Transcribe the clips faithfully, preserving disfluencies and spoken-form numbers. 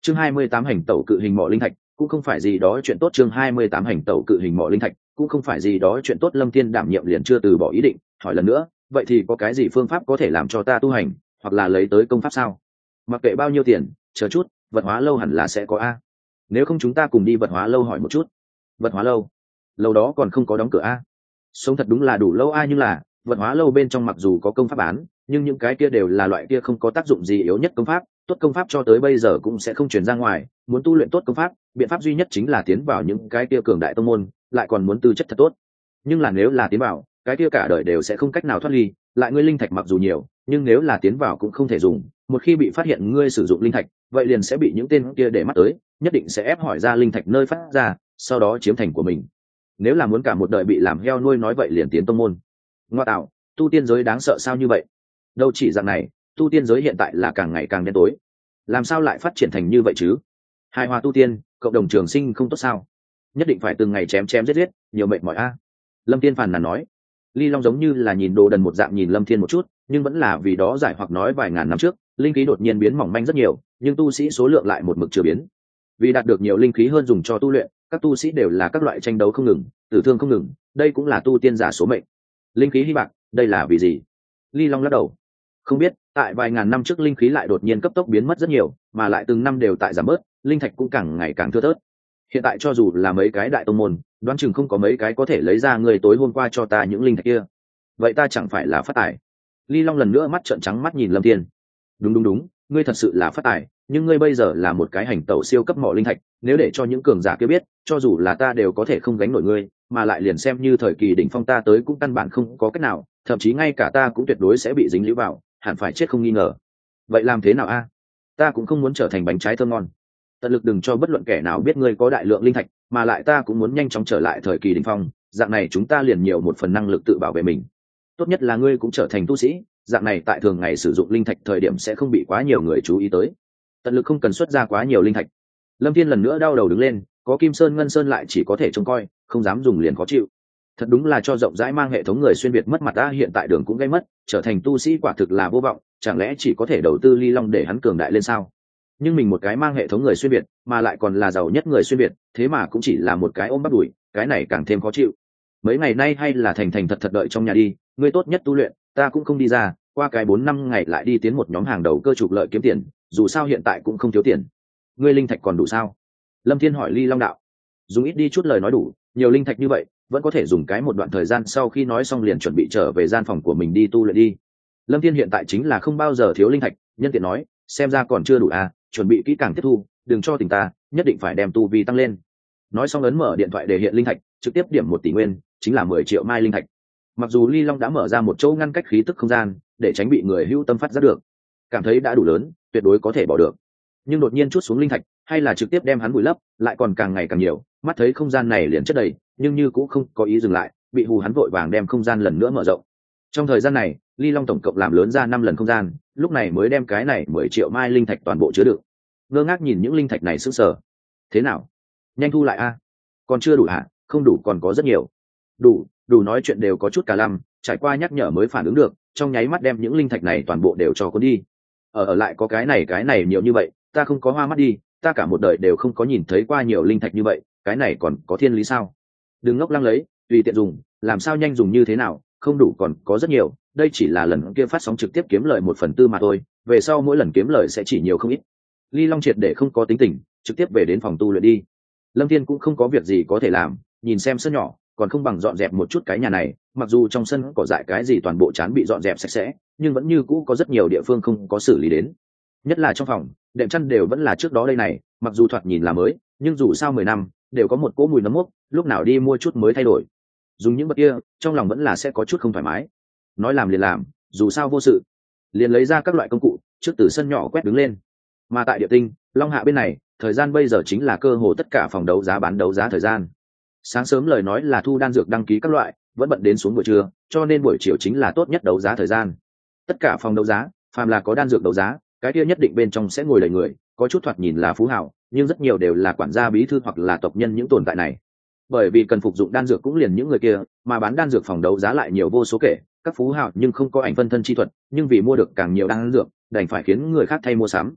chương hai mươi tám hành tẩu cự hình mỏ linh thạch cũng không phải gì đó chuyện tốt. chương hai mươi tám hành tẩu cự hình mỏ linh thạch cũng không phải gì đó chuyện tốt. Lâm Thiên đảm nhiệm liền chưa từ bỏ ý định, hỏi lần nữa, vậy thì có cái gì phương pháp có thể làm cho ta tu hành, hoặc là lấy tới công pháp sao? Mặc kệ bao nhiêu tiền, chờ chút, vật hóa lâu hẳn là sẽ có a. Nếu không chúng ta cùng đi vật hóa lâu hỏi một chút. Vật hóa lâu? Lâu đó còn không có đóng cửa a? Sống thật đúng là đủ lâu a, nhưng là vật hóa lâu bên trong mặc dù có công pháp bán, nhưng những cái kia đều là loại kia không có tác dụng gì yếu nhất công pháp, tốt công pháp cho tới bây giờ cũng sẽ không truyền ra ngoài. Muốn tu luyện tốt công pháp, biện pháp duy nhất chính là tiến vào những cái kia cường đại tông môn, lại còn muốn tư chất thật tốt. Nhưng là nếu là tiến vào, cái kia cả đời đều sẽ không cách nào thoát ly. Lại ngươi linh thạch mặc dù nhiều, nhưng nếu là tiến vào cũng không thể dùng. Một khi bị phát hiện ngươi sử dụng linh thạch, vậy liền sẽ bị những tên kia để mắt tới, nhất định sẽ ép hỏi ra linh thạch nơi phát ra, sau đó chiếm thành của mình. Nếu là muốn cả một đời bị làm heo nuôi nói vậy liền tiến tông môn. Ngoa tạo, tu tiên giới đáng sợ sao như vậy? Đâu chỉ dạng này, tu tiên giới hiện tại là càng ngày càng đen tối. Làm sao lại phát triển thành như vậy chứ? Hài hòa tu tiên, cộng đồng trường sinh không tốt sao? Nhất định phải từng ngày chém chém giết giết, nhiều mệt mỏi a. Lâm Thiên phàn nàn nói. Ly Long giống như là nhìn đồ đần một dạng nhìn Lâm Thiên một chút, nhưng vẫn là vì đó giải hoặc nói vài ngàn năm trước, linh khí đột nhiên biến mỏng manh rất nhiều, nhưng tu sĩ số lượng lại một mực chưa biến. Vì đạt được nhiều linh khí hơn dùng cho tu luyện, các tu sĩ đều là các loại tranh đấu không ngừng, tử thương không ngừng, đây cũng là tu tiên giả số mệnh. Linh khí hy bạc, đây là vì gì? Ly Long lắc đầu. Không biết, tại vài ngàn năm trước linh khí lại đột nhiên cấp tốc biến mất rất nhiều, mà lại từng năm đều tại giảm bớt, linh thạch cũng càng ngày càng thưa thớt. Hiện tại cho dù là mấy cái đại tông môn, đoán chừng không có mấy cái có thể lấy ra người tối hôm qua cho ta những linh thạch kia. Vậy ta chẳng phải là phát tài? Ly Long lần nữa mắt trợn trắng mắt nhìn Lâm Thiên. Đúng đúng đúng, ngươi thật sự là phát tài, nhưng ngươi bây giờ là một cái hành tẩu siêu cấp mỏ linh thạch, nếu để cho những cường giả kia biết, cho dù là ta đều có thể không gánh nổi ngươi, mà lại liền xem như thời kỳ đỉnh phong ta tới cũng căn bản không có cách nào, thậm chí ngay cả ta cũng tuyệt đối sẽ bị dính líu vào, hẳn phải chết không nghi ngờ. Vậy làm thế nào a? Ta cũng không muốn trở thành bánh trái thơm ngon. Tận lực đừng cho bất luận kẻ nào biết ngươi có đại lượng linh thạch, mà lại ta cũng muốn nhanh chóng trở lại thời kỳ đỉnh phong, dạng này chúng ta liền nhiều một phần năng lực tự bảo vệ mình. Tốt nhất là ngươi cũng trở thành tu sĩ, dạng này tại thường ngày sử dụng linh thạch thời điểm sẽ không bị quá nhiều người chú ý tới. Tận lực không cần xuất ra quá nhiều linh thạch. Lâm Thiên lần nữa đau đầu đứng lên, có Kim Sơn Ngân Sơn lại chỉ có thể trông coi, không dám dùng liền khó chịu. Thật đúng là cho rộng rãi mang hệ thống người xuyên việt mất mặt ta, hiện tại đường cũng gây mất, trở thành tu sĩ quả thực là vô vọng, chẳng lẽ chỉ có thể đầu tư Ly Long để hắn cường đại lên sao? Nhưng mình một cái mang hệ thống người xuyên việt, mà lại còn là giàu nhất người xuyên việt, thế mà cũng chỉ là một cái ôm bắp đùi, cái này càng thêm khó chịu. Mấy ngày nay hay là thành thành thật thật đợi trong nhà đi, ngươi tốt nhất tu luyện, ta cũng không đi ra, qua cái bốn năm ngày lại đi tiến một nhóm hàng đầu cơ trục lợi kiếm tiền, dù sao hiện tại cũng không thiếu tiền. Ngươi linh thạch còn đủ sao? Lâm Thiên hỏi Ly Long đạo. Dùng ít đi chút lời nói đủ, nhiều linh thạch như vậy vẫn có thể dùng cái một đoạn thời gian. Sau khi nói xong liền chuẩn bị trở về gian phòng của mình đi tu luyện đi. Lâm Thiên hiện tại chính là không bao giờ thiếu linh thạch, nhân tiện nói, xem ra còn chưa đủ à, chuẩn bị kỹ càng tiếp thu, đừng cho tỉnh ta, nhất định phải đem tu vi tăng lên. Nói xong ấn mở điện thoại để hiện linh thạch, trực tiếp điểm một tỷ nguyên, chính là mười triệu mai linh thạch. Mặc dù Ly Long đã mở ra một chỗ ngăn cách khí tức không gian để tránh bị người hữu tâm phát giác được, cảm thấy đã đủ lớn, tuyệt đối có thể bỏ được, nhưng đột nhiên chút xuống linh thạch hay là trực tiếp đem hắn vùi lấp, lại còn càng ngày càng nhiều. Mắt thấy không gian này liền chất đầy, nhưng như cũng không có ý dừng lại, bị hù hắn vội vàng đem không gian lần nữa mở rộng. Trong thời gian này Ly Long tổng cộng làm lớn ra năm lần không gian, lúc này mới đem cái này mười triệu mai linh thạch toàn bộ chứa đựng. Ngơ ngác nhìn những linh thạch này sững sờ. Thế nào, nhanh thu lại a? Còn chưa đủ hả? Không đủ còn có rất nhiều. Đủ, đủ nói chuyện đều có chút cả lăm, trải qua nhắc nhở mới phản ứng được, trong nháy mắt đem những linh thạch này toàn bộ đều cho cuốn đi. Ở ở lại có cái này cái này nhiều như vậy, ta không có hoa mắt đi, ta cả một đời đều không có nhìn thấy qua nhiều linh thạch như vậy, cái này còn có thiên lý sao? Đừng ngốc lăng lấy, tùy tiện dùng, làm sao nhanh dùng như thế nào, không đủ còn có rất nhiều, đây chỉ là lần kia phát sóng trực tiếp kiếm lời một phần tư mà thôi, về sau mỗi lần kiếm lời sẽ chỉ nhiều không ít. Ly Long triệt để không có tính tình, trực tiếp về đến phòng tu luyện đi. Lâm Thiên cũng không có việc gì có thể làm, nhìn xem sân nhỏ, còn không bằng dọn dẹp một chút cái nhà này, mặc dù trong sân cỏ dại cái gì toàn bộ chán bị dọn dẹp sạch sẽ, nhưng vẫn như cũ có rất nhiều địa phương không có xử lý đến. Nhất là trong phòng, đệm chăn đều vẫn là trước đó đây này, mặc dù thoạt nhìn là mới, nhưng dù sao mười năm, đều có một cỗ mùi nấm mốc, lúc nào đi mua chút mới thay đổi. Dùng những vật kia, trong lòng vẫn là sẽ có chút không thoải mái. Nói làm liền làm, dù sao vô sự. Liền lấy ra các loại công cụ, trước từ sân nhỏ quét đứng lên. Mà tại địa tinh, Long Hạ bên này, thời gian bây giờ chính là cơ hồ tất cả phòng đấu giá bán đấu giá thời gian. Sáng sớm lời nói là thu đan dược đăng ký các loại, vẫn bận đến xuống buổi trưa, cho nên buổi chiều chính là tốt nhất đấu giá thời gian. Tất cả phòng đấu giá, phàm là có đan dược đấu giá, cái kia nhất định bên trong sẽ ngồi đầy người, có chút thoạt nhìn là phú hào, nhưng rất nhiều đều là quản gia bí thư hoặc là tộc nhân những tồn tại này. Bởi vì cần phục dụng đan dược cũng liền những người kia, mà bán đan dược phòng đấu giá lại nhiều vô số kể, các phú hào nhưng không có ảnh phân thân chi thuật, nhưng vì mua được càng nhiều đan dược, đành phải khiến người khác thay mua sắm.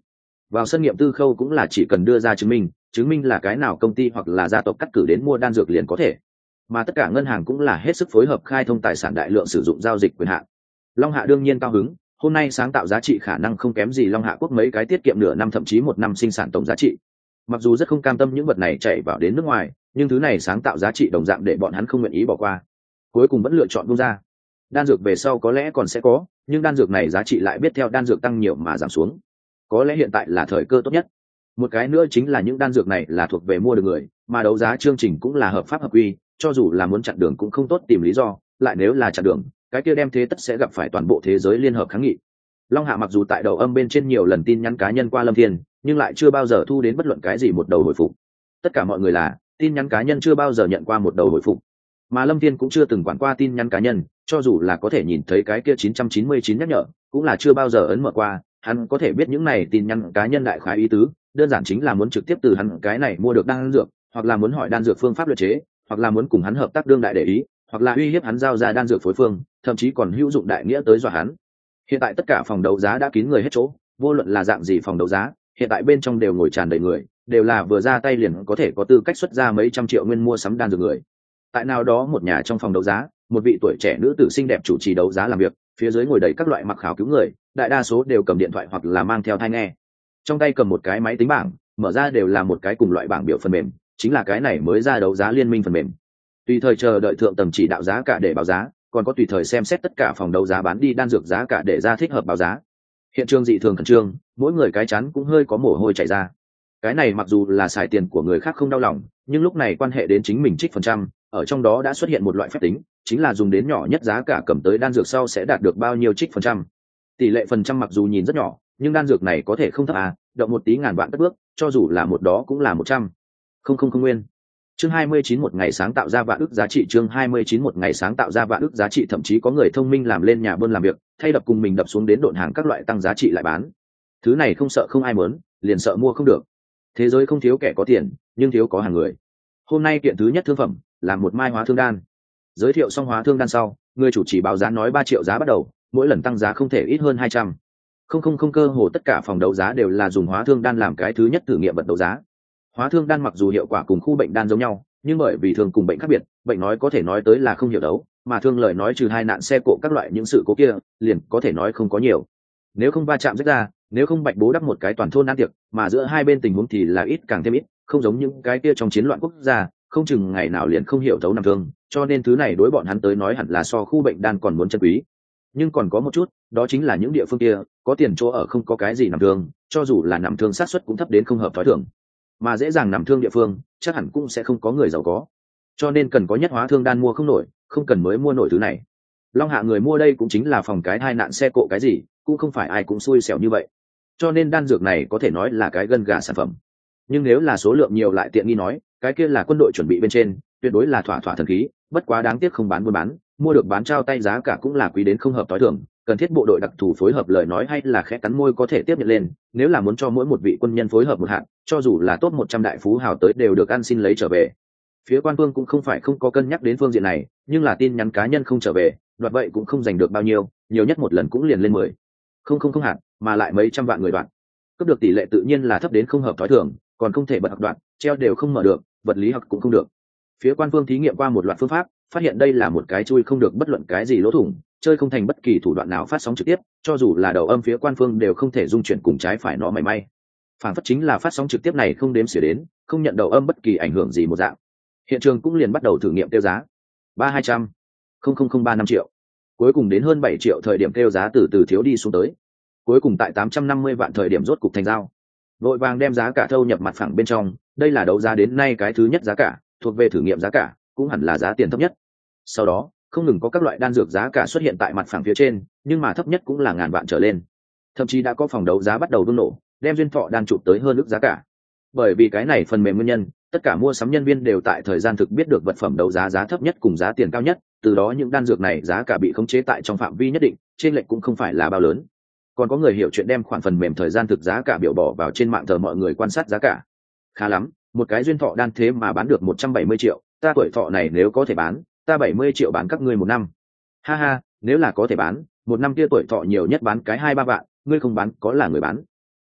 vào sân nghiệm tư khâu cũng là chỉ cần đưa ra chứng minh, chứng minh là cái nào công ty hoặc là gia tộc cắt cử đến mua đan dược liền có thể, mà tất cả ngân hàng cũng là hết sức phối hợp khai thông tài sản đại lượng sử dụng giao dịch quyền hạn. Long Hạ đương nhiên cao hứng, hôm nay sáng tạo giá trị khả năng không kém gì Long Hạ quốc mấy cái tiết kiệm nửa năm thậm chí một năm sinh sản tổng giá trị. Mặc dù rất không cam tâm những vật này chạy vào đến nước ngoài, nhưng thứ này sáng tạo giá trị đồng dạng để bọn hắn không nguyện ý bỏ qua, cuối cùng vẫn lựa chọn buông ra. Đan dược về sau có lẽ còn sẽ có, nhưng đan dược này giá trị lại biết theo đan dược tăng nhiều mà giảm xuống, có lẽ hiện tại là thời cơ tốt nhất. Một cái nữa chính là những đan dược này là thuộc về mua được người, mà đấu giá chương trình cũng là hợp pháp hợp quy, cho dù là muốn chặn đường cũng không tốt tìm lý do, lại nếu là chặn đường, cái kia đem thế tất sẽ gặp phải toàn bộ thế giới liên hợp kháng nghị. Long Hạ mặc dù tại đầu âm bên trên nhiều lần tin nhắn cá nhân qua Lâm Thiên, nhưng lại chưa bao giờ thu đến bất luận cái gì một đầu hồi phục. Tất cả mọi người là tin nhắn cá nhân chưa bao giờ nhận qua một đầu hồi phục, mà Lâm Thiên cũng chưa từng quản qua tin nhắn cá nhân, cho dù là có thể nhìn thấy cái kia chín trăm chín mươi chín nhắc nhở, cũng là chưa bao giờ ấn mở qua. Hắn có thể biết những này tin nhắn cá nhân đại khái ý tứ, đơn giản chính là muốn trực tiếp từ hắn cái này mua được đan dược, hoặc là muốn hỏi đan dược phương pháp luyện chế, hoặc là muốn cùng hắn hợp tác đương đại để ý, hoặc là uy hiếp hắn giao ra đan dược phối phương, thậm chí còn hữu dụng đại nghĩa tới dọa hắn. Hiện tại tất cả phòng đấu giá đã kín người hết chỗ, vô luận là dạng gì phòng đấu giá, hiện tại bên trong đều ngồi tràn đầy người, đều là vừa ra tay liền có thể có tư cách xuất ra mấy trăm triệu nguyên mua sắm đan dược người. Tại nào đó một nhà trong phòng đấu giá, một vị tuổi trẻ nữ tử xinh đẹp chủ trì đấu giá làm việc, phía dưới ngồi đầy các loại mặc khảo cứu người, đại đa số đều cầm điện thoại hoặc là mang theo tai nghe, trong tay cầm một cái máy tính bảng, mở ra đều là một cái cùng loại bảng biểu phần mềm, chính là cái này mới ra đấu giá liên minh phần mềm. Tùy thời chờ đợi thượng tầng chỉ đạo giá cả để báo giá, còn có tùy thời xem xét tất cả phòng đấu giá bán đi đan dược giá cả để ra thích hợp báo giá. Hiện trường dị thường khẩn trương, mỗi người cái chắn cũng hơi có mồ hôi chảy ra. Cái này mặc dù là xài tiền của người khác không đau lòng, nhưng lúc này quan hệ đến chính mình trích phần trăm, ở trong đó đã xuất hiện một loại phép tính, chính là dùng đến nhỏ nhất giá cả cầm tới đan dược sau sẽ đạt được bao nhiêu trích phần trăm. Tỷ lệ phần trăm mặc dù nhìn rất nhỏ, nhưng đan dược này có thể không thấp à, động một tí ngàn vạn cất bước, cho dù là một đó cũng là một trăm. Không không không nguyên. Chương hai mươi chín một ngày sáng tạo ra vạn ức giá trị, chương hai mươi chín một ngày sáng tạo ra vạn ức giá trị, thậm chí có người thông minh làm lên nhà buôn làm việc, thay đập cùng mình đập xuống đến độn hàng các loại tăng giá trị lại bán. Thứ này không sợ không ai muốn, liền sợ mua không được. Thế giới không thiếu kẻ có tiền, nhưng thiếu có hàng người. Hôm nay kiện thứ nhất thương phẩm là một mai hóa thương đan. Giới thiệu xong hóa thương đan sau, người chủ trì báo giá nói ba triệu giá bắt đầu, mỗi lần tăng giá không thể ít hơn hai trăm. Không không không cơ hồ tất cả phòng đấu giá đều là dùng hóa thương đan làm cái thứ nhất thử nghiệm vật đấu giá. Hóa thương đan mặc dù hiệu quả cùng khu bệnh đan giống nhau, nhưng bởi vì thương cùng bệnh khác biệt, bệnh nói có thể nói tới là không hiểu đấu, mà thương lời nói trừ hai nạn xe cộ các loại những sự cố kia, liền có thể nói không có nhiều. Nếu không va chạm rách ra, nếu không bạch bố đắp một cái toàn thôn ăn tiệc, mà giữa hai bên tình huống thì là ít càng thêm ít, không giống những cái kia trong chiến loạn quốc gia, không chừng ngày nào liền không hiểu thấu nằm thương, cho nên thứ này đối bọn hắn tới nói hẳn là so khu bệnh đan còn muốn chân quý. Nhưng còn có một chút, đó chính là những địa phương kia có tiền chỗ ở không có cái gì nằm thương, cho dù là nằm thương sát suất cũng thấp đến không hợp thói thường, mà dễ dàng nằm thương địa phương chắc hẳn cũng sẽ không có người giàu có, cho nên cần có nhất hóa thương đan mua không nổi, không cần mới mua nổi thứ này. Long Hạ người mua đây cũng chính là phòng cái hai nạn xe cộ cái gì, cũng không phải ai cũng xui xẻo như vậy, cho nên đan dược này có thể nói là cái gân gà sản phẩm. Nhưng nếu là số lượng nhiều lại tiện nghi nói, cái kia là quân đội chuẩn bị bên trên, tuyệt đối là thỏa thỏa thần khí, bất quá đáng tiếc không bán buôn bán, mua được bán trao tay giá cả cũng là quý đến không hợp tối thường, cần thiết bộ đội đặc thù phối hợp lời nói hay là khẽ cắn môi có thể tiếp nhận lên, nếu là muốn cho mỗi một vị quân nhân phối hợp một hạng, cho dù là top một trăm đại phú hào tới đều được ăn xin lấy trở về. Phía quan phương cũng không phải không có cân nhắc đến phương diện này, nhưng là tin nhắn cá nhân không trở về, đoạt vậy cũng không giành được bao nhiêu, nhiều nhất một lần cũng liền lên mười. Không không không hạng, mà lại mấy trăm vạn người đoạt. Cấp được tỷ lệ tự nhiên là thấp đến không hợp tối thường, còn không thể bật học đoạn, treo đều không mở được, vật lý học cũng không được. Phía quan phương thí nghiệm qua một loạt phương pháp, phát hiện đây là một cái chui không được bất luận cái gì lỗ thủng, chơi không thành bất kỳ thủ đoạn nào phát sóng trực tiếp, cho dù là đầu âm phía quan phương đều không thể dung chuyển cùng trái phải nó mảy may. Phản phất chính là phát sóng trực tiếp này không đếm xỉa đến, không nhận đầu âm bất kỳ ảnh hưởng gì một dạng. Hiện trường cũng liền bắt đầu thử nghiệm tiêu giá. Ba hai trăm, không không không ba năm triệu. Cuối cùng đến hơn bảy triệu thời điểm tiêu giá từ từ thiếu đi xuống tới. Cuối cùng tại tám trăm năm mươi vạn thời điểm rốt cục thành giao. Vội vàng đem giá cả thâu nhập mặt phẳng bên trong, đây là đấu giá đến nay cái thứ nhất giá cả, thuộc về thử nghiệm giá cả, cũng hẳn là giá tiền thấp nhất. Sau đó, không ngừng có các loại đan dược giá cả xuất hiện tại mặt phẳng phía trên, nhưng mà thấp nhất cũng là ngàn vạn trở lên. Thậm chí đã có phòng đấu giá bắt đầu bùng nổ, đem duyên thọ đan chụp tới hơn ước giá cả. Bởi vì cái này phần mềm nguyên nhân, tất cả mua sắm nhân viên đều tại thời gian thực biết được vật phẩm đấu giá giá thấp nhất cùng giá tiền cao nhất, từ đó những đan dược này giá cả bị khống chế tại trong phạm vi nhất định, trên lệch cũng không phải là bao lớn. Còn có người hiểu chuyện đem khoản phần mềm thời gian thực giá cả biểu bỏ vào trên mạng thờ mọi người quan sát giá cả. Khá lắm, một cái duyên thọ đan thế mà bán được một trăm bảy mươi triệu, ta tuổi thọ này nếu có thể bán, ta bảy mươi triệu bán các ngươi một năm. Ha ha, nếu là có thể bán, một năm kia tuổi thọ nhiều nhất bán cái hai ba vạn, ngươi không bán có là người bán.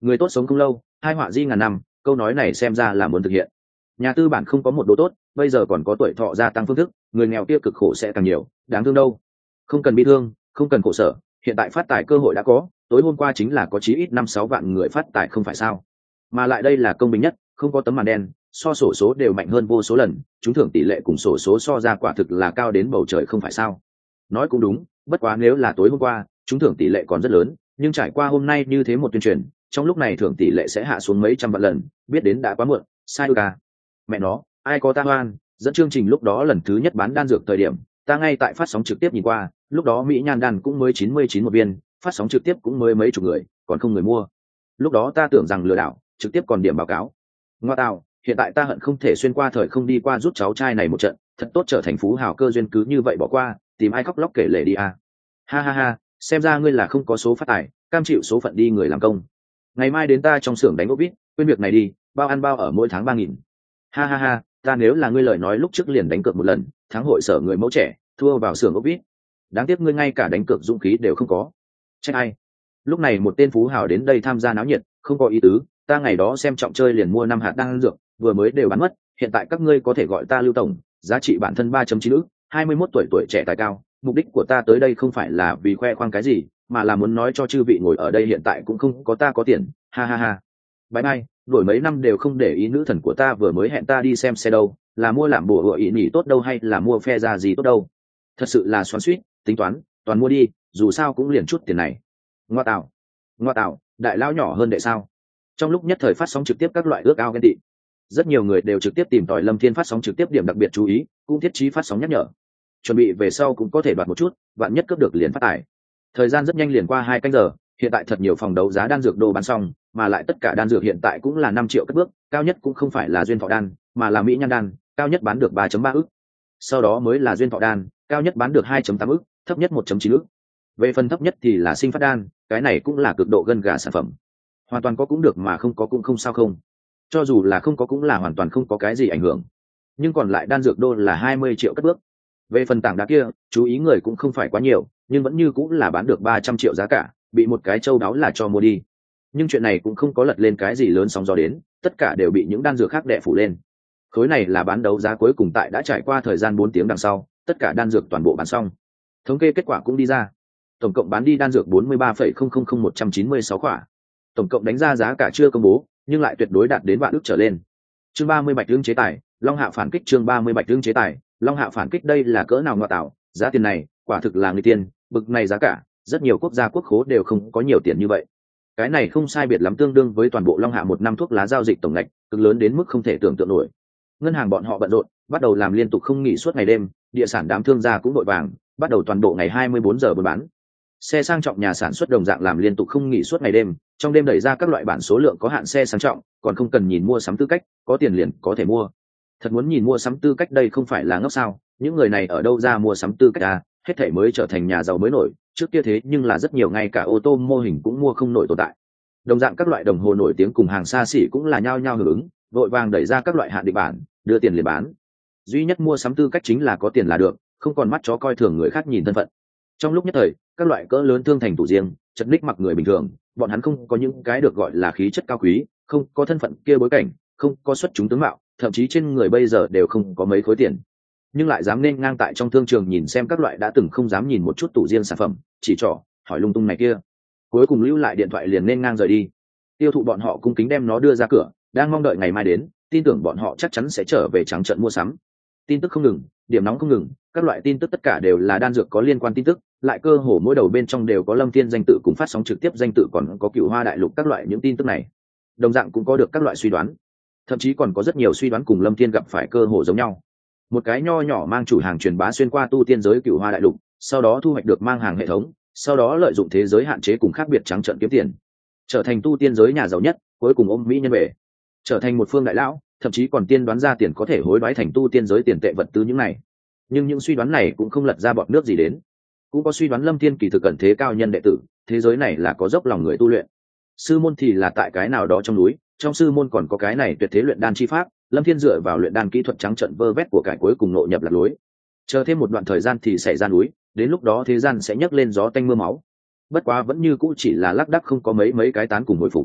Người tốt sống không lâu, hai họa di ngàn năm, câu nói này xem ra là muốn thực hiện. Nhà tư bản không có một đồ tốt, bây giờ còn có tuổi thọ gia tăng phương thức, người nghèo kia cực khổ sẽ càng nhiều, đáng thương đâu. Không cần bi thương, không cần khổ sở, hiện tại phát tài cơ hội đã có, tối hôm qua chính là có chí ít năm sáu vạn người phát tài không phải sao? Mà lại đây là công bình nhất, không có tấm màn đen, so sổ số đều mạnh hơn vô số lần, chúng thưởng tỷ lệ cùng sổ số so ra quả thực là cao đến bầu trời không phải sao? Nói cũng đúng, bất quá nếu là tối hôm qua, chúng thưởng tỷ lệ còn rất lớn, nhưng trải qua hôm nay như thế một tuyên truyền, trong lúc này thưởng tỷ lệ sẽ hạ xuống mấy trăm vạn lần, biết đến đã quá muộn, sai đôi cả. Mẹ nó, ai có ta hoan, dẫn chương trình lúc đó lần thứ nhất bán đan dược thời điểm, ta ngay tại phát sóng trực tiếp nhìn qua, lúc đó Mỹ Nhan đan cũng mới chín mươi chín một viên, phát sóng trực tiếp cũng mới mấy chục người, còn không người mua. Lúc đó ta tưởng rằng lừa đảo, trực tiếp còn điểm báo cáo. Ngoa tạo, hiện tại ta hận không thể xuyên qua thời không đi qua rút cháu trai này một trận, thật tốt trở thành phú hào cơ duyên cứ như vậy bỏ qua, tìm ai khóc lóc kể lể đi à. Ha ha ha, xem ra ngươi là không có số phát tài, cam chịu số phận đi người làm công. Ngày mai đến ta trong xưởng đánh ốc vít, quên việc này đi, bao ăn bao ở mỗi tháng ba nghìn. Ha ha ha, ta nếu là ngươi lời nói lúc trước liền đánh cược một lần, thắng hội sở người mẫu trẻ, thua vào xưởng ốc vít. Đáng tiếc ngươi ngay cả đánh cược dũng khí đều không có. Trách ai? Lúc này một tên phú hào đến đây tham gia náo nhiệt, không có ý tứ, ta ngày đó xem trọng chơi liền mua năm hạt đan dược, vừa mới đều bán mất, hiện tại các ngươi có thể gọi ta Lưu tổng, giá trị bản thân ba chấm chín ức, hai mươi mốt tuổi tuổi trẻ tài cao, mục đích của ta tới đây không phải là vì khoe khoang cái gì, mà là muốn nói cho chư vị ngồi ở đây hiện tại cũng không có ta có tiền, ha ha ha. Bye bye, đổi mấy năm đều không để ý nữ thần của ta vừa mới hẹn ta đi xem xe đâu, là mua làm bùa hựa ý nhỉ tốt đâu hay là mua phe ra gì tốt đâu. Thật sự là xoắn xuýt, tính toán, toàn mua đi, dù sao cũng liền chút tiền này. Ngoa tạo, ngoa tạo, đại lão nhỏ hơn đệ sao? Trong lúc nhất thời phát sóng trực tiếp các loại ước ao ghen tị, rất nhiều người đều trực tiếp tìm tòi Lâm Thiên phát sóng trực tiếp điểm đặc biệt chú ý, cũng thiết trí phát sóng nhắc nhở, chuẩn bị về sau cũng có thể đoạt một chút, vạn nhất cướp được liền phát tài. Thời gian rất nhanh liền qua hai canh giờ, hiện tại thật nhiều phòng đấu giá đan dược đô bán xong, mà lại tất cả đan dược hiện tại cũng là năm triệu cất bước, cao nhất cũng không phải là duyên thọ đan, mà là Mỹ Nhan đan, cao nhất bán được ba chấm ba ức. Sau đó mới là duyên thọ đan, cao nhất bán được hai chấm tám ức, thấp nhất một chấm chín ức. Về phần thấp nhất thì là sinh phát đan, cái này cũng là cực độ gân gà sản phẩm. Hoàn toàn có cũng được mà không có cũng không sao không. Cho dù là không có cũng là hoàn toàn không có cái gì ảnh hưởng. Nhưng còn lại đan dược đô là hai mươi triệu cất bước. Về phần tảng đá kia, chú ý người cũng không phải quá nhiều, nhưng vẫn như cũng là bán được ba trăm triệu giá cả, bị một cái châu đáo là cho mua đi. Nhưng chuyện này cũng không có lật lên cái gì lớn sóng gió đến, tất cả đều bị những đan dược khác đè phủ lên. Khối này là bán đấu giá cuối cùng tại đã trải qua thời gian bốn tiếng đằng sau, tất cả đan dược toàn bộ bán xong. Thống kê kết quả cũng đi ra. Tổng cộng bán đi đan dược bốn mươi ba phẩy không không không một trăm chín mươi sáu quả. Tổng cộng đánh ra giá cả chưa công bố, nhưng lại tuyệt đối đạt đến vạn ức trở lên. Chương ba mươi Bạch Lương chế tài, Long Hạ phản kích chương ba mươi Bạch Lương chế tài, Long Hạ phản kích đây là cỡ nào ngọa tạo, giá tiền này, quả thực là người tiền, bực này giá cả, rất nhiều quốc gia quốc khố đều không có nhiều tiền như vậy. Cái này không sai biệt lắm tương đương với toàn bộ Long Hạ một năm thuốc lá giao dịch tổng ngạch, cực lớn đến mức không thể tưởng tượng nổi. Ngân hàng bọn họ bận rộn, bắt đầu làm liên tục không nghỉ suốt ngày đêm, địa sản đám thương gia cũng vội vàng, bắt đầu toàn bộ ngày hai mươi bốn giờ buôn bán. Xe sang trọng nhà sản xuất đồng dạng làm liên tục không nghỉ suốt ngày đêm, trong đêm đẩy ra các loại bản số lượng có hạn xe sang trọng, còn không cần nhìn mua sắm tư cách, có tiền liền có thể mua. Thật muốn nhìn mua sắm tư cách đây không phải là ngốc sao, những người này ở đâu ra mua sắm tư cách à, hết thảy mới trở thành nhà giàu mới nổi, trước kia thế nhưng là rất nhiều ngay cả ô tô mô hình cũng mua không nổi tồn tại. Đồng dạng các loại đồng hồ nổi tiếng cùng hàng xa xỉ cũng là nhao nhao hưởng ứng, vội vàng đẩy ra các loại hạn định bản, đưa tiền liền bán. Duy nhất mua sắm tư cách chính là có tiền là được, không còn mắt chó coi thường người khác nhìn thân phận. Trong lúc nhất thời, các loại cỡ lớn thương thành tủ riêng, chật ních mặc người bình thường, bọn hắn không có những cái được gọi là khí chất cao quý, không có thân phận kia bối cảnh, không có xuất chúng tướng mạo, thậm chí trên người bây giờ đều không có mấy khối tiền, nhưng lại dám nên ngang tại trong thương trường nhìn xem các loại đã từng không dám nhìn một chút tủ riêng sản phẩm, chỉ trỏ hỏi lung tung này kia, cuối cùng lưu lại điện thoại liền nên ngang rời đi. Tiêu thụ bọn họ cung kính đem nó đưa ra cửa, đang mong đợi ngày mai đến, tin tưởng bọn họ chắc chắn sẽ trở về trắng trận mua sắm. Tin tức không ngừng, điểm nóng không ngừng, các loại tin tức tất cả đều là đan dược có liên quan tin tức, lại cơ hồ mỗi đầu bên trong đều có Lâm Thiên danh tự cùng phát sóng trực tiếp danh tự, còn có Cựu Hoa Đại Lục các loại những tin tức này. Đồng dạng cũng có được các loại suy đoán, thậm chí còn có rất nhiều suy đoán cùng Lâm Thiên gặp phải cơ hồ giống nhau. Một cái nho nhỏ mang chủ hàng truyền bá xuyên qua tu tiên giới Cựu Hoa Đại Lục, sau đó thu hoạch được mang hàng hệ thống, sau đó lợi dụng thế giới hạn chế cùng khác biệt trắng trợn kiếm tiền, trở thành tu tiên giới nhà giàu nhất, cuối cùng ôm mỹ nhân về, trở thành một phương đại lão, thậm chí còn tiên đoán ra tiền có thể hối đoái thành tu tiên giới tiền tệ vật tư những này. Nhưng những suy đoán này cũng không lật ra bọt nước gì đến. Cũng có suy đoán Lâm Thiên kỳ thực cận thế cao nhân đệ tử, thế giới này là có dốc lòng người tu luyện. Sư môn thì là tại cái nào đó trong núi, trong sư môn còn có cái này tuyệt thế luyện đan chi pháp, Lâm Thiên dựa vào luyện đan kỹ thuật trắng trợn vơ vét của cải cuối cùng nội nhập lạc lối. Chờ thêm một đoạn thời gian thì xảy ra núi, đến lúc đó thế gian sẽ nhấc lên gió tanh mưa máu. Bất quá vẫn như cũ chỉ là lác đác không có mấy mấy cái tán cùng hồi phục.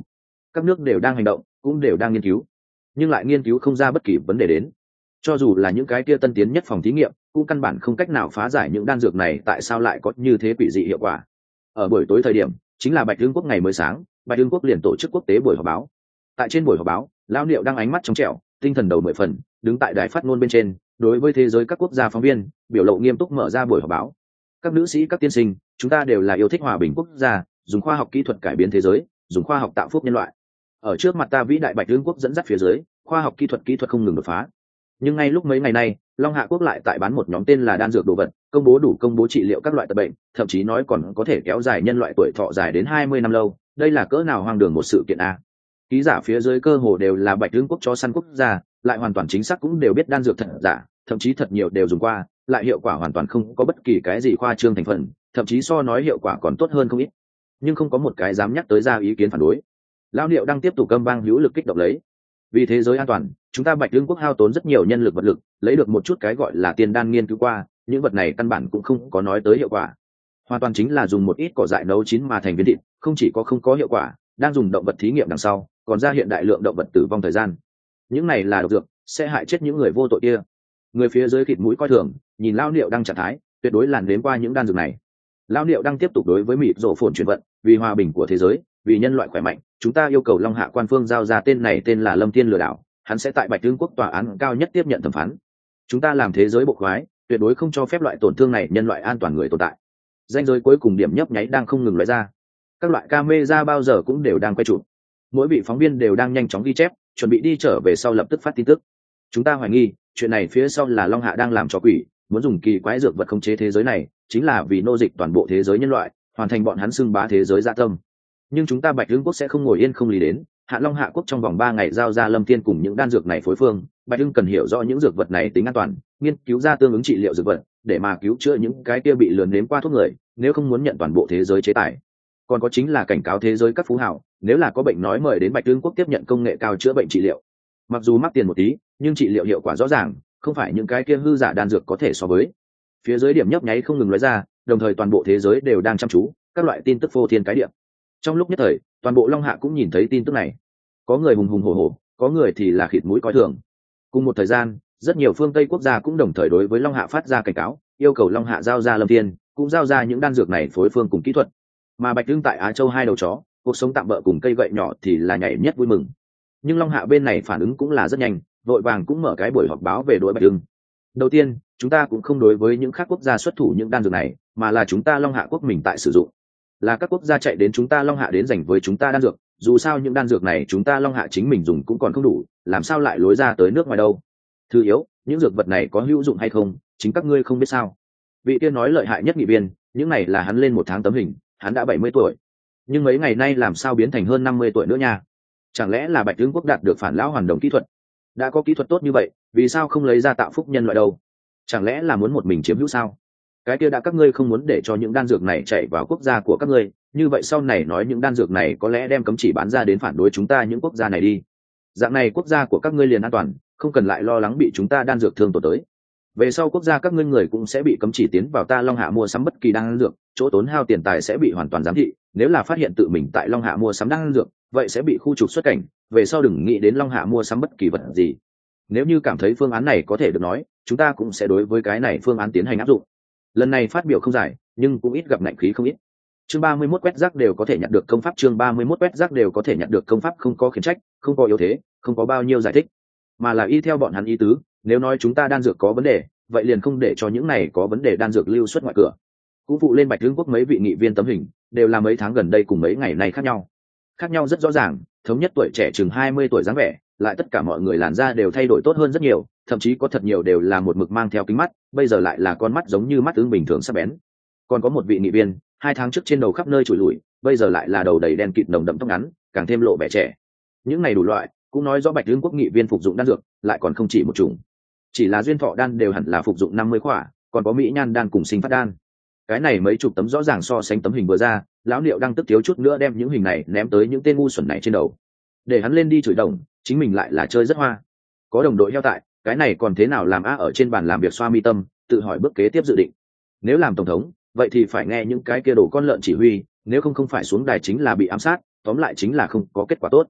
các nước đều đang hành động, cũng đều đang nghiên cứu, nhưng lại nghiên cứu không ra bất kỳ vấn đề đến. Cho dù là những cái kia tân tiến nhất phòng thí nghiệm, cũng căn bản không cách nào phá giải những đan dược này tại sao lại có như thế quỷ dị hiệu quả. Ở buổi tối thời điểm, chính là Bạch Dương quốc ngày mới sáng, Bạch Dương quốc liền tổ chức quốc tế buổi họp báo. Tại trên buổi họp báo, Lão Niệu đang ánh mắt trong trẻo, tinh thần đầu mười phần, đứng tại đài phát ngôn bên trên, đối với thế giới các quốc gia phóng viên, biểu lộ nghiêm túc mở ra buổi họp báo. Các nữ sĩ, các tiên sinh, chúng ta đều là yêu thích hòa bình quốc gia, dùng khoa học kỹ thuật cải biến thế giới, dùng khoa học tạo phúc nhân loại. Ở trước mặt ta vĩ đại Bạch Dương quốc dẫn dắt phía dưới, khoa học kỹ thuật kỹ thuật không ngừng đột phá. Nhưng ngay lúc mấy ngày nay, Long Hạ quốc lại tại bán một nhóm tên là đan dược đồ vật, công bố đủ công bố trị liệu các loại tật bệnh, thậm chí nói còn có thể kéo dài nhân loại tuổi thọ dài đến hai mươi năm lâu. Đây là cỡ nào hoang đường một sự kiện a. Ký giả phía dưới cơ hồ đều là Bạch Dương quốc chó săn quốc gia, lại hoàn toàn chính xác cũng đều biết đan dược thật giả, thậm chí thật nhiều đều dùng qua, lại hiệu quả hoàn toàn không có bất kỳ cái gì khoa trương thành phần, thậm chí so nói hiệu quả còn tốt hơn không ít. Nhưng không có một cái dám nhắc tới ra ý kiến phản đối. Lão Niệu đang tiếp tục câm vang hữu lực kích động lấy. Vì thế giới an toàn, chúng ta Bạch Dương quốc hao tốn rất nhiều nhân lực vật lực, lấy được một chút cái gọi là tiên đan nghiên cứu qua, những vật này căn bản cũng không có nói tới hiệu quả. Hoàn toàn chính là dùng một ít cỏ dại nấu chín mà thành viên thịt, không chỉ có không có hiệu quả, đang dùng động vật thí nghiệm đằng sau, còn ra hiện đại lượng động vật tử vong thời gian. Những này là độc dược, sẽ hại chết những người vô tội kia. Người phía dưới khịt mũi coi thường, nhìn Lão Niệu đang trạng thái, tuyệt đối làn đến qua những đan dược này. Lão Niệu đang tiếp tục đối với mịt rộ phồn truyền vận, vì hòa bình của thế giới, vì nhân loại khỏe mạnh, chúng ta yêu cầu Long Hạ quan phương giao ra tên này tên là Lâm Thiên lừa đảo, hắn sẽ tại Bạch Dương quốc tòa án cao nhất tiếp nhận thẩm phán. Chúng ta làm thế giới bộ khoái, tuyệt đối không cho phép loại tổn thương này nhân loại an toàn người tồn tại. Danh giới cuối cùng điểm nhấp nháy đang không ngừng lóe ra. Các loại camera bao giờ cũng đều đang quay chụp. Mỗi vị phóng viên đều đang nhanh chóng ghi chép, chuẩn bị đi trở về sau lập tức phát tin tức. Chúng ta hoài nghi, chuyện này phía sau là Long Hạ đang làm trò quỷ, muốn dùng kỳ quái dược vật khống chế thế giới này, chính là vì nô dịch toàn bộ thế giới nhân loại, hoàn thành bọn hắn xưng bá thế giới dạ tâm. Nhưng chúng ta Bạch Dương quốc sẽ không ngồi yên không lý đến, Hạ Long Hạ quốc trong vòng ba ngày giao ra Lâm Thiên cùng những đan dược này phối phương, Bạch Dương cần hiểu rõ những dược vật này tính an toàn, nghiên cứu ra tương ứng trị liệu dược vật, để mà cứu chữa những cái kia bị lừa nếm qua thuốc người, nếu không muốn nhận toàn bộ thế giới chế tài. Còn có chính là cảnh cáo thế giới các phú hào, nếu là có bệnh nói mời đến Bạch Dương quốc tiếp nhận công nghệ cao chữa bệnh trị liệu. Mặc dù mắc tiền một tí, nhưng trị liệu hiệu quả rõ ràng, không phải những cái kia hư giả đan dược có thể so với. Phía dưới điểm nhấp nháy không ngừng nói ra, đồng thời toàn bộ thế giới đều đang chăm chú các loại tin tức phô thiên cái địa. Trong lúc nhất thời, toàn bộ Long Hạ cũng nhìn thấy tin tức này. Có người hùng hùng hổ hổ, có người thì là khịt mũi coi thường. Cùng một thời gian, rất nhiều phương Tây quốc gia cũng đồng thời đối với Long Hạ phát ra cảnh cáo, yêu cầu Long Hạ giao ra Lâm Thiên, cũng giao ra những đan dược này phối phương cùng kỹ thuật. Mà Bạch Dương tại Á Châu hai đầu chó, cuộc sống tạm bỡ cùng cây gậy nhỏ thì là nhảy nhất vui mừng. Nhưng Long Hạ bên này phản ứng cũng là rất nhanh, vội vàng cũng mở cái buổi họp báo về đối Bạch Dương. Đầu tiên, chúng ta cũng không đối với những khác quốc gia xuất thủ những đan dược này, mà là chúng ta Long Hạ quốc mình tại sử dụng. Là các quốc gia chạy đến chúng ta Long Hạ đến giành với chúng ta đan dược, dù sao những đan dược này chúng ta Long Hạ chính mình dùng cũng còn không đủ, làm sao lại lối ra tới nước ngoài đâu. Thứ yếu, những dược vật này có hữu dụng hay không, chính các ngươi không biết sao. Vị tiên nói lợi hại nhất nghị viên, những này là hắn lên một tháng tấm hình, hắn đã bảy mươi tuổi. Nhưng mấy ngày nay làm sao biến thành hơn năm mươi tuổi nữa nha. Chẳng lẽ là Bạch Dương quốc đạt được phản lão hoàn đồng kỹ thuật? Đã có kỹ thuật tốt như vậy, vì sao không lấy ra tạo phúc nhân loại đâu? Chẳng lẽ là muốn một mình chiếm hữu sao? Cái kia đã các ngươi không muốn để cho những đan dược này chạy vào quốc gia của các ngươi, như vậy sau này nói những đan dược này có lẽ đem cấm chỉ bán ra đến phản đối chúng ta những quốc gia này đi. Dạng này quốc gia của các ngươi liền an toàn, không cần lại lo lắng bị chúng ta đan dược thương tổn tới. Về sau quốc gia các ngươi người cũng sẽ bị cấm chỉ tiến vào ta Long Hạ mua sắm bất kỳ đan dược, chỗ tốn hao tiền tài sẽ bị hoàn toàn giám thị, nếu là phát hiện tự mình tại Long Hạ mua sắm đan dược, vậy sẽ bị khu trục xuất cảnh, về sau đừng nghĩ đến Long Hạ mua sắm bất kỳ vật gì. Nếu như cảm thấy phương án này có thể được nói, chúng ta cũng sẽ đối với cái này phương án tiến hành áp dụng. Lần này phát biểu không dài, nhưng cũng ít gặp ngạnh khí không ít. Chương ba mươi mốt quét rác đều có thể nhận được công pháp, chương ba mươi mốt quét rác đều có thể nhận được công pháp, không có khiển trách, không có yếu thế, không có bao nhiêu giải thích, mà là y theo bọn hắn ý tứ, nếu nói chúng ta đan dược có vấn đề, vậy liền không để cho những này có vấn đề đan dược lưu xuất ngoại cửa. Cũng phụ lên Bạch Dương quốc mấy vị nghị viên tấm hình, đều là mấy tháng gần đây cùng mấy ngày này khác nhau. Khác nhau rất rõ ràng, thống nhất tuổi trẻ chừng hai mươi tuổi dáng vẻ, lại tất cả mọi người làn da đều thay đổi tốt hơn rất nhiều, thậm chí có thật nhiều đều là một mực mang theo kính mắt, bây giờ lại là con mắt giống như mắt ưng bình thường sắc bén. Còn có một vị nghị viên, hai tháng trước trên đầu khắp nơi trụi lủi, bây giờ lại là đầu đầy đen kịt nồng đậm tóc ngắn, càng thêm lộ vẻ trẻ. Những này đủ loại, cũng nói rõ Bạch Dương quốc nghị viên phục dụng đan dược, lại còn không chỉ một chủng. Chỉ là duyên thọ đan đều hẳn là phục dụng năm mươi khỏa, còn có mỹ nhan đan cùng sinh phát đan. Cái này mấy chục tấm rõ ràng so sánh tấm hình vừa ra, lão Niệu đang tức thiếu chút nữa đem những hình này ném tới những tên ngu xuẩn này trên đầu. Để hắn lên đi chửi đồng, chính mình lại là chơi rất hoa. Có đồng đội heo tại, cái này còn thế nào làm á ở trên bàn làm việc xoa mi tâm, tự hỏi bước kế tiếp dự định. Nếu làm tổng thống, vậy thì phải nghe những cái kia đồ con lợn chỉ huy, nếu không không phải xuống đài chính là bị ám sát, tóm lại chính là không có kết quả tốt.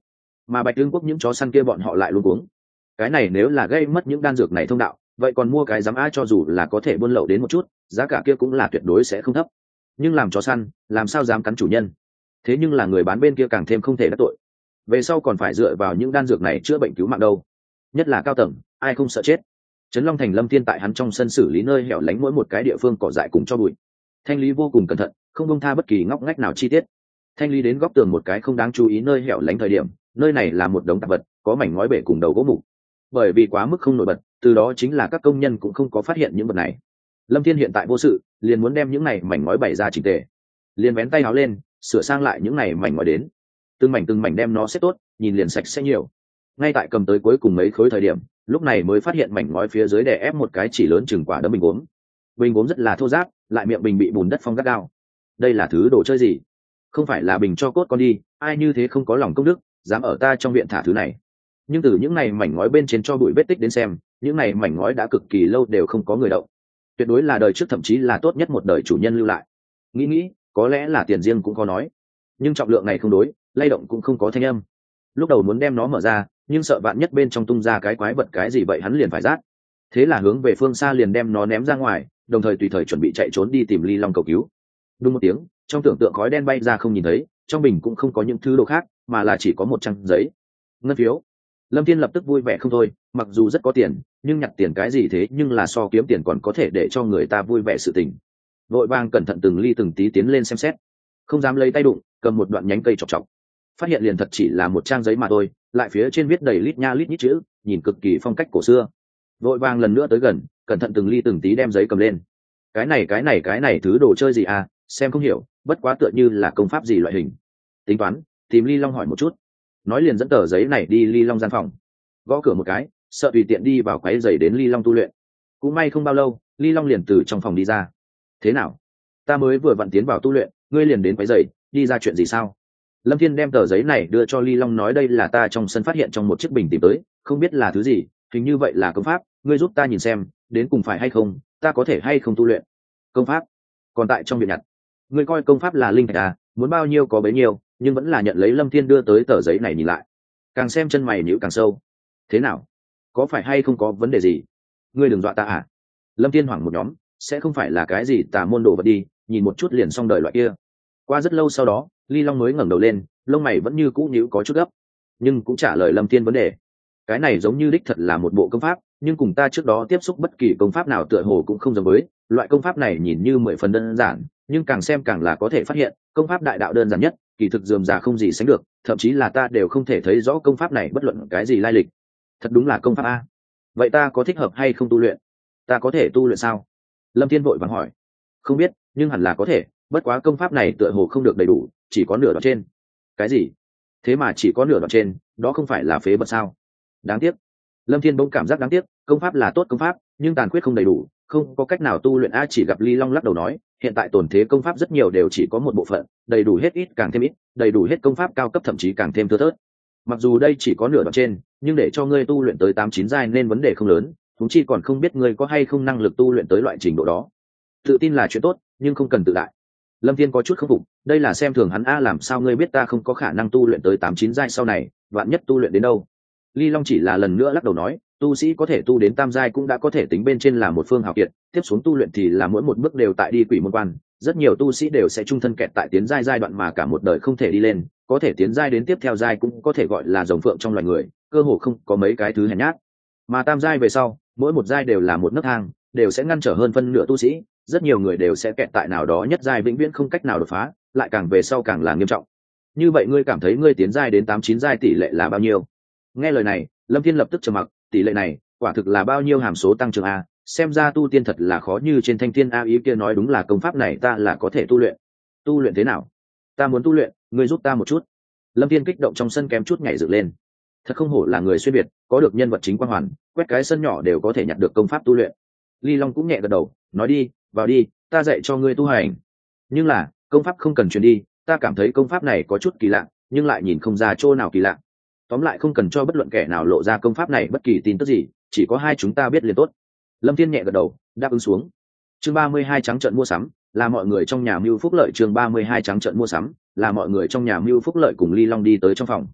mà Bạch Lương quốc những chó săn kia bọn họ lại luôn cuống. Cái này nếu là gây mất những đan dược này thông đạo, vậy còn mua cái giám a cho dù là có thể buôn lậu đến một chút, giá cả kia cũng là tuyệt đối sẽ không thấp. Nhưng làm chó săn, làm sao dám cắn chủ nhân? Thế nhưng là người bán bên kia càng thêm không thể đắc tội. Về sau còn phải dựa vào những đan dược này chữa bệnh cứu mạng đâu. Nhất là cao tầng, ai không sợ chết. Trấn Long Thành Lâm Thiên tại hắn trong sân xử lý nơi hẻo lánh mỗi một cái địa phương cỏ dại cùng cho bụi. Thanh lý vô cùng cẩn thận, không buông tha bất kỳ ngóc ngách nào chi tiết. Thanh lý đến góc tường một cái không đáng chú ý nơi hẻo lánh thời điểm, nơi này là một đống tạp vật, có mảnh ngói bể cùng đầu gỗ mục. Bởi vì quá mức không nổi bật, từ đó chính là các công nhân cũng không có phát hiện những vật này. Lâm Thiên hiện tại vô sự, liền muốn đem những này mảnh ngói bày ra chỉnh tề. Liền vén tay áo lên, sửa sang lại những này mảnh ngói đến. Từng mảnh từng mảnh đem nó xếp tốt, nhìn liền sạch sẽ nhiều. Ngay tại cầm tới cuối cùng mấy khối thời điểm, lúc này mới phát hiện mảnh ngói phía dưới đè ép một cái chỉ lớn chừng quả đấm bình uống. Bình uống rất là thô ráp, lại miệng bình bị bùn đất phong gắt gao. Đây là thứ đồ chơi gì? Không phải là bình cho cốt con đi, ai như thế không có lòng công đức, dám ở ta trong viện thả thứ này. Nhưng từ những này mảnh ngói bên trên cho bụi vết tích đến xem, những này mảnh ngói đã cực kỳ lâu đều không có người động. Tuyệt đối là đời trước thậm chí là tốt nhất một đời chủ nhân lưu lại. Nghĩ nghĩ, có lẽ là tiền riêng cũng có nói. Nhưng trọng lượng này không đối, lay động cũng không có thanh âm. Lúc đầu muốn đem nó mở ra, nhưng sợ vạn nhất bên trong tung ra cái quái vật cái gì vậy hắn liền phải rát. Thế là hướng về phương xa liền đem nó ném ra ngoài, đồng thời tùy thời chuẩn bị chạy trốn đi tìm Ly Long cầu cứu. Đúng một tiếng, trong tưởng tượng khói đen bay ra không nhìn thấy, trong bình cũng không có những thứ đồ khác, mà là chỉ có một trang giấy. Ngân phiếu. Lâm Thiên lập tức vui vẻ không thôi, mặc dù rất có tiền, nhưng nhặt tiền cái gì thế nhưng là so kiếm tiền còn có thể để cho người ta vui vẻ sự tình. Vội vàng cẩn thận từng ly từng tí tiến lên xem xét, không dám lấy tay đụng, cầm một đoạn nhánh cây chọc chọc. Phát hiện liền thật chỉ là một trang giấy mà thôi, lại phía trên viết đầy lít nha lít nhít chữ, nhìn cực kỳ phong cách cổ xưa. Vội vàng lần nữa tới gần, cẩn thận từng ly từng tí đem giấy cầm lên. Cái này cái này cái này thứ đồ chơi gì à, xem không hiểu, bất quá tựa như là công pháp gì loại hình. Tính toán, tìm Ly Long hỏi một chút. Nói liền dẫn tờ giấy này đi Ly Long gian phòng, gõ cửa một cái, sợ tùy tiện đi vào quấy rầy đến Ly Long tu luyện. Cũng may không bao lâu, Ly Long liền từ trong phòng đi ra. Thế nào? Ta mới vừa vặn tiến vào tu luyện, ngươi liền đến quấy rầy, đi ra chuyện gì sao? Lâm Thiên đem tờ giấy này đưa cho Ly Long nói đây là ta trong sân phát hiện trong một chiếc bình tìm tới, không biết là thứ gì, hình như vậy là công pháp, ngươi giúp ta nhìn xem, đến cùng phải hay không, ta có thể hay không tu luyện. Công pháp? Còn tại trong viện nhặt. Ngươi coi công pháp là linh thạch à, muốn bao nhiêu có bấy nhiêu, nhưng vẫn là nhận lấy Lâm Thiên đưa tới tờ giấy này nhìn lại. Càng xem chân mày nhíu càng sâu. Thế nào? Có phải hay không có vấn đề gì? Ngươi đừng dọa ta à? Lâm Thiên hoảng một nhóm, sẽ không phải là cái gì tà môn đồ vật đi, nhìn một chút liền xong đời loại kia. Qua rất lâu sau đó, Ly Long mới ngẩng đầu lên, lông mày vẫn như cũ nhíu có chút gấp, nhưng cũng trả lời Lâm Thiên vấn đề. Cái này giống như đích thật là một bộ công pháp, nhưng cùng ta trước đó tiếp xúc bất kỳ công pháp nào tựa hồ cũng không giống với. Loại công pháp này nhìn như mười phần đơn giản, nhưng càng xem càng là có thể phát hiện, công pháp đại đạo đơn giản nhất, kỳ thực rườm rà không gì sánh được, thậm chí là ta đều không thể thấy rõ công pháp này bất luận cái gì lai lịch. Thật đúng là công pháp a. Vậy ta có thích hợp hay không tu luyện? Ta có thể tu luyện sao? Lâm Thiên vội vàng hỏi. Không biết, nhưng hẳn là có thể, bất quá công pháp này tựa hồ không được đầy đủ, chỉ có nửa đoạn trên. Cái gì? Thế mà chỉ có nửa đoạn trên, đó không phải là phế vật sao? Đáng tiếc. Lâm Thiên bỗng cảm giác đáng tiếc, công pháp là tốt công pháp, nhưng tàn khuyết không đầy đủ, không có cách nào tu luyện a. Chỉ gặp Ly Long lắc đầu nói, hiện tại tổn thế công pháp rất nhiều đều chỉ có một bộ phận, đầy đủ hết ít càng thêm ít, đầy đủ hết công pháp cao cấp thậm chí càng thêm thưa thớt. Mặc dù đây chỉ có nửa đoạn trên, nhưng để cho ngươi tu luyện tới tám chín giai nên vấn đề không lớn, chúng chi còn không biết ngươi có hay không năng lực tu luyện tới loại trình độ đó. Tự tin là chuyện tốt, nhưng không cần tự đại. Lâm Thiên có chút khâm phục, đây là xem thường hắn a, làm sao ngươi biết ta không có khả năng tu luyện tới tám chín giai sau này, vạn nhất tu luyện đến đâu. Ly Long chỉ là lần nữa lắc đầu nói, tu sĩ có thể tu đến tam giai cũng đã có thể tính bên trên là một phương hào kiệt, tiếp xuống tu luyện thì là mỗi một bước đều tại đi quỷ môn quan, rất nhiều tu sĩ đều sẽ chung thân kẹt tại tiến giai giai đoạn mà cả một đời không thể đi lên, có thể tiến giai đến tiếp theo giai cũng có thể gọi là rồng phượng trong loài người, cơ hồ không có mấy cái thứ hèn nhát. Mà tam giai về sau, mỗi một giai đều là một nấc thang, đều sẽ ngăn trở hơn phân nửa tu sĩ, rất nhiều người đều sẽ kẹt tại nào đó nhất giai vĩnh viễn không cách nào đột phá, lại càng về sau càng là nghiêm trọng. Như vậy ngươi cảm thấy ngươi tiến giai đến tám chín giai tỷ lệ là bao nhiêu? Nghe lời này, Lâm Thiên lập tức trầm mặc, tỷ lệ này, quả thực là bao nhiêu hàm số tăng trưởng a, xem ra tu tiên thật là khó như trên thanh thiên a. Ý kia nói đúng là công pháp này ta là có thể tu luyện. Tu luyện thế nào? Ta muốn tu luyện, ngươi giúp ta một chút. Lâm Thiên kích động trong sân kém chút nhảy dựng lên. Thật không hổ là người xuyên việt, có được nhân vật chính quan hoàn, quét cái sân nhỏ đều có thể nhặt được công pháp tu luyện. Ly Long cũng nhẹ gật đầu, nói đi, vào đi, ta dạy cho ngươi tu hành. Nhưng là, công pháp không cần truyền đi, ta cảm thấy công pháp này có chút kỳ lạ, nhưng lại nhìn không ra chỗ nào kỳ lạ. Tóm lại không cần cho bất luận kẻ nào lộ ra công pháp này bất kỳ tin tức gì, chỉ có hai chúng ta biết liền tốt. Lâm Thiên nhẹ gật đầu, đáp ứng xuống. Chương ba mươi hai trắng trợn mua sắm, là mọi người trong nhà mưu phúc lợi. Chương ba mươi hai trắng trợn mua sắm, là mọi người trong nhà mưu phúc lợi cùng Ly Long đi tới trong phòng.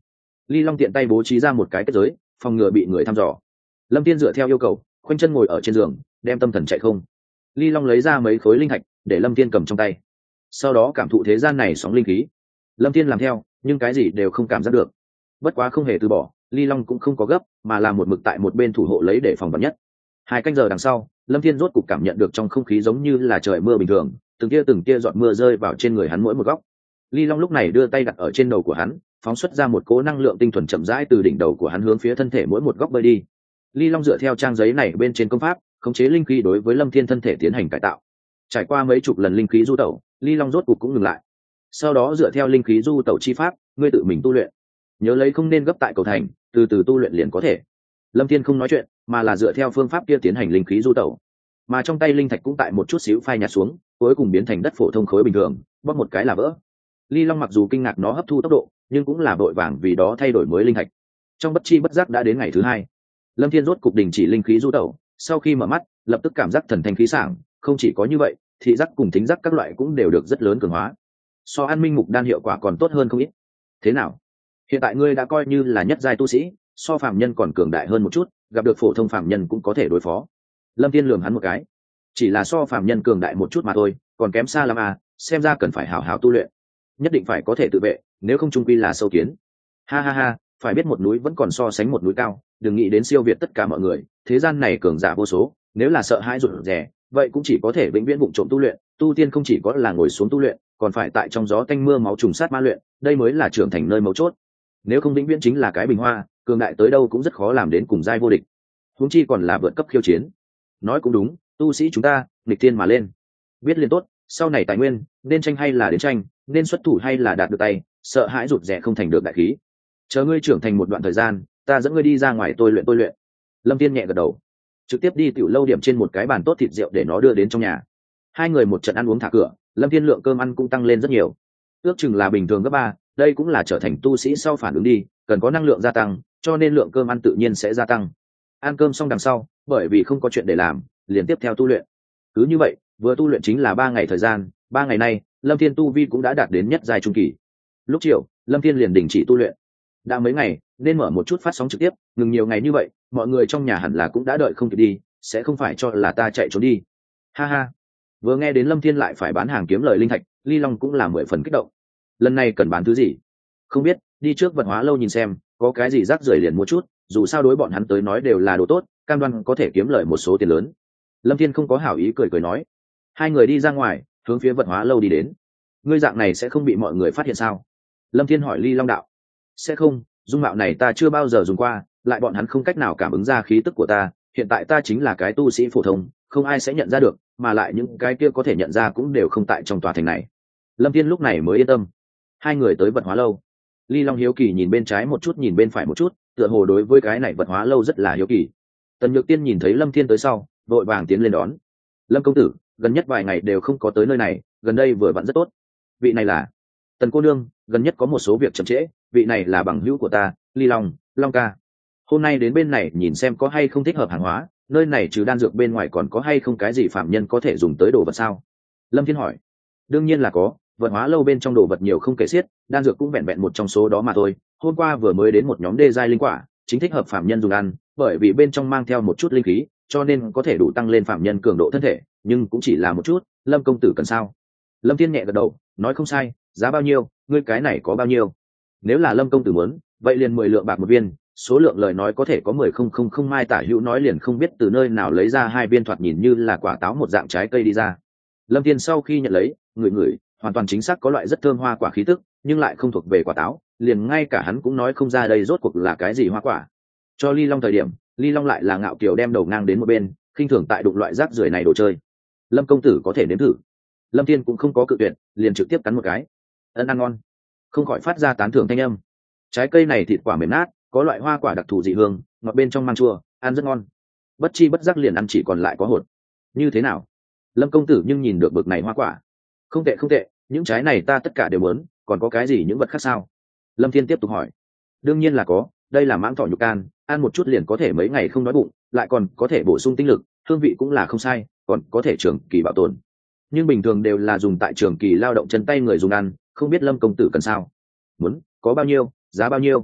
Ly Long tiện tay bố trí ra một cái kết giới, phòng ngừa bị người thăm dò. Lâm Thiên dựa theo yêu cầu, khoanh chân ngồi ở trên giường, đem tâm thần chạy không. Ly Long lấy ra mấy khối linh thạch để Lâm Thiên cầm trong tay, sau đó cảm thụ thế gian này sóng linh khí. Lâm Thiên làm theo, nhưng cái gì đều không cảm giác được. Bất quá không hề từ bỏ, Ly Long cũng không có gấp, mà là một mực tại một bên thủ hộ lấy để phòng vạn nhất. Hai canh giờ đằng sau, Lâm Thiên rốt cục cảm nhận được trong không khí giống như là trời mưa bình thường, từng tia từng tia giọt mưa rơi vào trên người hắn mỗi một góc. Ly Long lúc này đưa tay đặt ở trên đầu của hắn, phóng xuất ra một cỗ năng lượng tinh thuần chậm rãi từ đỉnh đầu của hắn hướng phía thân thể mỗi một góc bơi đi. Ly Long dựa theo trang giấy này bên trên công pháp, khống chế linh khí đối với Lâm Thiên thân thể tiến hành cải tạo. Trải qua mấy chục lần linh khí du tẩu, Ly Long rốt cục cũng ngừng lại. Sau đó dựa theo linh khí du tẩu chi pháp, ngươi tự mình tu luyện. Nhớ lấy không nên gấp tại cầu thành, từ từ tu luyện liền có thể. Lâm Thiên không nói chuyện, mà là dựa theo phương pháp kia tiến hành linh khí du tẩu. Mà trong tay linh thạch cũng tại một chút xíu phai nhạt xuống, cuối cùng biến thành đất phổ thông khối bình thường, bóp một cái là vỡ. Ly Long mặc dù kinh ngạc nó hấp thu tốc độ, nhưng cũng là vội vàng vì đó thay đổi mới linh thạch. Trong bất chi bất giác đã đến ngày thứ hai, Lâm Thiên rốt cục đình chỉ linh khí du tẩu, sau khi mở mắt, lập tức cảm giác thần thanh khí sảng, không chỉ có như vậy, thị giác cùng thính giác các loại cũng đều được rất lớn cường hóa. So An Minh Mục đan hiệu quả còn tốt hơn không ít. Thế nào? Hiện tại ngươi đã coi như là nhất giai tu sĩ, so phàm nhân còn cường đại hơn một chút, gặp được phổ thông phàm nhân cũng có thể đối phó. Lâm Thiên lườm hắn một cái. Chỉ là so phàm nhân cường đại một chút mà thôi, còn kém xa lắm à, xem ra cần phải hảo hảo tu luyện. Nhất định phải có thể tự vệ, nếu không trung quy là sâu kiến. Ha ha ha, phải biết một núi vẫn còn so sánh một núi cao, đừng nghĩ đến siêu việt tất cả mọi người, thế gian này cường giả vô số, nếu là sợ hãi rụt rè, vậy cũng chỉ có thể vĩnh viễn vụng trộm tu luyện, tu tiên không chỉ có là ngồi xuống tu luyện, còn phải tại trong gió tanh mưa máu trùng sát ma luyện, đây mới là trưởng thành nơi mấu chốt. Nếu không vĩnh viễn chính là cái bình hoa, cường đại tới đâu cũng rất khó làm đến cùng giai vô địch. Huống chi còn là vượt cấp khiêu chiến. Nói cũng đúng, tu sĩ chúng ta, nghịch thiên mà lên. Biết liên tốt, sau này tài nguyên, nên tranh hay là đến tranh, nên xuất thủ hay là đạt được tay, sợ hãi rụt rè không thành được đại khí. Chờ ngươi trưởng thành một đoạn thời gian, ta dẫn ngươi đi ra ngoài tôi luyện tôi luyện. Lâm Thiên nhẹ gật đầu, trực tiếp đi tiểu lâu điểm trên một cái bàn tốt thịt rượu để nó đưa đến trong nhà. Hai người một trận ăn uống thả cửa, Lâm Thiên lượng cơm ăn cũng tăng lên rất nhiều, ước chừng là bình thường gấp ba, đây cũng là trở thành tu sĩ sau phản ứng đi, cần có năng lượng gia tăng, cho nên lượng cơm ăn tự nhiên sẽ gia tăng. Ăn cơm xong đằng sau, bởi vì không có chuyện để làm, liền tiếp theo tu luyện. Cứ như vậy, vừa tu luyện chính là ba ngày thời gian, ba ngày nay, Lâm Thiên tu vi cũng đã đạt đến nhất giai trung kỳ. Lúc chiều, Lâm Thiên liền đình chỉ tu luyện. Đã mấy ngày, nên mở một chút phát sóng trực tiếp, ngừng nhiều ngày như vậy, mọi người trong nhà hẳn là cũng đã đợi không kịp đi, sẽ không phải cho là ta chạy trốn đi. Ha ha. Vừa nghe đến Lâm Thiên lại phải bán hàng kiếm lời linh thạch, Ly Long cũng là mười phần kích động. Lần này cần bán thứ gì? Không biết, đi trước vật hóa lâu nhìn xem, có cái gì rác rưởi liền mua chút, dù sao đối bọn hắn tới nói đều là đồ tốt, cam đoan có thể kiếm lời một số tiền lớn. Lâm Thiên không có hảo ý cười cười nói. Hai người đi ra ngoài, hướng phía vật hóa lâu đi đến. Ngươi dạng này sẽ không bị mọi người phát hiện sao? Lâm Thiên hỏi Ly Long đạo. Sẽ không, dung mạo này ta chưa bao giờ dùng qua, lại bọn hắn không cách nào cảm ứng ra khí tức của ta, hiện tại ta chính là cái tu sĩ phổ thông, không ai sẽ nhận ra được, mà lại những cái kia có thể nhận ra cũng đều không tại trong tòa thành này. Lâm Thiên lúc này mới yên tâm. Hai người tới vật hóa lâu. Ly Long hiếu kỳ nhìn bên trái một chút nhìn bên phải một chút, tựa hồ đối với cái này vật hóa lâu rất là hiếu kỳ. Tần Nhược Tiên nhìn thấy Lâm Thiên tới sau, vội vàng tiến lên đón. Lâm công tử, gần nhất vài ngày đều không có tới nơi này, gần đây vừa vặn rất tốt. Vị này là Tần cô nương, gần nhất có một số việc chậm trễ, vị này là bằng hữu của ta, Ly Long, Long ca. Hôm nay đến bên này nhìn xem có hay không thích hợp hàng hóa, nơi này trừ đan dược bên ngoài còn có hay không cái gì phạm nhân có thể dùng tới đồ vật sao? Lâm Thiên hỏi. Đương nhiên là có, vật hóa lâu bên trong đồ vật nhiều không kể xiết, đan dược cũng vẹn vẹn một trong số đó mà thôi. Hôm qua vừa mới đến một nhóm đê giai linh quả, chính thích hợp phạm nhân dùng ăn, bởi vì bên trong mang theo một chút linh khí, cho nên có thể đủ tăng lên phạm nhân cường độ thân thể, nhưng cũng chỉ là một chút. Lâm công tử cần sao? Lâm Thiên nhẹ gật đầu, nói không sai, giá bao nhiêu, ngươi cái này có bao nhiêu? Nếu là Lâm công tử muốn, vậy liền mười lượng bạc một viên, số lượng lời nói có thể có mười không không không mai tả hữu, nói liền không biết từ nơi nào lấy ra hai viên thoạt nhìn như là quả táo một dạng trái cây đi ra. Lâm Thiên sau khi nhận lấy, ngửi ngửi, hoàn toàn chính xác có loại rất thơm hoa quả khí tức, nhưng lại không thuộc về quả táo, liền ngay cả hắn cũng nói không ra đây rốt cuộc là cái gì hoa quả. Cho Ly Long thời điểm, Ly Long lại là ngạo kiều đem đầu ngang đến một bên, khinh thường tại đụng loại rác rưởi này đồ chơi. Lâm công tử có thể nếm thử. Lâm Thiên cũng không có cự tuyệt, liền trực tiếp cắn một cái. Ân, ăn ngon. Không khỏi phát ra tán thưởng thanh âm. Trái cây này thịt quả mềm nát, có loại hoa quả đặc thù dị hương, ngọt bên trong mang chua, ăn rất ngon. Bất chi bất giác liền ăn chỉ còn lại có hột. Như thế nào? Lâm công tử nhưng nhìn được bực này hoa quả. Không tệ không tệ, những trái này ta tất cả đều muốn, còn có cái gì những vật khác sao? Lâm Thiên tiếp tục hỏi. Đương nhiên là có, đây là mãng thọ nhục can, ăn một chút liền có thể mấy ngày không đói bụng, lại còn có thể bổ sung tinh lực, hương vị cũng là không sai, còn có thể trường kỳ bảo tồn. Nhưng bình thường đều là dùng tại trường kỳ lao động chân tay người dùng ăn, không biết Lâm công tử cần sao? Muốn, có bao nhiêu, giá bao nhiêu?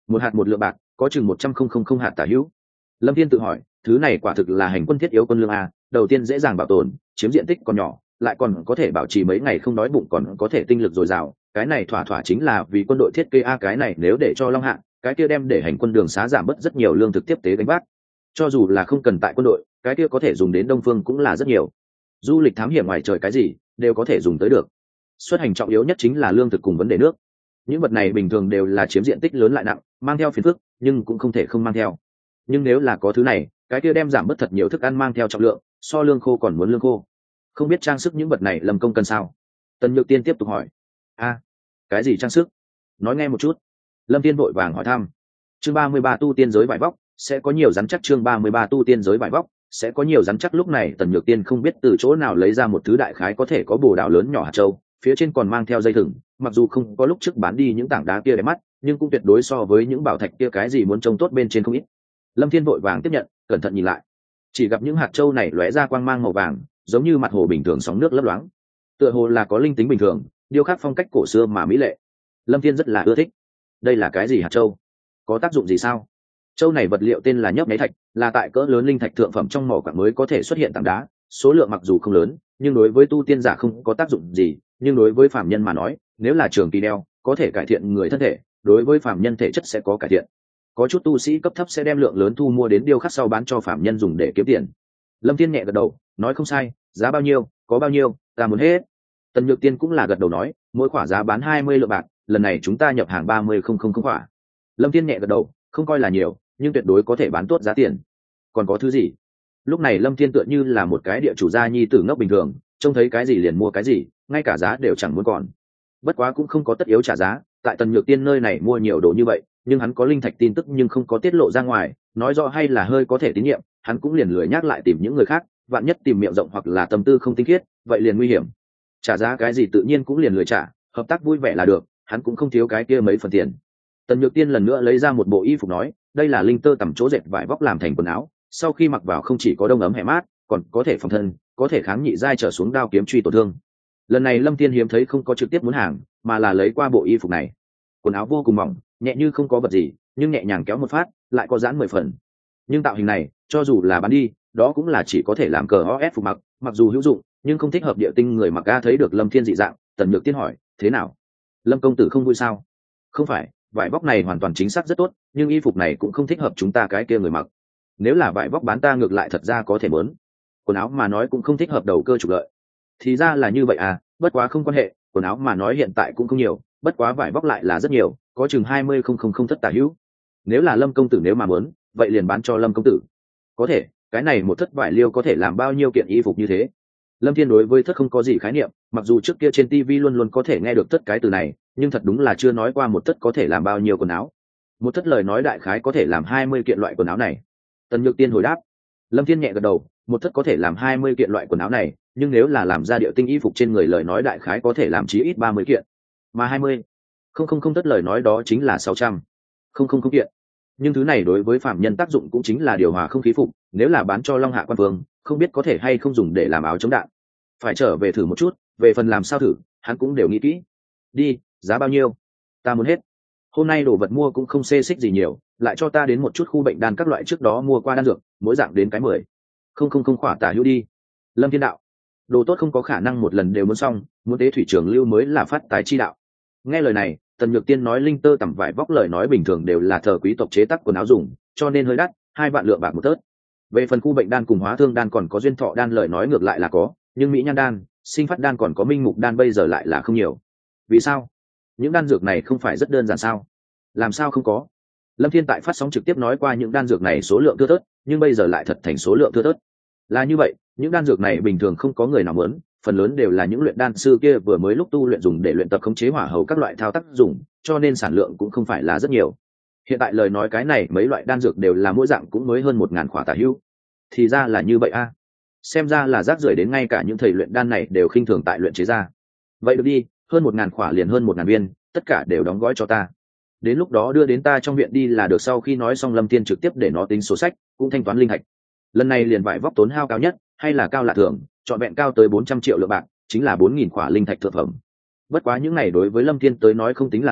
Một hạt một lượng bạc có chừng một trăm không không không hạt tả hữu. Lâm Thiên tự hỏi, thứ này quả thực là hành quân thiết yếu quân lương a, đầu tiên dễ dàng bảo tồn, chiếm diện tích còn nhỏ, lại còn có thể bảo trì mấy ngày không đói bụng, còn có thể tinh lực dồi dào, cái này thỏa thỏa chính là vì quân đội thiết kế a. Cái này nếu để cho Long Hạ, cái kia đem để hành quân đường xá giảm bớt rất nhiều lương thực tiếp tế gánh vác. Cho dù là không cần tại quân đội, cái kia có thể dùng đến Đông Phương cũng là rất nhiều. Du lịch thám hiểm ngoài trời cái gì đều có thể dùng tới được. Xuất hành trọng yếu nhất chính là lương thực cùng vấn đề nước. Những vật này bình thường đều là chiếm diện tích lớn lại nặng, mang theo phiền phức, nhưng cũng không thể không mang theo. Nhưng nếu là có thứ này, cái kia đem giảm bớt thật nhiều thức ăn mang theo trọng lượng, so lương khô còn muốn lương khô. Không biết trang sức những vật này Lâm công cần sao? Tần Nhược Tiên tiếp tục hỏi. A, cái gì trang sức? Nói nghe một chút. Lâm Tiên vội vàng hỏi thăm. Chương ba mươi ba tu tiên giới vải vóc, sẽ có nhiều rắn chắc. Chương ba mươi ba tu tiên giới vải vóc, sẽ có nhiều rắn chắc. Lúc này Tần Nhược Tiên không biết từ chỗ nào lấy ra một thứ đại khái có thể có bồ đào lớn nhỏ hạt châu, phía trên còn mang theo dây thừng, mặc dù không có lúc trước bán đi những tảng đá kia để mắt, nhưng cũng tuyệt đối so với những bảo thạch kia cái gì muốn trông tốt bên trên không ít. Lâm Thiên vội vàng tiếp nhận, cẩn thận nhìn lại, chỉ gặp những hạt châu này lóe ra quang mang màu vàng, giống như mặt hồ bình thường sóng nước lấp loáng, tựa hồ là có linh tính bình thường, điêu khắc phong cách cổ xưa mà mỹ lệ. Lâm Thiên rất là ưa thích. Đây là cái gì hạt châu? Có tác dụng gì sao? Châu này vật liệu tên là nhấp nháy thạch, là tại cỡ lớn linh thạch thượng phẩm trong mỏ quặng mới có thể xuất hiện tảng đá, số lượng mặc dù không lớn, nhưng đối với tu tiên giả không có tác dụng gì, nhưng đối với phàm nhân mà nói, nếu là trường kỳ đeo, có thể cải thiện người thân thể, đối với phàm nhân thể chất sẽ có cải thiện. Có chút tu sĩ cấp thấp sẽ đem lượng lớn thu mua đến điêu khắc sau bán cho phàm nhân dùng để kiếm tiền. Lâm Thiên nhẹ gật đầu, nói không sai, giá bao nhiêu, có bao nhiêu, ta muốn hết. Tần Nhược Tiên cũng là gật đầu nói, mỗi khỏa giá bán hai mươi lượng bạc, lần này chúng ta nhập hàng ba mươi không không không khỏa. Lâm Thiên nhẹ gật đầu, không coi là nhiều, nhưng tuyệt đối có thể bán tốt giá tiền. Còn có thứ gì? Lúc này Lâm Thiên tựa như là một cái địa chủ gia nhi tử ngốc bình thường, trông thấy cái gì liền mua cái gì, ngay cả giá đều chẳng muốn còn. Bất quá cũng không có tất yếu trả giá, tại Tần Nhược Tiên nơi này mua nhiều đồ như vậy, nhưng hắn có linh thạch tin tức nhưng không có tiết lộ ra ngoài, nói rõ hay là hơi có thể tín nhiệm, hắn cũng liền lười nhắc lại tìm những người khác, vạn nhất tìm miệng rộng hoặc là tâm tư không tinh khiết, vậy liền nguy hiểm. Trả giá cái gì tự nhiên cũng liền lười trả, hợp tác vui vẻ là được, hắn cũng không thiếu cái kia mấy phần tiền. Tần Nhược Tiên lần nữa lấy ra một bộ y phục nói, đây là linh tơ tằm chỗ dệt vải vóc làm thành quần áo, sau khi mặc vào không chỉ có đông ấm hè mát, còn có thể phòng thân, có thể kháng nhị giai trở xuống đao kiếm truy tổn thương. Lần này Lâm Thiên hiếm thấy không có trực tiếp muốn hàng, mà là lấy qua bộ y phục này. Quần áo vô cùng mỏng, nhẹ như không có vật gì, nhưng nhẹ nhàng kéo một phát, lại có giãn mười phần. Nhưng tạo hình này, cho dù là bán đi, đó cũng là chỉ có thể làm cờ o ép phục mặc, mặc dù hữu dụng, nhưng không thích hợp địa tinh người mặc. Ga thấy được Lâm Thiên dị dạng, Tần Nhược Tiên hỏi, thế nào? Lâm công tử không vui sao? Không phải, vải vóc này hoàn toàn chính xác rất tốt, nhưng y phục này cũng không thích hợp chúng ta cái kia người mặc. Nếu là vải vóc bán ta ngược lại thật ra có thể muốn. Quần áo mà nói cũng không thích hợp đầu cơ trục lợi. Thì ra là như vậy à, bất quá không quan hệ, quần áo mà nói hiện tại cũng không nhiều, bất quá vải vóc lại là rất nhiều, có chừng hai mươi không không không thất tả hữu. Nếu là Lâm công tử nếu mà muốn, vậy liền bán cho Lâm công tử. Có thể, cái này một thất vải liêu có thể làm bao nhiêu kiện y phục như thế? Lâm Thiên đối với thất không có gì khái niệm, mặc dù trước kia trên ti vi luôn luôn có thể nghe được tất cái từ này, nhưng thật đúng là chưa nói qua một thất có thể làm bao nhiêu quần áo. Một thất lời nói đại khái có thể làm hai mươi kiện loại quần áo này. Tần Nhược Tiên hồi đáp. Lâm Thiên nhẹ gật đầu, một thất có thể làm hai mươi kiện loại quần áo này, nhưng nếu là làm ra điệu tinh y phục trên người lời nói đại khái có thể làm chí ít ba mươi kiện. Mà hai mươi, không không không thất lời nói đó chính là sáu trăm, không không không kiện. Nhưng thứ này đối với phạm nhân tác dụng cũng chính là điều hòa không khí phục, nếu là bán cho Long Hạ quan vương, không biết có thể hay không dùng để làm áo chống đạn. Phải trở về thử một chút, về phần làm sao thử, hắn cũng đều nghĩ kỹ. Đi, giá bao nhiêu? Ta muốn hết. Hôm nay đồ vật mua cũng không xê xích gì nhiều, lại cho ta đến một chút khu bệnh đan các loại trước đó mua qua đan dược, mỗi dạng đến cái mười. Không không không khỏa tả hữu đi. Lâm Thiên đạo. Đồ tốt không có khả năng một lần đều muốn xong, muốn tế thủy trường lưu mới là phát tài chi đạo. Nghe lời này, Tần Nhược Tiên nói linh tơ tằm vải vóc lời nói bình thường đều là thờ quý tộc chế tác quần áo dùng, cho nên hơi đắt, hai vạn lượng bạc một tớt. Về phần khu bệnh đan cùng hóa thương đan còn có duyên thọ đan lời nói ngược lại là có, nhưng mỹ nhan đan, sinh phát đan còn có minh mục đan bây giờ lại là không nhiều. Vì sao? Những đan dược này không phải rất đơn giản sao? Làm sao không có? Lâm Thiên tại phát sóng trực tiếp nói qua những đan dược này số lượng thưa thớt, nhưng bây giờ lại thật thành số lượng thưa thớt. Là như vậy, những đan dược này bình thường không có người nào muốn, phần lớn đều là những luyện đan sư kia vừa mới lúc tu luyện dùng để luyện tập khống chế hỏa hầu các loại thao tác dùng, cho nên sản lượng cũng không phải là rất nhiều. Hiện tại lời nói cái này mấy loại đan dược đều là mỗi dạng cũng mới hơn một ngàn khỏa tả hữu. Thì ra là như vậy a. À. Xem ra là rác rưởi đến ngay cả những thầy luyện đan này đều khinh thường tại luyện chế ra. Vậy được đi, hơn một ngàn khỏa liền hơn một ngàn viên, tất cả đều đóng gói cho ta. Đến lúc đó đưa đến ta trong viện đi là được. Sau khi nói xong Lâm Thiên trực tiếp để nó tính số sách, cũng thanh toán linh hạch. Lần này liền vải vóc tốn hao cao nhất, hay là cao lạ thường, trọn vẹn cao tới bốn trăm triệu lượng bạc, chính là bốn nghìn khỏa linh thạch thượng phẩm. Bất quá những này đối với Lâm Thiên tới nói không tính là gì,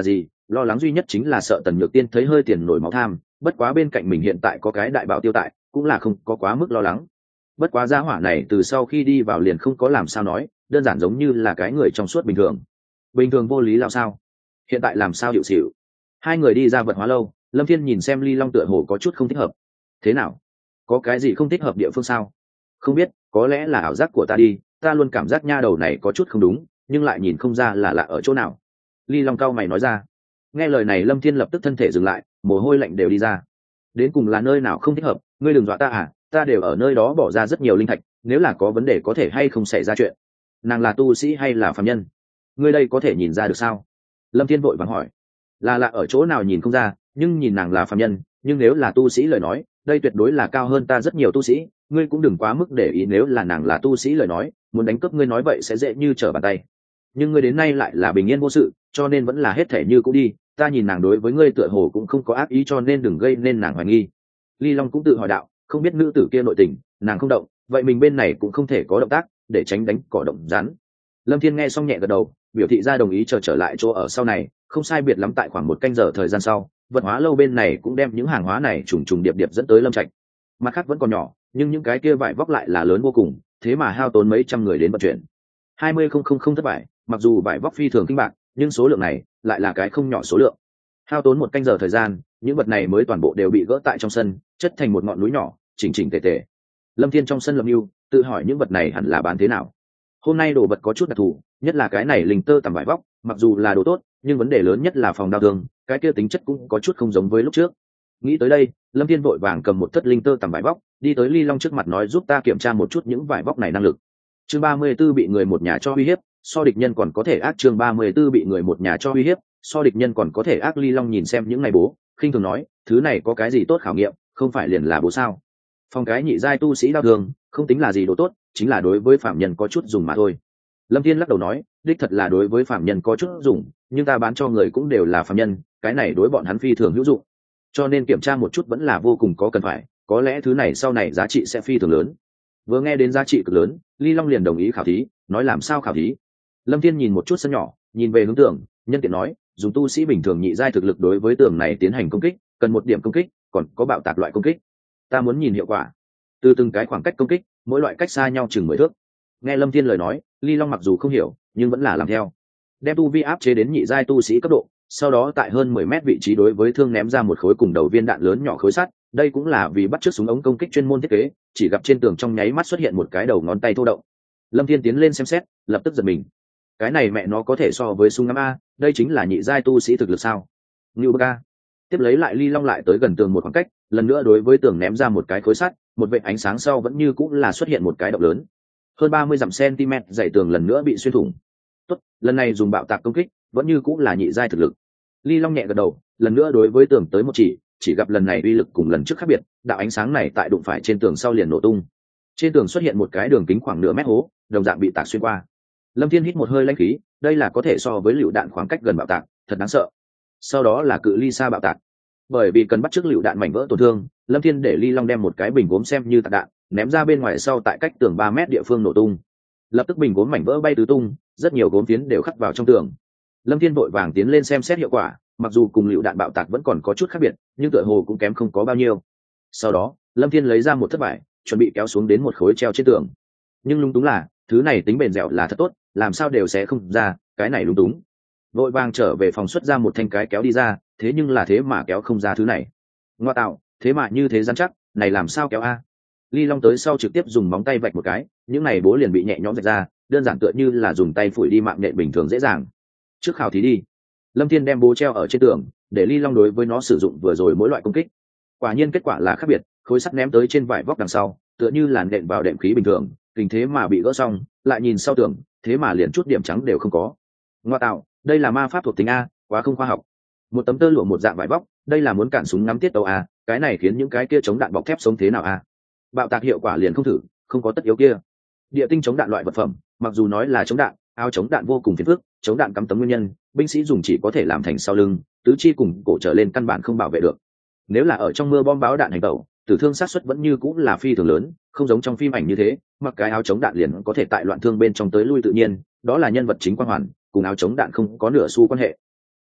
lo lắng duy nhất chính là sợ Tần Nhược Tiên thấy hơi tiền nổi máu tham, bất quá bên cạnh mình hiện tại có cái đại bảo tiêu tại, cũng là không có quá mức lo lắng. Bất quá gia hỏa này từ sau khi đi vào liền không có làm sao nói, đơn giản giống như là cái người trong suốt bình thường. Bình thường vô lý lao sao? Hiện tại làm sao hiệu xỉu? Hai người đi ra vật hóa lâu, Lâm Thiên nhìn xem Ly Long tựa hồ có chút không thích hợp. Thế nào? Có cái gì không thích hợp địa phương sao? Không biết, có lẽ là ảo giác của ta đi, ta luôn cảm giác nha đầu này có chút không đúng, nhưng lại nhìn không ra là lạ ở chỗ nào. Ly Long cau mày nói ra. Nghe lời này Lâm Thiên lập tức thân thể dừng lại, mồ hôi lạnh đều đi ra. Đến cùng là nơi nào không thích hợp, ngươi đừng dọa ta à, ta đều ở nơi đó bỏ ra rất nhiều linh thạch, nếu là có vấn đề có thể hay không xảy ra chuyện. Nàng là tu sĩ hay là phàm nhân? Ngươi đây có thể nhìn ra được sao? Lâm Thiên vội vàng hỏi. Là lạ ở chỗ nào nhìn không ra, nhưng nhìn nàng là phàm nhân, nhưng nếu là tu sĩ lời nói, đây tuyệt đối là cao hơn ta rất nhiều tu sĩ, ngươi cũng đừng quá mức để ý, nếu là nàng là tu sĩ lời nói, muốn đánh cướp ngươi nói vậy sẽ dễ như trở bàn tay. Nhưng ngươi đến nay lại là bình yên vô sự, cho nên vẫn là hết thể như cũ đi, ta nhìn nàng đối với ngươi tựa hồ cũng không có ác ý, cho nên đừng gây nên nàng hoài nghi. Ly Long cũng tự hỏi đạo, không biết nữ tử kia nội tình, nàng không động, vậy mình bên này cũng không thể có động tác, để tránh đánh cỏ động rắn. Lâm Thiên nghe xong nhẹ gật đầu, biểu thị ra đồng ý chờ trở, trở lại chỗ ở sau này, không sai biệt lắm tại khoảng một canh giờ thời gian sau, vật hóa lâu bên này cũng đem những hàng hóa này trùng trùng điệp điệp dẫn tới Lâm Trạch. Mặt khác vẫn còn nhỏ, nhưng những cái kia vải vóc lại là lớn vô cùng, thế mà hao tốn mấy trăm người đến vận chuyển. hai mươi không không không thất bại, mặc dù vải vóc phi thường kinh bạc, nhưng số lượng này lại là cái không nhỏ số lượng. Hao tốn một canh giờ thời gian, những vật này mới toàn bộ đều bị gỡ tại trong sân, chất thành một ngọn núi nhỏ, chỉnh chỉnh tề tề. Lâm Thiên trong sân lâm yêu, tự hỏi những vật này hẳn là bán thế nào. Hôm nay đồ vật có chút đặc thù, nhất là cái này linh tơ tằm vải vóc, mặc dù là đồ tốt, nhưng vấn đề lớn nhất là phòng đau thương, cái kia tính chất cũng có chút không giống với lúc trước. Nghĩ tới đây, Lâm Thiên vội vàng cầm một thất linh tơ tằm vải vóc, đi tới Ly Long trước mặt nói giúp ta kiểm tra một chút những vải vóc này năng lực. Chương ba mươi 34 bị người một nhà cho uy hiếp, so địch nhân còn có thể ác. Chương ba mươi 34 bị người một nhà cho uy hiếp, so địch nhân còn có thể ác. Ly Long nhìn xem những này bố, khinh thường nói, thứ này có cái gì tốt khảo nghiệm, không phải liền là bố sao? Phòng cái nhị giai tu sĩ đau thương, không tính là gì đồ tốt, chính là đối với phạm nhân có chút dùng mà thôi. Lâm Thiên lắc đầu nói, đích thật là đối với phạm nhân có chút dùng, nhưng ta bán cho người cũng đều là phạm nhân, cái này đối bọn hắn phi thường hữu dụng, cho nên kiểm tra một chút vẫn là vô cùng có cần phải, có lẽ thứ này sau này giá trị sẽ phi thường lớn. Vừa nghe đến giá trị cực lớn, Ly Long liền đồng ý khảo thí, nói làm sao khảo thí. Lâm Thiên nhìn một chút sân nhỏ, nhìn về hướng tường, nhân tiện nói, dùng tu sĩ bình thường nhị giai thực lực đối với tường này tiến hành công kích, cần một điểm công kích, còn có bạo tạc loại công kích. Ta muốn nhìn hiệu quả. Từ từng cái khoảng cách công kích, mỗi loại cách xa nhau chừng mười thước. Nghe Lâm Thiên lời nói, Ly Long mặc dù không hiểu, nhưng vẫn là làm theo. Đem tu vi áp chế đến nhị giai tu sĩ cấp độ, sau đó tại hơn mười mét vị trí đối với thương ném ra một khối cùng đầu viên đạn lớn nhỏ khối sắt, đây cũng là vì bắt chước súng ống công kích chuyên môn thiết kế, chỉ gặp trên tường trong nháy mắt xuất hiện một cái đầu ngón tay thô động. Lâm Thiên tiến lên xem xét, lập tức giật mình. Cái này mẹ nó có thể so với súng ngắm a, đây chính là nhị giai tu sĩ thực lực sao? Ngưu Bơ Ca. Tiếp lấy lại Ly Long lại tới gần tường một khoảng cách, lần nữa đối với tường ném ra một cái khối sắt, một vệt ánh sáng sau vẫn như cũng là xuất hiện một cái động lớn. Hơn ba mươi dặm cm dày tường lần nữa bị xuyên thủng. Tốt, lần này dùng bạo tạc công kích, vẫn như cũng là nhị giai thực lực. Ly Long nhẹ gật đầu, lần nữa đối với tường tới một chỉ, chỉ gặp lần này uy lực cùng lần trước khác biệt, đạo ánh sáng này tại đụng phải trên tường sau liền nổ tung. Trên tường xuất hiện một cái đường kính khoảng nửa mét hố, đồng dạng bị tạc xuyên qua. Lâm Thiên hít một hơi lãnh khí, đây là có thể so với lựu đạn khoảng cách gần bạo tạc, thật đáng sợ. Sau đó là cự ly xa bạo tạc. Bởi vì cần bắt chước lựu đạn mảnh vỡ tổn thương, Lâm Thiên để Ly Long đem một cái bình gốm xem như tạc đạn, ném ra bên ngoài sau tại cách tường ba mét địa phương nổ tung. Lập tức bình gốm mảnh vỡ bay tứ tung, rất nhiều gốm phiến đều khắc vào trong tường. Lâm Thiên vội vàng tiến lên xem xét hiệu quả, mặc dù cùng lựu đạn bạo tạc vẫn còn có chút khác biệt, nhưng tựa hồ cũng kém không có bao nhiêu. Sau đó, Lâm Thiên lấy ra một thất vải, chuẩn bị kéo xuống đến một khối treo trên tường. Nhưng lung túng là, thứ này tính bền dẻo là thật tốt, làm sao đều sẽ không ra, cái này lung túng. Vội vàng trở về phòng xuất ra một thanh cái kéo đi ra, thế nhưng là thế mà kéo không ra thứ này. Ngoa tạo, thế mà như thế rắn chắc, này làm sao kéo a? Ly Long tới sau trực tiếp dùng móng tay vạch một cái, những này bố liền bị nhẹ nhõm rạch ra, đơn giản tựa như là dùng tay phủi đi mạng nhện bình thường dễ dàng. Trước khảo thí đi. Lâm Thiên đem bố treo ở trên tường, để Ly Long đối với nó sử dụng vừa rồi mỗi loại công kích. Quả nhiên kết quả là khác biệt, khối sắt ném tới trên vải vóc đằng sau, tựa như là nện vào đệm khí bình thường, tình thế mà bị gỡ xong, lại nhìn sau tường, thế mà liền chút điểm trắng đều không có. Ngoa tạo, đây là ma pháp thuộc tính a, quá không khoa học. Một tấm tơ lụa một dạng vải vóc, đây là muốn cản súng ngắm tiết tấu a, cái này khiến những cái kia chống đạn bọc thép sống thế nào a? Bạo tạc hiệu quả liền không thử, không có tất yếu kia. Địa tinh chống đạn loại vật phẩm, mặc dù nói là chống đạn, áo chống đạn vô cùng phiền phức, chống đạn cắm tấm nguyên nhân, binh sĩ dùng chỉ có thể làm thành sau lưng, tứ chi cùng cổ trở lên căn bản không bảo vệ được. Nếu là ở trong mưa bom báo đạn hành tẩu, tử thương sát suất vẫn như cũng là phi thường lớn, không giống trong phim ảnh như thế, mặc cái áo chống đạn liền có thể tại loạn thương bên trong tới lui tự nhiên, đó là nhân vật chính quang hoàn, cùng áo chống đạn không có nửa xu quan hệ.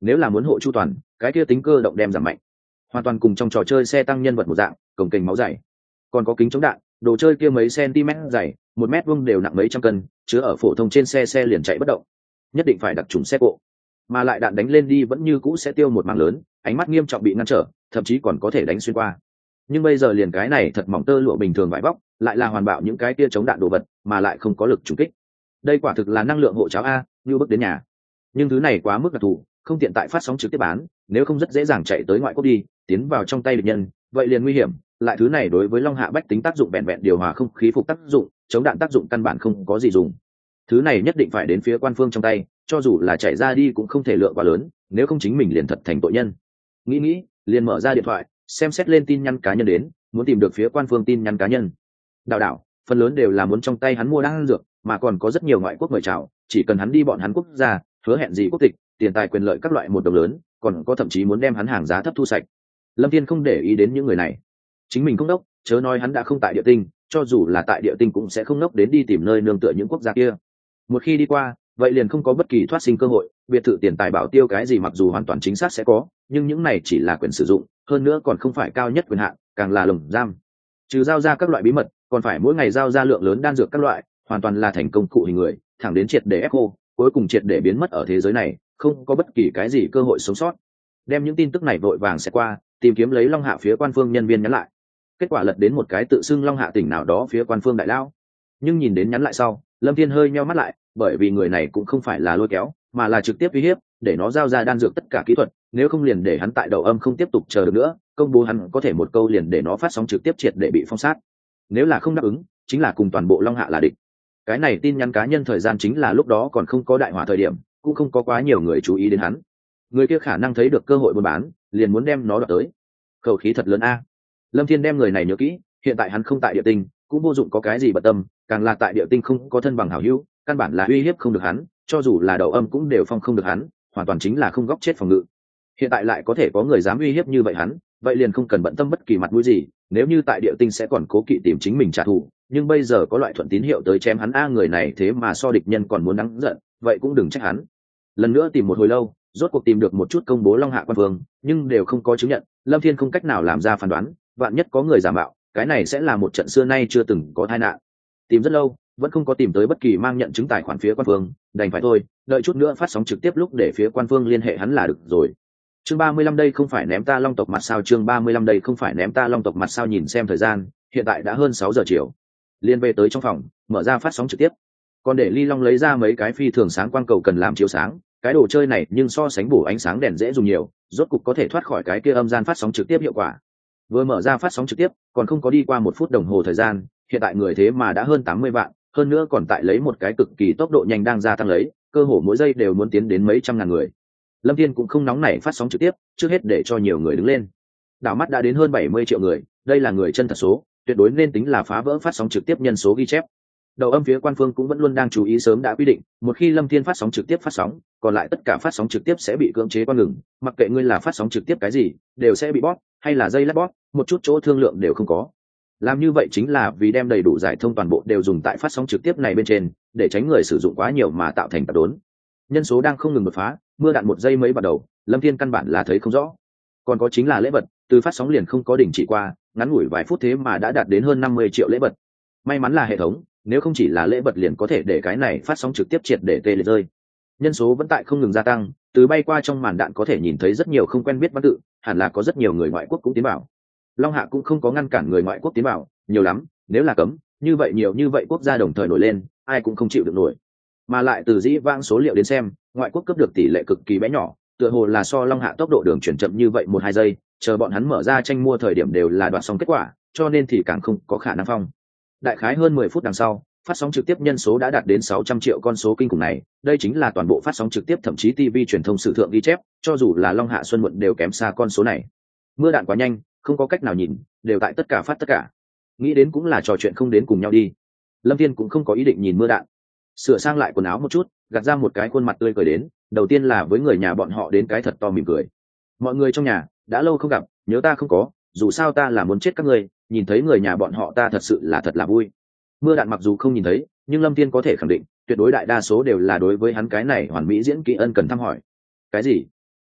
nếu là muốn hộ chu toàn cái kia tính cơ động đem giảm mạnh, hoàn toàn cùng trong trò chơi xe tăng nhân vật một dạng, cồng kềnh máu dày. Còn có kính chống đạn, đồ chơi kia mấy cm dày, một mét vuông đều nặng mấy trăm cân, chứa ở phổ thông trên xe xe liền chạy bất động, nhất định phải đặc trùng xe cộ, mà lại đạn đánh lên đi vẫn như cũ sẽ tiêu một mảng lớn, ánh mắt nghiêm trọng bị ngăn trở, thậm chí còn có thể đánh xuyên qua. Nhưng bây giờ liền cái này thật mỏng tơ lụa bình thường vải bóc, lại là hoàn bạo những cái kia chống đạn đồ vật, mà lại không có lực trùng kích. Đây quả thực là năng lượng hộ cháo a, như bước đến nhà. Nhưng thứ này quá mức đặc thù, không tiện tại phát sóng trực tiếp bán, nếu không rất dễ dàng chạy tới ngoại quốc đi, tiến vào trong tay địch nhân, vậy liền nguy hiểm. Lại thứ này đối với Long Hạ bách tính tác dụng vẹn vẹn điều hòa không khí phục tác dụng, chống đạn tác dụng căn bản không có gì dùng. Thứ này nhất định phải đến phía quan phương trong tay, cho dù là chạy ra đi cũng không thể lượng quá lớn, nếu không chính mình liền thật thành tội nhân. Nghĩ nghĩ, liền mở ra điện thoại, xem xét lên tin nhắn cá nhân đến, muốn tìm được phía quan phương tin nhắn cá nhân. Đào đảo, phần lớn đều là muốn trong tay hắn mua đan dược, mà còn có rất nhiều ngoại quốc mời chào, chỉ cần hắn đi bọn hắn quốc gia, hứa hẹn gì quốc tịch, tiền tài quyền lợi các loại một đồng lớn, còn có thậm chí muốn đem hắn hàng giá thấp thu sạch. Lâm Thiên không để ý đến những người này, chính mình không đốc, chớ nói hắn đã không tại địa tinh, cho dù là tại địa tinh cũng sẽ không đốc đến đi tìm nơi nương tựa những quốc gia kia. Một khi đi qua, vậy liền không có bất kỳ thoát sinh cơ hội, biệt thự tiền tài bảo tiêu cái gì mặc dù hoàn toàn chính xác sẽ có, nhưng những này chỉ là quyền sử dụng, hơn nữa còn không phải cao nhất quyền hạn, càng là lồng giam. Trừ giao ra các loại bí mật, còn phải mỗi ngày giao ra lượng lớn đan dược các loại, hoàn toàn là thành công cụ hình người, thẳng đến triệt để ép khô, cuối cùng triệt để biến mất ở thế giới này, không có bất kỳ cái gì cơ hội sống sót. Đem những tin tức này vội vàng sẽ qua, tìm kiếm lấy Long Hạ phía quan phương nhân viên nhắn lại. Kết quả lật đến một cái tự xưng Long Hạ tỉnh nào đó phía quan phương đại lao. Nhưng nhìn đến nhắn lại sau, Lâm Thiên hơi nheo mắt lại, bởi vì người này cũng không phải là lôi kéo, mà là trực tiếp uy hiếp, để nó giao ra đan dược tất cả kỹ thuật, nếu không liền để hắn tại đầu âm không tiếp tục chờ được nữa, công bố hắn có thể một câu liền để nó phát sóng trực tiếp triệt để bị phong sát. Nếu là không đáp ứng, chính là cùng toàn bộ Long Hạ là địch. Cái này tin nhắn cá nhân thời gian chính là lúc đó còn không có đại hỏa thời điểm, cũng không có quá nhiều người chú ý đến hắn. Người kia khả năng thấy được cơ hội buôn bán, liền muốn đem nó đoạt tới. Khẩu khí thật lớn a. Lâm Thiên đem người này nhớ kỹ, hiện tại hắn không tại địa tinh, cũng vô dụng có cái gì bận tâm, càng là tại địa tinh không có thân bằng hảo hữu, căn bản là uy hiếp không được hắn, cho dù là đầu âm cũng đều phong không được hắn, hoàn toàn chính là không góc chết phòng ngự. Hiện tại lại có thể có người dám uy hiếp như vậy hắn, vậy liền không cần bận tâm bất kỳ mặt mũi gì, nếu như tại địa tinh sẽ còn cố kỵ tìm chính mình trả thù, nhưng bây giờ có loại thuận tín hiệu tới chém hắn a, người này thế mà so địch nhân còn muốn đáng giận, vậy cũng đừng trách hắn. Lần nữa tìm một hồi lâu, rốt cuộc tìm được một chút công bố Long Hạ quan phương, nhưng đều không có chứng nhận, Lâm Thiên không cách nào làm ra phán đoán, vạn nhất có người giả mạo, cái này sẽ là một trận xưa nay chưa từng có tai nạn. Tìm rất lâu, vẫn không có tìm tới bất kỳ mang nhận chứng tài khoản phía quan phương, đành phải thôi, đợi chút nữa phát sóng trực tiếp lúc để phía quan phương liên hệ hắn là được rồi. Chương ba mươi lăm đây không phải ném ta Long tộc mặt sao, chương ba mươi lăm đây không phải ném ta Long tộc mặt sao, nhìn xem thời gian, hiện tại đã hơn sáu giờ chiều. Liên về tới trong phòng, mở ra phát sóng trực tiếp. Còn để Ly Long lấy ra mấy cái phi thường sáng quang cầu cần làm chiếu sáng, cái đồ chơi này nhưng so sánh bổ ánh sáng đèn dễ dùng nhiều, rốt cục có thể thoát khỏi cái kia âm gian phát sóng trực tiếp hiệu quả. Vừa mở ra phát sóng trực tiếp, còn không có đi qua một phút đồng hồ thời gian, hiện tại người thế mà đã hơn tám mươi vạn, hơn nữa còn tại lấy một cái cực kỳ tốc độ nhanh đang gia tăng lấy, cơ hồ mỗi giây đều muốn tiến đến mấy trăm ngàn người. Lâm Thiên cũng không nóng nảy phát sóng trực tiếp, trước hết để cho nhiều người đứng lên. Đảo mắt đã đến hơn bảy mươi triệu người, đây là người chân thật số, tuyệt đối nên tính là phá vỡ phát sóng trực tiếp nhân số ghi chép. Đầu âm phía quan phương cũng vẫn luôn đang chú ý sớm đã quy định, một khi Lâm Thiên phát sóng trực tiếp phát sóng, còn lại tất cả phát sóng trực tiếp sẽ bị cưỡng chế quan ngừng, mặc kệ ngươi là phát sóng trực tiếp cái gì, đều sẽ bị bot, hay là dây lát bot, một chút chỗ thương lượng đều không có. Làm như vậy chính là vì đem đầy đủ giải thông toàn bộ đều dùng tại phát sóng trực tiếp này bên trên, để tránh người sử dụng quá nhiều mà tạo thành tạp đốn. Nhân số đang không ngừng đột phá, mưa đạn một giây mấy bắt đầu, Lâm Thiên căn bản là thấy không rõ. Còn có chính là lễ vật, từ phát sóng liền không có đình chỉ qua, ngắn ngủi vài phút thế mà đã đạt đến hơn năm mươi triệu lễ vật. May mắn là hệ thống, nếu không chỉ là lễ vật liền có thể để cái này phát sóng trực tiếp triệt để tê liệt rơi. Nhân số vẫn tại không ngừng gia tăng, từ bay qua trong màn đạn có thể nhìn thấy rất nhiều không quen biết văn tự, hẳn là có rất nhiều người ngoại quốc cũng tiến vào. Long Hạ cũng không có ngăn cản người ngoại quốc tiến vào, nhiều lắm, nếu là cấm, như vậy nhiều như vậy quốc gia đồng thời nổi lên, ai cũng không chịu được nổi. Mà lại từ dĩ vãng số liệu đến xem, ngoại quốc cấp được tỷ lệ cực kỳ bé nhỏ, tựa hồ là so Long Hạ tốc độ đường chuyển chậm như vậy một hai giây, chờ bọn hắn mở ra tranh mua thời điểm đều là đoạt xong kết quả, cho nên thì càng không có khả năng phong. Đại khái hơn mười phút đằng sau, phát sóng trực tiếp nhân số đã đạt đến sáu trăm triệu, con số kinh khủng này, đây chính là toàn bộ phát sóng trực tiếp thậm chí ti vi truyền thông sử thượng ghi chép, cho dù là Long Hạ Xuân Muộn đều kém xa con số này. Mưa đạn quá nhanh, không có cách nào nhìn, đều tại tất cả phát tất cả. Nghĩ đến cũng là trò chuyện không đến cùng nhau đi. Lâm Thiên cũng không có ý định nhìn mưa đạn, sửa sang lại quần áo một chút, gạt ra một cái khuôn mặt tươi cười đến, đầu tiên là với người nhà bọn họ đến cái thật to mỉm cười. Mọi người trong nhà, đã lâu không gặp, nhớ ta không có, dù sao ta là muốn chết các ngươi, nhìn thấy người nhà bọn họ ta thật sự là thật là vui. Mưa đạn mặc dù không nhìn thấy, nhưng Lâm Thiên có thể khẳng định, tuyệt đối đại đa số đều là đối với hắn cái này hoàn mỹ diễn kỹ ân cần thăm hỏi. Cái gì?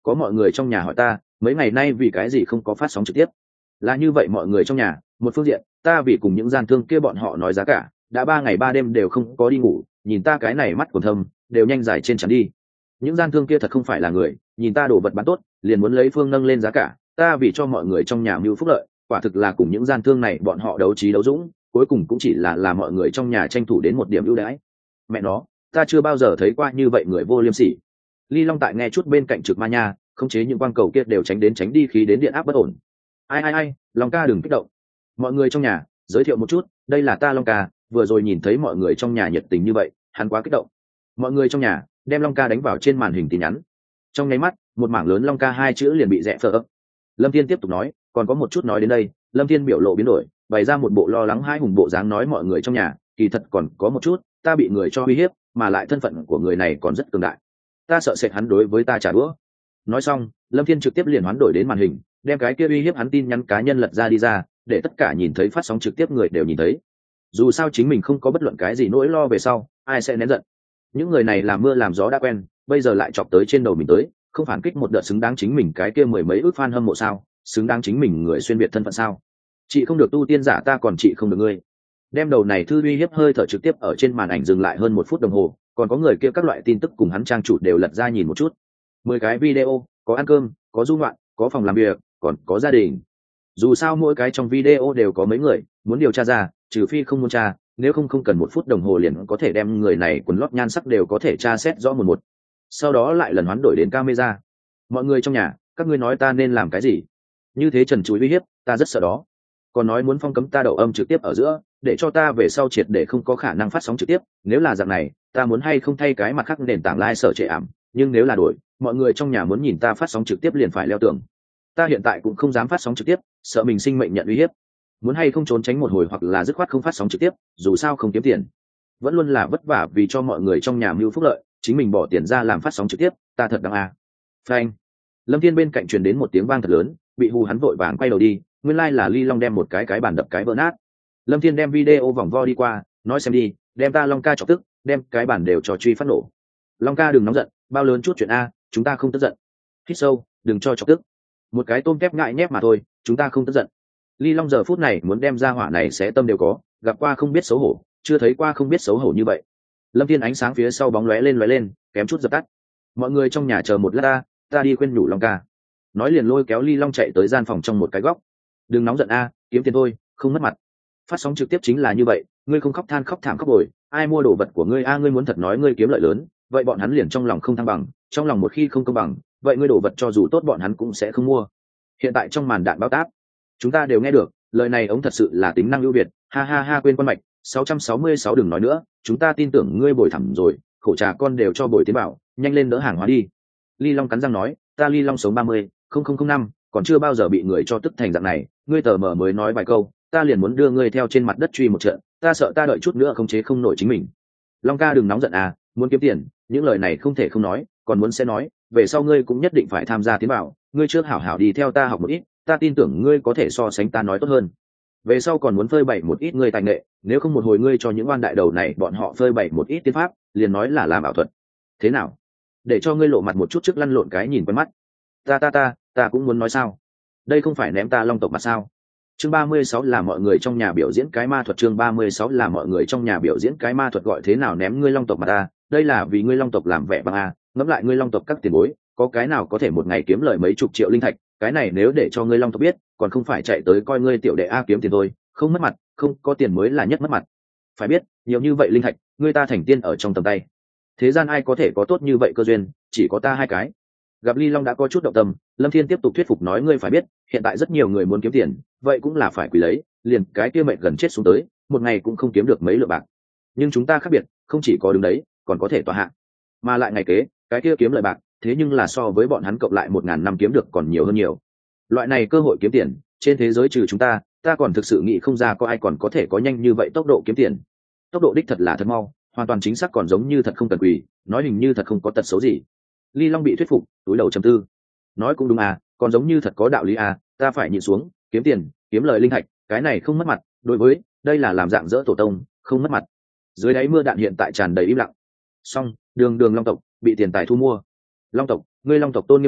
có mọi người trong nhà hỏi ta mấy ngày nay vì cái gì không có phát sóng trực tiếp. Là như vậy mọi người trong nhà, một phương diện ta vì cùng những gian thương kia bọn họ nói giá cả, đã ba ngày ba đêm đều không có đi ngủ, nhìn ta cái này mắt còn thâm đều nhanh dài trên chắn đi. Những gian thương kia thật không phải là người, nhìn ta đổ vật bán tốt liền muốn lấy phương nâng lên giá cả, ta vì cho mọi người trong nhà mưu phúc lợi, quả thực là cùng những gian thương này bọn họ đấu trí đấu dũng, cuối cùng cũng chỉ là là mọi người trong nhà tranh thủ đến một điểm ưu đãi. Mẹ nó, ta chưa bao giờ thấy qua như vậy người vô liêm sỉ. Ly Long tại nghe chút bên cạnh trực ma nha, khống chế những quang cầu kia đều tránh đến tránh đi khí đến điện áp bất ổn. Ai ai ai, Long ca đừng kích động. Mọi người trong nhà, giới thiệu một chút, đây là ta Long ca, vừa rồi nhìn thấy mọi người trong nhà nhiệt tình như vậy, hắn quá kích động. Mọi người trong nhà đem Long ca đánh vào trên màn hình tin nhắn. Trong nháy mắt, một mảng lớn Long ca hai chữ liền bị rẽ phở. Lâm Thiên tiếp tục nói, còn có một chút nói đến đây, Lâm Thiên biểu lộ biến đổi, bày ra một bộ lo lắng hai hùng bộ dáng nói mọi người trong nhà, kỳ thật còn có một chút, ta bị người cho uy hiếp, mà lại thân phận của người này còn rất cường đại. Ta sợ sệt hắn đối với ta trả đũa. Nói xong, Lâm Thiên trực tiếp liền hoán đổi đến màn hình, đem cái kia uy hiếp hắn tin nhắn cá nhân lật ra đi ra, để tất cả nhìn thấy phát sóng trực tiếp người đều nhìn thấy. Dù sao chính mình không có bất luận cái gì nỗi lo về sau, ai sẽ nén giận. Những người này làm mưa làm gió đã quen, bây giờ lại chọc tới trên đầu mình tới, không phản kích một đợt xứng đáng chính mình cái kia mười mấy ước fan hâm mộ sao, xứng đáng chính mình người xuyên biệt thân phận sao. Chị không được tu tiên giả ta còn chị không được ngươi. Đem đầu này thư uy hiếp hơi thở trực tiếp ở trên màn ảnh dừng lại hơn một phút đồng hồ, còn có người kia các loại tin tức cùng hắn trang chủ đều lật ra nhìn một chút. Mười cái video, có ăn cơm, có du ngoạn, có phòng làm việc, còn có gia đình. Dù sao mỗi cái trong video đều có mấy người muốn điều tra ra, trừ phi không muốn tra, nếu không không cần một phút đồng hồ liền có thể đem người này quần lót nhan sắc đều có thể tra xét rõ một một. Sau đó lại lần hoán đổi đến camera. Mọi người trong nhà, các ngươi nói ta nên làm cái gì? Như thế trần trụi uy hiếp, ta rất sợ đó. Còn nói muốn phong cấm ta đậu âm trực tiếp ở giữa, để cho ta về sau triệt để không có khả năng phát sóng trực tiếp. Nếu là dạng này, ta muốn hay không thay cái mặt khác nền tảng live sở trệ ảm, nhưng nếu là đổi, mọi người trong nhà muốn nhìn ta phát sóng trực tiếp liền phải leo tường. Ta hiện tại cũng không dám phát sóng trực tiếp, sợ mình sinh mệnh nhận uy hiếp. Muốn hay không trốn tránh một hồi hoặc là dứt khoát không phát sóng trực tiếp, dù sao không kiếm tiền. Vẫn luôn là vất vả vì cho mọi người trong nhà mưu phúc lợi, chính mình bỏ tiền ra làm phát sóng trực tiếp, ta thật đáng à. Phanh. Lâm Thiên bên cạnh truyền đến một tiếng vang thật lớn, bị hù hắn vội vàng quay đầu đi, nguyên lai like là Ly Long đem một cái cái bàn đập cái vỡ nát. Lâm Thiên đem video vòng vo đi qua, nói xem đi, đem ta Long ca chọc tức, đem cái bàn đều cho truy phát nổ. Long ca đừng nóng giận, bao lớn chút chuyện a, chúng ta không tức giận. Hít sâu, đừng cho chọc tức. Một cái tôm tép ngại nhép mà thôi, chúng ta không tức giận. Ly Long giờ phút này muốn đem ra hỏa này sẽ tâm đều có, gặp qua không biết xấu hổ, chưa thấy qua không biết xấu hổ như vậy. Lâm Thiên ánh sáng phía sau bóng lóe lên lóe lên, kém chút dập tắt. Mọi người trong nhà chờ một lát ta, ta đi khuyên nhủ Long ca. Nói liền lôi kéo Ly Long chạy tới gian phòng trong một cái góc. Đừng nóng giận a, kiếm tiền thôi, không mất mặt. Phát sóng trực tiếp chính là như vậy, ngươi không khóc than khóc thảm khóc bồi, ai mua đồ vật của ngươi a, ngươi muốn thật nói ngươi kiếm lợi lớn, vậy bọn hắn liền trong lòng không thăng bằng, trong lòng một khi không công bằng, vậy ngươi đồ vật cho dù tốt bọn hắn cũng sẽ không mua. Hiện tại trong màn đạn bao táp, chúng ta đều nghe được, lời này ống thật sự là tính năng ưu việt, ha ha ha quên quan mạch, sáu trăm sáu mươi sáu đừng nói nữa, chúng ta tin tưởng ngươi bồi thẳm rồi, khổ trà con đều cho bồi tiến bảo, nhanh lên đỡ hàng hóa đi. Ly Long cắn răng nói, ta Ly Long sống ba mươi, không không không năm, còn chưa bao giờ bị người cho tức thành dạng này, ngươi tờ mở mới nói vài câu, ta liền muốn đưa ngươi theo trên mặt đất truy một trận, ta sợ ta đợi chút nữa không chế không nổi chính mình. Long ca đừng nóng giận à, muốn kiếm tiền, những lời này không thể không nói, còn muốn sẽ nói, về sau ngươi cũng nhất định phải tham gia tiến bảo, ngươi trước hảo hảo đi theo ta học một ít, ta tin tưởng ngươi có thể so sánh ta nói tốt hơn. Về sau còn muốn phơi bày một ít ngươi tài nghệ, nếu không một hồi ngươi cho những oan đại đầu này bọn họ phơi bày một ít tiên pháp, liền nói là làm ảo thuật. Thế nào? Để cho ngươi lộ mặt một chút trước lăn lộn cái nhìn quen mắt. Ta ta ta, ta cũng muốn nói sao? Đây không phải ném ta Long tộc mà sao? Chương ba mươi sáu là mọi người trong nhà biểu diễn cái ma thuật, chương ba mươi sáu là mọi người trong nhà biểu diễn cái ma thuật, gọi thế nào ném ngươi Long tộc mà ta, đây là vì ngươi Long tộc làm vẻ bằng a, ngẫm lại ngươi Long tộc các tiền bối, có cái nào có thể một ngày kiếm lời mấy chục triệu linh thạch, cái này nếu để cho ngươi Long tộc biết, còn không phải chạy tới coi ngươi tiểu đệ a kiếm tiền thôi, không mất mặt, không có tiền mới là nhất mất mặt. Phải biết, nhiều như vậy linh thạch, ngươi ta thành tiên ở trong tầm tay. Thế gian ai có thể có tốt như vậy cơ duyên, chỉ có ta hai cái. Gặp Ly Long đã có chút động tâm, Lâm Thiên tiếp tục thuyết phục nói ngươi phải biết, hiện tại rất nhiều người muốn kiếm tiền, vậy cũng là phải quỳ lấy, liền cái kia mệnh gần chết xuống tới, một ngày cũng không kiếm được mấy lượng bạc. Nhưng chúng ta khác biệt, không chỉ có đứng đấy, còn có thể tọa hạ. Mà lại ngày kế, cái kia kiếm lợi bạc, thế nhưng là so với bọn hắn cộng lại một ngàn năm kiếm được còn nhiều hơn nhiều. Loại này cơ hội kiếm tiền, trên thế giới trừ chúng ta, ta còn thực sự nghĩ không ra có ai còn có thể có nhanh như vậy tốc độ kiếm tiền. Tốc độ đích thật là thật mau, hoàn toàn chính xác còn giống như thật không cần quỳ, nói hình như thật không có tật xấu gì. Ly Long bị thuyết phục, túi đầu trầm tư. Nói cũng đúng à, còn giống như thật có đạo lý à, ta phải nhịn xuống, kiếm tiền, kiếm lời linh thạch, cái này không mất mặt, đối với, đây là làm dạng dỡ tổ tông, không mất mặt. Dưới đáy mưa đạn hiện tại tràn đầy im lặng. Xong, đường đường Long tộc bị tiền tài thu mua. Long tộc, ngươi Long tộc tôn nghiêm đâu,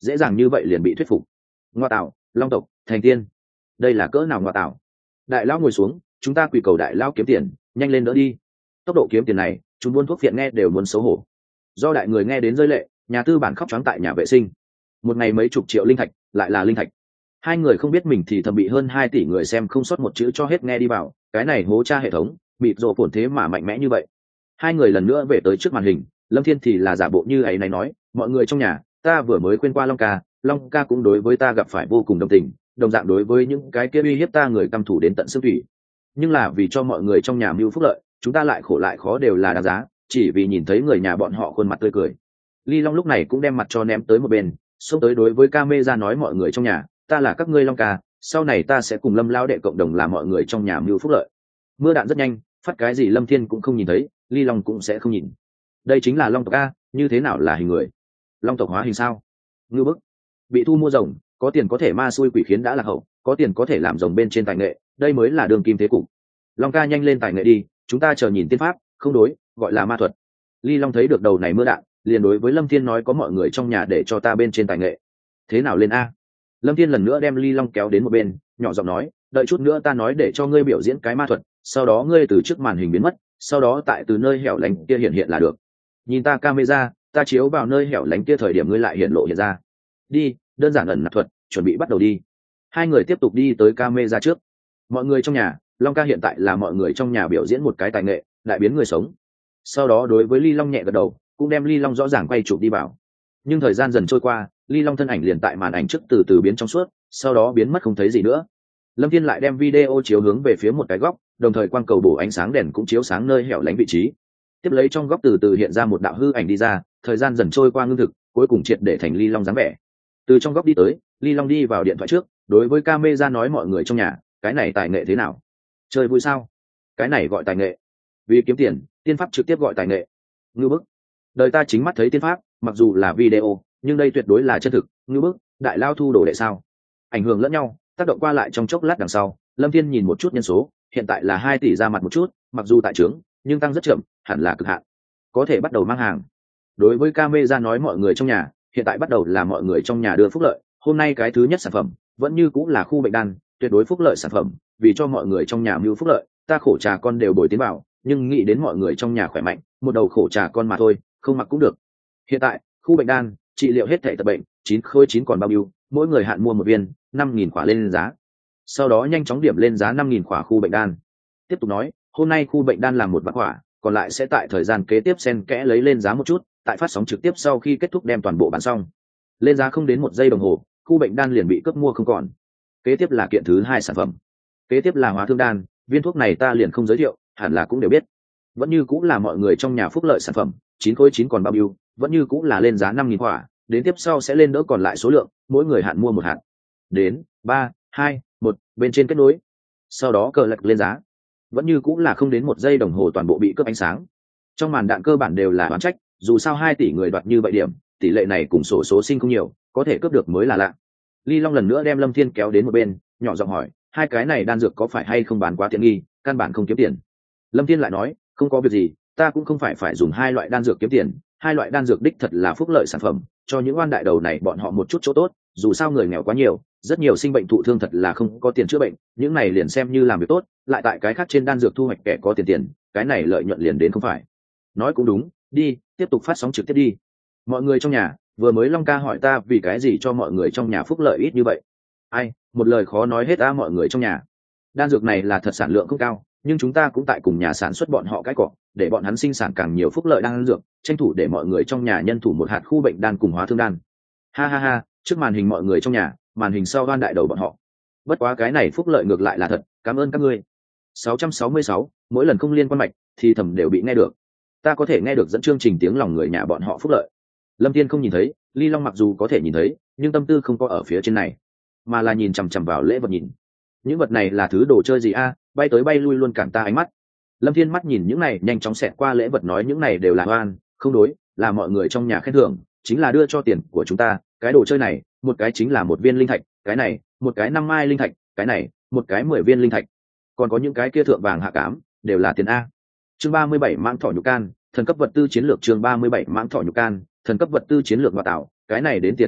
dễ dàng như vậy liền bị thuyết phục. Ngoa tạo, long tộc thành tiên, đây là cỡ nào ngoa tạo. Đại lão ngồi xuống, chúng ta quỳ cầu đại lão kiếm tiền, nhanh lên đỡ đi. Tốc độ kiếm tiền này, chúng buôn thuốc phiện nghe đều muốn xấu hổ. Do đại người nghe đến rơi lệ, nhà tư bản khóc choáng tại nhà vệ sinh. Một ngày mấy chục triệu linh thạch, lại là linh thạch. Hai người không biết mình thì thầm bị hơn hai tỷ người xem không sót một chữ cho hết nghe đi vào, cái này hố tra hệ thống, mịt rộ phồn thế mà mạnh mẽ như vậy. Hai người lần nữa về tới trước màn hình, Lâm Thiên thì là giả bộ như ấy này nói, mọi người trong nhà, ta vừa mới khuyên qua Long ca, Long ca cũng đối với ta gặp phải vô cùng đồng tình, đồng dạng đối với những cái kia uy hiếp ta người căm thủ đến tận xương thủy. Nhưng là vì cho mọi người trong nhà mưu phúc lợi, chúng ta lại khổ lại khó đều là đáng giá, chỉ vì nhìn thấy người nhà bọn họ khuôn mặt tươi cười. Ly Long lúc này cũng đem mặt cho ném tới một bên, xông tới đối với ca mê ra nói mọi người trong nhà, ta là các ngươi Long ca, sau này ta sẽ cùng Lâm lão đệ cộng đồng làm mọi người trong nhà mưu phúc lợi. Mưa đạn rất nhanh, phát cái gì Lâm Thiên cũng không nhìn thấy, Ly Long cũng sẽ không nhìn. Đây chính là Long tộc a, như thế nào là hình người? Long tộc hóa hình sao? Ngư bức. Bị thu mua rồng, có tiền có thể ma xui quỷ khiến đã là hậu, có tiền có thể làm rồng bên trên tài nghệ, đây mới là đường kim thế cục. Long ca nhanh lên tài nghệ đi, chúng ta chờ nhìn tiên pháp, không đối, gọi là ma thuật. Ly Long thấy được đầu này mưa đạn, liền đối với Lâm Thiên nói có mọi người trong nhà để cho ta bên trên tài nghệ. Thế nào lên a? Lâm Thiên lần nữa đem Ly Long kéo đến một bên, nhỏ giọng nói, đợi chút nữa ta nói để cho ngươi biểu diễn cái ma thuật, sau đó ngươi từ trước màn hình biến mất, sau đó tại từ nơi hẻo lánh kia hiện hiện là được. Nhìn ta camera, ta chiếu vào nơi hẻo lánh kia thời điểm ngươi lại hiện lộ hiện ra. Đi, đơn giản ẩn nặc thuật, chuẩn bị bắt đầu đi. Hai người tiếp tục đi tới camera trước. Mọi người trong nhà, Long ca hiện tại là mọi người trong nhà biểu diễn một cái tài nghệ, lại biến người sống. Sau đó đối với Ly Long nhẹ gật đầu, cũng đem Ly Long rõ ràng quay chụp đi vào. Nhưng thời gian dần trôi qua, Ly Long thân ảnh liền tại màn ảnh trước từ từ biến trong suốt, sau đó biến mất không thấy gì nữa. Lâm Thiên lại đem video chiếu hướng về phía một cái góc, đồng thời quang cầu bổ ánh sáng đèn cũng chiếu sáng nơi hẻo lánh vị trí. Tiếp lấy trong góc từ từ hiện ra một đạo hư ảnh đi ra, thời gian dần trôi qua ngưng thực, cuối cùng triệt để thành Ly Long dáng vẻ. Từ trong góc đi tới, Ly Long đi vào điện thoại trước, đối với camera nói mọi người trong nhà, cái này tài nghệ thế nào? Chơi vui sao? Cái này gọi tài nghệ. Vì kiếm tiền, tiên pháp trực tiếp gọi tài nghệ. Ngư bức. Đời ta chính mắt thấy tiên pháp, mặc dù là video, nhưng đây tuyệt đối là chân thực. Ngư bức, đại lao thu đồ đệ sao? Ảnh hưởng lẫn nhau, tác động qua lại trong chốc lát đằng sau, Lâm Thiên nhìn một chút nhân số, hiện tại là hai tỷ ra mặt một chút, mặc dù tại trướng, nhưng tăng rất chậm, hẳn là cực hạn. Có thể bắt đầu mang hàng. Đối với camera nói mọi người trong nhà, hiện tại bắt đầu là mọi người trong nhà đưa phúc lợi, hôm nay cái thứ nhất sản phẩm vẫn như cũng là khu bệnh đan, tuyệt đối phúc lợi sản phẩm, vì cho mọi người trong nhà mưu phúc lợi, ta khổ trà con đều bồi tiến vào, nhưng nghĩ đến mọi người trong nhà khỏe mạnh, một đầu khổ trà con mà thôi, không mặc cũng được. Hiện tại, khu bệnh đan, trị liệu hết thảy tật bệnh, chín khối chín còn bao nhiêu, mỗi người hạn mua một viên, năm nghìn khỏa lên giá. Sau đó nhanh chóng điểm lên giá năm nghìn khỏa khu bệnh đan. Tiếp tục nói, hôm nay khu bệnh đan làm một vạn khỏa, còn lại sẽ tại thời gian kế tiếp xen kẽ lấy lên giá một chút, tại phát sóng trực tiếp sau khi kết thúc đem toàn bộ bán xong. Lên giá không đến một giây đồng hồ, khu bệnh đan liền bị cướp mua không còn. Kế tiếp là kiện thứ hai sản phẩm. Kế tiếp là hóa thương đan, viên thuốc này ta liền không giới thiệu, hẳn là cũng đều biết. Vẫn như cũng là mọi người trong nhà phúc lợi sản phẩm, chín khối chín còn bao nhiêu, vẫn như cũng là lên giá năm nghìn khỏa, đến tiếp sau sẽ lên đỡ còn lại số lượng, mỗi người hạn mua một hạn. Đến ba, hai, một, bên trên kết nối. Sau đó cờ lật lên giá. Vẫn như cũng là không đến một giây đồng hồ toàn bộ bị cướp ánh sáng. Trong màn đạn cơ bản đều là oán trách, dù sao hai tỷ người đoạt như vậy điểm, tỷ lệ này cùng sổ số sinh không nhiều, có thể cướp được mới là lạ. Ly Long lần nữa đem Lâm Thiên kéo đến một bên, nhỏ giọng hỏi, hai cái này đan dược có phải hay không bán quá tiện nghi, căn bản không kiếm tiền. Lâm Thiên lại nói, không có việc gì, ta cũng không phải phải dùng hai loại đan dược kiếm tiền, hai loại đan dược đích thật là phúc lợi sản phẩm, cho những oan đại đầu này bọn họ một chút chỗ tốt, dù sao người nghèo quá nhiều, rất nhiều sinh bệnh thụ thương thật là không có tiền chữa bệnh, những này liền xem như làm việc tốt, lại tại cái khác trên đan dược thu hoạch kẻ có tiền tiền, cái này lợi nhuận liền đến không phải. Nói cũng đúng, đi, tiếp tục phát sóng trực tiếp đi. Mọi người trong nhà, vừa mới Long ca hỏi ta vì cái gì cho mọi người trong nhà phúc lợi ít như vậy. Ai, một lời khó nói hết á mọi người trong nhà. Đan dược này là thật sản lượng không cao, nhưng chúng ta cũng tại cùng nhà sản xuất bọn họ cái cọ, để bọn hắn sinh sản càng nhiều phúc lợi đan dược, tranh thủ để mọi người trong nhà nhân thủ một hạt khu bệnh đan cùng hóa thương đan. Ha ha ha, trước màn hình mọi người trong nhà, màn hình sau đoan đại đầu bọn họ. Bất quá cái này phúc lợi ngược lại là thật, cảm ơn các ngươi. sáu trăm sáu mươi sáu, mỗi lần không liên quan mạch thì thầm đều bị nghe được. Ta có thể nghe được dẫn chương trình tiếng lòng người nhà bọn họ phúc lợi. Lâm Thiên không nhìn thấy, Ly Long mặc dù có thể nhìn thấy, nhưng tâm tư không có ở phía trên này, mà là nhìn chằm chằm vào lễ vật nhìn. Những vật này là thứ đồ chơi gì a? Bay tới bay lui luôn cản ta ánh mắt. Lâm Thiên mắt nhìn những này, nhanh chóng xẹt qua lễ vật nói những này đều là oan, không đối, là mọi người trong nhà khen thưởng, chính là đưa cho tiền của chúng ta, cái đồ chơi này, một cái chính là một viên linh thạch, cái này, một cái năm mai linh thạch, cái này, một cái mười viên linh thạch. Còn có những cái kia thượng vàng hạ cám, đều là tiền a. Chương ba mươi bảy mãng thỏ nhục can, thần cấp vật tư chiến lược chương ba mươi bảy mãng thỏ nhục can, thần cấp vật tư chiến lược ngoại tạo, cái này đến tiền tốc độ,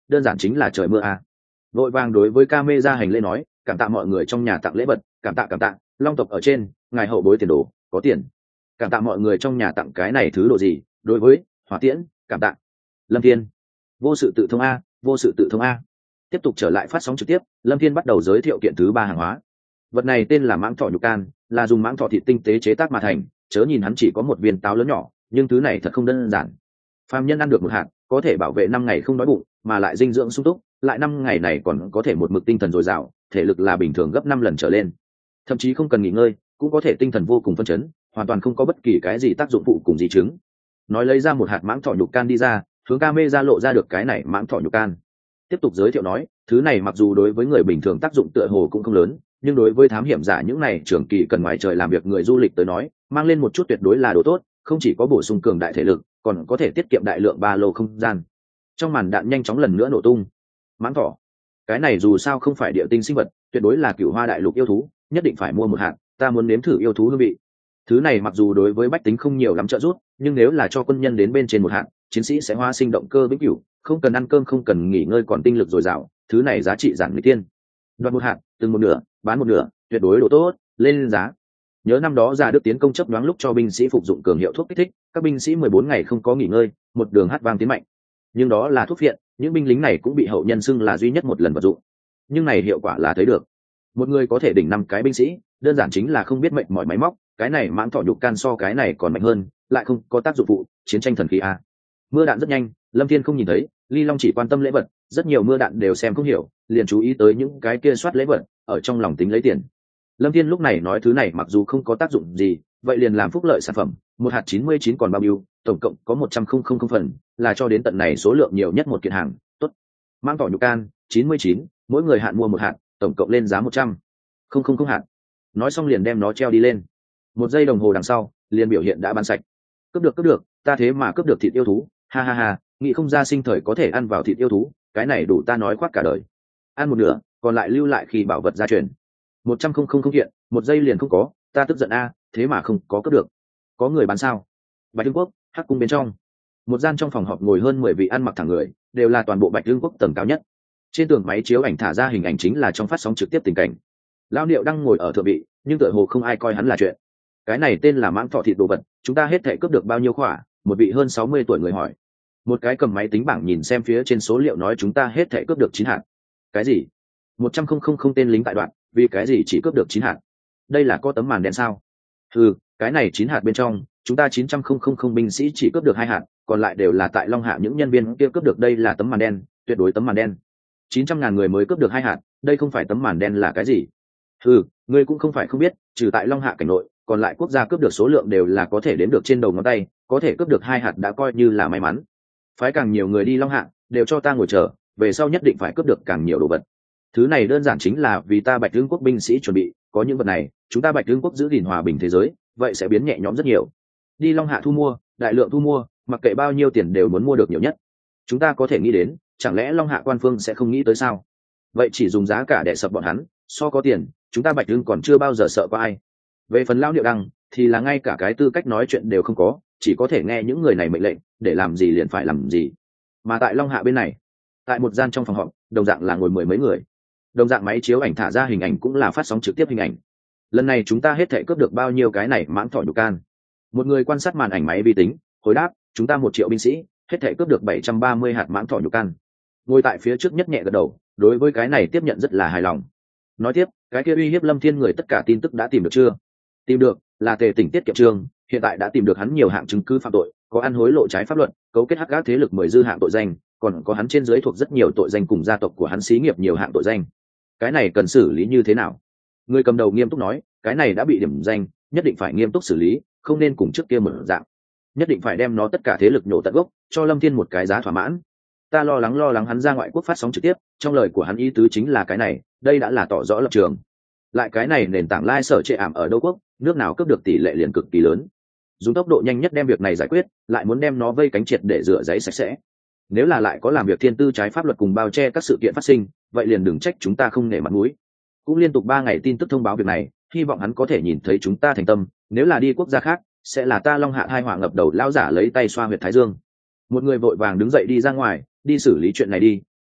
đơn giản chính là trời mưa a. Vội vàng đối với ca mê ra hành lễ nói, cảm tạ mọi người trong nhà tặng lễ vật, cảm tạ cảm tạ, long tộc ở trên, ngài hậu bối tiền đồ, có tiền. Cảm tạ mọi người trong nhà tặng cái này thứ đồ gì, đối với hỏa tiễn, cảm tạ. Lâm Thiên, vô sự tự thông a, vô sự tự thông a. Tiếp tục trở lại phát sóng trực tiếp, Lâm Thiên bắt đầu giới thiệu kiện thứ ba hàng hóa. Vật này tên là mãng thọ nhục can, là dùng mãng thọ thịt tinh tế chế tác mà thành, chớ nhìn hắn chỉ có một viên táo lớn nhỏ, nhưng thứ này thật không đơn giản. Phàm nhân ăn được một hạt, có thể bảo vệ năm ngày không đói bụng, mà lại dinh dưỡng sung túc, lại năm ngày này còn có thể một mực tinh thần dồi dào, thể lực là bình thường gấp năm lần trở lên. Thậm chí không cần nghỉ ngơi, cũng có thể tinh thần vô cùng phấn chấn, hoàn toàn không có bất kỳ cái gì tác dụng phụ cùng di chứng. Nói lấy ra một hạt mãng thọ nhục can đi ra, hướng ca mê ra lộ ra được cái này mãng thọ nhục can. Tiếp tục giới thiệu nói, thứ này mặc dù đối với người bình thường tác dụng tựa hồ cũng không lớn, nhưng đối với thám hiểm giả những này trường kỳ cần ngoài trời làm việc người du lịch tới nói, mang lên một chút tuyệt đối là đồ tốt, không chỉ có bổ sung cường đại thể lực, còn có thể tiết kiệm đại lượng ba lô không gian. Trong màn đạn nhanh chóng lần nữa nổ tung. Mãng thọ, cái này dù sao không phải địa tinh sinh vật, tuyệt đối là cửu hoa đại lục yêu thú, nhất định phải mua một hạt, ta muốn nếm thử yêu thú hương vị. Thứ này mặc dù đối với bách tính không nhiều lắm trợ giúp, nhưng nếu là cho quân nhân đến bên trên một hạt, chiến sĩ sẽ hoa sinh động cơ vĩnh cửu, không cần ăn cơm không cần nghỉ ngơi còn tinh lực dồi dào, thứ này giá trị giản người tiên. Đoạt một hạt, từng một nửa, bán một nửa, tuyệt đối độ tốt, lên giá. Nhớ năm đó Gia Đức tiến công chấp đoán lúc cho binh sĩ phục dụng cường hiệu thuốc kích thích, các binh sĩ mười bốn ngày không có nghỉ ngơi, một đường hát vang tiến mạnh. Nhưng đó là thuốc viện, những binh lính này cũng bị hậu nhân xưng là duy nhất một lần vật dụng. Nhưng này hiệu quả là thấy được. Một người có thể đỉnh năm cái binh sĩ, đơn giản chính là không biết mệnh mọi máy móc, cái này mãng thọ nhục can so cái này còn mạnh hơn, lại không có tác dụng phụ, chiến tranh thần khí a. Mưa đạn rất nhanh, Lâm Thiên không nhìn thấy, Ly Long chỉ quan tâm lễ vật, rất nhiều mưa đạn đều xem không hiểu, liền chú ý tới những cái kia soát lễ vật, ở trong lòng tính lấy tiền. Lâm Thiên lúc này nói thứ này mặc dù không có tác dụng gì, vậy liền làm phúc lợi sản phẩm, một hạt chín mươi chín còn bao nhiêu, tổng cộng có một trăm không không không phần, là cho đến tận này số lượng nhiều nhất một kiện hàng, tốt. Mãng thọ nhục can, chín mươi chín, mỗi người hạn mua một hạt, tổng cộng lên giá một trăm không không không hạt. Nói xong liền đem nó treo đi lên. Một giây đồng hồ đằng sau, liền biểu hiện đã bán sạch. Cướp được cướp được, ta thế mà cướp được thịt yêu thú, ha ha ha, nghĩ không ra sinh thời có thể ăn vào thịt yêu thú, cái này đủ ta nói khoác cả đời. Ăn một nửa, còn lại lưu lại khi bảo vật gia truyền. Một trăm không không không kiện, một giây liền không có, ta tức giận a, thế mà không có cướp được. Có người bán sao? Bạch Dương Quốc, Hắc cung bên trong. Một gian trong phòng họp ngồi hơn mười vị ăn mặc thẳng người, đều là toàn bộ Bạch Dương Quốc tầng cao nhất. Trên tường máy chiếu ảnh thả ra hình ảnh chính là trong phát sóng trực tiếp tình cảnh. Lão Niệu đang ngồi ở thượng vị, nhưng tựa hồ không ai coi hắn là chuyện. Cái này tên là mãng thọ thịt đồ vật, chúng ta hết thảy cướp được bao nhiêu khỏa? Một vị hơn sáu mươi tuổi người hỏi. Một cái cầm máy tính bảng nhìn xem phía trên số liệu nói chúng ta hết thảy cướp được chín hạt. Cái gì? Một trăm không không không tên lính tại đoạn, vì cái gì chỉ cướp được chín hạt? Đây là có tấm màn đen sao? Ừ, cái này chín hạt bên trong, chúng ta chín trăm không không không binh sĩ chỉ cướp được hai hạt, còn lại đều là tại Long Hạ những nhân viên kia cướp được, đây là tấm màn đen, tuyệt đối tấm màn đen. Chín trăm ngàn người mới cướp được hai hạt, đây không phải tấm màn đen là cái gì? Ừ, ngươi cũng không phải không biết, trừ tại Long Hạ cảnh nội, còn lại quốc gia cướp được số lượng đều là có thể đếm được trên đầu ngón tay, có thể cướp được hai hạt đã coi như là may mắn. Phái càng nhiều người đi Long Hạ, đều cho ta ngồi chờ, về sau nhất định phải cướp được càng nhiều đồ vật. Thứ này đơn giản chính là vì ta Bạch Dương Quốc binh sĩ chuẩn bị, có những vật này, chúng ta Bạch Dương Quốc giữ gìn hòa bình thế giới, vậy sẽ biến nhẹ nhõm rất nhiều. Đi Long Hạ thu mua, đại lượng thu mua, mặc kệ bao nhiêu tiền đều muốn mua được nhiều nhất. Chúng ta có thể nghĩ đến, chẳng lẽ Long Hạ quan phương sẽ không nghĩ tới sao? Vậy chỉ dùng giá cả để sập bọn hắn, so có tiền, chúng ta Bạch Dương còn chưa bao giờ sợ có ai. Về phần Lão Niệu Đăng, thì là ngay cả cái tư cách nói chuyện đều không có, chỉ có thể nghe những người này mệnh lệnh, để làm gì liền phải làm gì. Mà tại Long Hạ bên này, tại một gian trong phòng họp, đồng dạng là ngồi mười mấy người. Đồng dạng máy chiếu ảnh thả ra hình ảnh cũng là phát sóng trực tiếp hình ảnh. Lần này chúng ta hết thể cướp được bao nhiêu cái này mãng thọ nhục can? Một người quan sát màn ảnh máy vi tính, hồi đáp, chúng ta một triệu binh sĩ, hết thể cướp được bảy trăm ba mươi hạt mãng thọ nhục can. Ngồi tại phía trước nhất nhẹ gật đầu, đối với cái này tiếp nhận rất là hài lòng. Nói tiếp, cái kia uy hiếp Lâm Thiên người tất cả tin tức đã tìm được chưa? Tìm được, là Tề Tỉnh tiết kiệm trường, hiện tại đã tìm được hắn nhiều hạng chứng cứ phạm tội, có ăn hối lộ trái pháp luật, cấu kết hắc ác thế lực mười dư hạng tội danh, còn có hắn trên dưới thuộc rất nhiều tội danh cùng gia tộc của hắn xí nghiệp nhiều hạng tội danh. Cái này cần xử lý như thế nào? Người cầm đầu nghiêm túc nói, cái này đã bị điểm danh, nhất định phải nghiêm túc xử lý, không nên cùng trước kia mở dạng, nhất định phải đem nó tất cả thế lực nhổ tận gốc, cho Lâm Thiên một cái giá thỏa mãn. Ta lo lắng lo lắng hắn ra ngoại quốc phát sóng trực tiếp, trong lời của hắn ý tứ chính là cái này, đây đã là tỏ rõ lập trường. Lại cái này nền tảng lai sở trệ ảm ở đâu quốc, nước nào cướp được tỷ lệ liền cực kỳ lớn. Dùng tốc độ nhanh nhất đem việc này giải quyết, lại muốn đem nó vây cánh triệt để rửa giấy sạch sẽ. Nếu là lại có làm việc thiên tư trái pháp luật cùng bao che các sự kiện phát sinh, vậy liền đừng trách chúng ta không nể mặt mũi. Cũng liên tục ba ngày tin tức thông báo việc này, hy vọng hắn có thể nhìn thấy chúng ta thành tâm, nếu là đi quốc gia khác, sẽ là ta Long Hạ hai hỏa ngập đầu lão giả lấy tay xoa huyệt thái dương. Một người vội vàng đứng dậy đi ra ngoài, đi xử lý chuyện này đi,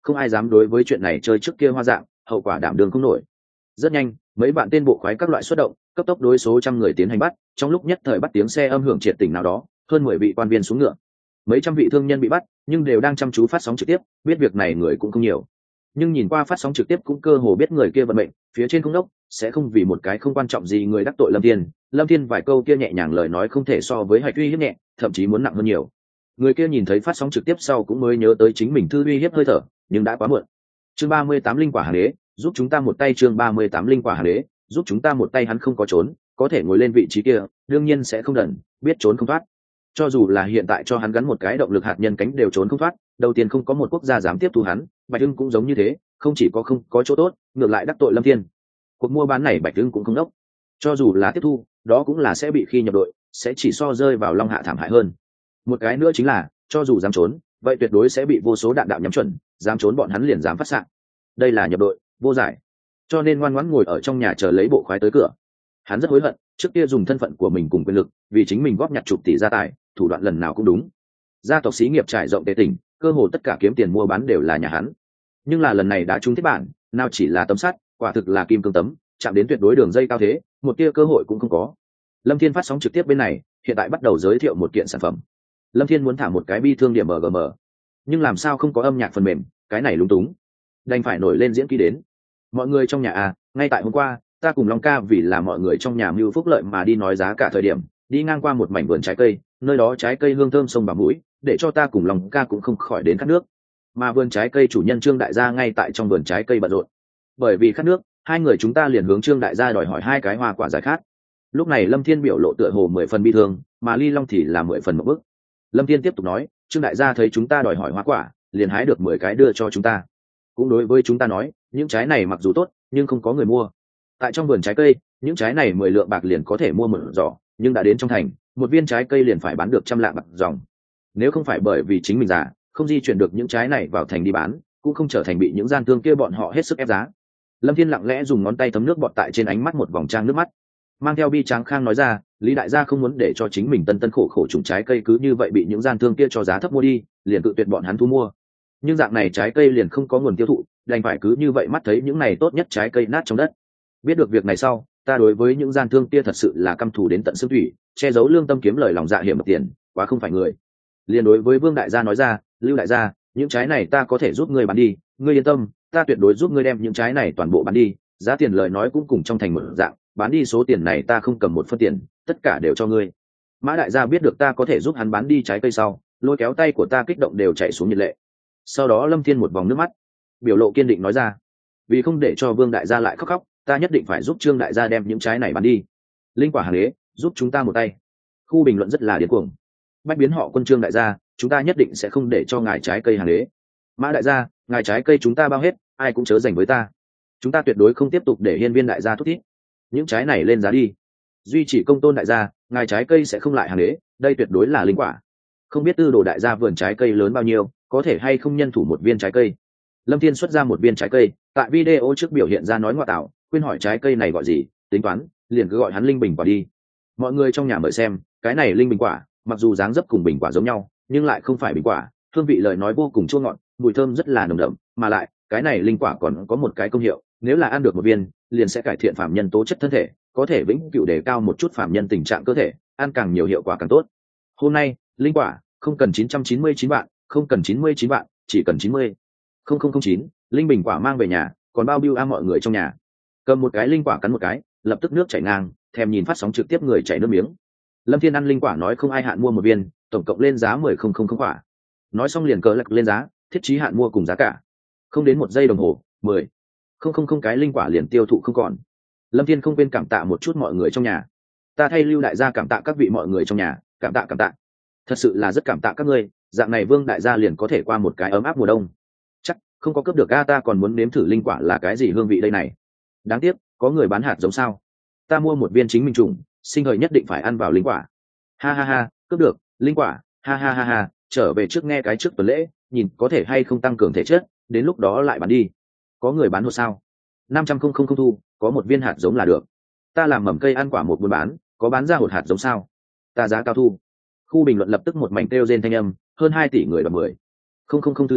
không ai dám đối với chuyện này chơi trước kia hoa dạng, hậu quả đảm đương không nổi. Rất nhanh, mấy bạn tên bộ khoái các loại xuất động, cấp tốc đối số trăm người tiến hành bắt, trong lúc nhất thời bắt tiếng xe âm hưởng triệt tỉnh nào đó, hơn mười vị quan viên xuống ngựa. Mấy trăm vị thương nhân bị bắt, nhưng đều đang chăm chú phát sóng trực tiếp, biết việc này người cũng không nhiều. Nhưng nhìn qua phát sóng trực tiếp cũng cơ hồ biết người kia vận mệnh, phía trên không đốc, sẽ không vì một cái không quan trọng gì người đắc tội Lâm Thiên. Lâm Thiên vài câu kia nhẹ nhàng lời nói không thể so với hạch uy hiếp nhẹ, thậm chí muốn nặng hơn nhiều. Người kia nhìn thấy phát sóng trực tiếp sau cũng mới nhớ tới chính mình thư uy hiếp hơi thở, nhưng đã quá muộn. Chương ba mươi tám linh quả hàng đế, giúp chúng ta một tay. Chương ba mươi tám linh quả hàng đế, giúp chúng ta một tay. Hắn không có trốn, có thể ngồi lên vị trí kia, đương nhiên sẽ không đần, biết trốn không thoát. Cho dù là hiện tại cho hắn gắn một cái động lực hạt nhân cánh đều trốn không thoát, đầu tiên không có một quốc gia dám tiếp thu hắn, Bạch Hưng cũng giống như thế, không chỉ có không có chỗ tốt, ngược lại đắc tội Lâm Thiên. Cuộc mua bán này Bạch Hưng cũng không đốc, cho dù là tiếp thu, đó cũng là sẽ bị khi nhập đội, sẽ chỉ so rơi vào Long Hạ thảm hại hơn. Một cái nữa chính là, cho dù dám trốn, vậy tuyệt đối sẽ bị vô số đạn đạo nhắm chuẩn, dám trốn bọn hắn liền dám phát xạ. Đây là nhập đội, vô giải. Cho nên ngoan ngoãn ngồi ở trong nhà chờ lấy bộ khoái tới cửa. Hắn rất hối hận, trước kia dùng thân phận của mình cùng quyền lực, vì chính mình góp nhặt chục tỷ gia tài, thủ đoạn lần nào cũng đúng. Gia tộc xí nghiệp trải rộng tề tỉnh, cơ hồ tất cả kiếm tiền mua bán đều là nhà hắn. Nhưng là lần này đã trúng thiết bản, nào chỉ là tấm sắt, quả thực là kim cương tấm, chạm đến tuyệt đối đường dây cao thế, một tia cơ hội cũng không có. Lâm Thiên phát sóng trực tiếp bên này, hiện tại bắt đầu giới thiệu một kiện sản phẩm. Lâm Thiên muốn thả một cái bi thương điểm bê giê em, nhưng làm sao không có âm nhạc phần mềm, cái này lúng túng, đành phải nổi lên diễn kỹ đến. Mọi người trong nhà à, ngay tại hôm qua, ta cùng Long ca vì là mọi người trong nhà mưu phúc lợi mà đi nói giá cả thời điểm, đi ngang qua một mảnh vườn trái cây, nơi đó trái cây hương thơm sông vào mũi, để cho ta cùng Long ca cũng không khỏi đến khát nước. Mà vườn trái cây chủ nhân Trương đại gia ngay tại trong vườn trái cây bận rộn. Bởi vì khát nước, hai người chúng ta liền hướng Trương đại gia đòi hỏi hai cái hoa quả giải khát. Lúc này Lâm Thiên biểu lộ tựa hồ mười phần bi thương, mà Ly Long thì là mười phần một bức. Lâm Thiên tiếp tục nói, Trương đại gia thấy chúng ta đòi hỏi hoa quả, liền hái được mười cái đưa cho chúng ta. Cũng đối với chúng ta nói, những trái này mặc dù tốt, nhưng không có người mua. Tại trong vườn trái cây, những trái này mười lượng bạc liền có thể mua một giỏ, nhưng đã đến trong thành, một viên trái cây liền phải bán được trăm lạng bạc dòng. Nếu không phải bởi vì chính mình già, không di chuyển được những trái này vào thành đi bán, cũng không trở thành bị những gian thương kia bọn họ hết sức ép giá. Lâm Thiên lặng lẽ dùng ngón tay thấm nước bọt tại trên ánh mắt một vòng trang nước mắt, mang theo bi tráng khang nói ra, Lý đại gia không muốn để cho chính mình tân tân khổ khổ trồng trái cây cứ như vậy bị những gian thương kia cho giá thấp mua đi, liền tự tuyệt bọn hắn thu mua. Nhưng dạng này trái cây liền không có nguồn tiêu thụ, đành phải cứ như vậy mắt thấy những này tốt nhất trái cây nát trong đất. Biết được việc này sau, ta đối với những gian thương kia thật sự là căm thù đến tận xương thủy, che giấu lương tâm kiếm lời lòng dạ hiểm độc tiền, quá không phải người. Liền đối với Vương đại gia nói ra, Lưu đại gia, những trái này ta có thể giúp ngươi bán đi, ngươi yên tâm, ta tuyệt đối giúp ngươi đem những trái này toàn bộ bán đi, giá tiền lời nói cũng cùng trong thành một dạng, bán đi số tiền này ta không cầm một phân tiền, tất cả đều cho ngươi. Mã đại gia biết được ta có thể giúp hắn bán đi trái cây sau, lôi kéo tay của ta kích động đều chảy xuống nhiệt lệ. Sau đó Lâm Thiên một vòng nước mắt, biểu lộ kiên định nói ra, vì không để cho Vương đại gia lại khóc khóc, ta nhất định phải giúp Trương đại gia đem những trái này bán đi. Linh quả hàng đế, giúp chúng ta một tay. Khu bình luận rất là điên cuồng. Bách biến họ quân Trương đại gia, chúng ta nhất định sẽ không để cho ngài trái cây hàng đế. Mã đại gia, ngài trái cây chúng ta bao hết, ai cũng chớ giành với ta. Chúng ta tuyệt đối không tiếp tục để hiên viên đại gia thúc thiết. Những trái này lên giá đi. Duy chỉ công tôn đại gia, ngài trái cây sẽ không lại hàng đế, đây tuyệt đối là linh quả. Không biết tư đồ đại gia vườn trái cây lớn bao nhiêu, có thể hay không nhân thủ một viên trái cây. Lâm Thiên xuất ra một viên trái cây, tại video trước biểu hiện ra nói ngoại tạo, khuyên hỏi trái cây này gọi gì, tính toán, liền cứ gọi hắn linh bình quả đi. Mọi người trong nhà mời xem, cái này linh bình quả, mặc dù dáng dấp cùng bình quả giống nhau, nhưng lại không phải bình quả, hương vị lời nói vô cùng chua ngọt, mùi thơm rất là nồng đậm, mà lại, cái này linh quả còn có một cái công hiệu, nếu là ăn được một viên, liền sẽ cải thiện phạm nhân tố chất thân thể, có thể vĩnh cửu đề cao một chút phạm nhân tình trạng cơ thể, ăn càng nhiều hiệu quả càng tốt. Hôm nay, linh quả không cần chín trăm chín mươi chín vạn, không cần chín mươi chín vạn, chỉ cần chín mươi. không không không chín, linh bình quả mang về nhà, còn bao biêu a mọi người trong nhà. Cầm một cái linh quả cắn một cái, lập tức nước chảy ngang, thèm nhìn phát sóng trực tiếp người chảy nước miếng. Lâm Thiên ăn linh quả nói không ai hạn mua một viên, tổng cộng lên giá mười không không không quả. Nói xong liền cờ lật lên giá, thiết chí hạn mua cùng giá cả. Không đến một giây đồng hồ, mười không không không cái linh quả liền tiêu thụ không còn. Lâm Thiên không quên cảm tạ một chút mọi người trong nhà. Ta thay Lưu đại gia cảm tạ các vị mọi người trong nhà, cảm tạ cảm tạ. Thật sự là rất cảm tạ các ngươi, dạng này Vương đại gia liền có thể qua một cái ấm áp mùa đông. Chắc không có cướp được a, ta còn muốn nếm thử linh quả là cái gì hương vị đây này. Đáng tiếc, có người bán hạt giống sao? Ta mua một viên chính mình trùng, sinh thời nhất định phải ăn vào linh quả. Ha ha ha, cướp được linh quả, ha ha ha ha, trở về trước nghe cái trước tuần lễ, nhìn có thể hay không tăng cường thể chất, đến lúc đó lại bán đi. Có người bán hột sao? năm trăm không không không thu, có một viên hạt giống là được. Ta làm mầm cây ăn quả một buôn bán, có bán ra hột hạt giống sao? Ta giá cao thu. Khu bình luận lập tức một mảnh kêu rên thanh âm, hơn hai tỷ người đọc mười. Không không không thứ gì,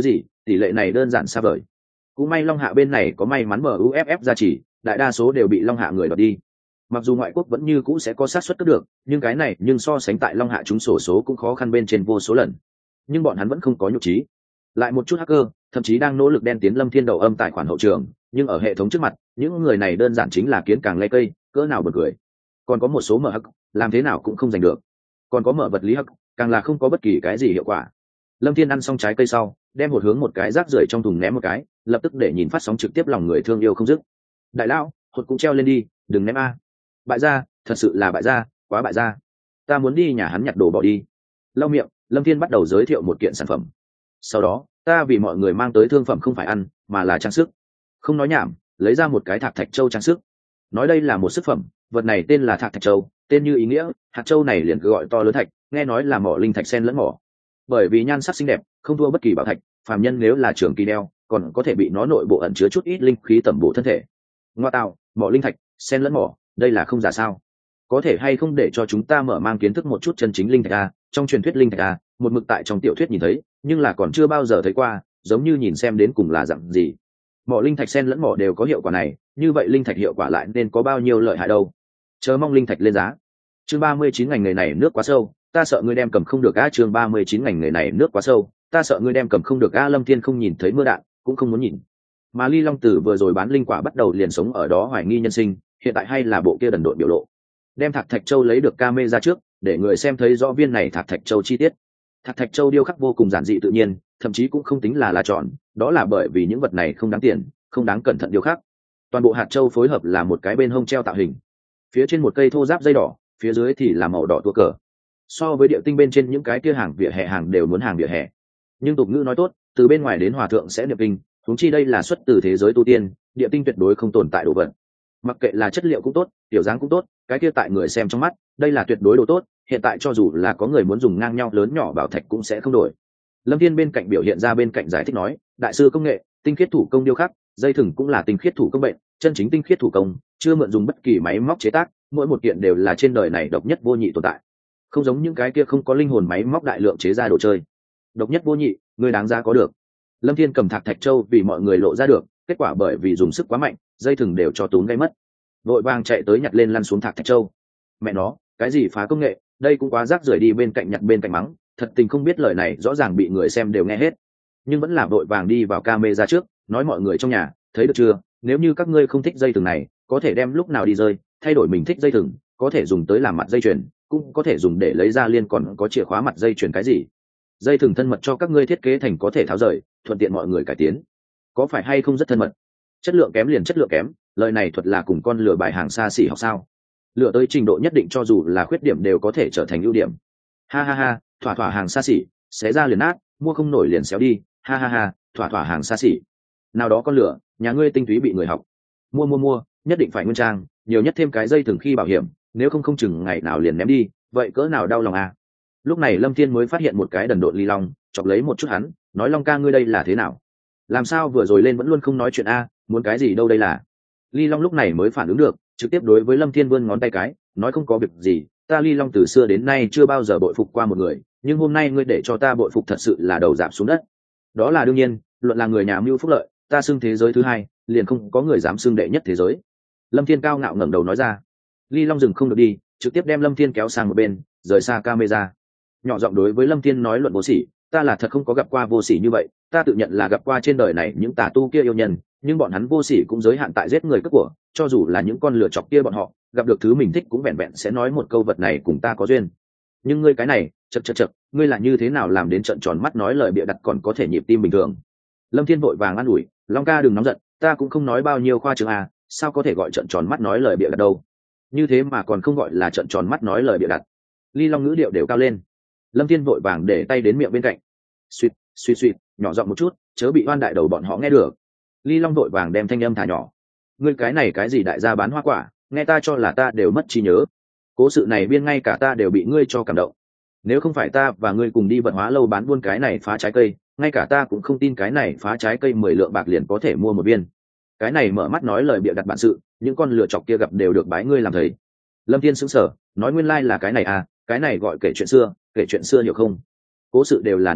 tỷ lệ này đơn giản xa vời. Cũng may Long Hạ bên này có may mắn em u ép ép gia trì, đại đa số đều bị Long Hạ người đoạt đi. Mặc dù ngoại quốc vẫn như cũ sẽ có xác suất cướp được, nhưng cái này nhưng so sánh tại Long Hạ chúng sổ số cũng khó khăn bên trên vô số lần. Nhưng bọn hắn vẫn không có nhục trí. Lại một chút hacker, thậm chí đang nỗ lực đen tiến Lâm Thiên đầu âm tài khoản hậu trường, nhưng ở hệ thống trước mặt, những người này đơn giản chính là kiến càng lay cây, cỡ nào bật cười. Còn có một số mở hack, làm thế nào cũng không giành được. Còn có mở vật lý hack, càng là không có bất kỳ cái gì hiệu quả. Lâm Thiên ăn xong trái cây sau, đem một hướng một cái rác rưởi trong thùng ném một cái, lập tức để nhìn phát sóng trực tiếp lòng người thương yêu không dứt. Đại lão, hột cũng treo lên đi, đừng ném a. Bại gia, thật sự là bại gia, quá bại gia. Ta muốn đi nhà hắn nhặt đồ bỏ đi. Lau miệng, Lâm Thiên bắt đầu giới thiệu một kiện sản phẩm. Sau đó, ta vì mọi người mang tới thương phẩm không phải ăn, mà là trang sức. Không nói nhảm, lấy ra một cái thạc thạch châu trang sức. Nói đây là một sức phẩm, vật này tên là thạc thạch châu, tên như ý nghĩa, hạt châu này liền cứ gọi to lớn thạch, nghe nói là mỏ linh thạch sen lẫn mỏ. Bởi vì nhan sắc xinh đẹp, không thua bất kỳ bảo thạch, phàm nhân nếu là trưởng kỳ đeo, còn có thể bị nó nội bộ ẩn chứa chút ít linh khí tẩm bổ thân thể. Ngoa tạo, mỏ linh thạch, sen lẫn mỏ, đây là không giả sao? Có thể hay không để cho chúng ta mở mang kiến thức một chút chân chính linh thạch a, trong truyền thuyết linh thạch a, một mực tại trong tiểu thuyết nhìn thấy, nhưng là còn chưa bao giờ thấy qua, giống như nhìn xem đến cùng là dạng gì. Mỏ linh thạch sen lẫn mỏ đều có hiệu quả này, như vậy linh thạch hiệu quả lại nên có bao nhiêu lợi hại đâu? Chờ mong linh thạch lên giá. Chương ba mươi chín ngành nghề này nước quá sâu, ta sợ ngươi đem cầm không được a. Chương ba mươi chín ngành nghề này nước quá sâu, ta sợ ngươi đem cầm không được a. Lâm Thiên không nhìn thấy mưa đạn, cũng không muốn nhìn. Mà Ly Long Tử vừa rồi bán linh quả bắt đầu liền sống ở đó hoài nghi nhân sinh, hiện tại hay là bộ kia đần độn biểu lộ. Đem Thạc Thạch Châu lấy được camera ra trước, để người xem thấy rõ viên này Thạc Thạch Châu chi tiết. Thạc Thạch Châu điêu khắc vô cùng giản dị tự nhiên, thậm chí cũng không tính là là chọn, đó là bởi vì những vật này không đáng tiền, không đáng cẩn thận điêu khắc. Toàn bộ hạt châu phối hợp là một cái bên hông treo tạo hình, phía trên một cây thô giáp dây đỏ, phía dưới thì là màu đỏ tua cờ. So với địa tinh bên trên những cái kia hàng vỉa hè hàng đều muốn hàng vỉa hè. Nhưng tục ngữ nói tốt, từ bên ngoài đến hòa thượng sẽ niệm kinh, huống chi đây là xuất từ thế giới tu tiên, địa tinh tuyệt đối không tồn tại đồ vật. Mặc kệ là chất liệu cũng tốt, tiểu dáng cũng tốt, cái kia tại người xem trong mắt, đây là tuyệt đối đồ tốt, hiện tại cho dù là có người muốn dùng ngang nhau lớn nhỏ bảo thạch cũng sẽ không đổi. Lâm Thiên bên cạnh biểu hiện ra bên cạnh giải thích nói, đại sư công nghệ, tinh khiết thủ công điêu khắc, dây thừng cũng là tinh khiết thủ công bệnh, chân chính tinh khiết thủ công, chưa mượn dùng bất kỳ máy móc chế tác, mỗi một kiện đều là trên đời này độc nhất vô nhị tồn tại. Không giống những cái kia không có linh hồn máy móc đại lượng chế ra đồ chơi. Độc nhất vô nhị, người đáng giá có được. Lâm Thiên cầm Thạc Thạch Châu vì mọi người lộ ra được, kết quả bởi vì dùng sức quá mạnh, dây thừng đều cho tốn gây mất. Vội vàng chạy tới nhặt lên lăn xuống Thạc Thạch Châu. Mẹ nó, cái gì phá công nghệ, đây cũng quá rác rưởi đi, bên cạnh nhặt bên cạnh mắng, thật tình không biết lời này rõ ràng bị người xem đều nghe hết. Nhưng vẫn là vội vàng đi vào camera trước, nói mọi người trong nhà, thấy được chưa, nếu như các ngươi không thích dây thừng này, có thể đem lúc nào đi rơi, thay đổi mình thích dây thừng, có thể dùng tới làm mặt dây chuyền, cũng có thể dùng để lấy ra liên, còn có chìa khóa mặt dây chuyền cái gì. Dây thừng thân mật cho các ngươi thiết kế thành có thể tháo rời, thuận tiện mọi người cải tiến. Có phải hay không rất thân mật? Chất lượng kém liền chất lượng kém, lời này thuật là cùng con lừa bài hàng xa xỉ học sao? Lừa tới trình độ nhất định cho dù là khuyết điểm đều có thể trở thành ưu điểm. Ha ha ha, thỏa thỏa hàng xa xỉ, xé ra liền nát, mua không nổi liền xéo đi, ha ha ha, thỏa thỏa hàng xa xỉ. Nào đó con lửa, nhà ngươi tinh túy bị người học. Mua mua mua, nhất định phải nguyên trang, nhiều nhất thêm cái dây thừng khi bảo hiểm, nếu không không chừng ngày nào liền ném đi, vậy cỡ nào đau lòng à. Lúc này Lâm Thiên mới phát hiện một cái đần độn Ly Long, chọc lấy một chút hắn, nói Long ca ngươi đây là thế nào? Làm sao vừa rồi lên vẫn luôn không nói chuyện a, muốn cái gì đâu đây là? Ly Long lúc này mới phản ứng được, trực tiếp đối với Lâm Thiên vươn ngón tay cái, nói không có việc gì, ta Ly Long từ xưa đến nay chưa bao giờ bội phục qua một người, nhưng hôm nay ngươi để cho ta bội phục thật sự là đầu giảm xuống đất. Đó là đương nhiên, luận là người nhà mưu phúc lợi, ta xưng thế giới thứ hai, liền không có người dám xưng đệ nhất thế giới. Lâm Thiên cao ngạo ngẩng đầu nói ra. Ly Long dừng không được đi, trực tiếp đem Lâm Thiên kéo sang một bên, rời xa camera. Nhỏ giọng đối với Lâm Thiên nói luận vô sỉ, ta là thật không có gặp qua vô sỉ như vậy, ta tự nhận là gặp qua trên đời này những tà tu kia yêu nhân, nhưng bọn hắn vô sỉ cũng giới hạn tại giết người cướp của, cho dù là những con lừa chọc kia bọn họ, gặp được thứ mình thích cũng vẹn vẹn sẽ nói một câu vật này cùng ta có duyên. Nhưng ngươi cái này, chậc chậc chậc, ngươi là như thế nào làm đến trợn tròn mắt nói lời bịa đặt còn có thể nhịp tim bình thường? Lâm Thiên vội vàng an ủi, Long ca đừng nóng giận, ta cũng không nói bao nhiêu khoa trương à, sao có thể gọi trợn tròn mắt nói lời bịa đặt đâu? Như thế mà còn không gọi là trợn tròn mắt nói lời bịa đặt. Ly Long ngữ điệu đều cao lên. Lâm Thiên vội vàng để tay đến miệng bên cạnh, suýt suýt suýt, nhỏ giọng một chút, chớ bị oan đại đầu bọn họ nghe được. Ly Long vội vàng đem thanh âm thả nhỏ, ngươi cái này cái gì đại gia bán hoa quả, nghe ta cho là ta đều mất trí nhớ. Cố sự này biên ngay cả ta đều bị ngươi cho cảm động. Nếu không phải ta và ngươi cùng đi vận hóa lâu bán buôn cái này phá trái cây, ngay cả ta cũng không tin cái này phá trái cây mười lượng bạc liền có thể mua một viên. Cái này mở mắt nói lời bịa đặt bản sự, những con lừa chọc kia gặp đều được bái ngươi làm thầy. Lâm Thiên sững sờ, nói nguyên lai like là cái này à, cái này gọi kể chuyện xưa, kể chuyện xưa hiểu không? Cố sự đều là nói bừa,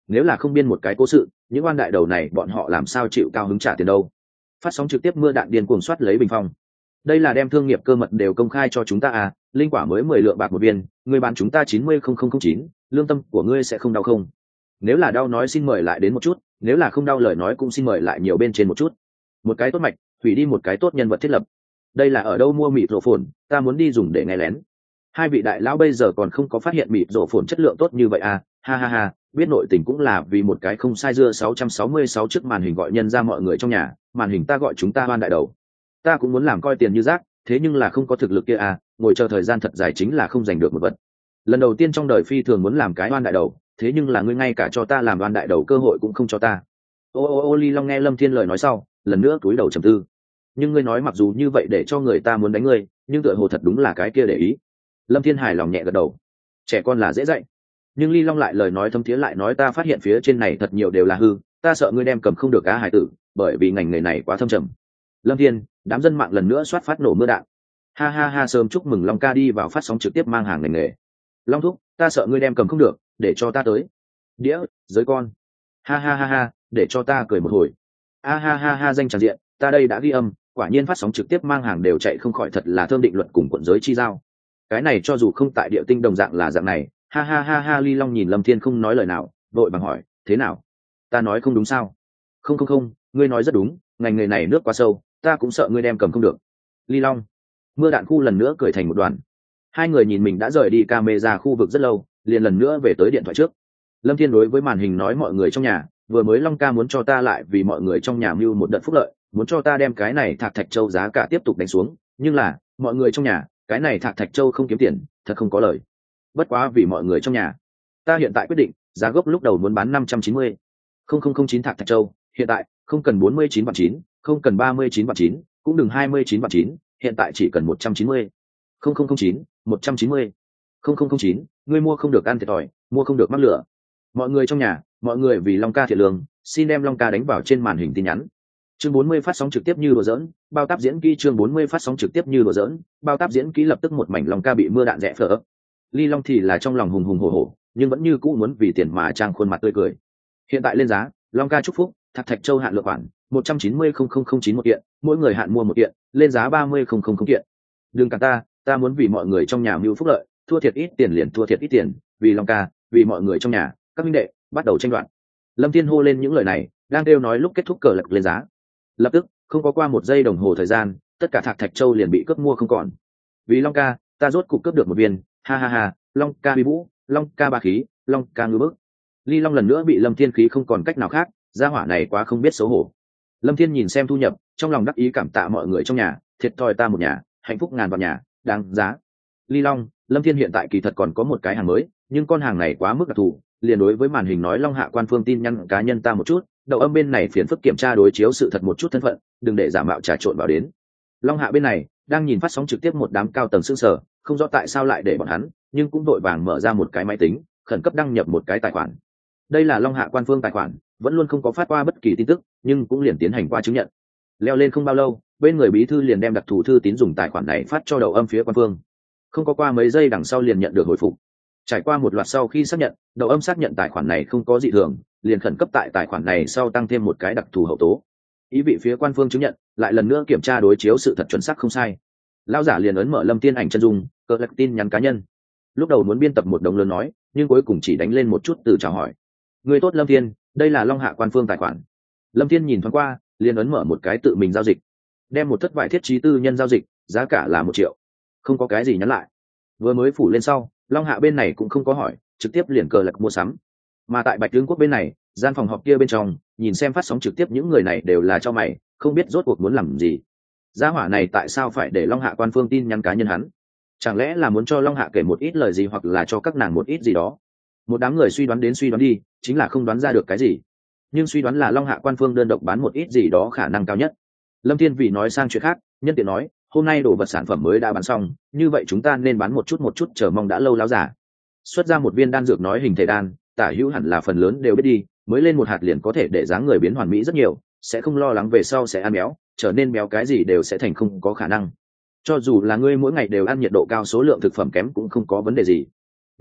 nếu là không biên một cái cố sự, những oan đại đầu này bọn họ làm sao chịu cao hứng trả tiền đâu. Phát sóng trực tiếp mưa đạn điên cuồng soát lấy bình phong. Đây là đem thương nghiệp cơ mật đều công khai cho chúng ta à, linh quả mới mười lượng bạc một viên, người bán chúng ta chín mươi không không không chín, lương tâm của ngươi sẽ không đau không? Nếu là đau nói xin mời lại đến một chút, nếu là không đau lời nói cũng xin mời lại nhiều bên trên một chút. Một cái tốt mạch, hủy đi một cái tốt nhân vật thiết lập. Đây là ở đâu mua mịt rổ phồn, ta muốn đi dùng để nghe lén. Hai vị đại lão bây giờ còn không có phát hiện mịt rổ phồn chất lượng tốt như vậy à, ha ha ha, biết nội tình cũng là vì một cái không sai dưa sáu trăm sáu mươi sáu trước màn hình gọi nhân ra mọi người trong nhà, màn hình ta gọi chúng ta oan đại đầu. Ta cũng muốn làm coi tiền như rác, thế nhưng là không có thực lực kia à, ngồi chờ thời gian thật dài chính là không giành được một vật. Lần đầu tiên trong đời phi thường muốn làm cái oan đại đầu, thế nhưng là ngươi ngay cả cho ta làm oan đại đầu cơ hội cũng không cho ta. Ô ô ô Ly Long nghe Lâm Thiên lời nói sau, lần nữa cúi đầu trầm tư. Nhưng ngươi nói mặc dù như vậy để cho người ta muốn đánh ngươi, nhưng tựa hồ thật đúng là cái kia để ý. Lâm Thiên hài lòng nhẹ gật đầu. Trẻ con là dễ dạy. Nhưng Ly Long lại lời nói thâm thiế lại nói ta phát hiện phía trên này thật nhiều đều là hư, ta sợ ngươi đem cầm không được cá hải tử, bởi vì ngành nghề này quá thâm trầm. Lâm Thiên, đám dân mạng lần nữa soát phát nổ mưa đạn. Ha ha ha, sớm chúc mừng Long ca đi vào phát sóng trực tiếp mang hàng ngành nghề. Long thúc, ta sợ ngươi đem cầm không được, để cho ta tới. Đĩa, giới con. Ha ha ha ha, để cho ta cười một hồi. A ha ha ha, danh tràng diện, ta đây đã ghi âm, quả nhiên phát sóng trực tiếp mang hàng đều chạy không khỏi, thật là thơm định luật cùng quận giới chi giao. Cái này cho dù không tại địa tinh đồng dạng là dạng này. Ha ha ha ha, Ly Long nhìn Lâm Thiên không nói lời nào, vội vàng hỏi, thế nào? Ta nói không đúng sao? Không không không, ngươi nói rất đúng, ngành nghề này nước quá sâu, ta cũng sợ ngươi đem cầm không được. Ly Long. Mưa đạn khu lần nữa cười thành một đoàn. Hai người nhìn mình đã rời đi camera khu vực rất lâu, liền lần nữa về tới điện thoại trước. Lâm Thiên đối với màn hình nói mọi người trong nhà, vừa mới Long ca muốn cho ta lại vì mọi người trong nhà mưu một đợt phúc lợi, muốn cho ta đem cái này thạc thạch châu giá cả tiếp tục đánh xuống, nhưng là, mọi người trong nhà, cái này thạc thạch châu không kiếm tiền, thật không có lời. Bất quá vì mọi người trong nhà, ta hiện tại quyết định, giá gốc lúc đầu muốn bán năm trăm chín mươi không không không chín thạc thạch châu, hiện tại không cần bốn mươi chín vạn chín, không cần ba mươi chín vạn chín, cũng đừng hai mươi chín vạn chín, hiện tại chỉ cần một trăm chín mươi không không không chín, một trăm chín mươi không không không chín, ngươi mua không được ăn thiệt thòi, mua không được mắc lửa. Mọi người trong nhà, mọi người vì Long ca thiệt lương, xin đem Long ca đánh vào trên màn hình tin nhắn. Chương bốn mươi phát sóng trực tiếp như đùa giỡn, bao táp diễn kỹ. Chương bốn mươi phát sóng trực tiếp như đùa giỡn, bao táp diễn kỹ. Lập tức một mảnh Long ca bị mưa đạn rẽ phở. Ly Long thì là trong lòng hùng hùng hổ hổ, nhưng vẫn như cũ muốn vì tiền mà trang khuôn mặt tươi cười. Hiện tại lên giá, Long ca chúc phúc, thạch thạch châu hạn lượng khoản một trăm chín mươi không không không chín một kiện, mỗi người hạn mua một kiện, lên giá ba mươi không không không kiện. Đừng cả ta, ta muốn vì mọi người trong nhà mưu phúc lợi, thua thiệt ít tiền liền thua thiệt ít tiền, vì Long ca, vì mọi người trong nhà, các minh đệ bắt đầu tranh đoạt. Lâm Thiên hô lên những lời này, đang kêu nói lúc kết thúc cờ lật lên giá. Lập tức, không có qua một giây đồng hồ thời gian, tất cả thạc thạch châu liền bị cướp mua không còn. Vì Long ca, ta rốt cục cướp được một viên, ha ha ha, Long ca uy vũ, Long ca ba khí, Long ca ngư bức. Ly Long lần nữa bị Lâm Thiên khí không còn cách nào khác, gia hỏa này quá không biết xấu hổ. Lâm Thiên nhìn xem thu nhập, trong lòng đắc ý cảm tạ mọi người trong nhà, thiệt thòi ta một nhà, hạnh phúc ngàn vạn nhà, đáng giá. Ly Long, Lâm Thiên hiện tại kỳ thật còn có một cái hàng mới, nhưng con hàng này quá mức đặc thù, liền đối với màn hình nói Long hạ quan phương tin nhắn cá nhân ta một chút, đầu âm bên này phiền phức kiểm tra đối chiếu sự thật một chút thân phận, đừng để giả mạo trà trộn vào đến. Long hạ bên này đang nhìn phát sóng trực tiếp một đám cao tầng sững sờ, không rõ tại sao lại để bọn hắn, nhưng cũng đội vàng mở ra một cái máy tính, khẩn cấp đăng nhập một cái tài khoản. Đây là Long hạ quan phương tài khoản, vẫn luôn không có phát qua bất kỳ tin tức, nhưng cũng liền tiến hành qua chứng nhận. Leo lên không bao lâu, bên người bí thư liền đem đặc thù thư tín dùng tài khoản này phát cho đầu âm phía quan phương. Không có qua mấy giây đằng sau liền nhận được hồi phục. Trải qua một loạt sau khi xác nhận, đầu âm xác nhận tài khoản này không có dị thường, liền khẩn cấp tại tài khoản này sau tăng thêm một cái đặc thù hậu tố. Ý vị phía quan phương chứng nhận, lại lần nữa kiểm tra đối chiếu sự thật chuẩn xác không sai. Lão giả liền ấn mở Lâm Thiên ảnh chân dung, cờ lạc tin nhắn cá nhân. Lúc đầu muốn biên tập một đồng lớn nói, nhưng cuối cùng chỉ đánh lên một chút từ chào hỏi. Người tốt Lâm Thiên, đây là Long hạ quan phương tài khoản. Lâm Thiên nhìn thoáng qua, liền ấn mở một cái tự mình giao dịch, đem một thất vải thiết trí tư nhân giao dịch, giá cả là một triệu. Không có cái gì nhắn lại. Vừa mới phủ lên sau, Long hạ bên này cũng không có hỏi, trực tiếp liền cờ lạc mua sắm. Mà tại Bạch Tướng quốc bên này, gian phòng họp kia bên trong, nhìn xem phát sóng trực tiếp những người này đều là cho mày, không biết rốt cuộc muốn làm gì. Gia hỏa này tại sao phải để Long hạ quan phương tin nhắn cá nhân hắn? Chẳng lẽ là muốn cho Long hạ kể một ít lời gì hoặc là cho các nàng một ít gì đó? Một đám người suy đoán đến suy đoán đi, chính là không đoán ra được cái gì. Nhưng suy đoán là Long hạ quan phương đơn độc bán một ít gì đó khả năng cao nhất. Lâm Thiên vì nói sang chuyện khác, nhân tiện nói, hôm nay đồ vật sản phẩm mới đã bán xong, như vậy chúng ta nên bán một chút một chút chờ mong đã lâu láo giả. Xuất ra một viên đan dược nói hình thể đan, tả hữu hẳn là phần lớn đều biết đi, mới lên một hạt liền có thể để dáng người biến hoàn mỹ rất nhiều, sẽ không lo lắng về sau sẽ ăn béo, trở nên béo cái gì đều sẽ thành không có khả năng. Cho dù là ngươi mỗi ngày đều ăn nhiệt độ cao số lượng thực phẩm kém cũng không có vấn đề gì.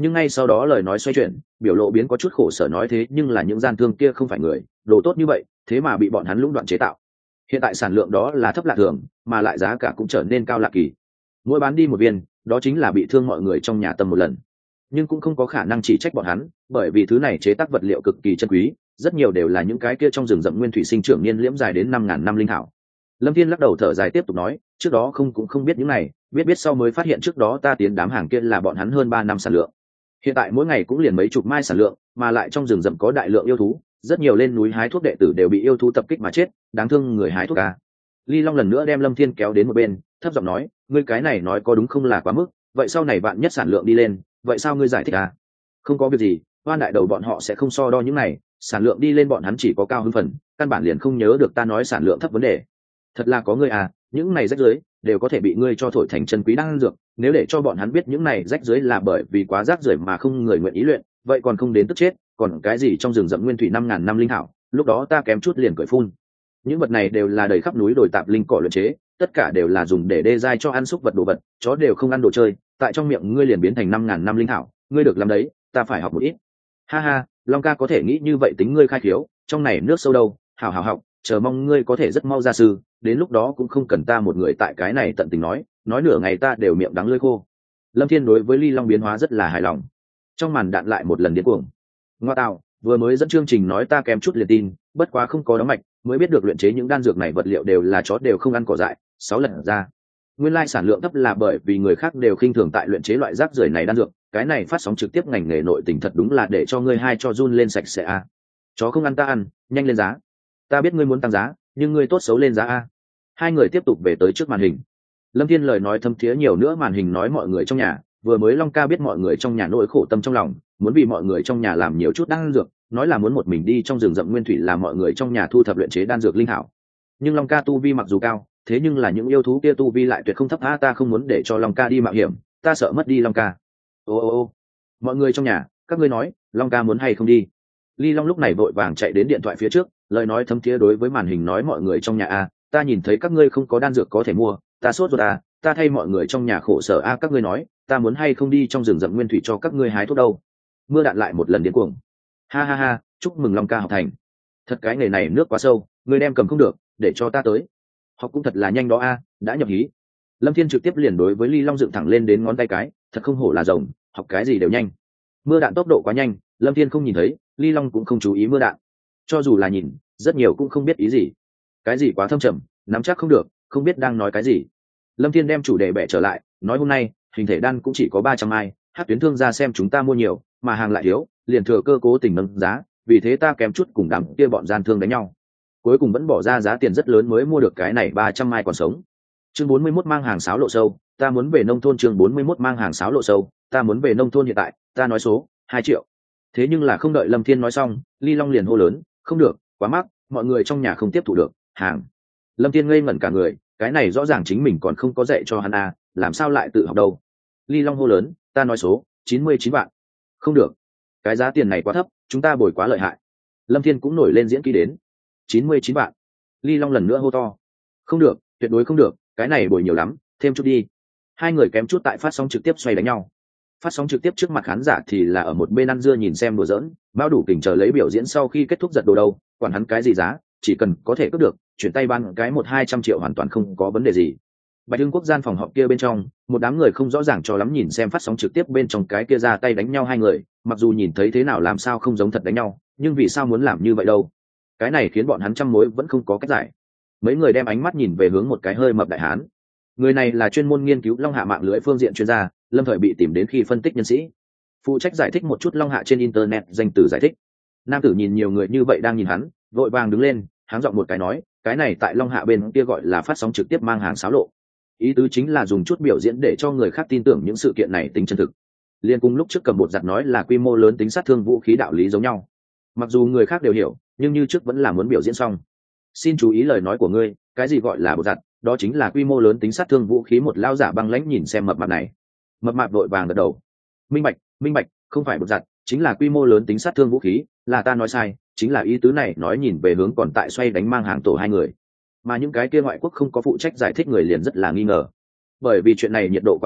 nhưng ngay sau đó lời nói xoay chuyển, biểu lộ biến có chút khổ sở, nói thế nhưng là những gian thương kia không phải người đồ tốt như vậy, thế mà bị bọn hắn lũng đoạn chế tạo. Hiện tại sản lượng đó là thấp lạ thường, mà lại giá cả cũng trở nên cao lạ kỳ. Mỗi bán đi một viên, đó chính là bị thương mọi người trong nhà tâm một lần. Nhưng cũng không có khả năng chỉ trách bọn hắn, bởi vì thứ này chế tác vật liệu cực kỳ chân quý, rất nhiều đều là những cái kia trong rừng rậm nguyên thủy sinh trưởng niên liễm dài đến năm ngàn năm linh thảo. Lâm Thiên lắc đầu thở dài tiếp tục nói, trước đó không cũng không biết những này, biết biết sau mới phát hiện trước đó ta tiến đám hàng kia là bọn hắn hơn ba năm sản lượng. Hiện tại mỗi ngày cũng liền mấy chục mai sản lượng, mà lại trong rừng rậm có đại lượng yêu thú, rất nhiều lên núi hái thuốc đệ tử đều bị yêu thú tập kích mà chết, đáng thương người hái thuốc ca. Ly Long lần nữa đem Lâm Thiên kéo đến một bên, thấp giọng nói, ngươi cái này nói có đúng không là quá mức, vậy sau này bạn nhất sản lượng đi lên, vậy sao ngươi giải thích à? Không có việc gì, Hoan đại đầu bọn họ sẽ không so đo những này, sản lượng đi lên bọn hắn chỉ có cao hứng phần, căn bản liền không nhớ được ta nói sản lượng thấp vấn đề. Thật là có ngươi à, những này rách rưới đều có thể bị ngươi cho thổi thành chân quý đan dược, nếu để cho bọn hắn biết những này rách rưới là bởi vì quá rác rưởi mà không người nguyện ý luyện, vậy còn không đến tức chết, còn cái gì trong rừng rậm nguyên thủy năm ngàn năm linh thảo, lúc đó ta kém chút liền cười phun. Những vật này đều là đầy khắp núi đồi tạp linh cỏ luyện chế, tất cả đều là dùng để đê giai cho ăn xúc vật đồ vật, chó đều không ăn đồ chơi, tại trong miệng ngươi liền biến thành năm ngàn năm linh thảo, ngươi được làm đấy, ta phải học một ít. Ha ha, Long ca có thể nghĩ như vậy tính ngươi khai khiếu, trong này nước sâu đâu, hảo hảo học, chờ mong ngươi có thể rất mau ra sư, đến lúc đó cũng không cần ta một người tại cái này tận tình nói, nói nửa ngày ta đều miệng đắng lưỡi khô. Lâm Thiên đối với Ly Long biến hóa rất là hài lòng. Trong màn đạn lại một lần điên cuồng. Ngoa tạo, vừa mới dẫn chương trình nói ta kém chút liền tin, bất quá không có đóng mạch, mới biết được luyện chế những đan dược này vật liệu đều là chó đều không ăn cỏ dại, sáu lần ra. Nguyên lai sản lượng thấp là bởi vì người khác đều khinh thường tại luyện chế loại rác rưởi này đan dược, cái này phát sóng trực tiếp ngành nghề nội tình thật đúng là để cho ngươi hai cho run lên sạch sẽ a. Chó không ăn ta ăn, nhanh lên giá. Ta biết ngươi muốn tăng giá, nhưng ngươi tốt xấu lên giá a. Hai người tiếp tục về tới trước màn hình. Lâm Thiên lời nói thâm thiế nhiều nữa, màn hình nói mọi người trong nhà, vừa mới Long ca biết mọi người trong nhà nỗi khổ tâm trong lòng, muốn vì mọi người trong nhà làm nhiều chút đan dược, nói là muốn một mình đi trong rừng rậm nguyên thủy làm mọi người trong nhà thu thập luyện chế đan dược linh thảo. Nhưng Long ca tu vi mặc dù cao, thế nhưng là những yêu thú kia tu vi lại tuyệt không thấp, a ta không muốn để cho Long ca đi mạo hiểm, ta sợ mất đi Long ca. Ô ô ô, mọi người trong nhà, các ngươi nói, Long ca muốn hay không đi? Ly Long lúc này vội vàng chạy đến điện thoại phía trước, lời nói thâm thiế đối với màn hình nói mọi người trong nhà a, ta nhìn thấy các ngươi không có đan dược có thể mua, ta sốt ruột à, ta thay mọi người trong nhà khổ sở a, các ngươi nói, ta muốn hay không đi trong rừng rậm nguyên thủy cho các ngươi hái thuốc đâu? Mưa đạn lại một lần điên cuồng. Ha ha ha, chúc mừng Long ca học thành. Thật cái nghề này nước quá sâu, ngươi đem cầm không được, để cho ta tới. Học cũng thật là nhanh đó a, đã nhập hí. Lâm Thiên trực tiếp liền đối với Ly Long dựng thẳng lên đến ngón tay cái, thật không hổ là rồng, học cái gì đều nhanh. Mưa đạn tốc độ quá nhanh, Lâm Thiên không nhìn thấy, Ly Long cũng không chú ý mưa đạn. Cho dù là nhìn, rất nhiều cũng không biết ý gì. Cái gì quá thâm trầm, nắm chắc không được, không biết đang nói cái gì. Lâm Thiên đem chủ đề bẻ trở lại, nói hôm nay hình thể đan cũng chỉ có ba trăm mai, hát tuyến thương ra xem chúng ta mua nhiều, mà hàng lại thiếu, liền thừa cơ cố tình nâng giá, vì thế ta kém chút cùng đám kia bọn gian thương đánh nhau. Cuối cùng vẫn bỏ ra giá tiền rất lớn mới mua được cái này ba trăm mai còn sống. Chương bốn mươi mốt mang hàng sáo lộ sâu, ta muốn về nông thôn. Chương bốn mươi mốt mang hàng sáo lộ sâu, ta muốn về nông thôn hiện tại, ta nói số hai triệu. Thế nhưng là không đợi Lâm Thiên nói xong, Ly Long liền hô lớn, không được, quá mắc, mọi người trong nhà không tiếp thụ được, hàng. Lâm Thiên ngây ngẩn cả người, cái này rõ ràng chính mình còn không có dạy cho hắn à, làm sao lại tự học đâu. Ly Long hô lớn, ta nói số chín mươi chín vạn. Không được, cái giá tiền này quá thấp, chúng ta bồi quá lợi hại. Lâm Thiên cũng nổi lên diễn kỹ đến. chín mươi chín vạn. Ly Long lần nữa hô to. Không được, tuyệt đối không được, cái này bồi nhiều lắm, thêm chút đi. Hai người kém chút tại phát sóng trực tiếp xoay đánh nhau. Phát sóng trực tiếp trước mặt khán giả thì là ở một bên ăn dưa nhìn xem đùa giỡn, bao đủ kình chờ lấy biểu diễn sau khi kết thúc giật đồ đâu, quản hắn cái gì giá, chỉ cần có thể cướp được, chuyển tay ban cái một hai trăm triệu hoàn toàn không có vấn đề gì. Bạch Hưng Quốc gian phòng họp kia bên trong, một đám người không rõ ràng cho lắm nhìn xem phát sóng trực tiếp bên trong cái kia ra tay đánh nhau hai người, mặc dù nhìn thấy thế nào làm sao không giống thật đánh nhau, nhưng vì sao muốn làm như vậy đâu? Cái này khiến bọn hắn trăm mối vẫn không có cách giải. Mấy người đem ánh mắt nhìn về hướng một cái hơi mập đại hán. Người này là chuyên môn nghiên cứu long hạ mạng lưới phương diện chuyên gia, lâm thời bị tìm đến khi phân tích nhân sĩ, phụ trách giải thích một chút long hạ trên internet danh từ giải thích. Nam tử nhìn nhiều người như vậy đang nhìn hắn, vội vàng đứng lên, háng giọng một cái nói, cái này tại long hạ bên kia gọi là phát sóng trực tiếp mang hàng xáo lộ, ý tứ chính là dùng chút biểu diễn để cho người khác tin tưởng những sự kiện này tính chân thực. Liên cùng lúc trước cầm bột giặt nói là quy mô lớn tính sát thương vũ khí đạo lý giống nhau, mặc dù người khác đều hiểu, nhưng như trước vẫn là muốn biểu diễn xong. Xin chú ý lời nói của ngươi, cái gì gọi là bột giặt, đó chính là quy mô lớn tính sát thương vũ khí. Một lao giả băng lãnh nhìn xem mập mạp này. Mập mạp vội vàng gật đầu, minh bạch minh bạch, không phải bột giặt, chính là quy mô lớn tính sát thương vũ khí, là ta nói sai, chính là ý tứ này. Nói nhìn về hướng còn tại xoay đánh mang hàng tổ hai người, mà những cái kia ngoại quốc không có phụ trách giải thích người liền rất là nghi ngờ, bởi vì chuyện này nhiệt độ quá cao,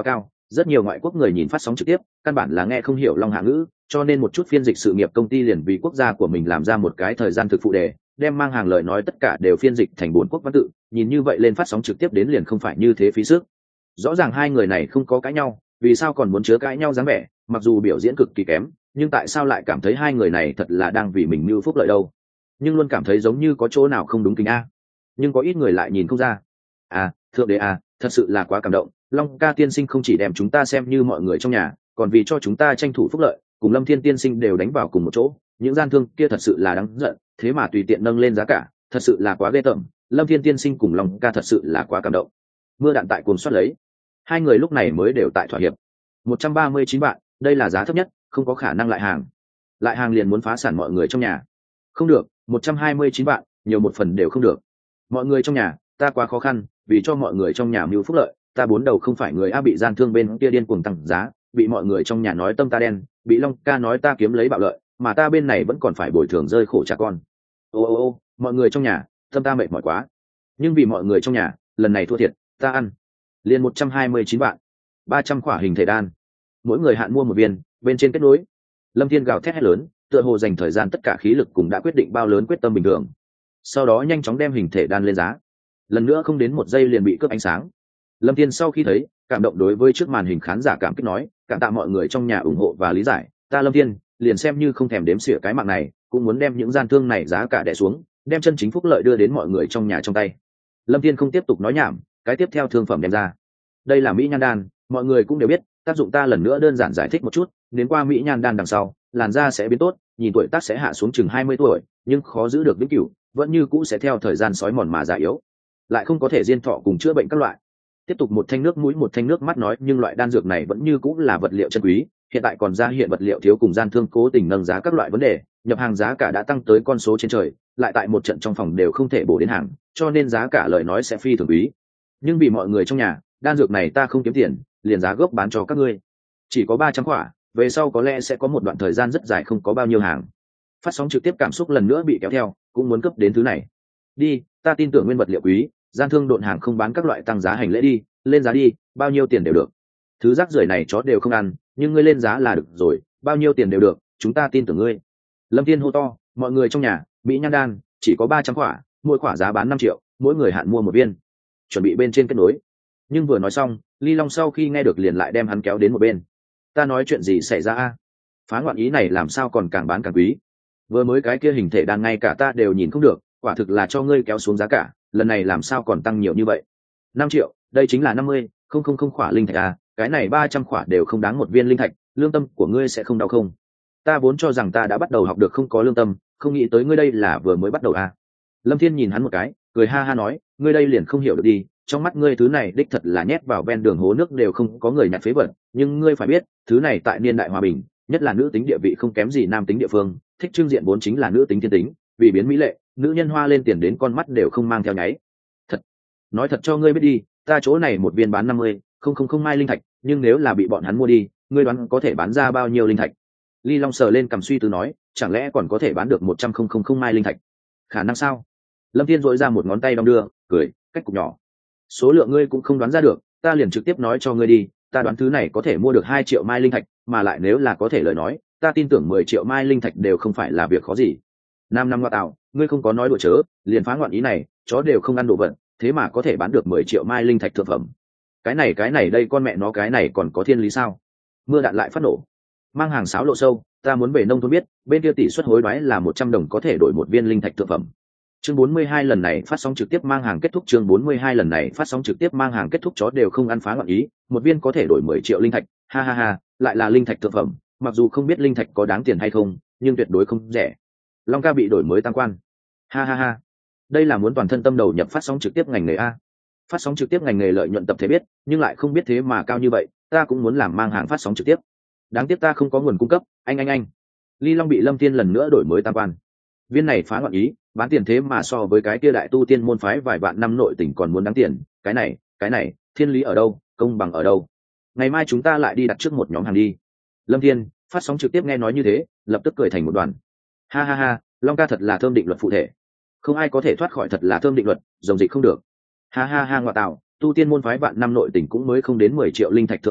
Rất nhiều ngoại quốc người nhìn phát sóng trực tiếp căn bản là nghe không hiểu long hạ ngữ, cho nên một chút phiên dịch sự nghiệp công ty liền vì quốc gia của mình làm ra một cái thời gian thực phụ đề, đem mang hàng lời nói tất cả đều phiên dịch thành bốn quốc văn tự, nhìn như vậy lên phát sóng trực tiếp đến liền không phải như thế phí sức. Rõ ràng hai người này không có cãi nhau, vì sao còn muốn chứa cãi nhau dáng vẻ, mặc dù biểu diễn cực kỳ kém, nhưng tại sao lại cảm thấy hai người này thật là đang vì mình mưu phúc lợi đâu, nhưng luôn cảm thấy giống như có chỗ nào không đúng kính a. Nhưng có ít người lại nhìn không ra. À, thượng đế à, thật sự là quá cảm động, Long ca tiên sinh không chỉ đem chúng ta xem như mọi người trong nhà, còn vì cho chúng ta tranh thủ phúc lợi, cùng Lâm Thiên tiên sinh đều đánh vào cùng một chỗ, những gian thương kia thật sự là đáng giận, thế mà tùy tiện nâng lên giá cả, thật sự là quá ghê tởm, Lâm Thiên tiên sinh cùng Long ca thật sự là quá cảm động. Mưa đạn tại cuồng soát lấy, hai người lúc này mới đều tại thỏa hiệp. một trăm ba mươi chín vạn, đây là giá thấp nhất, không có khả năng lại hàng. Lại hàng liền muốn phá sản mọi người trong nhà. Không được, một trăm hai mươi chín vạn, nhiều một phần đều không được. Mọi người trong nhà, ta quá khó khăn, vì cho mọi người trong nhà mưu phúc lợi, ta bốn đầu không phải người a bị gian thương bên kia điên cuồng tăng giá, bị mọi người trong nhà nói tâm ta đen, bị Long ca nói ta kiếm lấy bạo lợi, mà ta bên này vẫn còn phải bồi thường rơi khổ cha con. Ô ô ô, mọi người trong nhà, tâm ta mệt mỏi quá. Nhưng vì mọi người trong nhà, lần này thua thiệt, ta ăn. Liền một trăm hai mươi chín vạn, ba trăm khỏa hình thể đan. Mỗi người hạn mua một viên, bên trên kết nối. Lâm Thiên gào thét hét lớn, tựa hồ dành thời gian tất cả khí lực cùng đã quyết định bao lớn quyết tâm bình thường. Sau đó nhanh chóng đem hình thể đan lên giá. Lần nữa không đến một giây liền bị cướp ánh sáng. Lâm Thiên sau khi thấy, cảm động đối với trước màn hình khán giả cảm kích nói, cảm tạ mọi người trong nhà ủng hộ và lý giải, ta Lâm Thiên liền xem như không thèm đếm xỉa cái mạng này, cũng muốn đem những gian thương này giá cả đè xuống, đem chân chính phúc lợi đưa đến mọi người trong nhà trong tay. Lâm Thiên không tiếp tục nói nhảm, cái tiếp theo thương phẩm đem ra. Đây là mỹ nhan đan, mọi người cũng đều biết, tác dụng ta lần nữa đơn giản giải thích một chút, đến qua mỹ nhan đan đằng sau, làn da sẽ biến tốt, nhìn tuổi tác sẽ hạ xuống chừng hai mươi tuổi, nhưng khó giữ được vĩnh cửu, vẫn như cũ sẽ theo thời gian sói mòn mà già yếu, lại không có thể diên thọ cùng chữa bệnh các loại. Tiếp tục một thanh nước mũi một thanh nước mắt nói, nhưng loại đan dược này vẫn như cũ là vật liệu chân quý, hiện tại còn ra hiện vật liệu thiếu cùng gian thương cố tình nâng giá các loại vấn đề, nhập hàng giá cả đã tăng tới con số trên trời, lại tại một trận trong phòng đều không thể bổ đến hàng, cho nên giá cả lời nói sẽ phi thường quý. Nhưng vì mọi người trong nhà, đan dược này ta không kiếm tiền, liền giá gốc bán cho các ngươi, chỉ có ba trăm quả, về sau có lẽ sẽ có một đoạn thời gian rất dài không có bao nhiêu hàng. Phát sóng trực tiếp cảm xúc lần nữa bị kéo theo, cũng muốn cấp đến thứ này. Đi, ta tin tưởng nguyên vật liệu quý, gian thương độn hàng không bán các loại tăng giá hành lễ đi, lên giá đi, bao nhiêu tiền đều được. Thứ rác rưởi này chó đều không ăn, nhưng ngươi lên giá là được rồi, bao nhiêu tiền đều được, chúng ta tin tưởng ngươi. Lâm Thiên hô to, mọi người trong nhà, mỹ nhan đan chỉ có ba trăm quả, mỗi quả giá bán năm triệu, mỗi người hạn mua một viên. Chuẩn bị bên trên kết nối. Nhưng vừa nói xong, Ly Long sau khi nghe được liền lại đem hắn kéo đến một bên. Ta nói chuyện gì xảy ra a? Phá ngoạn ý này làm sao còn càng bán càng quý? Vừa mới cái kia hình thể đan ngay cả ta đều nhìn không được, quả thực là cho ngươi kéo xuống giá cả, lần này làm sao còn tăng nhiều như vậy? Năm triệu, đây chính là năm mươi, không không không khỏa linh thạch à, cái này ba trăm khỏa đều không đáng một viên linh thạch, lương tâm của ngươi sẽ không đau không? Ta vốn cho rằng ta đã bắt đầu học được không có lương tâm, không nghĩ tới ngươi đây là vừa mới bắt đầu à? Lâm Thiên nhìn hắn một cái, cười ha ha nói, ngươi đây liền không hiểu được đi, trong mắt ngươi thứ này đích thật là nhét vào ven đường hố nước đều không có người nhặt phế vật, nhưng ngươi phải biết, thứ này tại niên đại hòa bình, nhất là nữ tính địa vị không kém gì nam tính địa phương, thích trưng diện vốn chính là nữ tính thiên tính, vì biến mỹ lệ, nữ nhân hoa lên tiền đến con mắt đều không mang theo nháy. Thật, nói thật cho ngươi biết đi, ta chỗ này một viên bán năm mươi, không không không mai linh thạch, nhưng nếu là bị bọn hắn mua đi, ngươi đoán có thể bán ra bao nhiêu linh thạch? Ly Long sờ lên cầm suy tư nói, chẳng lẽ còn có thể bán được một trăm không không không mai linh thạch? Khả năng sao? Lâm Thiên dội ra một ngón tay đong đưa, cười, cách cục nhỏ. Số lượng ngươi cũng không đoán ra được, ta liền trực tiếp nói cho ngươi đi, ta đoán thứ này có thể mua được hai triệu mai linh thạch, mà lại nếu là có thể lời nói, ta tin tưởng mười triệu mai linh thạch đều không phải là việc khó gì. Nam năm ngoa tạo, ngươi không có nói đùa chớ, liền phá ngoạn ý này, chó đều không ăn đồ vật, thế mà có thể bán được mười triệu mai linh thạch thượng phẩm. Cái này cái này đây con mẹ nó cái này còn có thiên lý sao? Mưa đạn lại phát nổ. Mang hàng sáo lộ sâu, ta muốn về nông thôn biết, bên kia tỷ suất hối đoái là một trăm đồng có thể đổi một viên linh thạch thượng phẩm. Chương bốn mươi hai lần này phát sóng trực tiếp mang hàng kết thúc, chương bốn mươi hai lần này phát sóng trực tiếp mang hàng kết thúc, chó đều không ăn phá ngoạn ý, một viên có thể đổi mười triệu linh thạch, ha ha ha, lại là linh thạch thượng phẩm, mặc dù không biết linh thạch có đáng tiền hay không, nhưng tuyệt đối không rẻ. Long ca bị đổi mới tăng quan, ha ha ha, đây là muốn toàn thân tâm đầu nhập phát sóng trực tiếp ngành nghề a. Phát sóng trực tiếp ngành nghề lợi nhuận tập thể biết, nhưng lại không biết thế mà cao như vậy, ta cũng muốn làm mang hàng phát sóng trực tiếp, đáng tiếc ta không có nguồn cung cấp, anh anh anh. Ly Long bị Lâm Tiên lần nữa đổi mới tăng quan, viên này phá ngoạn ý, bán tiền thế mà so với cái kia đại tu tiên môn phái vài vạn năm nội tỉnh còn muốn đáng tiền, cái này cái này thiên lý ở đâu, công bằng ở đâu? Ngày mai chúng ta lại đi đặt trước một nhóm hàng đi. Lâm Thiên phát sóng trực tiếp nghe nói như thế, lập tức cười thành một đoàn, ha ha ha, Long ca thật là thơm định luật phụ thể, không ai có thể thoát khỏi thật là thơm định luật, rồng dịch không được, ha ha ha. Ngoại tạo, tu tiên môn phái vạn năm nội tỉnh cũng mới không đến mười triệu linh thạch thượng phẩm,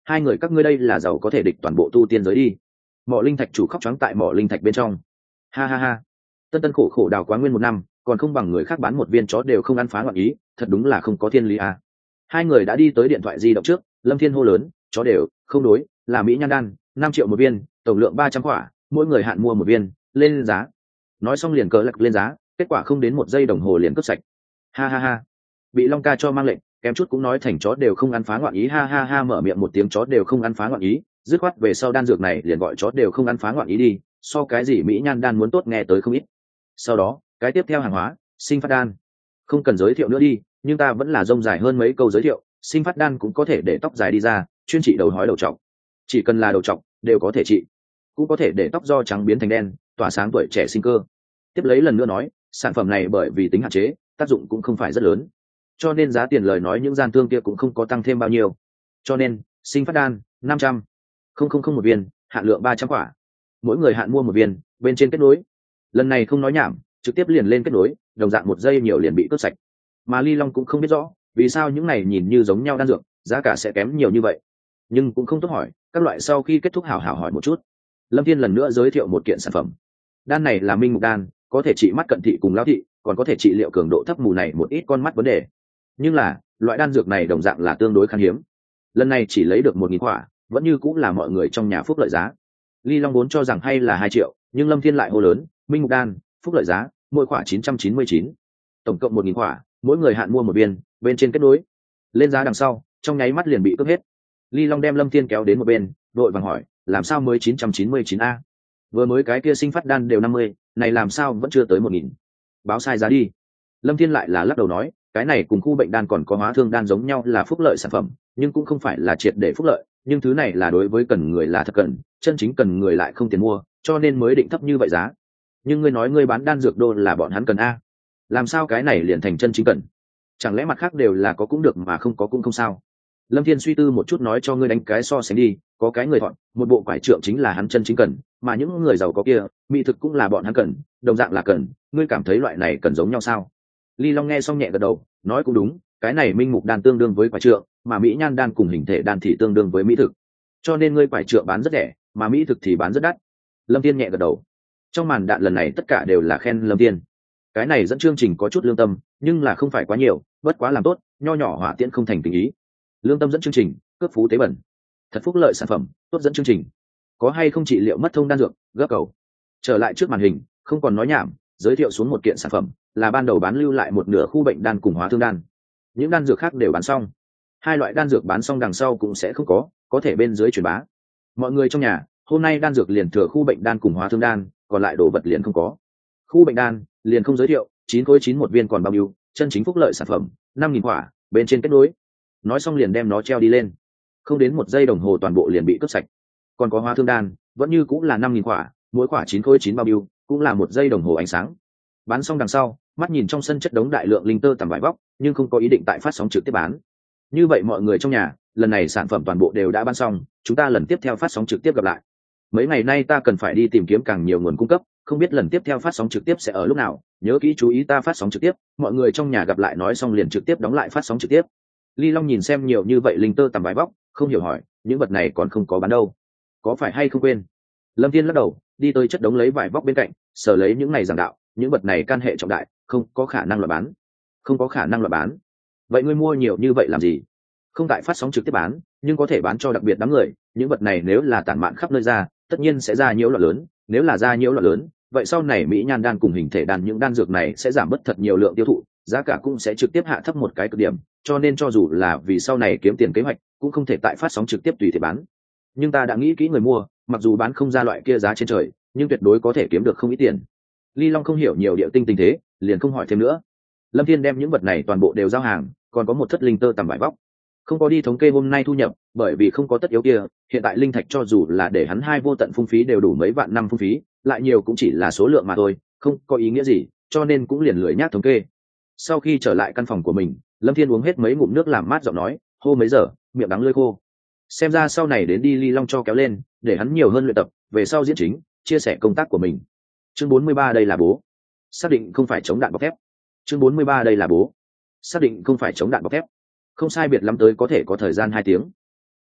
hai người các ngươi đây là giàu có thể địch toàn bộ tu tiên giới đi. Mỏ linh thạch chủ khóc trắng tại mỏ linh thạch bên trong. Ha ha ha, tân tân khổ khổ đào quá nguyên một năm, còn không bằng người khác bán một viên chó đều không ăn phá loạn ý, thật đúng là không có thiên lý à. Hai người đã đi tới điện thoại di động trước, Lâm Thiên hô lớn, chó đều không đối, là mỹ nhan đan, năm triệu một viên, tổng lượng ba trăm quả, mỗi người hạn mua một viên, lên giá. Nói xong liền cờ lật lên giá, kết quả không đến một giây đồng hồ liền cướp sạch. Ha ha ha, bị Long ca cho mang lệnh, kém chút cũng nói thành chó đều không ăn phá loạn ý. Ha ha ha, mở miệng một tiếng chó đều không ăn phá loạn ý, dứt khoát về sau đan dược này liền gọi chó đều không ăn phá loạn ý đi, so cái gì mỹ nhan đan muốn tốt nghe tới không ít. Sau đó cái tiếp theo hàng hóa, sinh phát đan, không cần giới thiệu nữa đi, nhưng ta vẫn là rông dài hơn mấy câu giới thiệu. Sinh phát đan cũng có thể để tóc dài đi ra, chuyên trị đầu hói đầu trọc, chỉ cần là đầu trọc đều có thể trị, cũng có thể để tóc do trắng biến thành đen, tỏa sáng tuổi trẻ sinh cơ. Tiếp lấy lần nữa nói, sản phẩm này bởi vì tính hạn chế, tác dụng cũng không phải rất lớn, cho nên giá tiền lời nói những gian thương kia cũng không có tăng thêm bao nhiêu. Cho nên sinh phát đan năm trăm không không không một viên, hạn lượng ba trăm quả, mỗi người hạn mua một viên. Bên trên kết nối, lần này không nói nhảm, trực tiếp liền lên kết nối, đồng dạng một giây nhiều liền bị cướp sạch. Mà Ly Long cũng không biết rõ vì sao những này nhìn như giống nhau đan dược giá cả sẽ kém nhiều như vậy, nhưng cũng không tốt hỏi, các loại sau khi kết thúc hảo hảo hỏi một chút. Lâm Thiên lần nữa giới thiệu một kiện sản phẩm, đan này là minh mục đan, có thể trị mắt cận thị cùng lão thị, còn có thể trị liệu cường độ thấp mù này một ít con mắt vấn đề. Nhưng là loại đan dược này đồng dạng là tương đối khan hiếm, lần này chỉ lấy được một nghìn quả, vẫn như cũng là mọi người trong nhà phúc lợi giá. Ly Long vốn cho rằng hay là hai triệu, nhưng Lâm Thiên lại hô lớn, minh mục đan phúc lợi giá mỗi quả chín trăm chín mươi chín, tổng cộng một nghìn quả, mỗi người hạn mua một viên. Bên trên kết nối, lên giá đằng sau trong nháy mắt liền bị cướp hết. Ly Long đem Lâm Thiên kéo đến một bên, đội vàng hỏi, làm sao mới chín trăm chín mươi chín a? Vừa mới cái kia sinh phát đan đều năm mươi, này làm sao vẫn chưa tới một nghìn? Báo sai giá đi. Lâm Thiên lại là lắc đầu nói, cái này cùng khu bệnh đan còn có hóa thương đan giống nhau là phúc lợi sản phẩm, nhưng cũng không phải là triệt để phúc lợi, nhưng thứ này là đối với cần người là thật cần, chân chính cần người lại không tiền mua, cho nên mới định thấp như vậy giá. Nhưng ngươi nói ngươi bán đan dược đô là bọn hắn cần a, làm sao cái này liền thành chân chính cần? Chẳng lẽ mặt khác đều là có cũng được mà không có cũng không sao? Lâm Thiên suy tư một chút nói, cho ngươi đánh cái so sánh đi, có cái người thọn một bộ quải trượng chính là hắn chân chính cần, mà những người giàu có kia mỹ thực cũng là bọn hắn cần, đồng dạng là cần, ngươi cảm thấy loại này cần giống nhau sao? Ly Long nghe xong nhẹ gật đầu, nói cũng đúng, cái này minh mục đan tương đương với quải trượng, mà mỹ nhan đan cùng hình thể đan thì tương đương với mỹ thực, cho nên ngươi quải trượng bán rất rẻ, mà mỹ thực thì bán rất đắt. Lâm Thiên nhẹ gật đầu. Trong màn đạn lần này tất cả đều là khen Lâm Thiên, cái này dẫn chương trình có chút lương tâm, nhưng là không phải quá nhiều, bất quá làm tốt, nho nhỏ hỏa tiễn không thành tình ý. Lương tâm dẫn chương trình, cướp phú tế bẩn, thật phúc lợi sản phẩm, tốt dẫn chương trình. Có hay không trị liệu mất thông đan dược, gấp cầu. Trở lại trước màn hình, không còn nói nhảm, giới thiệu xuống một kiện sản phẩm, là ban đầu bán lưu lại một nửa khu bệnh đan cùng hóa thương đan. Những đan dược khác đều bán xong. Hai loại đan dược bán xong đằng sau cũng sẽ không có, có thể bên dưới truyền bá. Mọi người trong nhà, hôm nay đan dược liền thừa khu bệnh đan cùng hóa thương đan, còn lại đồ vật liền không có. Khu bệnh đan liền không giới thiệu, chín khối chín một viên còn bao nhiêu, chân chính phúc lợi sản phẩm, năm nghìn quả, bên trên kết nối. Nói xong liền đem nó treo đi lên, không đến một giây đồng hồ toàn bộ liền bị cướp sạch. Còn có hóa thương đan, vẫn như cũng là năm nghìn quả, mỗi quả chín khối chín bao nhiêu, cũng là một giây đồng hồ ánh sáng. Bán xong đằng sau, mắt nhìn trong sân chất đống đại lượng linh tơ tằm vải vóc, nhưng không có ý định tại phát sóng trực tiếp bán. Như vậy mọi người trong nhà, lần này sản phẩm toàn bộ đều đã bán xong, chúng ta lần tiếp theo phát sóng trực tiếp gặp lại. Mấy ngày nay ta cần phải đi tìm kiếm càng nhiều nguồn cung cấp, không biết lần tiếp theo phát sóng trực tiếp sẽ ở lúc nào, nhớ kỹ chú ý ta phát sóng trực tiếp. Mọi người trong nhà gặp lại nói xong liền trực tiếp đóng lại phát sóng trực tiếp. Ly Long nhìn xem nhiều như vậy linh tơ tằm vải vóc, không hiểu hỏi, những vật này còn không có bán đâu, có phải hay không quên? Lâm Thiên lắc đầu, đi tới chất đống lấy vải vóc bên cạnh, sở lấy những này giảng đạo, những vật này can hệ trọng đại, không có khả năng loại bán, không có khả năng loại bán. Vậy ngươi mua nhiều như vậy làm gì? Không tại phát sóng trực tiếp bán, nhưng có thể bán cho đặc biệt đám người. Những vật này nếu là tản mạn khắp nơi ra, tất nhiên sẽ ra nhiễu loạn lớn, nếu là ra nhiễu loạn lớn, vậy sau này mỹ nhan đan cùng hình thể đan những đan dược này sẽ giảm bớt thật nhiều lượng tiêu thụ, giá cả cũng sẽ trực tiếp hạ thấp một cái cực điểm, cho nên cho dù là vì sau này kiếm tiền kế hoạch, cũng không thể tại phát sóng trực tiếp tùy tiện bán. Nhưng ta đã nghĩ kỹ người mua, mặc dù bán không ra loại kia giá trên trời, nhưng tuyệt đối có thể kiếm được không ít tiền. Ly Long không hiểu nhiều điệu tinh tình thế, liền không hỏi thêm nữa. Lâm Thiên đem những vật này toàn bộ đều giao hàng, còn có một thất linh tơ tằm vải vóc. Không có đi thống kê hôm nay thu nhập, bởi vì không có tất yếu kia, hiện tại linh thạch cho dù là để hắn hai vô tận phung phí đều đủ mấy vạn năm phung phí, lại nhiều cũng chỉ là số lượng mà thôi, không có ý nghĩa gì, cho nên cũng liền lười nhác thống kê. Sau khi trở lại căn phòng của mình, Lâm Thiên uống hết mấy ngụm nước làm mát giọng nói, hô mấy giờ, miệng đắng lưỡi khô. Xem ra sau này đến đi Ly Long cho kéo lên, để hắn nhiều hơn luyện tập, về sau diễn chính, chia sẻ công tác của mình. Chương bốn mươi ba đây là bố. Xác định không phải chống đạn bọc thép. Chương bốn mươi ba đây là bố. Xác định không phải chống đạn bọc thép. Không sai biệt lắm tới có thể có thời gian hai tiếng.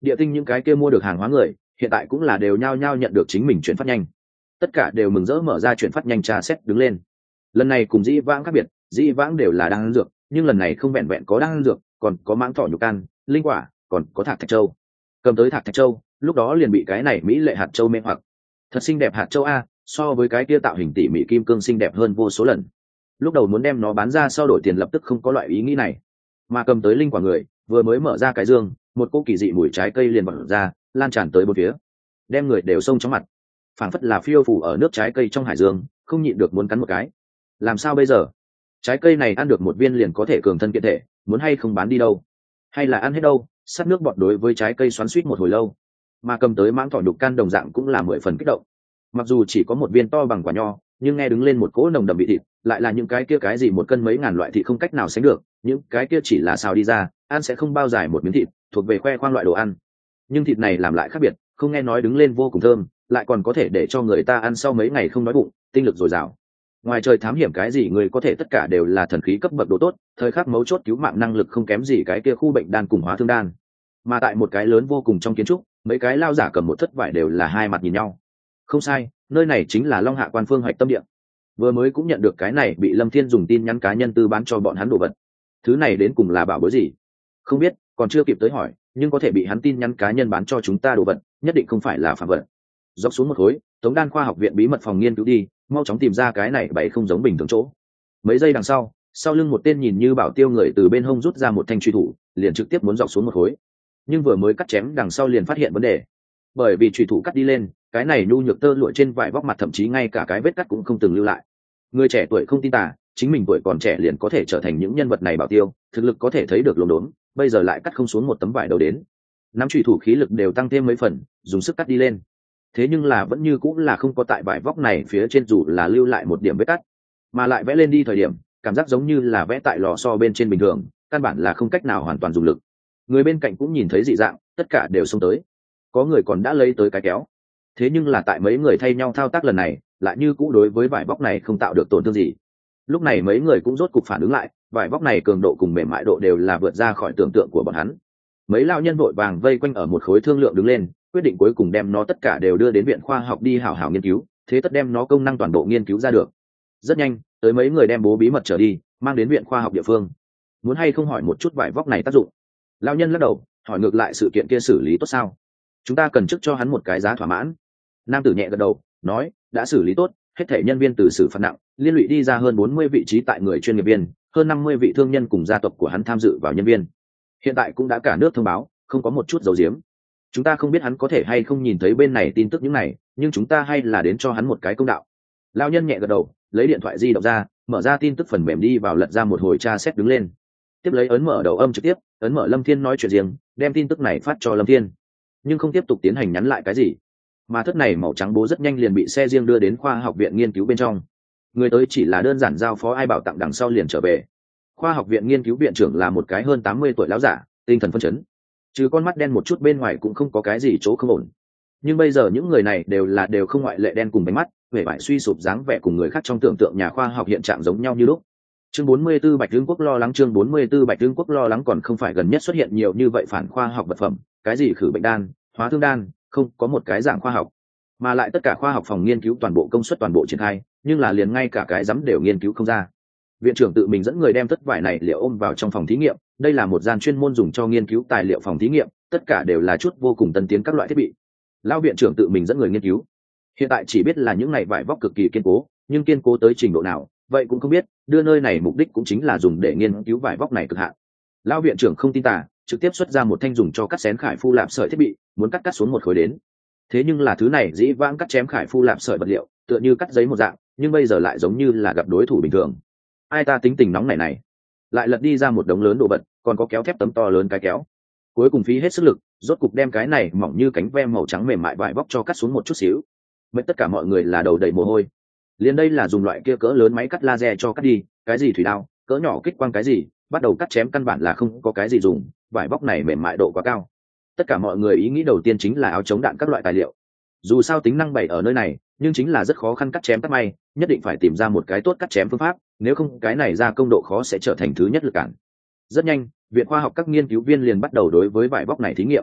Địa tinh những cái kia mua được hàng hóa người hiện tại cũng là đều nhao nhao nhận được chính mình chuyển phát nhanh, tất cả đều mừng rỡ mở ra chuyển phát nhanh tra xét đứng lên. Lần này cùng dĩ vãng khác biệt, dĩ vãng đều là đan dược, nhưng lần này không vẹn vẹn có đan dược, còn có mãng thỏ nhục can, linh quả, còn có thạc thạch châu. Cầm tới thạc thạch châu, lúc đó liền bị cái này mỹ lệ hạt châu mê hoặc. Thật xinh đẹp hạt châu a, so với cái kia tạo hình tỉ mỉ kim cương xinh đẹp hơn vô số lần. Lúc đầu muốn đem nó bán ra sau đổi tiền lập tức không có loại ý nghĩ này, mà cầm tới linh quả người vừa mới mở ra cái dương, một cô kỳ dị mùi trái cây liền bật ra, lan tràn tới bốn phía, đem người đều xông chóng mặt, phảng phất là phiêu phủ ở nước trái cây trong hải dương, không nhịn được muốn cắn một cái. Làm sao bây giờ? Trái cây này ăn được một viên liền có thể cường thân kiện thể, muốn hay không bán đi đâu, hay là ăn hết đâu? Sắt nước bọt đối với trái cây xoắn xuýt một hồi lâu, mà cầm tới mãng thỏ nhục can đồng dạng cũng là mười phần kích động. Mặc dù chỉ có một viên to bằng quả nho, nhưng nghe đứng lên một cỗ nồng đậm vị thịt, lại là những cái kia cái gì một cân mấy ngàn loại thịt không cách nào sánh được, những cái kia chỉ là xào đi ra, ăn sẽ không bao dài một miếng thịt, thuộc về khoe khoang loại đồ ăn. Nhưng thịt này làm lại khác biệt, không nghe nói đứng lên vô cùng thơm, lại còn có thể để cho người ta ăn sau mấy ngày không đói bụng, tinh lực dồi dào. Ngoài trời thám hiểm cái gì người có thể tất cả đều là thần khí cấp bậc độ tốt, thời khắc mấu chốt cứu mạng năng lực không kém gì cái kia khu bệnh đan cùng hóa thương đan. Mà tại một cái lớn vô cùng trong kiến trúc, mấy cái lao giả cầm một thất vải đều là hai mặt nhìn nhau. Không sai, nơi này chính là Long Hạ Quan Phương Hoạch Tâm Điện. Vừa mới cũng nhận được cái này bị Lâm Thiên dùng tin nhắn cá nhân tư bán cho bọn hắn đồ vật. Thứ này đến cùng là bảo bối gì? Không biết, còn chưa kịp tới hỏi, nhưng có thể bị hắn tin nhắn cá nhân bán cho chúng ta đồ vật, nhất định không phải là phạm vật. Dốc xuống một khối, Tống Đan khoa học viện bí mật phòng nghiên cứu đi, mau chóng tìm ra cái này bày không giống bình thường chỗ. Mấy giây đằng sau, sau lưng một tên nhìn như bảo tiêu người từ bên hông rút ra một thanh truy thủ, liền trực tiếp muốn dọc xuống một khối. Nhưng vừa mới cắt chém đằng sau liền phát hiện vấn đề, bởi vì truy thủ cắt đi lên, cái này nhu nhược tơ lụa trên vải vóc mặt thậm chí ngay cả cái vết cắt cũng không từng lưu lại. Người trẻ tuổi không tin tà, chính mình tuổi còn trẻ liền có thể trở thành những nhân vật này bảo tiêu, thực lực có thể thấy được lồn đốn, bây giờ lại cắt không xuống một tấm vải đầu đến. Nắm truy thủ khí lực đều tăng thêm mấy phần, dùng sức cắt đi lên. Thế nhưng là vẫn như cũng là không có tại vải vóc này phía trên dù là lưu lại một điểm vết cắt, mà lại vẽ lên đi thời điểm, cảm giác giống như là vẽ tại lò xo bên trên bình thường, căn bản là không cách nào hoàn toàn dùng lực. Người bên cạnh cũng nhìn thấy dị dạng, tất cả đều xông tới. Có người còn đã lấy tới cái kéo. Thế nhưng là tại mấy người thay nhau thao tác lần này, lại như cũ đối với vải vóc này không tạo được tổn thương gì. Lúc này mấy người cũng rốt cục phản ứng lại, vải vóc này cường độ cùng mềm mại độ đều là vượt ra khỏi tưởng tượng của bọn hắn. Mấy lão nhân vội vàng vây quanh ở một khối thương lượng đứng lên, quyết định cuối cùng đem nó tất cả đều đưa đến viện khoa học đi hảo hảo nghiên cứu, thế tất đem nó công năng toàn bộ nghiên cứu ra được. Rất nhanh, tới mấy người đem bố bí mật trở đi, mang đến viện khoa học địa phương. Muốn hay không hỏi một chút vải vóc này tác dụng? Lão nhân lắc đầu, hỏi ngược lại sự kiện kia xử lý tốt sao? Chúng ta cần trước cho hắn một cái giá thỏa mãn. Nam tử nhẹ gật đầu, nói, đã xử lý tốt, hết thể nhân viên từ xử phạt nặng, liên lụy đi ra hơn bốn mươi vị trí tại người chuyên nghiệp viên, hơn năm mươi vị thương nhân cùng gia tộc của hắn tham dự vào nhân viên. Hiện tại cũng đã cả nước thông báo, không có một chút dấu diếm. Chúng ta không biết hắn có thể hay không nhìn thấy bên này tin tức những này, nhưng chúng ta hay là đến cho hắn một cái công đạo. Lão nhân nhẹ gật đầu, lấy điện thoại di động ra, mở ra tin tức phần mềm đi vào lật ra một hồi tra xét đứng lên. Tiếp lấy ấn mở đầu âm trực tiếp, ấn mở Lâm Thiên nói chuyện riêng, đem tin tức này phát cho Lâm Thiên, nhưng không tiếp tục tiến hành nhắn lại cái gì. Mà thất này màu trắng bố rất nhanh liền bị xe riêng đưa đến khoa học viện nghiên cứu bên trong. Người tới chỉ là đơn giản giao phó ai bảo tặng đằng sau liền trở về. Khoa học viện nghiên cứu viện trưởng là một cái hơn tám mươi tuổi lão giả, tinh thần phấn chấn, trừ con mắt đen một chút bên ngoài cũng không có cái gì chỗ không ổn. Nhưng bây giờ những người này đều là đều không ngoại lệ đen cùng bánh mắt, vẻ vải suy sụp dáng vẻ cùng người khác trong tưởng tượng nhà khoa học hiện trạng giống nhau như lúc. Chương bốn mươi 44 Bạch Vương quốc lo lắng chương bốn mươi 44 Bạch Vương quốc lo lắng còn không phải gần nhất xuất hiện nhiều như vậy phản khoa học vật phẩm, cái gì khử bệnh đan, hóa thương đan, không có một cái dạng khoa học, mà lại tất cả khoa học phòng nghiên cứu toàn bộ công suất toàn bộ triển khai, nhưng là liền ngay cả cái rắm đều nghiên cứu không ra. Viện trưởng tự mình dẫn người đem tất vải này liệu ôm vào trong phòng thí nghiệm, đây là một gian chuyên môn dùng cho nghiên cứu tài liệu phòng thí nghiệm, tất cả đều là chút vô cùng tân tiến các loại thiết bị. Lão viện trưởng tự mình dẫn người nghiên cứu, hiện tại chỉ biết là những này vải vóc cực kỳ kiên cố, nhưng kiên cố tới trình độ nào, vậy cũng không biết, đưa nơi này mục đích cũng chính là dùng để nghiên cứu vải vóc này cực hạn. Lão viện trưởng không tin tà, trực tiếp xuất ra một thanh dùng cho cắt xén khải phu lạp sợi thiết bị, muốn cắt cắt xuống một khối đến. Thế nhưng là thứ này dĩ vãng cắt chém khải phu lạp sợi vật liệu, tựa như cắt giấy một dạng, nhưng bây giờ lại giống như là gặp đối thủ bình thường. Ai ta tính tình nóng này này, lại lật đi ra một đống lớn đồ vật, còn có kéo thép tấm to lớn cái kéo. Cuối cùng phí hết sức lực, rốt cục đem cái này mỏng như cánh ve màu trắng mềm mại vải vóc cho cắt xuống một chút xíu. Mấy tất cả mọi người là đầu đầy mồ hôi. Liền đây là dùng loại kia cỡ lớn máy cắt laser cho cắt đi, cái gì thủy đao, cỡ nhỏ kích quang cái gì, bắt đầu cắt chém căn bản là không có cái gì dùng, vải vóc này mềm mại độ quá cao. Tất cả mọi người ý nghĩ đầu tiên chính là áo chống đạn các loại tài liệu. Dù sao tính năng bày ở nơi này, nhưng chính là rất khó khăn cắt chém cắt may, nhất định phải tìm ra một cái tốt cắt chém phương pháp, nếu không cái này ra công độ khó sẽ trở thành thứ nhất lực cản. Rất nhanh, viện khoa học các nghiên cứu viên liền bắt đầu đối với vải vóc này thí nghiệm.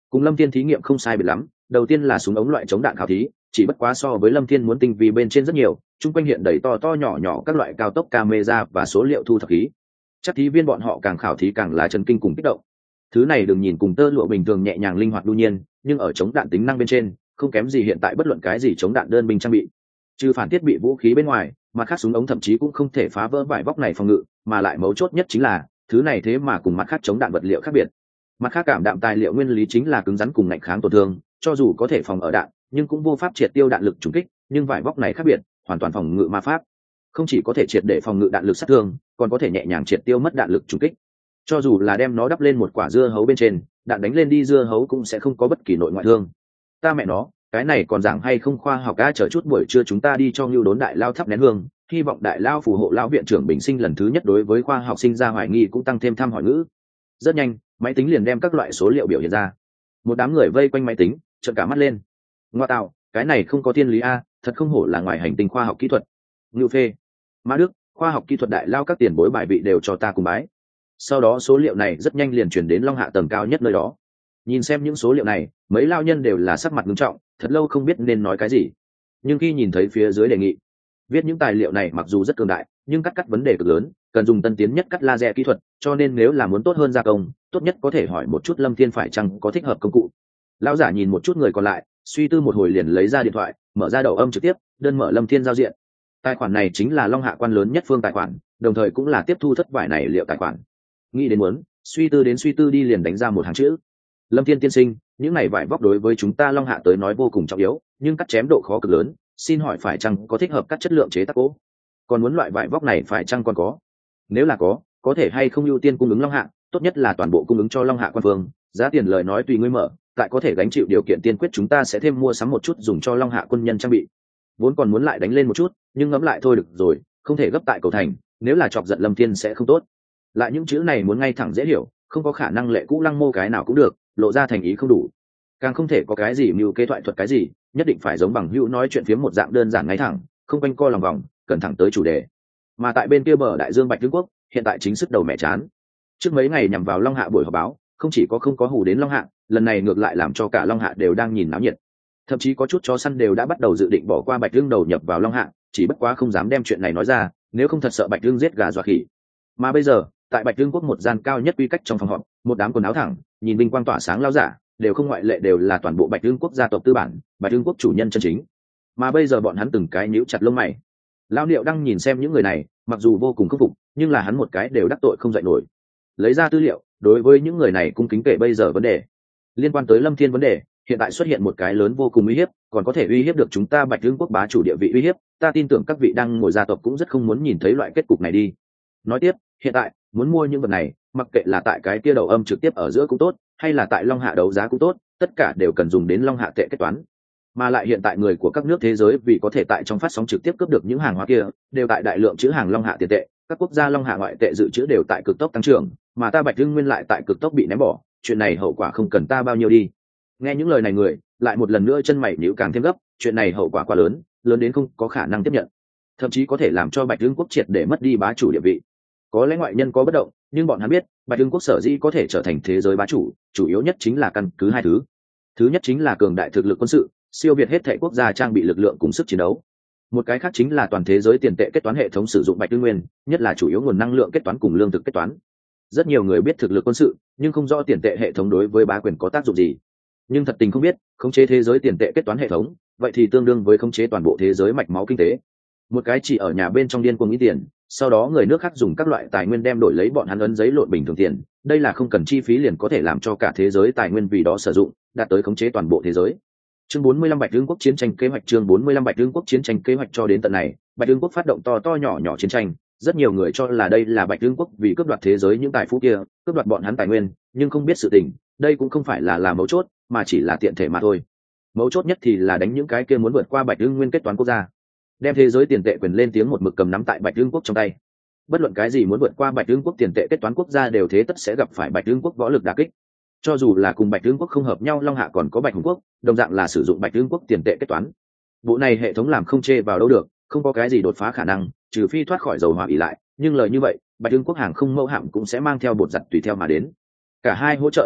cùng Lâm Thiên thí nghiệm không sai biệt lắm. Đầu tiên là súng ống loại chống đạn khảo thí, chỉ bất quá so với Lâm Thiên muốn tinh vi bên trên rất nhiều, chung quanh hiện đầy to to nhỏ nhỏ các loại cao tốc camera và số liệu thu thập khí. Chắc thí viên bọn họ càng khảo thí càng là chấn kinh cùng kích động. Thứ này đừng nhìn cùng tơ lụa bình thường nhẹ nhàng linh hoạt đương nhiên, nhưng ở chống đạn tính năng bên trên, không kém gì hiện tại bất luận cái gì chống đạn đơn binh trang bị. Trừ phản thiết bị vũ khí bên ngoài, mà khác súng ống thậm chí cũng không thể phá vỡ vải vóc này phòng ngự, mà lại mấu chốt nhất chính là, thứ này thế mà cùng mặt khác chống đạn vật liệu khác biệt. Mặt khác cảm đạm tài liệu nguyên lý chính là cứng rắn cùng ngạnh kháng tổn thương, cho dù có thể phòng ở đạn, nhưng cũng vô pháp triệt tiêu đạn lực trùng kích, nhưng vải vóc này khác biệt, hoàn toàn phòng ngự ma pháp. Không chỉ có thể triệt để phòng ngự đạn lực sát thương, còn có thể nhẹ nhàng triệt tiêu mất đạn lực trùng kích. Cho dù là đem nó đắp lên một quả dưa hấu bên trên, đạn đánh lên đi dưa hấu cũng sẽ không có bất kỳ nội ngoại thương. Ta mẹ nó, cái này còn giảng hay không khoa học á, chờ chút buổi trưa chúng ta đi cho Ngưu Đốn đại lao thắp nén hương, hy vọng đại lao phù hộ lão viện trưởng bình sinh lần thứ nhất đối với khoa học sinh ra hoài nghi cũng tăng thêm thăm hỏi ngữ. Rất nhanh, máy tính liền đem các loại số liệu biểu hiện ra. Một đám người vây quanh máy tính, trợn cả mắt lên. Ngoa tạo, cái này không có thiên lý a, thật không hổ là ngoài hành tinh khoa học kỹ thuật. Ngưu phê, Mã Đức, khoa học kỹ thuật đại lao các tiền bối bài vị đều cho ta cùng bái. Sau đó số liệu này rất nhanh liền chuyển đến Long Hạ tầng cao nhất nơi đó. Nhìn xem những số liệu này, mấy lao nhân đều là sắc mặt nghiêm trọng, thật lâu không biết nên nói cái gì. Nhưng khi nhìn thấy phía dưới đề nghị, viết những tài liệu này mặc dù rất cường đại, nhưng cắt cắt vấn đề cực lớn, cần dùng tân tiến nhất cắt laser kỹ thuật, cho nên nếu là muốn tốt hơn gia công, tốt nhất có thể hỏi một chút Lâm Thiên phải chăng có thích hợp công cụ. Lão giả nhìn một chút người còn lại, suy tư một hồi liền lấy ra điện thoại, mở ra đầu âm trực tiếp, đơn mở Lâm Thiên giao diện. Tài khoản này chính là Long Hạ quan lớn nhất phương tài khoản, đồng thời cũng là tiếp thu thất vải này liệu tài khoản. Nghĩ đến muốn, suy tư đến suy tư đi liền đánh ra một hàng chữ. Lâm Thiên tiên sinh, những này vải vóc đối với chúng ta Long Hạ tới nói vô cùng trọng yếu, nhưng cắt chém độ khó cực lớn, xin hỏi phải chăng có thích hợp các chất lượng chế tác gỗ? Còn muốn loại vải vóc này phải chăng còn có? Nếu là có, có thể hay không ưu tiên cung ứng Long Hạ, tốt nhất là toàn bộ cung ứng cho Long Hạ quan phương, giá tiền lời nói tùy ngươi mở, tại có thể gánh chịu điều kiện tiên quyết chúng ta sẽ thêm mua sắm một chút dùng cho Long Hạ quân nhân trang bị. Vốn còn muốn lại đánh lên một chút, nhưng ngẫm lại thôi được rồi, không thể gấp tại cầu thành, nếu là chọc giận Lâm Thiên sẽ không tốt. Lại những chữ này muốn ngay thẳng dễ hiểu, không có khả năng lệ cũ lăng mô cái nào cũng được, lộ ra thành ý không đủ. Càng không thể có cái gì mưu kế thoại thuật cái gì, nhất định phải giống bằng hữu nói chuyện phiếm một dạng đơn giản ngay thẳng, không quanh co lòng vòng, cần thẳng tới chủ đề. Mà tại bên kia bờ đại dương Bạch Vương quốc, hiện tại chính sức đầu mẹ chán. Trước mấy ngày nhằm vào Long Hạ buổi họp báo, không chỉ có không có hù đến Long Hạ, lần này ngược lại làm cho cả Long Hạ đều đang nhìn náo nhiệt. Thậm chí có chút chó săn đều đã bắt đầu dự định bỏ qua Bạch Vương đầu nhập vào Long Hạ, chỉ bất quá không dám đem chuyện này nói ra, nếu không thật sợ Bạch Vương giết gà dọa khỉ. Mà bây giờ, tại Bạch Vương quốc một gian cao nhất quy cách trong phòng họp, một đám quần áo thẳng, nhìn vinh quang tỏa sáng lao giả, đều không ngoại lệ đều là toàn bộ Bạch Vương quốc gia tộc tư bản, Bạch Vương quốc chủ nhân chân chính. Mà bây giờ bọn hắn từng cái nhíu chặt lông mày. Lão Niệu đang nhìn xem những người này, mặc dù vô cùng khâm phục, nhưng là hắn một cái đều đắc tội không dạy nổi. Lấy ra tư liệu, đối với những người này cung kính kể bây giờ vấn đề. Liên quan tới Lâm Thiên vấn đề, hiện tại xuất hiện một cái lớn vô cùng uy hiếp, còn có thể uy hiếp được chúng ta Bạch Vương quốc bá chủ địa vị uy hiếp, ta tin tưởng các vị đang ngồi gia tộc cũng rất không muốn nhìn thấy loại kết cục này đi. Nói tiếp, hiện tại, muốn mua những vật này, mặc kệ là tại cái kia đầu âm trực tiếp ở giữa cũng tốt, hay là tại Long Hạ đấu giá cũng tốt, tất cả đều cần dùng đến Long Hạ tệ kết toán. Mà lại hiện tại người của các nước thế giới vì có thể tại trong phát sóng trực tiếp cướp được những hàng hóa kia, đều tại đại lượng trữ hàng Long Hạ tiền tệ, các quốc gia Long Hạ ngoại tệ dự trữ đều tại cực tốc tăng trưởng, mà ta Bạch Vương nguyên lại tại cực tốc bị ném bỏ, chuyện này hậu quả không cần ta bao nhiêu đi. Nghe những lời này người, lại một lần nữa chân mày nhíu càng thêm gấp, chuyện này hậu quả quá lớn, lớn đến không có khả năng tiếp nhận, thậm chí có thể làm cho Bạch Vương quốc triệt để mất đi bá chủ địa vị. Có lẽ ngoại nhân có bất động, nhưng bọn hắn biết, Bạch Vương quốc sở dĩ có thể trở thành thế giới bá chủ, chủ yếu nhất chính là căn cứ hai thứ. Thứ nhất chính là cường đại thực lực quân sự, siêu việt hết thảy quốc gia trang bị lực lượng cùng sức chiến đấu. Một cái khác chính là toàn thế giới tiền tệ kết toán hệ thống sử dụng Bạch Vương nguyên, nhất là chủ yếu nguồn năng lượng kết toán cùng lương thực kết toán. Rất nhiều người biết thực lực quân sự, nhưng không rõ tiền tệ hệ thống đối với bá quyền có tác dụng gì. Nhưng thật tình không biết, khống chế thế giới tiền tệ kết toán hệ thống, vậy thì tương đương với khống chế toàn bộ thế giới mạch máu kinh tế. Một cái chỉ ở nhà bên trong điên cuồng nghĩ tiền, sau đó người nước khác dùng các loại tài nguyên đem đổi lấy bọn hắn ấn giấy lộn bình thường tiền, đây là không cần chi phí liền có thể làm cho cả thế giới tài nguyên vì đó sử dụng, đạt tới khống chế toàn bộ thế giới. Chương bốn mươi lăm Bạch Vương quốc chiến tranh kế hoạch chương bốn mươi lăm Bạch Vương quốc chiến tranh kế hoạch cho đến tận này, Bạch Vương quốc phát động to to nhỏ nhỏ chiến tranh, rất nhiều người cho là đây là Bạch Vương quốc vì cướp đoạt thế giới những tài phú kia, cướp đoạt bọn hắn tài nguyên, nhưng không biết sự tình, đây cũng không phải là là mấu chốt, mà chỉ là tiện thể mà thôi. Mấu chốt nhất thì là đánh những cái kia muốn vượt qua Bạch Vương nguyên kết toán quốc gia, đem thế giới tiền tệ quyền lên tiếng một mực cầm nắm tại Bạch Vương quốc trong tay. Bất luận cái gì muốn vượt qua Bạch Vương quốc tiền tệ kết toán quốc gia đều thế tất sẽ gặp phải Bạch Vương quốc võ lực đả kích. Cho dù là cùng Bạch Vương quốc không hợp nhau, Long Hạ còn có Bạch Hùng quốc, đồng dạng là sử dụng Bạch Vương quốc tiền tệ kết toán. Bộ này hệ thống làm không chê vào đâu được, không có cái gì đột phá khả năng, trừ phi thoát khỏi dầu hỏa ỉ lại, nhưng lời như vậy, Bạch Vương quốc hàng không mẫu hạm cũng sẽ mang theo bột giặt tùy theo mà đến. Cả hai hỗ trợ lẫn nhau,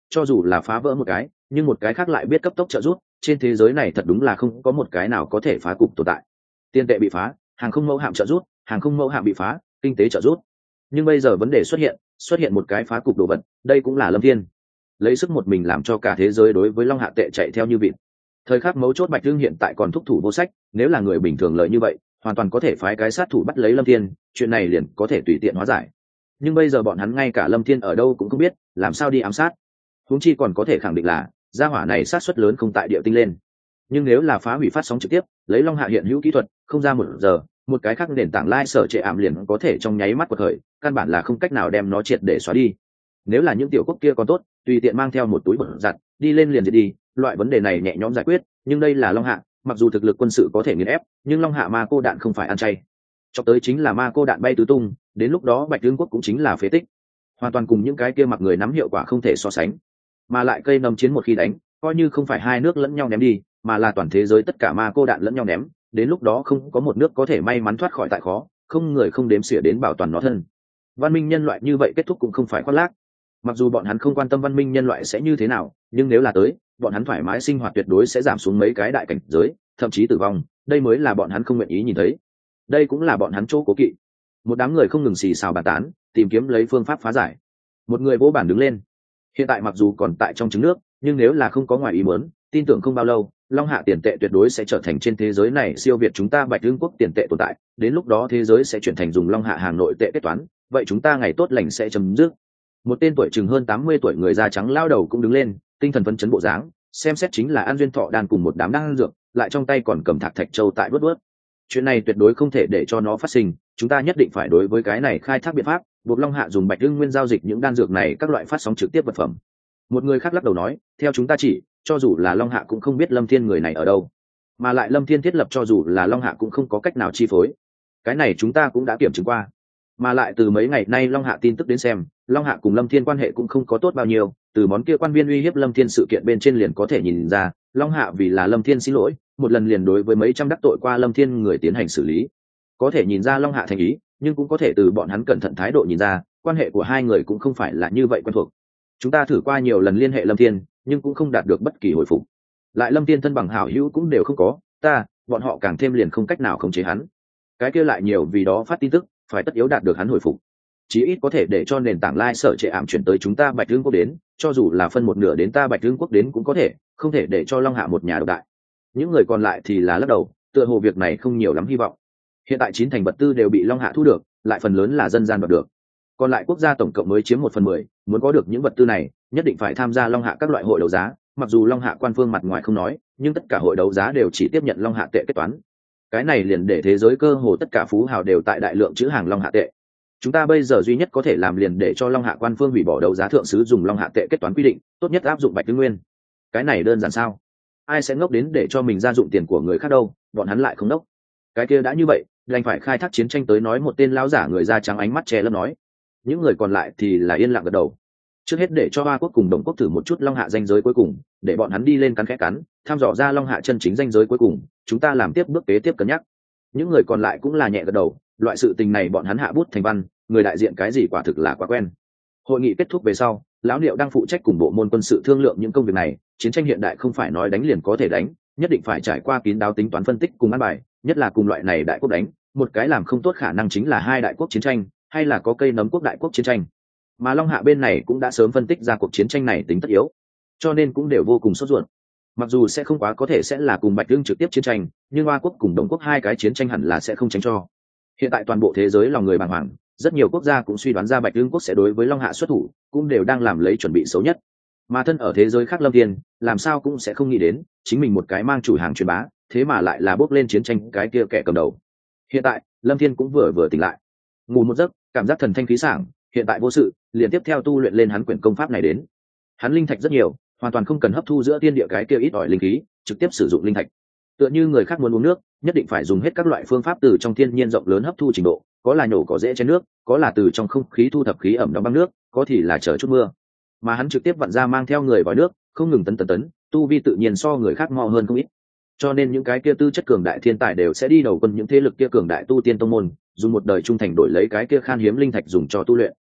cho dù là phá vỡ một cái nhưng một cái khác lại biết cấp tốc trợ giúp. Trên thế giới này thật đúng là không có một cái nào có thể phá cục tồn tại. Tiền tệ bị phá, hàng không mẫu hạm trợ giúp, hàng không mẫu hạm bị phá, kinh tế trợ giúp. Nhưng bây giờ vấn đề xuất hiện xuất hiện một cái phá cục đồ vật, đây cũng là Lâm Thiên lấy sức một mình làm cho cả thế giới đối với long hạ tệ chạy theo như vịt. Thời khắc mấu chốt Bạch Dương hiện tại còn thúc thủ vô sách, nếu là người bình thường lợi như vậy hoàn toàn có thể phái cái sát thủ bắt lấy Lâm Thiên, chuyện này liền có thể tùy tiện hóa giải. Nhưng bây giờ bọn hắn ngay cả Lâm Thiên ở đâu cũng không biết, làm sao đi ám sát. Huống chi còn có thể khẳng định là gia hỏa này sát suất lớn không tại địa tinh lên. Nhưng nếu là phá hủy phát sóng trực tiếp, lấy long hạ hiện hữu kỹ thuật, không ra một giờ một cái khác nền tảng lai sở trệ ảm liền có thể trong nháy mắt quật khởi, căn bản là không cách nào đem nó triệt để xóa đi. Nếu là những tiểu quốc kia còn tốt, tùy tiện mang theo một túi bột giặt đi lên liền diệt đi, loại vấn đề này nhẹ nhõm giải quyết. Nhưng đây là long hạ, mặc dù thực lực quân sự có thể nghiền ép, nhưng long hạ ma cô đạn không phải ăn chay, cho tới chính là ma cô đạn bay tứ tung, đến lúc đó Bạch Dương quốc cũng chính là phế tích, hoàn toàn cùng những cái kia mặc người nắm hiệu quả không thể so sánh. Mà lại cây nấm chiến một khi đánh, coi như không phải hai nước lẫn nhau ném đi, mà là toàn thế giới tất cả ma cô đạn lẫn nhau ném, đến lúc đó không có một nước có thể may mắn thoát khỏi tại khó, không người không đếm xỉa đến bảo toàn nó thân. Văn minh nhân loại như vậy kết thúc cũng không phải khoác lác. Mặc dù bọn hắn không quan tâm văn minh nhân loại sẽ như thế nào, nhưng nếu là tới, bọn hắn thoải mái sinh hoạt tuyệt đối sẽ giảm xuống mấy cái đại cảnh giới, thậm chí tử vong, đây mới là bọn hắn không nguyện ý nhìn thấy. Đây cũng là bọn hắn chỗ cố kỵ. Một đám người không ngừng xì xào bàn tán, tìm kiếm lấy phương pháp phá giải. Một người vỗ bản đứng lên. Hiện tại mặc dù còn tại trong trứng nước, nhưng nếu là không có ngoài ý muốn, tin tưởng không bao lâu, long hạ tiền tệ tuyệt đối sẽ trở thành trên thế giới này siêu việt chúng ta Bạch Dương quốc tiền tệ tồn tại. Đến lúc đó thế giới sẽ chuyển thành dùng long hạ hàng nội tệ kết toán, vậy chúng ta ngày tốt lành sẽ chấm dứt. Một tên tuổi chừng hơn tám mươi tuổi người da trắng lao đầu cũng đứng lên, tinh thần phấn chấn bộ dáng, xem xét chính là An Duyên Thọ đan cùng một đám đan dược, lại trong tay còn cầm thạc thạch châu tại vớt vớt. Chuyện này tuyệt đối không thể để cho nó phát sinh, chúng ta nhất định phải đối với cái này khai thác biện pháp, buộc long hạ dùng Bạch Dương nguyên giao dịch những đan dược này các loại phát sóng trực tiếp vật phẩm. Một người khác lắc đầu nói, theo chúng ta chỉ, cho dù là long hạ cũng không biết Lâm Thiên người này ở đâu, mà lại Lâm Thiên thiết lập cho dù là long hạ cũng không có cách nào chi phối. Cái này chúng ta cũng đã kiểm chứng qua, mà lại từ mấy ngày nay long hạ tin tức đến xem, long hạ cùng Lâm Thiên quan hệ cũng không có tốt bao nhiêu. Từ món kia quan viên uy hiếp Lâm Thiên sự kiện bên trên liền có thể nhìn ra, long hạ vì là Lâm Thiên xin lỗi, một lần liền đối với mấy trăm đắc tội qua Lâm Thiên người tiến hành xử lý. Có thể nhìn ra long hạ thành ý, nhưng cũng có thể từ bọn hắn cẩn thận thái độ nhìn ra, quan hệ của hai người cũng không phải là như vậy quen thuộc. Chúng ta thử qua nhiều lần liên hệ Lâm Thiên, nhưng cũng không đạt được bất kỳ hồi phục. Lại Lâm Thiên thân bằng hảo hữu cũng đều không có, ta, bọn họ càng thêm liền không cách nào khống chế hắn. Cái kia lại nhiều vì đó phát tin tức, phải tất yếu đạt được hắn hồi phục. Chí ít có thể để cho nền tảng lai sở trệ ảm chuyển tới chúng ta Bạch Dương quốc đến, cho dù là phân một nửa đến ta Bạch Dương quốc đến cũng có thể, không thể để cho long hạ một nhà độc đại. Những người còn lại thì là lắc đầu, tựa hồ việc này không nhiều lắm hy vọng. Hiện tại chín thành vật tư đều bị long hạ thu được, lại phần lớn là dân gian đoạt được. Còn lại quốc gia tổng cộng mới chiếm một phần mười, muốn có được những vật tư này, nhất định phải tham gia long hạ các loại hội đấu giá. Mặc dù long hạ quan phương mặt ngoài không nói, nhưng tất cả hội đấu giá đều chỉ tiếp nhận long hạ tệ kết toán. Cái này liền để thế giới cơ hồ tất cả phú hào đều tại đại lượng chữ hàng long hạ tệ. Chúng ta bây giờ duy nhất có thể làm liền để cho long hạ quan phương hủy bỏ đấu giá thượng sứ dùng long hạ tệ kết toán quy định, tốt nhất áp dụng Bạch Dương nguyên. Cái này đơn giản sao? Ai sẽ ngốc đến để cho mình ra dụng tiền của người khác đâu, bọn hắn lại không ngốc. Cái kia đã như vậy, đành phải khai thác chiến tranh tới, nói một tên lão giả người da trắng ánh mắt che lấp nói. Những người còn lại thì là yên lặng gật đầu. Trước hết để cho Hoa quốc cùng Đồng quốc thử một chút long hạ danh giới cuối cùng, để bọn hắn đi lên cắn khẽ cắn, thăm dò ra long hạ chân chính danh giới cuối cùng, chúng ta làm tiếp bước kế tiếp cân nhắc. Những người còn lại cũng là nhẹ gật đầu, loại sự tình này bọn hắn hạ bút thành văn, người đại diện cái gì quả thực là quá quen. Hội nghị kết thúc về sau, lão Liệu đang phụ trách cùng bộ môn quân sự thương lượng những công việc này. Chiến tranh hiện đại không phải nói đánh liền có thể đánh, nhất định phải trải qua kín đáo tính toán phân tích cùng ăn bài, nhất là cùng loại này đại quốc đánh, một cái làm không tốt khả năng chính là hai đại quốc chiến tranh, hay là có cây nấm quốc đại quốc chiến tranh. Mà long hạ bên này cũng đã sớm phân tích ra cuộc chiến tranh này tính tất yếu, cho nên cũng đều vô cùng sốt ruột. Mặc dù sẽ không quá có thể sẽ là cùng Bạch Dương trực tiếp chiến tranh, nhưng Hoa quốc cùng Đồng quốc hai cái chiến tranh hẳn là sẽ không tránh cho. Hiện tại toàn bộ thế giới lòng người bàng hoàng, rất nhiều quốc gia cũng suy đoán ra Bạch Dương quốc sẽ đối với long hạ xuất thủ, cũng đều đang làm lấy chuẩn bị xấu nhất. Mà thân ở thế giới khác Lâm Thiên, làm sao cũng sẽ không nghĩ đến, chính mình một cái mang chủ hàng truyền bá, thế mà lại là bước lên chiến tranh cái kia kẻ cầm đầu. Hiện tại, Lâm Thiên cũng vừa vừa tỉnh lại, ngủ một giấc, cảm giác thần thanh khí sảng, hiện tại vô sự, liền tiếp theo tu luyện lên hắn quyển công pháp này đến. Hắn linh thạch rất nhiều, hoàn toàn không cần hấp thu giữa thiên địa cái kia ít ỏi linh khí, trực tiếp sử dụng linh thạch. Tựa như người khác muốn uống nước, nhất định phải dùng hết các loại phương pháp từ trong thiên nhiên rộng lớn hấp thu trình độ, có là nhổ cỏ dễ chén nước, có là từ trong không khí thu thập khí ẩm đóng băng nước, có thì là chờ chút mưa. Mà hắn trực tiếp vặn ra mang theo người vòi nước, không ngừng tấn tấn tấn, tu vi tự nhiên so người khác mò hơn không ít. Cho nên những cái kia tư chất cường đại thiên tài đều sẽ đi đầu quân những thế lực kia cường đại tu tiên tông môn, dùng một đời trung thành đổi lấy cái kia khan hiếm linh thạch dùng cho tu luyện.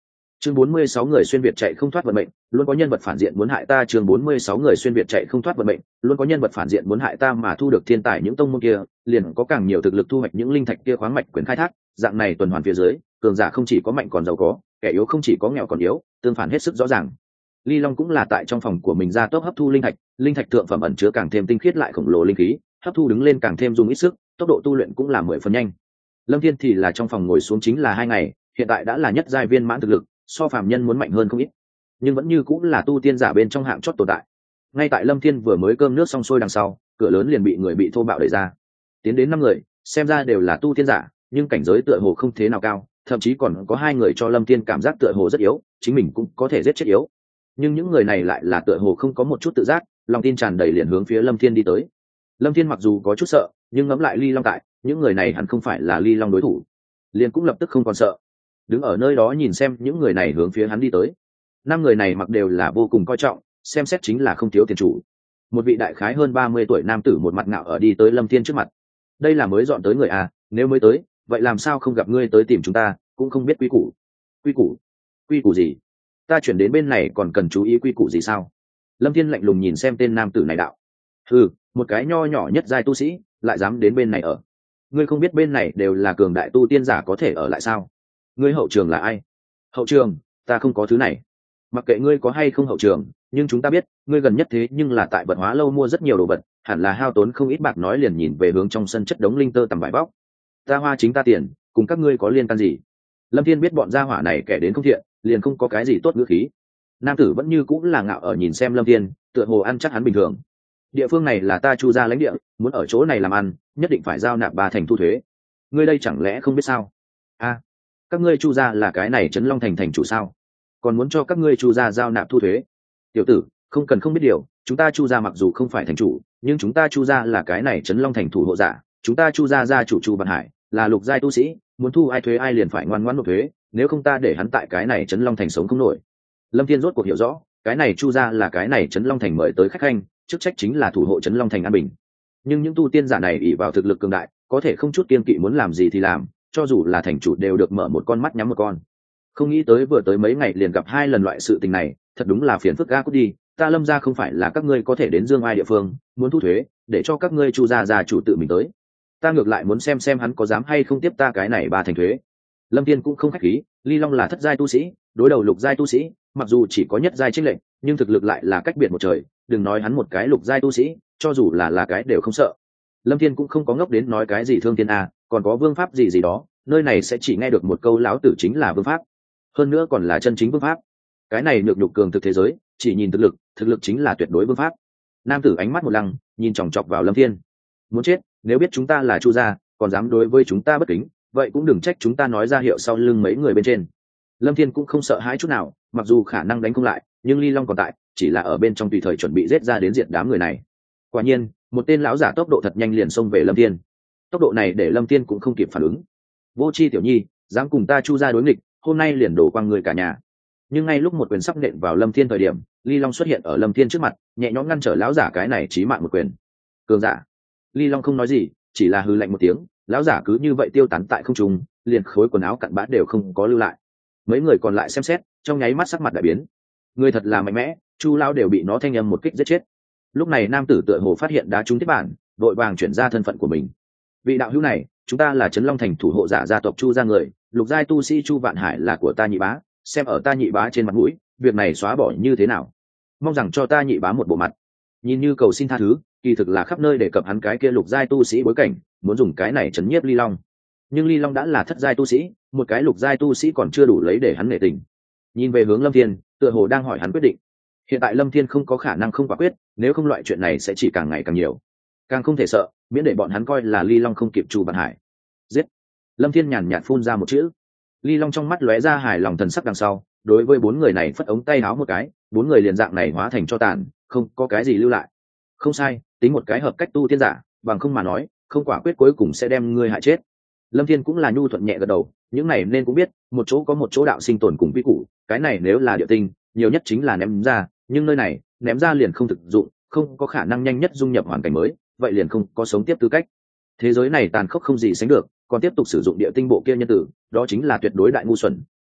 chương bốn mươi sáu người xuyên việt chạy không thoát vận mệnh, luôn có nhân vật phản diện muốn hại ta. chương bốn mươi sáu người xuyên việt chạy không thoát vận mệnh, luôn có nhân vật phản diện muốn hại ta. Mà thu được thiên tài những tông môn kia, liền có càng nhiều thực lực thu hoạch những linh thạch kia khoáng mạch quyền khai thác. Dạng này tuần hoàn phía dưới, cường giả không chỉ có mạnh còn giàu có, kẻ yếu không chỉ có nghèo còn yếu, tương phản hết sức rõ ràng. Ly Long cũng là tại trong phòng của mình ra tốc hấp thu linh thạch, linh thạch thượng phẩm ẩn chứa càng thêm tinh khiết lại khổng lồ linh khí, hấp thu đứng lên càng thêm dùng ít sức, tốc độ tu luyện cũng là mười phần nhanh. Lâm Thiên thì là trong phòng ngồi xuống chính là hai ngày, hiện tại đã là nhất giai viên mãn thực lực, so phàm nhân muốn mạnh hơn không ít, nhưng vẫn như cũng là tu tiên giả bên trong hạng chót tồn tại. Ngay tại Lâm Thiên vừa mới cơm nước xong xuôi đằng sau, cửa lớn liền bị người bị thô bạo đẩy ra. Tiến đến năm người, xem ra đều là tu tiên giả, nhưng cảnh giới tựa hồ không thế nào cao, thậm chí còn có hai người cho Lâm Thiên cảm giác tựa hồ rất yếu, chính mình cũng có thể giết chết yếu. Nhưng những người này lại là tựa hồ không có một chút tự giác, lòng tin tràn đầy liền hướng phía Lâm Thiên đi tới. Lâm Thiên mặc dù có chút sợ, nhưng ngẫm lại Ly Long tại, những người này hẳn không phải là Ly Long đối thủ, liền cũng lập tức không còn sợ, đứng ở nơi đó nhìn xem những người này hướng phía hắn đi tới. Năm người này mặc đều là vô cùng coi trọng, xem xét chính là không thiếu tiền chủ. Một vị đại khái hơn ba mươi tuổi nam tử một mặt ngạo ở đi tới Lâm Thiên trước mặt. Đây là mới dọn tới người à, nếu mới tới, vậy làm sao không gặp ngươi tới tìm chúng ta, cũng không biết quy củ. Quy củ? Quy củ gì? Ta chuyển đến bên này còn cần chú ý quy củ gì sao? Lâm Thiên lạnh lùng nhìn xem tên nam tử này đạo. Ừ, một cái nho nhỏ nhất giai tu sĩ, lại dám đến bên này ở. Ngươi không biết bên này đều là cường đại tu tiên giả có thể ở lại sao? Ngươi hậu trường là ai? Hậu trường? Ta không có thứ này. Mặc kệ ngươi có hay không hậu trường, nhưng chúng ta biết, ngươi gần nhất thế nhưng là tại Vật Hóa lâu mua rất nhiều đồ vật, hẳn là hao tốn không ít bạc. Nói liền nhìn về hướng trong sân chất đống linh tơ tầm vải bóc. Ta hoa chính ta tiền, cùng các ngươi có liên can gì? Lâm Thiên biết bọn gia hỏa này kẻ đến không thiện, liền không có cái gì tốt ngữ khí. Nam tử vẫn như cũng là ngạo ở nhìn xem Lâm Thiên, tựa hồ ăn chắc hắn bình thường. Địa phương này là ta Chu gia lãnh địa, muốn ở chỗ này làm ăn, nhất định phải giao nạp ba thành thu thuế. Ngươi đây chẳng lẽ không biết sao? A, các ngươi Chu gia là cái này Trấn Long thành thành chủ sao? Còn muốn cho các ngươi Chu gia giao nạp thu thuế? Tiểu tử, không cần không biết điều, chúng ta Chu gia mặc dù không phải thành chủ, nhưng chúng ta Chu gia là cái này Trấn Long thành thủ hộ giả, chúng ta Chu gia gia chủ Chu Văn Hải là lục giai tu sĩ, muốn thu ai thuế ai liền phải ngoan ngoãn nộp thuế, nếu không ta để hắn tại cái này Trấn Long thành sống không nổi. Lâm Thiên rốt cuộc hiểu rõ, cái này Chu gia là cái này Trấn Long thành mời tới khách khanh, chức trách chính là thủ hộ Trấn Long thành an bình. Nhưng những tu tiên giả này ỷ vào thực lực cường đại, có thể không chút kiên kỵ muốn làm gì thì làm, cho dù là thành chủ đều được mở một con mắt nhắm một con. Không nghĩ tới vừa tới mấy ngày liền gặp hai lần loại sự tình này, thật đúng là phiền phức ga cút đi. Ta Lâm gia không phải là các ngươi có thể đến dương ai địa phương, muốn thu thuế, để cho các ngươi Chu gia gia chủ tự mình tới. Ta ngược lại muốn xem xem hắn có dám hay không tiếp ta cái này ba thành thuế. Lâm Thiên cũng không khách khí, Ly Long là thất giai tu sĩ, đối đầu lục giai tu sĩ, mặc dù chỉ có nhất giai chênh lệnh, nhưng thực lực lại là cách biệt một trời, đừng nói hắn một cái lục giai tu sĩ, cho dù là là cái đều không sợ. Lâm Thiên cũng không có ngốc đến nói cái gì thương thiên a, còn có vương pháp gì gì đó, nơi này sẽ chỉ nghe được một câu lão tử chính là vương pháp, hơn nữa còn là chân chính vương pháp. Cái này nhược nhục cường thực thế giới, chỉ nhìn thực lực, thực lực chính là tuyệt đối vương pháp. Nam tử ánh mắt một lăng, nhìn chòng chọc vào Lâm Thiên. Muốn chết, nếu biết chúng ta là Chu gia, còn dám đối với chúng ta bất kính, vậy cũng đừng trách chúng ta nói ra hiệu sau lưng mấy người bên trên. Lâm Thiên cũng không sợ hãi chút nào, mặc dù khả năng đánh không lại, nhưng Ly Long còn tại, chỉ là ở bên trong tùy thời chuẩn bị giết ra đến diện đám người này. Quả nhiên, một tên lão giả tốc độ thật nhanh liền xông về Lâm Thiên. Tốc độ này để Lâm Thiên cũng không kịp phản ứng. Vô Chi tiểu nhi, dám cùng ta Chu gia đối nghịch, hôm nay liền đổ quang người cả nhà. Nhưng ngay lúc một quyền sắp nện vào Lâm Thiên thời điểm, Ly Long xuất hiện ở Lâm Thiên trước mặt, nhẹ nhõm ngăn trở lão giả cái này chí mạng một quyền. Cường giả. Ly Long không nói gì, chỉ là hừ lạnh một tiếng, lão giả cứ như vậy tiêu tán tại không trung, liền khối quần áo cặn bã đều không có lưu lại. Mấy người còn lại xem xét, trong nháy mắt sắc mặt đại biến. Người thật là mạnh mẽ, Chu lão đều bị nó thanh âm một kích giết chết. Lúc này nam tử tựa hồ phát hiện đá trúng tiếp bản, đội vàng chuyển ra thân phận của mình. Vị đạo hữu này, chúng ta là Trấn Long thành thủ hộ giả gia tộc Chu gia người, lục giai tu sĩ Chu Vạn Hải là của ta nhị bá, xem ở ta nhị bá trên mặt mũi, việc này xóa bỏ như thế nào? Mong rằng cho ta nhị bá một bộ mặt. Nhìn như cầu xin tha thứ, kỳ thực là khắp nơi để cập hắn cái kia lục giai tu sĩ bối cảnh, muốn dùng cái này chấn nhiếp Ly Long. Nhưng Ly Long đã là thất giai tu sĩ, một cái lục giai tu sĩ còn chưa đủ lấy để hắn nể tình. Nhìn về hướng Lâm Thiên, tựa hồ đang hỏi hắn quyết định. Hiện tại Lâm Thiên không có khả năng không quả quyết, nếu không loại chuyện này sẽ chỉ càng ngày càng nhiều, càng không thể sợ, miễn để bọn hắn coi là Ly Long không kịp Chu Vạn Hải. Giết! Lâm Thiên nhàn nhạt phun ra một chữ. Ly Long trong mắt lóe ra hài lòng thần sắc đằng sau, đối với bốn người này phất ống tay áo một cái, bốn người liền dạng này hóa thành cho tàn, không có cái gì lưu lại. Không sai, tính một cái hợp cách tu tiên giả, bằng không mà nói, không quả quyết cuối cùng sẽ đem ngươi hại chết. Lâm Thiên cũng là nhu thuận nhẹ gật đầu, những này nên cũng biết, một chỗ có một chỗ đạo sinh tồn cùng quy củ, cái này nếu là địa tinh, nhiều nhất chính là ném ra, nhưng nơi này, ném ra liền không thực dụng, không có khả năng nhanh nhất dung nhập hoàn cảnh mới, vậy liền không có sống tiếp tư cách. Thế giới này tàn khốc không gì sánh được, còn tiếp tục sử dụng địa tinh bộ kia nhân tử, đó chính là tuyệt đối đại ngu xuẩn,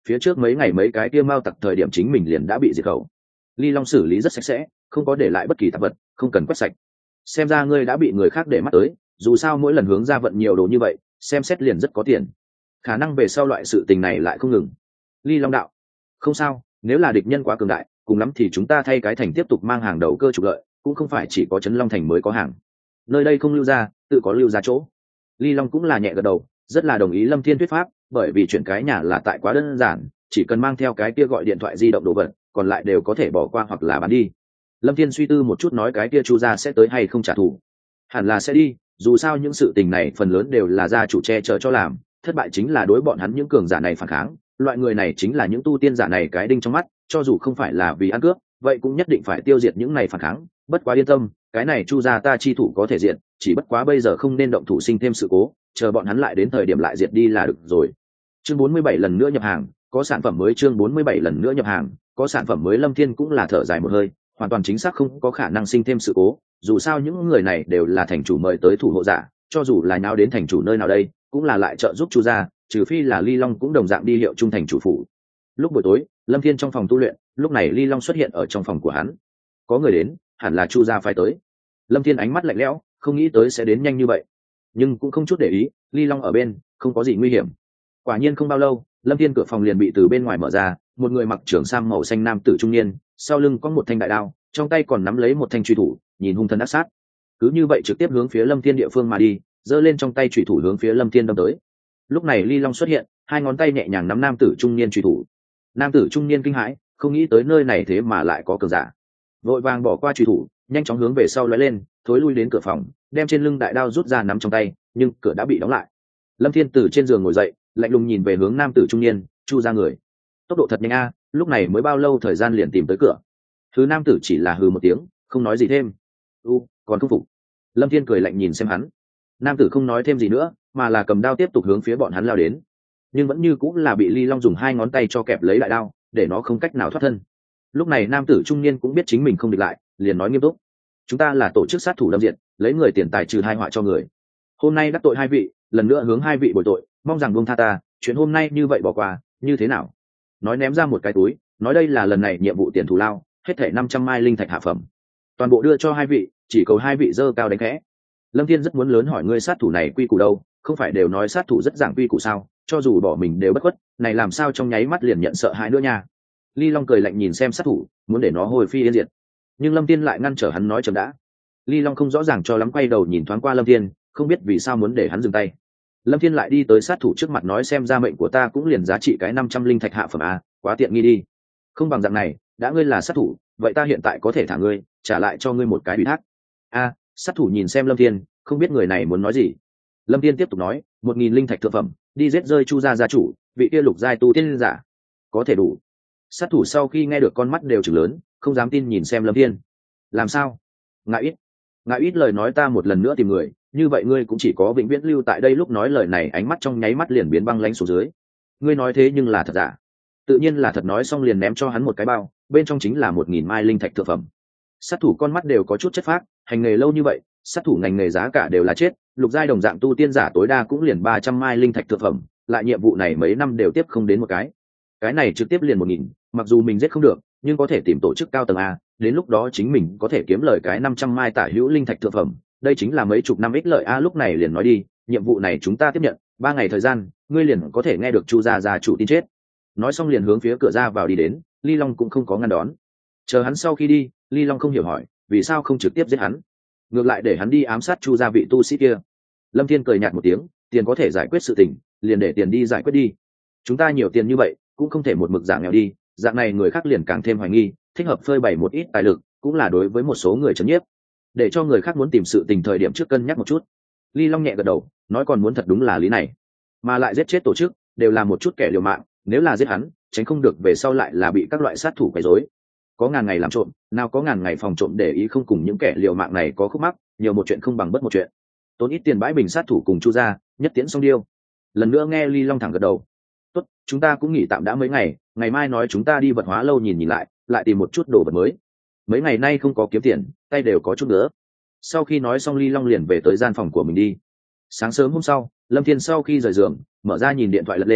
phía trước mấy ngày mấy cái kia mao tặc thời điểm chính mình liền đã bị diệt khẩu. Ly Long xử lý rất sạch sẽ, không có để lại bất kỳ tạp vật, không cần quét sạch. Xem ra ngươi đã bị người khác để mắt tới, dù sao mỗi lần hướng ra vận nhiều đồ như vậy, xem xét liền rất có tiền. Khả năng về sau loại sự tình này lại không ngừng. Ly Long đạo: không sao, nếu là địch nhân quá cường đại, cùng lắm thì chúng ta thay cái thành tiếp tục mang hàng đầu cơ trục lợi, cũng không phải chỉ có Trấn Long thành mới có hàng. Nơi đây không lưu ra, tự có lưu ra chỗ. Ly Long cũng là nhẹ gật đầu, rất là đồng ý Lâm Thiên thuyết pháp, bởi vì chuyện cái nhà là tại quá đơn giản, chỉ cần mang theo cái kia gọi điện thoại di động đồ vật, còn lại đều có thể bỏ qua hoặc là bán đi. Lâm Thiên suy tư một chút nói cái kia Chu gia sẽ tới hay không trả thù. Hẳn là sẽ đi, dù sao những sự tình này phần lớn đều là gia chủ che chở cho làm, thất bại chính là đối bọn hắn những cường giả này phản kháng, loại người này chính là những tu tiên giả này cái đinh trong mắt, cho dù không phải là vì ăn cướp, vậy cũng nhất định phải tiêu diệt những này phản kháng. Bất quá yên tâm, cái này Chu gia ta chi thủ có thể diệt, chỉ bất quá bây giờ không nên động thủ sinh thêm sự cố, chờ bọn hắn lại đến thời điểm lại diệt đi là được rồi. Chương bốn mươi bảy lần nữa nhập hàng, có sản phẩm mới. Chương bốn mươi bảy lần nữa nhập hàng, có sản phẩm mới. Lâm Thiên cũng là thở dài một hơi, hoàn toàn chính xác không có khả năng sinh thêm sự cố, dù sao những người này đều là thành chủ mời tới thủ hộ giả, cho dù là nháo đến thành chủ nơi nào đây, cũng là lại trợ giúp Chu gia, trừ phi là Ly Long cũng đồng dạng đi hiệu trung thành chủ phủ. Lúc buổi tối, Lâm Thiên trong phòng tu luyện, lúc này Ly Long xuất hiện ở trong phòng của hắn. Có người đến, hẳn là Chu gia phải tới. Lâm Thiên ánh mắt lạnh lẽo, không nghĩ tới sẽ đến nhanh như vậy, nhưng cũng không chút để ý, Ly Long ở bên, không có gì nguy hiểm. Quả nhiên không bao lâu, Lâm Thiên cửa phòng liền bị từ bên ngoài mở ra, một người mặc trưởng sam màu xanh nam tử trung niên, sau lưng có một thanh đại đao, trong tay còn nắm lấy một thanh truy thủ, nhìn hung thần ác sát. Cứ như vậy trực tiếp hướng phía Lâm Thiên địa phương mà đi, giơ lên trong tay truy thủ hướng phía Lâm Thiên đâm tới. Lúc này Ly Long xuất hiện, hai ngón tay nhẹ nhàng nắm nam tử trung niên truy thủ. Nam tử trung niên kinh hãi, không nghĩ tới nơi này thế mà lại có cường giả. Vội vàng bỏ qua truy thủ, nhanh chóng hướng về sau lóe lên, thối lui đến cửa phòng, đem trên lưng đại đao rút ra nắm trong tay, nhưng cửa đã bị đóng lại. Lâm Thiên từ trên giường ngồi dậy, lạnh lùng nhìn về hướng nam tử trung niên, Chu ra người. Tốc độ thật nhanh a, lúc này mới bao lâu thời gian liền tìm tới cửa. Thứ nam tử chỉ là hừ một tiếng, không nói gì thêm. U, còn không phục. Lâm Thiên cười lạnh nhìn xem hắn. Nam tử không nói thêm gì nữa, mà là cầm đao tiếp tục hướng phía bọn hắn lao đến, nhưng vẫn như cũng là bị Ly Long dùng hai ngón tay cho kẹp lấy đại đao, để nó không cách nào thoát thân. Lúc này nam tử trung niên cũng biết chính mình không địch lại, liền nói nghiêm túc: chúng ta là tổ chức sát thủ đâm diện, lấy người tiền tài trừ hai họa cho người. Hôm nay đắc tội hai vị, lần nữa hướng hai vị bồi tội, mong rằng buông tha ta, chuyện hôm nay như vậy bỏ qua, như thế nào? Nói ném ra một cái túi, nói đây là lần này nhiệm vụ tiền thù lao, hết thảy năm trăm mai linh thạch hạ phẩm, toàn bộ đưa cho hai vị, chỉ cầu hai vị dơ cao đánh khẽ. Lâm Thiên rất muốn lớn hỏi ngươi sát thủ này quy củ đâu, không phải đều nói sát thủ rất giảng quy củ sao, cho dù bỏ mình đều bất khuất, này làm sao trong nháy mắt liền nhận sợ hãi nữa nha. Ly Long cười lạnh nhìn xem sát thủ, muốn để nó hồi phi yên diệt, nhưng Lâm Thiên lại ngăn trở hắn nói chậm đã. Ly Long không rõ ràng cho lắm, quay đầu nhìn thoáng qua Lâm Thiên, không biết vì sao muốn để hắn dừng tay. Lâm Thiên lại đi tới sát thủ trước mặt nói xem ra mệnh của ta cũng liền giá trị cái năm trăm linh thạch hạ phẩm à, quá tiện nghi đi. Không bằng dạng này, đã ngươi là sát thủ, vậy ta hiện tại có thể thả ngươi, trả lại cho ngươi một cái ủy thác. A, sát thủ nhìn xem Lâm Thiên, không biết người này muốn nói gì. Lâm Thiên tiếp tục nói, một nghìn linh thạch thượng phẩm, đi giết rơi Chu gia gia chủ, vị kia lục giai tu tiên giả, có thể đủ. Sát thủ sau khi nghe được con mắt đều trừng lớn, không dám tin nhìn xem Lâm Thiên. Làm sao? Ngại ít, ngại ít lời nói ta một lần nữa tìm người, như vậy ngươi cũng chỉ có vĩnh viễn lưu tại đây. Lúc nói lời này ánh mắt trong nháy mắt liền biến băng lãnh xuống dưới. Ngươi nói thế nhưng là thật giả? Tự nhiên là thật. Nói xong liền ném cho hắn một cái bao, bên trong chính là một nghìn mai linh thạch thượng phẩm. Sát thủ con mắt đều có chút chất phác, hành nghề lâu như vậy, sát thủ ngành nghề giá cả đều là chết, lục giai đồng dạng tu tiên giả tối đa cũng liền ba trăm mai linh thạch thượng phẩm, lại nhiệm vụ này mấy năm đều tiếp không đến một cái, cái này trực tiếp liền một nghìn, mặc dù mình giết không được, nhưng có thể tìm tổ chức cao tầng a, đến lúc đó chính mình có thể kiếm lời cái năm trăm mai tả hữu linh thạch thượng phẩm, đây chính là mấy chục năm ích lợi a. Lúc này liền nói đi, nhiệm vụ này chúng ta tiếp nhận, ba ngày thời gian, ngươi liền có thể nghe được Chu gia gia chủ tin chết. Nói xong liền hướng phía cửa ra vào đi đến, Ly Long cũng không có ngăn đón. Chờ hắn sau khi đi, Ly Long không hiểu hỏi, vì sao không trực tiếp giết hắn, ngược lại để hắn đi ám sát Chu gia vị tu sĩ kia. Lâm Thiên cười nhạt một tiếng, tiền có thể giải quyết sự tình, liền để tiền đi giải quyết đi. Chúng ta nhiều tiền như vậy, cũng không thể một mực dạng nghèo đi, dạng này người khác liền càng thêm hoài nghi, thích hợp phơi bày một ít tài lực, cũng là đối với một số người trấn nhiếp, để cho người khác muốn tìm sự tình thời điểm trước cân nhắc một chút. Ly Long nhẹ gật đầu, nói còn muốn thật đúng là lý này, mà lại giết chết tổ chức, đều là một chút kẻ liều mạng, nếu là giết hắn, tránh không được về sau lại là bị các loại sát thủ quấy rối. Có ngàn ngày làm trộm, nào có ngàn ngày phòng trộm, để ý không cùng những kẻ liều mạng này có khúc mắc, nhiều một chuyện không bằng bất một chuyện. Tốn ít tiền bãi bình sát thủ cùng Chu gia, nhất tiễn xong điêu. Lần nữa nghe Ly Long thẳng gật đầu. Tốt, chúng ta cũng nghỉ tạm đã mấy ngày, ngày mai nói chúng ta đi vật hóa lâu nhìn nhìn lại, lại tìm một chút đồ vật mới. Mấy ngày nay không có kiếm tiền, tay đều có chút nữa. Sau khi nói xong Ly Long liền về tới gian phòng của mình đi. Sáng sớm hôm sau, Lâm Thiên sau khi rời giường, mở ra nhìn điện thoại lật lên,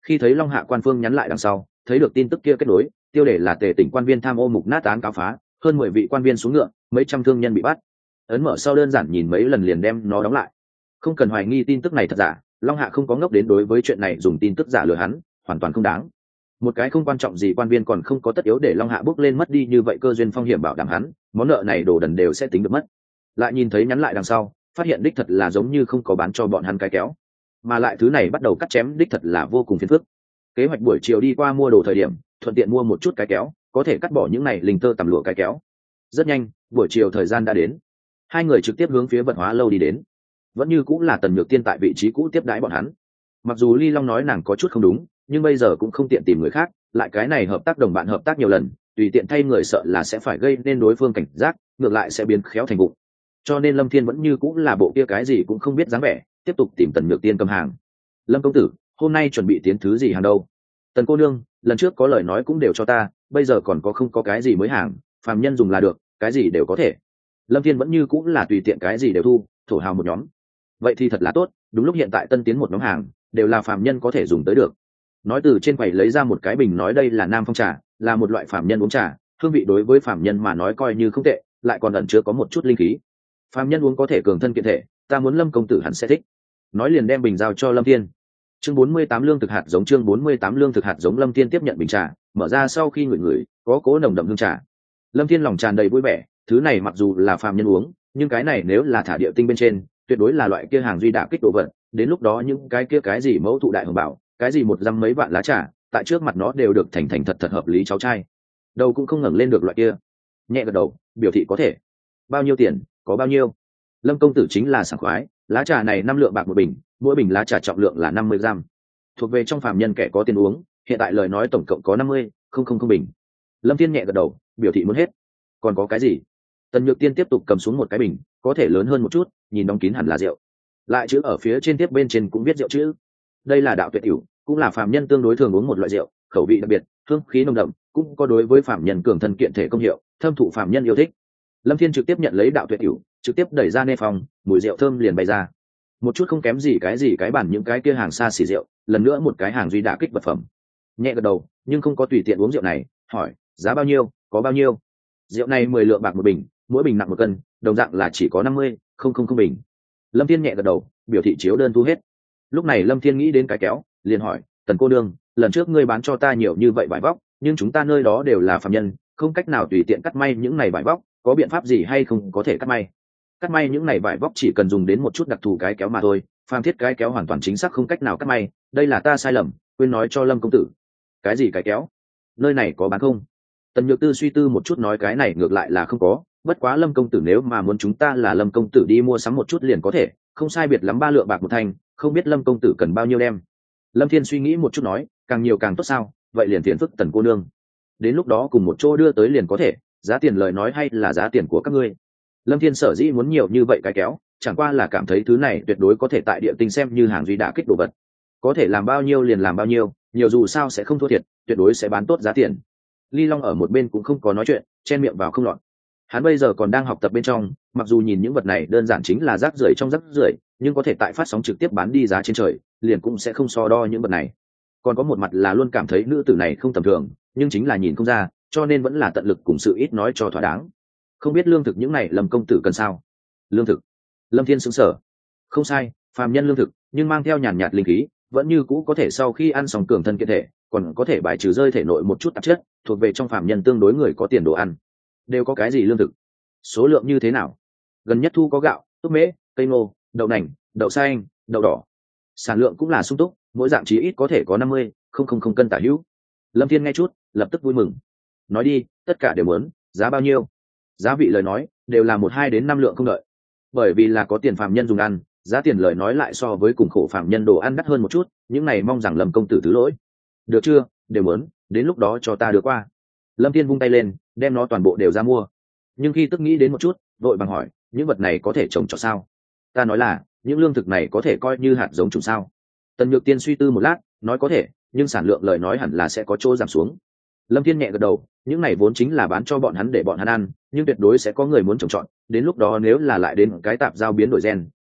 khi thấy Long Hạ quan phương nhắn lại đằng sau, thấy được tin tức kia kết nối, tiêu đề là tề tỉnh quan viên tham ô mục nát án cáo phá, hơn mười vị quan viên xuống ngựa, mấy trăm thương nhân bị bắt. Ấn mở sau đơn giản nhìn mấy lần liền đem nó đóng lại. Không cần hoài nghi tin tức này thật giả, Long Hạ không có ngốc đến đối với chuyện này dùng tin tức giả lừa hắn, hoàn toàn không đáng. Một cái không quan trọng gì quan viên còn không có tất yếu để Long Hạ bước lên mất đi như vậy cơ duyên phong hiểm bảo đảm hắn, món nợ này đồ đần đều sẽ tính được mất. Lại nhìn thấy nhắn lại đằng sau, phát hiện đích thật là giống như không có bán cho bọn hắn cái kéo, mà lại thứ này bắt đầu cắt chém đích thật là vô cùng phiền phức. Kế hoạch buổi chiều đi qua mua đồ thời điểm, thuận tiện mua một chút cái kéo, có thể cắt bỏ những này linh tơ tầm lụa cái kéo. Rất nhanh, buổi chiều thời gian đã đến, hai người trực tiếp hướng phía Vận Hóa lâu đi đến. Vẫn như cũng là Tần Nhược Tiên tại vị trí cũ tiếp đãi bọn hắn. Mặc dù Ly Long nói nàng có chút không đúng, nhưng bây giờ cũng không tiện tìm người khác, lại cái này hợp tác đồng bạn hợp tác nhiều lần, tùy tiện thay người sợ là sẽ phải gây nên đối phương cảnh giác, ngược lại sẽ biến khéo thành vụ. Cho nên Lâm Thiên vẫn như cũng là bộ kia cái gì cũng không biết dáng vẻ, tiếp tục tìm Tần Nhược Tiên cầm hàng. Lâm công tử, hôm nay chuẩn bị tiến thứ gì hàng đâu? Tần cô nương, lần trước có lời nói cũng đều cho ta, bây giờ còn có không có cái gì mới hàng, phàm nhân dùng là được, cái gì đều có thể. Lâm Thiên vẫn như cũng là tùy tiện cái gì đều thu, thổ hào một nhóm. Vậy thì thật là tốt, đúng lúc hiện tại tân tiến một nhóm hàng, đều là phàm nhân có thể dùng tới được. Nói từ trên quầy lấy ra một cái bình, nói đây là Nam Phong trà, là một loại phàm nhân uống trà, hương vị đối với phàm nhân mà nói coi như không tệ, lại còn ẩn chứa có một chút linh khí. Phàm nhân uống có thể cường thân kiện thể, ta muốn Lâm công tử hẳn sẽ thích. Nói liền đem bình giao cho Lâm Thiên. Chương bốn mươi tám lương thực hạt giống, chương bốn mươi tám lương thực hạt giống. Lâm Thiên tiếp nhận bình trà, mở ra sau khi ngửi ngửi, có cố nồng đậm hương trà. Lâm Thiên lòng tràn đầy vui vẻ, thứ này mặc dù là phàm nhân uống, nhưng cái này nếu là thả địa tinh bên trên, tuyệt đối là loại kia hàng duy đả kích đồ vật. Đến lúc đó những cái kia cái gì mẫu thụ đại hồng bảo, cái gì một dăm mấy vạn lá trà, tại trước mặt nó đều được thành thành thật thật hợp lý cháu trai. Đầu cũng không ngẩng lên được loại kia. Nhẹ gật đầu, biểu thị có thể. Bao nhiêu tiền, có bao nhiêu? Lâm công tử chính là sảng khoái, lá trà này năm lượng bạc một bình, mỗi bình lá trà trọng lượng là năm mươi gram, thuộc về trong phàm nhân kẻ có tiền uống. Hiện tại lời nói tổng cộng có năm mươi không không không bình. Lâm Thiên nhẹ gật đầu, biểu thị muốn hết. Còn có cái gì? Tần Nhược Tiên tiếp tục cầm xuống một cái bình, có thể lớn hơn một chút, nhìn đóng kín hẳn là rượu. Lại chữ ở phía trên tiếp bên trên cũng viết rượu chữ. Đây là đạo tuyệt tiểu, cũng là phàm nhân tương đối thường uống một loại rượu, khẩu vị đặc biệt, hương khí nồng đậm, cũng có đối với phàm nhân cường thân kiện thể công hiệu, thâm thụ phàm nhân yêu thích. Lâm Thiên trực tiếp nhận lấy đạo tuyệt tiểu, trực tiếp đẩy ra nê phòng, mùi rượu thơm liền bay ra. Một chút không kém gì cái gì cái bản những cái kia hàng xa xỉ rượu, lần nữa một cái hàng duy đả kích vật phẩm. Nhẹ gật đầu, nhưng không có tùy tiện uống rượu này, hỏi, giá bao nhiêu, có bao nhiêu? Rượu này mười lượng bạc một bình, mỗi bình nặng một cân, đồng dạng là chỉ có năm mươi không không không bình. Lâm Thiên nhẹ gật đầu, biểu thị chiếu đơn thu hết. Lúc này Lâm Thiên nghĩ đến cái kéo, liền hỏi, Tần cô nương, lần trước ngươi bán cho ta nhiều như vậy vải vóc, nhưng chúng ta nơi đó đều là phàm nhân, không cách nào tùy tiện cắt may những này vải vóc, có biện pháp gì hay không có thể cắt may? Cắt may những này vải vóc chỉ cần dùng đến một chút đặc thù cái kéo mà thôi, phàm thiết cái kéo hoàn toàn chính xác không cách nào cắt may, đây là ta sai lầm, quên nói cho Lâm công tử. Cái gì cái kéo? Nơi này có bán không? Tần Nhược Tư suy tư một chút nói cái này ngược lại là không có, bất quá Lâm công tử nếu mà muốn chúng ta là Lâm công tử đi mua sắm một chút liền có thể, không sai biệt lắm ba lượng bạc một thanh, không biết Lâm công tử cần bao nhiêu đem. Lâm Thiên suy nghĩ một chút nói, càng nhiều càng tốt sao, vậy liền phiền phức Tần cô nương. Đến lúc đó cùng một chỗ đưa tới liền có thể, giá tiền lời nói hay là giá tiền của các ngươi. Lâm Thiên sở dĩ muốn nhiều như vậy cái kéo, chẳng qua là cảm thấy thứ này tuyệt đối có thể tại địa tinh xem như hàng duy đả kích đồ vật. Có thể làm bao nhiêu liền làm bao nhiêu, nhiều dù sao sẽ không thua thiệt, tuyệt đối sẽ bán tốt giá tiền. Ly Long ở một bên cũng không có nói chuyện, chen miệng vào không lọt. Hắn bây giờ còn đang học tập bên trong, mặc dù nhìn những vật này đơn giản chính là rác rưởi trong rác rưởi, nhưng có thể tại phát sóng trực tiếp bán đi giá trên trời, liền cũng sẽ không so đo những vật này. Còn có một mặt là luôn cảm thấy nữ tử này không tầm thường, nhưng chính là nhìn không ra, cho nên vẫn là tận lực cùng sự ít nói cho thỏa đáng. Không biết lương thực những này Lâm công tử cần sao? Lương thực? Lâm Thiên sững sờ. Không sai, phàm nhân lương thực, nhưng mang theo nhàn nhạt linh khí, vẫn như cũ có thể sau khi ăn xong cường thân kiện thể, còn có thể bài trừ rơi thể nội một chút tạp chất, thuộc về trong phàm nhân tương đối người có tiền đồ ăn. Đều có cái gì lương thực? Số lượng như thế nào? Gần nhất thu có gạo, túc mễ, cây ngô, đậu nành, đậu xanh, đậu đỏ. Sản lượng cũng là sung túc, mỗi dạng chí ít có thể có năm mươi không không không cân tả hữu. Lâm Thiên nghe chút, lập tức vui mừng. Nói đi, tất cả đều muốn, giá bao nhiêu? Giá vị lời nói, đều là một hai đến năm lượng không đợi. Bởi vì là có tiền phàm nhân dùng ăn, giá tiền lời nói lại so với cùng khổ phàm nhân đồ ăn đắt hơn một chút, những này mong rằng Lâm công tử thứ lỗi. Được chưa, đều muốn, đến lúc đó cho ta đưa qua. Lâm Thiên vung tay lên, đem nó toàn bộ đều ra mua. Nhưng khi tức nghĩ đến một chút, vội vàng hỏi, những vật này có thể trồng trọt sao? Ta nói là, những lương thực này có thể coi như hạt giống trồng sao? Tần Nhược Tiên suy tư một lát, nói có thể, nhưng sản lượng lời nói hẳn là sẽ có chỗ giảm xuống. Lâm Thiên nhẹ gật đầu, những này vốn chính là bán cho bọn hắn để bọn hắn ăn, nhưng tuyệt đối sẽ có người muốn trồng trọt, đến lúc đó nếu là lại đến cái tạp giao biến đổi gen,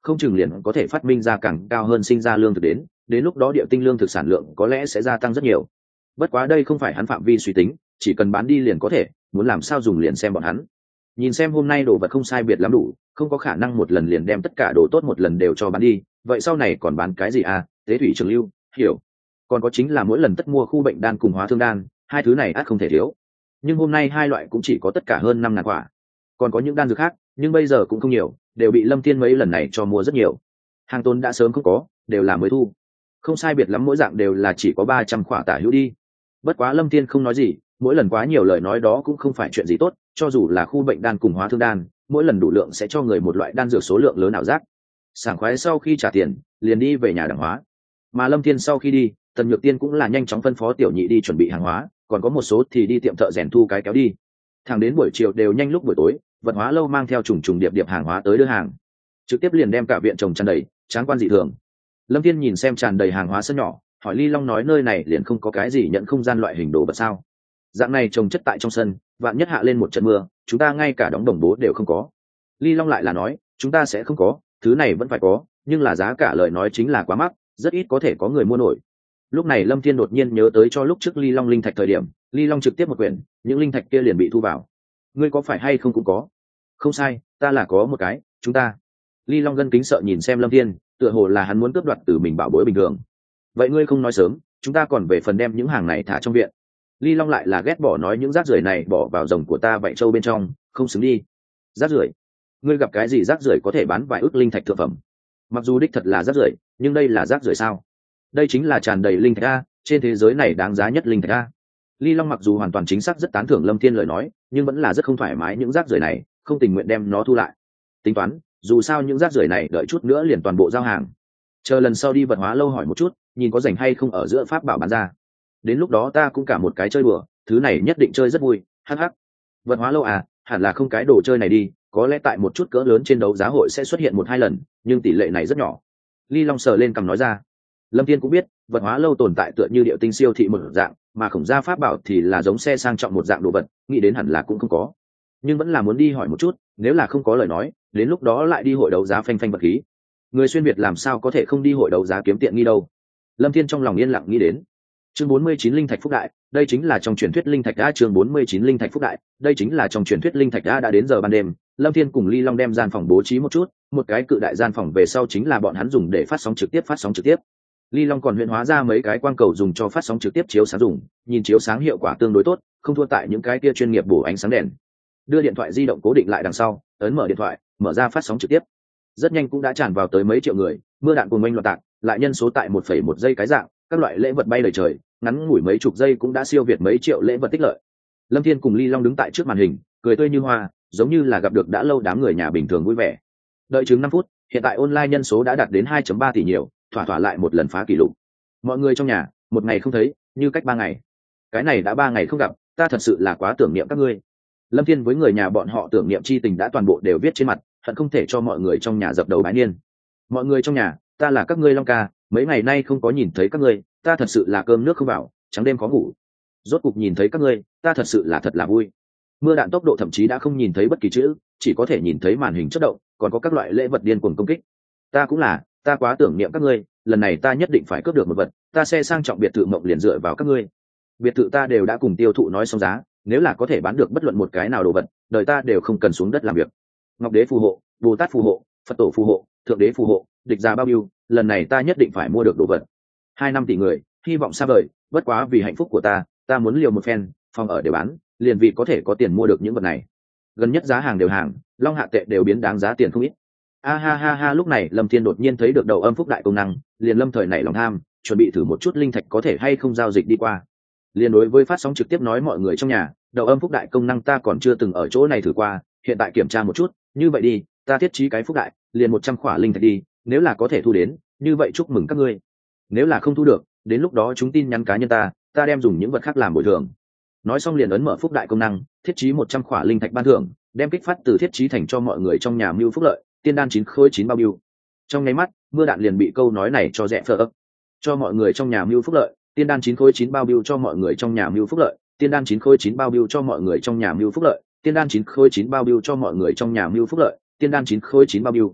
không chừng liền có thể phát minh ra càng cao hơn sinh ra lương thực đến đến lúc đó địa tinh lương thực sản lượng có lẽ sẽ gia tăng rất nhiều. Bất quá đây không phải hắn phạm vi suy tính, chỉ cần bán đi liền có thể, muốn làm sao dùng liền xem bọn hắn. Nhìn xem hôm nay đồ vật không sai biệt lắm đủ, không có khả năng một lần liền đem tất cả đồ tốt một lần đều cho bán đi, vậy sau này còn bán cái gì à? Tế thủy trường lưu, hiểu. Còn có chính là mỗi lần tất mua khu bệnh đan cùng hóa thương đan, hai thứ này ắt không thể thiếu. Nhưng hôm nay hai loại cũng chỉ có tất cả hơn năm ngàn quả. Còn có những đan dược khác, nhưng bây giờ cũng không nhiều, đều bị Lâm Thiên mấy lần này cho mua rất nhiều. Hàng tồn đã sớm không có, đều là mới thu. Không sai biệt lắm mỗi dạng đều là chỉ có ba trăm quả tả hữu đi. Bất quá Lâm Thiên không nói gì, mỗi lần quá nhiều lời nói đó cũng không phải chuyện gì tốt, cho dù là khu bệnh đan cùng hóa thương đan, mỗi lần đủ lượng sẽ cho người một loại đan dược số lượng lớn ảo giác. Sảng khoái sau khi trả tiền, liền đi về nhà đẳng hóa. Mà Lâm Thiên sau khi đi, Tần Nhược Tiên cũng là nhanh chóng phân phó tiểu nhị đi chuẩn bị hàng hóa, còn có một số thì đi tiệm thợ rèn thu cái kéo đi. Thẳng đến buổi chiều đều nhanh lúc buổi tối, vật hóa lâu mang theo trùng trùng điệp điệp hàng hóa tới đưa hàng, trực tiếp liền đem cả viện trồng tràn đầy, tráng quan dị thường. Lâm Thiên nhìn xem tràn đầy hàng hóa sân nhỏ, hỏi Ly Long nói nơi này liền không có cái gì nhận không gian loại hình đồ vật sao? Dạng này trồng chất tại trong sân, vạn nhất hạ lên một trận mưa, chúng ta ngay cả đóng đồng bố đều không có. Ly Long lại là nói, chúng ta sẽ không có, thứ này vẫn phải có, nhưng là giá cả lời nói chính là quá mắc, rất ít có thể có người mua nổi. Lúc này Lâm Thiên đột nhiên nhớ tới cho lúc trước Ly Long linh thạch thời điểm, Ly Long trực tiếp một quyển, những linh thạch kia liền bị thu vào. Ngươi có phải hay không cũng có? Không sai, ta là có một cái, chúng ta. Ly Long gân kính sợ nhìn xem Lâm Thiên, tựa hồ là hắn muốn cướp đoạt từ mình bảo bối bình thường. Vậy ngươi không nói sớm, chúng ta còn về phần đem những hàng này thả trong viện. Ly Long lại là ghét bỏ nói những rác rưởi này bỏ vào rồng của ta vậy châu bên trong, không xứng đi. Rác rưởi? Ngươi gặp cái gì rác rưởi có thể bán vài ức linh thạch thượng phẩm? Mặc dù đích thật là rác rưởi, nhưng đây là rác rưởi sao? Đây chính là tràn đầy linh thạch a, trên thế giới này đáng giá nhất linh thạch a. Ly Long mặc dù hoàn toàn chính xác rất tán thưởng Lâm Thiên lời nói, nhưng vẫn là rất không thoải mái những rác rưởi này, không tình nguyện đem nó thu lại. Tính toán, dù sao những rác rưởi này đợi chút nữa liền toàn bộ giao hàng. Chờ lần sau đi vật hóa lâu hỏi một chút, nhìn có rảnh hay không ở giữa pháp bảo bán ra. Đến lúc đó ta cũng cả một cái chơi bừa, thứ này nhất định chơi rất vui, hắc hắc. Vật hóa lâu à, hẳn là không cái đồ chơi này đi, có lẽ tại một chút cỡ lớn trên đấu giá hội sẽ xuất hiện một hai lần, nhưng tỷ lệ này rất nhỏ. Ly Long sờ lên cằm nói ra. Lâm Thiên cũng biết, vật hóa lâu tồn tại tựa như điệu tinh siêu thị một dạng, mà khổng gia pháp bảo thì là giống xe sang trọng một dạng đồ vật, nghĩ đến hẳn là cũng không có. Nhưng vẫn là muốn đi hỏi một chút, nếu là không có lời nói, đến lúc đó lại đi hội đấu giá phanh phanh vật khí. Người xuyên Việt làm sao có thể không đi hội đấu giá kiếm tiện nghi đâu. Lâm Thiên trong lòng yên lặng nghĩ đến. Chương bốn mươi chín linh thạch phúc đại, đây chính là trong truyền thuyết linh thạch a. Chương bốn mươi chín linh thạch phúc đại, đây chính là trong truyền thuyết linh thạch a. Đã đến giờ ban đêm, Lâm Thiên cùng Ly Long đem gian phòng bố trí một chút, một cái cự đại gian phòng về sau chính là bọn hắn dùng để phát sóng trực tiếp phát sóng trực tiếp. Ly Long còn huyễn hóa ra mấy cái quang cầu dùng cho phát sóng trực tiếp chiếu sáng dùng, nhìn chiếu sáng hiệu quả tương đối tốt, không thua tại những cái kia chuyên nghiệp bổ ánh sáng đèn. Đưa điện thoại di động cố định lại đằng sau, ấn mở điện thoại, mở ra phát sóng trực tiếp. Rất nhanh cũng đã tràn vào tới mấy triệu người, mưa đạn cùng oanh loạn tạc, lại nhân số tại một phẩy một giây cái dạng, các loại lễ vật bay lời trời, ngắn ngủi mấy chục giây cũng đã siêu việt mấy triệu lễ vật tích lợi. Lâm Thiên cùng Ly Long đứng tại trước màn hình, cười tươi như hoa, giống như là gặp được đã lâu đám người nhà bình thường vui vẻ. Đợi chừng năm phút, hiện tại online nhân số đã đạt đến hai phẩy ba tỷ nhiều, thỏa thỏa lại một lần phá kỷ lục. Mọi người trong nhà, một ngày không thấy, như cách ba ngày. Cái này đã ba ngày không gặp, ta thật sự là quá tưởng niệm các ngươi. Lâm Thiên với người nhà bọn họ tưởng niệm chi tình đã toàn bộ đều viết trên mặt, hận không thể cho mọi người trong nhà dập đầu bái niên. Mọi người trong nhà, ta là các ngươi Long ca, mấy ngày nay không có nhìn thấy các ngươi, ta thật sự là cơm nước không vào, trắng đêm khó ngủ. Rốt cục nhìn thấy các ngươi, ta thật sự là thật là vui. Mưa đạn tốc độ thậm chí đã không nhìn thấy bất kỳ chữ, chỉ có thể nhìn thấy màn hình chớp động, còn có các loại lễ vật điên cuồng công kích. Ta cũng là, ta quá tưởng niệm các ngươi, lần này ta nhất định phải cướp được một vật, ta xe sang trọng biệt thự mộng liền dựa vào các ngươi. Biệt thự ta đều đã cùng tiêu thụ nói xong giá, nếu là có thể bán được bất luận một cái nào đồ vật, đời ta đều không cần xuống đất làm việc. Ngọc đế phù hộ, Bồ Tát phù hộ, Phật tổ phù hộ, thượng đế phù hộ, địch gia bao nhiêu, lần này ta nhất định phải mua được đồ vật. Hai năm tỷ người, hy vọng xa vời, bất quá vì hạnh phúc của ta, ta muốn liều một phen, phòng ở để bán, liền vì có thể có tiền mua được những vật này. Gần nhất giá hàng đều hàng, Long hạ tệ đều biến đáng giá tiền không ít. A ha ha ha, lúc này Lâm Thiên đột nhiên thấy được đầu âm phúc đại công năng, liền lâm thời nảy lòng tham, chuẩn bị thử một chút linh thạch có thể hay không giao dịch đi qua. Liền đối với phát sóng trực tiếp nói mọi người trong nhà, đầu âm phúc đại công năng ta còn chưa từng ở chỗ này thử qua, hiện tại kiểm tra một chút, như vậy đi, ta thiết trí cái phúc đại, liền một trăm khỏa linh thạch đi, nếu là có thể thu đến, như vậy chúc mừng các ngươi. Nếu là không thu được, đến lúc đó chúng tin nhắn cá nhân ta, ta đem dùng những vật khác làm bồi thường. Nói xong liền ấn mở phúc đại công năng, thiết trí một trăm khỏa linh thạch ban thưởng, đem kích phát từ thiết trí thành cho mọi người trong nhà mưu phúc lợi, tiên đan chín khối chín bao nhiêu. Trong nháy mắt, mưa đạn liền bị câu nói này cho rẽ phở ấp. Cho mọi người trong nhà mưu phúc lợi, tiên đan chín khối chín bao nhiêu cho mọi người trong nhà mưu phúc lợi, tiên đan chín khối chín bao nhiêu cho mọi người trong nhà mưu phúc lợi, tiên đan chín khối chín bao nhiêu cho mọi người trong nhà mưu phúc lợi, tiên đan chín khối chín bao nhiêu.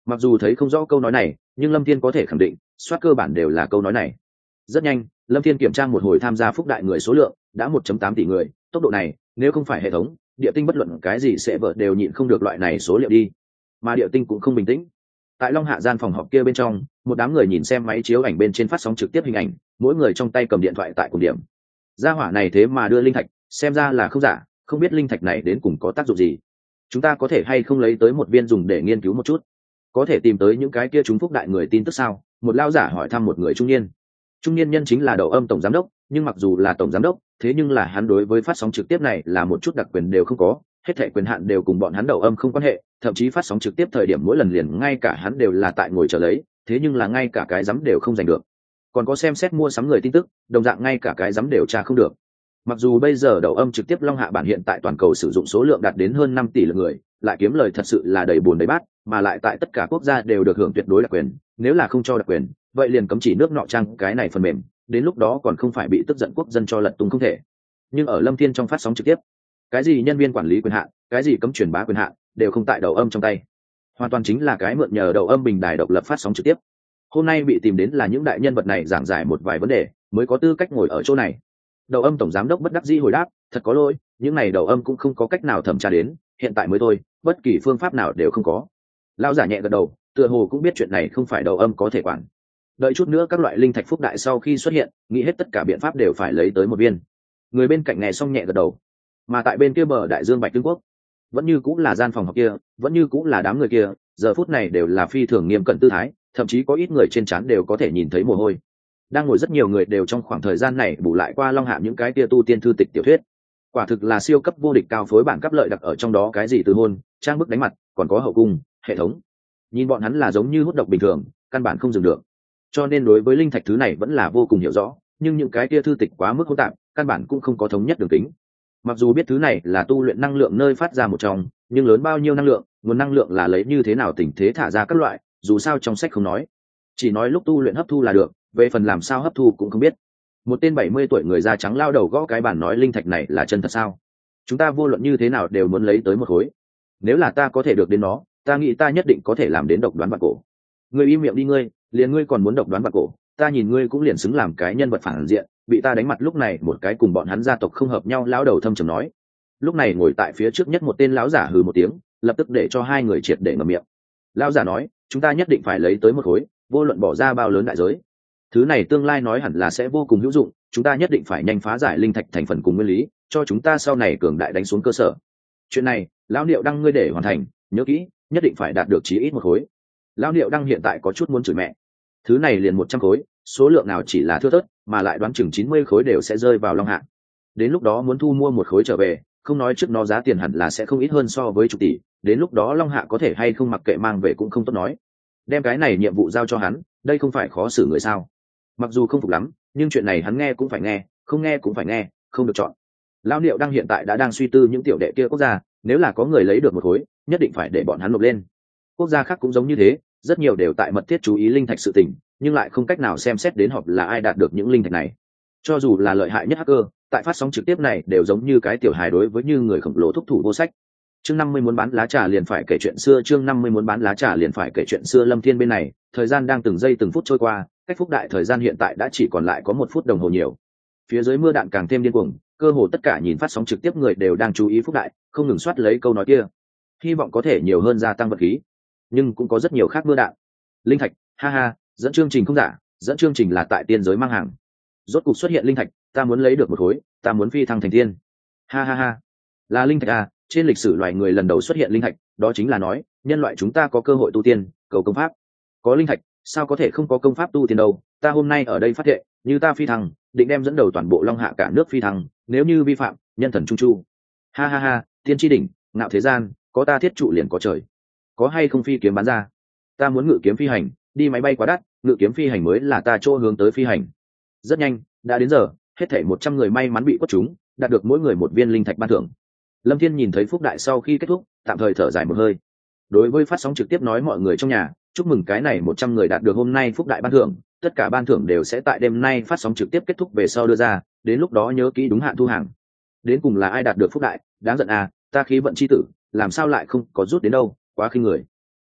Mặc dù thấy không rõ câu nói này, nhưng Lâm Thiên có thể khẳng định soát cơ bản đều là câu nói này. Rất nhanh, Lâm Thiên kiểm tra một hồi tham gia phúc đại người số lượng đã một phẩy tám tỷ người. Tốc độ này nếu không phải hệ thống địa tinh bất luận cái gì sẽ vợ đều nhịn không được loại này số liệu đi. Mà địa tinh cũng không bình tĩnh. Tại Long Hạ gian phòng họp kia bên trong, một đám người nhìn xem máy chiếu ảnh bên trên phát sóng trực tiếp hình ảnh, mỗi người trong tay cầm điện thoại tại cùng điểm. Gia hỏa này thế mà đưa linh thạch, xem ra là không giả, không biết linh thạch này đến cùng có tác dụng gì. Chúng ta có thể hay không lấy tới một viên dùng để nghiên cứu một chút? Có thể tìm tới những cái kia chúng phúc đại người tin tức sao? Một lao giả hỏi thăm một người trung niên. Trung niên nhân chính là Đậu Âm tổng giám đốc, nhưng mặc dù là tổng giám đốc, thế nhưng là hắn đối với phát sóng trực tiếp này là một chút đặc quyền đều không có, hết thảy quyền hạn đều cùng bọn hắn Đậu Âm không quan hệ, thậm chí phát sóng trực tiếp thời điểm mỗi lần liền ngay cả hắn đều là tại ngồi chờ lấy, thế nhưng là ngay cả cái giám đều không giành được. Còn có xem xét mua sắm người tin tức, đồng dạng ngay cả cái giám đều tra không được. Mặc dù bây giờ Đậu Âm trực tiếp Long Hạ bản hiện tại toàn cầu sử dụng số lượng đạt đến hơn năm tỷ lượt người, lại kiếm lời thật sự là đầy buồn đầy bát, mà lại tại tất cả quốc gia đều được hưởng tuyệt đối đặc quyền, nếu là không cho đặc quyền, vậy liền cấm chỉ nước nọ trang cái này phần mềm, đến lúc đó còn không phải bị tức giận quốc dân cho lật tung không thể. Nhưng ở Lâm Thiên trong phát sóng trực tiếp, cái gì nhân viên quản lý quyền hạn, cái gì cấm truyền bá quyền hạn, đều không tại Đậu Âm trong tay, hoàn toàn chính là cái mượn nhờ Đậu Âm bình đài độc lập phát sóng trực tiếp. Hôm nay bị tìm đến là những đại nhân vật này giảng giải một vài vấn đề, mới có tư cách ngồi ở chỗ này. Đậu Âm tổng giám đốc bất đắc dĩ hồi đáp, thật có lỗi, những này Đậu Âm cũng không có cách nào thẩm tra đến, hiện tại mới thôi, bất kỳ phương pháp nào đều không có. Lão giả nhẹ gật đầu, tựa hồ cũng biết chuyện này không phải Đậu Âm có thể quản. Đợi chút nữa các loại linh thạch phúc đại sau khi xuất hiện, nghĩ hết tất cả biện pháp đều phải lấy tới một viên. Người bên cạnh nghe xong nhẹ gật đầu. Mà tại bên kia bờ đại dương Bạch Tương Quốc, vẫn như cũng là gian phòng học kia, vẫn như cũng là đám người kia, giờ phút này đều là phi thường nghiêm cẩn tư thái, thậm chí có ít người trên trán đều có thể nhìn thấy mồ hôi. Đang ngồi rất nhiều người đều trong khoảng thời gian này bù lại qua Long Hạ những cái kia tu tiên thư tịch tiểu thuyết. Quả thực là siêu cấp vô địch cao phối bản cấp lợi đặc ở trong đó, cái gì từ hôn, trang bức đánh mặt, còn có hậu cung, hệ thống. Nhìn bọn hắn là giống như hút độc bình thường, căn bản không dừng được. Cho nên đối với linh thạch thứ này vẫn là vô cùng hiểu rõ, nhưng những cái kia thư tịch quá mức hỗn tạp, căn bản cũng không có thống nhất đường tính. Mặc dù biết thứ này là tu luyện năng lượng nơi phát ra một trong, nhưng lớn bao nhiêu năng lượng, nguồn năng lượng là lấy như thế nào tình thế thả ra các loại, dù sao trong sách không nói, chỉ nói lúc tu luyện hấp thu là được, về phần làm sao hấp thu cũng không biết. Một tên bảy mươi tuổi người da trắng lao đầu gõ cái bàn nói, linh thạch này là chân thật sao? Chúng ta vô luận như thế nào đều muốn lấy tới một khối. Nếu là ta có thể được đến nó, ta nghĩ ta nhất định có thể làm đến độc đoán vạn cổ. Ngươi im miệng đi ngươi, liền ngươi còn muốn độc đoán vạn cổ, ta nhìn ngươi cũng liền xứng làm cái nhân vật phản diện, bị ta đánh mặt. Lúc này một cái cùng bọn hắn gia tộc không hợp nhau lão đầu thâm trầm nói. Lúc này ngồi tại phía trước nhất một tên lão giả hừ một tiếng, lập tức để cho hai người triệt để ngậm miệng. Lão giả nói, chúng ta nhất định phải lấy tới một khối, vô luận bỏ ra bao lớn đại giới. Thứ này tương lai nói hẳn là sẽ vô cùng hữu dụng, chúng ta nhất định phải nhanh phá giải linh thạch thành phần cùng nguyên lý, cho chúng ta sau này cường đại đánh xuống cơ sở. Chuyện này, lão Niệu Đăng ngươi để hoàn thành, nhớ kỹ, nhất định phải đạt được chí ít một khối. Lão Niệu Đăng hiện tại có chút muốn chửi mẹ. Thứ này liền một trăm khối, số lượng nào chỉ là thưa thớt, mà lại đoán chừng chín mươi khối đều sẽ rơi vào Long Hạ. Đến lúc đó muốn thu mua một khối trở về, không nói trước nó giá tiền hẳn là sẽ không ít hơn so với chục tỷ, đến lúc đó Long Hạ có thể hay không mặc kệ mang về cũng không tốt nói. Đem cái này nhiệm vụ giao cho hắn, đây không phải khó xử người sao? Mặc dù không phục lắm, nhưng chuyện này hắn nghe cũng phải nghe, không nghe cũng phải nghe, không được chọn. Lão Niệu Đăng hiện tại đã đang suy tư những tiểu đệ kia quốc gia, nếu là có người lấy được một khối, nhất định phải để bọn hắn nộp lên. Quốc gia khác cũng giống như thế, rất nhiều đều tại mật thiết chú ý linh thạch sự tình, nhưng lại không cách nào xem xét đến họp là ai đạt được những linh thạch này. Cho dù là lợi hại nhất hacker, tại phát sóng trực tiếp này đều giống như cái tiểu hài đối với như người khổng lồ thúc thủ vô sách. Chương năm mươi muốn bán lá trà liền phải kể chuyện xưa, chương năm mươi muốn bán lá trà liền phải kể chuyện xưa. Lâm Thiên bên này, thời gian đang từng giây từng phút trôi qua, cách phúc đại thời gian hiện tại đã chỉ còn lại có một phút đồng hồ nhiều. Phía dưới mưa đạn càng thêm điên cuồng, cơ hồ tất cả nhìn phát sóng trực tiếp người đều đang chú ý phúc đại, không ngừng soát lấy câu nói kia, hy vọng có thể nhiều hơn gia tăng vật khí. Nhưng cũng có rất nhiều khác mưa đạn. Linh thạch, ha ha, dẫn chương trình không giả, dẫn chương trình là tại tiên giới mang hàng. Rốt cục xuất hiện linh thạch, ta muốn lấy được một khối, ta muốn phi thăng thành tiên. Ha ha ha, là linh thạch à? Trên lịch sử loài người lần đầu xuất hiện linh thạch, đó chính là nói nhân loại chúng ta có cơ hội tu tiên, cầu công pháp. Có linh thạch, sao có thể không có công pháp tu tiên đâu? Ta hôm nay ở đây phát thệ, như ta phi thăng, định đem dẫn đầu toàn bộ Long Hạ cả nước phi thăng, nếu như vi phạm, nhân thần trung chu. Ha ha ha, tiên tri đỉnh, ngạo thế gian, có ta thiết trụ liền có trời. Có hay không phi kiếm bán ra? Ta muốn ngự kiếm phi hành, đi máy bay quá đắt, ngự kiếm phi hành mới là ta chỗ hướng tới phi hành. Rất nhanh, đã đến giờ, hết thảy một trăm người may mắn bị quất trúng, đạt được mỗi người một viên linh thạch ban thưởng. Lâm Thiên nhìn thấy phúc đại sau khi kết thúc, tạm thời thở dài một hơi. Đối với phát sóng trực tiếp nói mọi người trong nhà, chúc mừng cái này một trăm người đạt được hôm nay phúc đại ban thưởng, tất cả ban thưởng đều sẽ tại đêm nay phát sóng trực tiếp kết thúc về sau đưa ra, đến lúc đó nhớ kỹ đúng hạn thu hàng. Đến cùng là ai đạt được phúc đại, đáng giận à, ta khí vận chi tử, làm sao lại không có rút đến đâu, quá khinh người.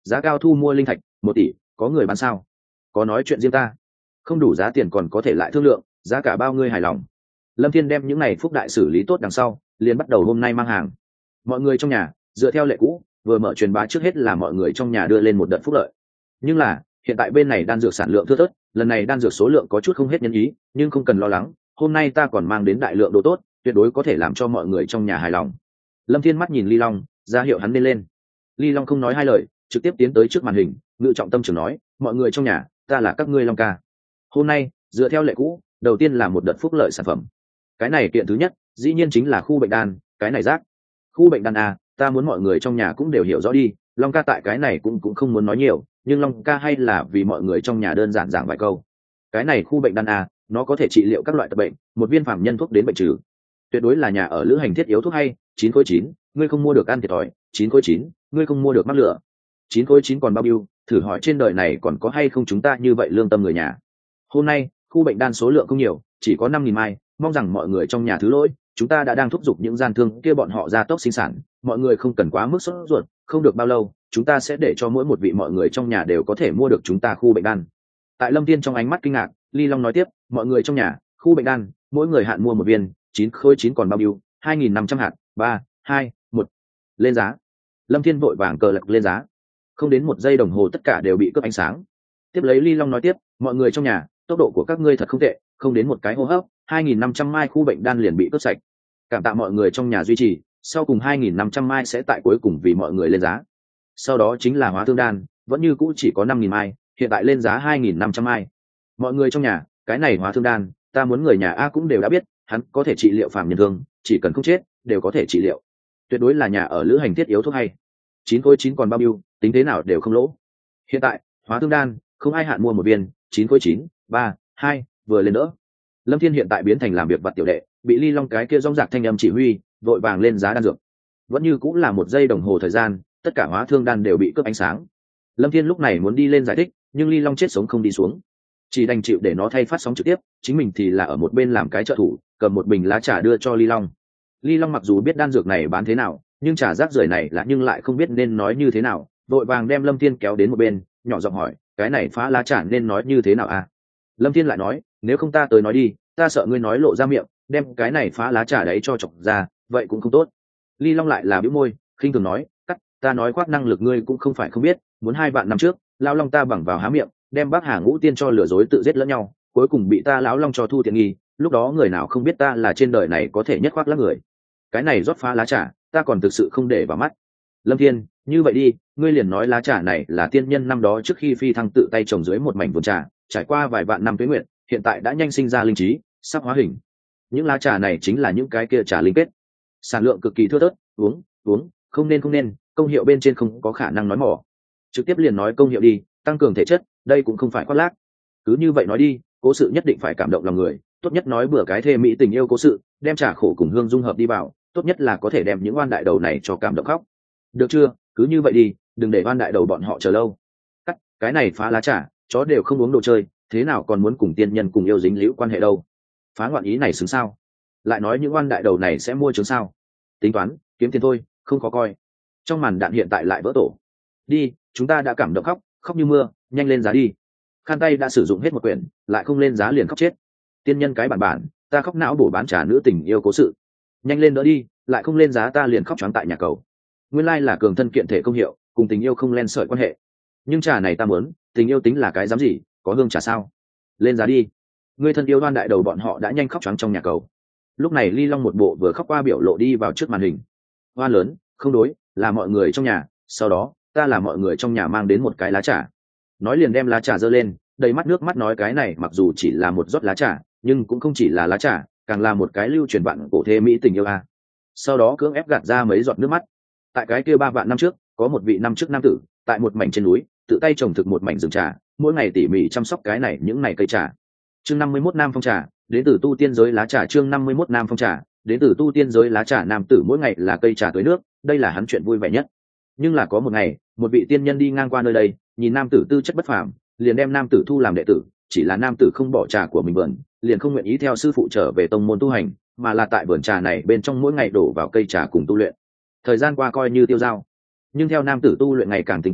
giá cao thu mua linh thạch một tỷ, có người bán sao? Có nói chuyện riêng ta, không đủ giá tiền còn có thể lại thương lượng, giá cả bao ngươi hài lòng. Lâm Thiên đem những này phúc đại xử lý tốt đằng sau, liền bắt đầu hôm nay mang hàng. Mọi người trong nhà dựa theo lệ cũ, vừa mở truyền bá trước hết là mọi người trong nhà đưa lên một đợt phúc lợi. Nhưng là hiện tại bên này đan dược sản lượng thưa thớt, lần này đan dược số lượng có chút không hết nhân ý, nhưng không cần lo lắng, hôm nay ta còn mang đến đại lượng đồ tốt, tuyệt đối có thể làm cho mọi người trong nhà hài lòng. Lâm Thiên mắt nhìn Ly Long, ra hiệu hắn nên lên. Ly Long không nói hai lời, trực tiếp tiến tới trước màn hình, ngự trọng tâm trường nói, mọi người trong nhà, ta là các ngươi Long ca. Hôm nay dựa theo lệ cũ, đầu tiên là một đợt phúc lợi sản phẩm. Cái này kiện thứ nhất dĩ nhiên chính là khu bệnh đan, cái này rác. Khu bệnh đan a, ta muốn mọi người trong nhà cũng đều hiểu rõ đi, Long ca tại cái này cũng cũng không muốn nói nhiều, nhưng Long ca hay là vì mọi người trong nhà đơn giản giảng vài câu. Cái này khu bệnh đan a, nó có thể trị liệu các loại tật bệnh, một viên phạm nhân thuốc đến bệnh trừ. Tuyệt đối là nhà ở lữ hành thiết yếu thuốc hay, chín khối chín, ngươi không mua được ăn thiệt thòi, chín khối chín, ngươi không mua được mắc lửa. chín khối chín còn bao nhiêu, thử hỏi trên đời này còn có hay không chúng ta như vậy lương tâm người nhà. Hôm nay, khu bệnh đan số lượng không nhiều, chỉ có năm nghìn mai, mong rằng mọi người trong nhà thứ lỗi, chúng ta đã đang thúc giục những gian thương kia bọn họ ra tốc sinh sản, mọi người không cần quá mức sốt ruột, không được bao lâu, chúng ta sẽ để cho mỗi một vị mọi người trong nhà đều có thể mua được chúng ta khu bệnh đan. Tại Lâm Thiên trong ánh mắt kinh ngạc, Ly Long nói tiếp, mọi người trong nhà, khu bệnh đan, mỗi người hạn mua một viên, chín khối chín còn bao nhiêu, hai nghìn năm trăm hạt, ba, hai, một, lên giá. Lâm Thiên vội vàng cờ lật lên giá, không đến một giây đồng hồ tất cả đều bị cướp ánh sáng. Tiếp lấy Ly Long nói tiếp, mọi người trong nhà, tốc độ của các ngươi thật không tệ, không đến một cái hô hấp, hai nghìn năm trăm mai khu bệnh đan liền bị cướp sạch. Cảm tạ mọi người trong nhà duy trì, sau cùng hai nghìn năm trăm mai sẽ tại cuối cùng vì mọi người lên giá. Sau đó chính là hóa thương đan, vẫn như cũ chỉ có năm nghìn mai, hiện tại lên giá hai nghìn năm trăm mai. Mọi người trong nhà, cái này hóa thương đan, ta muốn người nhà a cũng đều đã biết, hắn có thể trị liệu phàm nhân thương, chỉ cần không chết, đều có thể trị liệu. Tuyệt đối là nhà ở lữ hành thiết yếu thuốc hay. chín khối chín còn bao nhiêu, tính thế nào đều không lỗ. Hiện tại, hóa thương đan, không ai hạn mua một viên, chín khối chín, ba, hai, vừa lên đỡ. Lâm Thiên hiện tại biến thành làm việc vặt tiểu đệ, bị Ly Long cái kia rong rạc thanh âm chỉ huy, vội vàng lên giá đan dược. Vẫn như cũng là một giây đồng hồ thời gian, tất cả hóa thương đan đều bị cướp ánh sáng. Lâm Thiên lúc này muốn đi lên giải thích, nhưng Ly Long chết sống không đi xuống, chỉ đành chịu để nó thay phát sóng trực tiếp, chính mình thì là ở một bên làm cái trợ thủ, cầm một bình lá trà đưa cho Ly Long. Ly Long mặc dù biết đan dược này bán thế nào, nhưng trà rác rưởi này là nhưng lại không biết nên nói như thế nào, vội vàng đem Lâm Thiên kéo đến một bên, nhỏ giọng hỏi, cái này phá lá trà nên nói như thế nào à? Lâm Thiên lại nói, nếu không ta tới nói đi, ta sợ ngươi nói lộ ra miệng, đem cái này phá lá trà đấy cho chọc ra, vậy cũng không tốt. Ly Long lại là bĩu môi, khinh thường nói, cắt, ta nói khoác năng lực ngươi cũng không phải không biết, muốn hai vạn năm trước, lão Long ta bằng vào há miệng, đem Bắc Hà Ngũ Tiên cho lừa dối tự giết lẫn nhau, cuối cùng bị ta lão Long cho thu tiện nghi, lúc đó người nào không biết ta là trên đời này có thể nhất khoác lác người. Cái này rót phá lá trà, ta còn thực sự không để vào mắt. Lâm Thiên, như vậy đi, ngươi liền nói lá trà này là tiên nhân năm đó trước khi phi thăng tự tay trồng dưới một mảnh vườn trà, trải qua vài vạn năm tuế nguyện, hiện tại đã nhanh sinh ra linh trí, sắp hóa hình. Những lá trà này chính là những cái kia trà linh kết, sản lượng cực kỳ thưa thớt, uống, uống, không nên không nên, công hiệu bên trên không có khả năng nói mỏ. Trực tiếp liền nói công hiệu đi, tăng cường thể chất, đây cũng không phải khoác lác. Cứ như vậy nói đi, cố sự nhất định phải cảm động lòng người, tốt nhất nói bừa cái thê mỹ tình yêu cố sự, đem trà khổ cùng hương dung hợp đi vào, tốt nhất là có thể đem những oan đại đầu này cho cảm động khóc. Được chưa, cứ như vậy đi, đừng để oan đại đầu bọn họ chờ lâu. Cắt, cái này phá lá trà, chó đều không uống đồ chơi, thế nào còn muốn cùng tiên nhân cùng yêu dính liễu quan hệ đâu. Phá ngoạn ý này xứng sao? Lại nói những oan đại đầu này sẽ mua chứng sao? Tính toán, kiếm tiền thôi, không khó coi. Trong màn đạn hiện tại lại vỡ tổ. Đi, chúng ta đã cảm động khóc, khóc như mưa, nhanh lên giá đi. Khan tay đã sử dụng hết một quyển, lại không lên giá liền khóc chết. Tiên nhân cái bản bản, ta khóc não bổ bán trà nữ tình yêu cố sự. Nhanh lên đỡ đi, lại không lên giá ta liền khóc choáng tại nhà cầu. Nguyên lai là cường thân kiện thể công hiệu, cùng tình yêu không len sợi quan hệ. Nhưng trà này ta muốn, tình yêu tính là cái dám gì, có hương trà sao? Lên giá đi. Người thân yêu đoan đại đầu bọn họ đã nhanh khóc choáng trong nhà cầu. Lúc này Ly Long một bộ vừa khóc qua biểu lộ đi vào trước màn hình. Hoa lớn, không đối, là mọi người trong nhà, sau đó, ta là mọi người trong nhà mang đến một cái lá trà. Nói liền đem lá trà giơ lên, đầy mắt nước mắt nói cái này mặc dù chỉ là một rót lá trà, nhưng cũng không chỉ là lá trà, càng là một cái lưu truyền vạn cổ thê mỹ tình yêu a. Sau đó cưỡng ép gạt ra mấy giọt nước mắt. Tại cái kia ba vạn năm trước, có một vị năm trước nam tử, tại một mảnh trên núi, tự tay trồng thực một mảnh rừng trà, mỗi ngày tỉ mỉ chăm sóc cái này những này cây trà. Chương năm mươi mốt Nam Phong trà, đến từ tu tiên giới lá trà. Chương năm mươi mốt Nam Phong trà, đến từ tu tiên giới lá trà. Nam tử mỗi ngày là cây trà tưới nước, đây là hắn chuyện vui vẻ nhất. Nhưng là có một ngày, một vị tiên nhân đi ngang qua nơi đây, nhìn nam tử tư chất bất phàm, liền đem nam tử thu làm đệ tử, chỉ là nam tử không bỏ trà của mình vườn, liền không nguyện ý theo sư phụ trở về tông môn tu hành, mà là tại vườn trà này bên trong mỗi ngày đổ vào cây trà cùng tu luyện. Thời gian qua coi như tiêu dao, nhưng theo nam tử tu luyện ngày càng tinh tiến,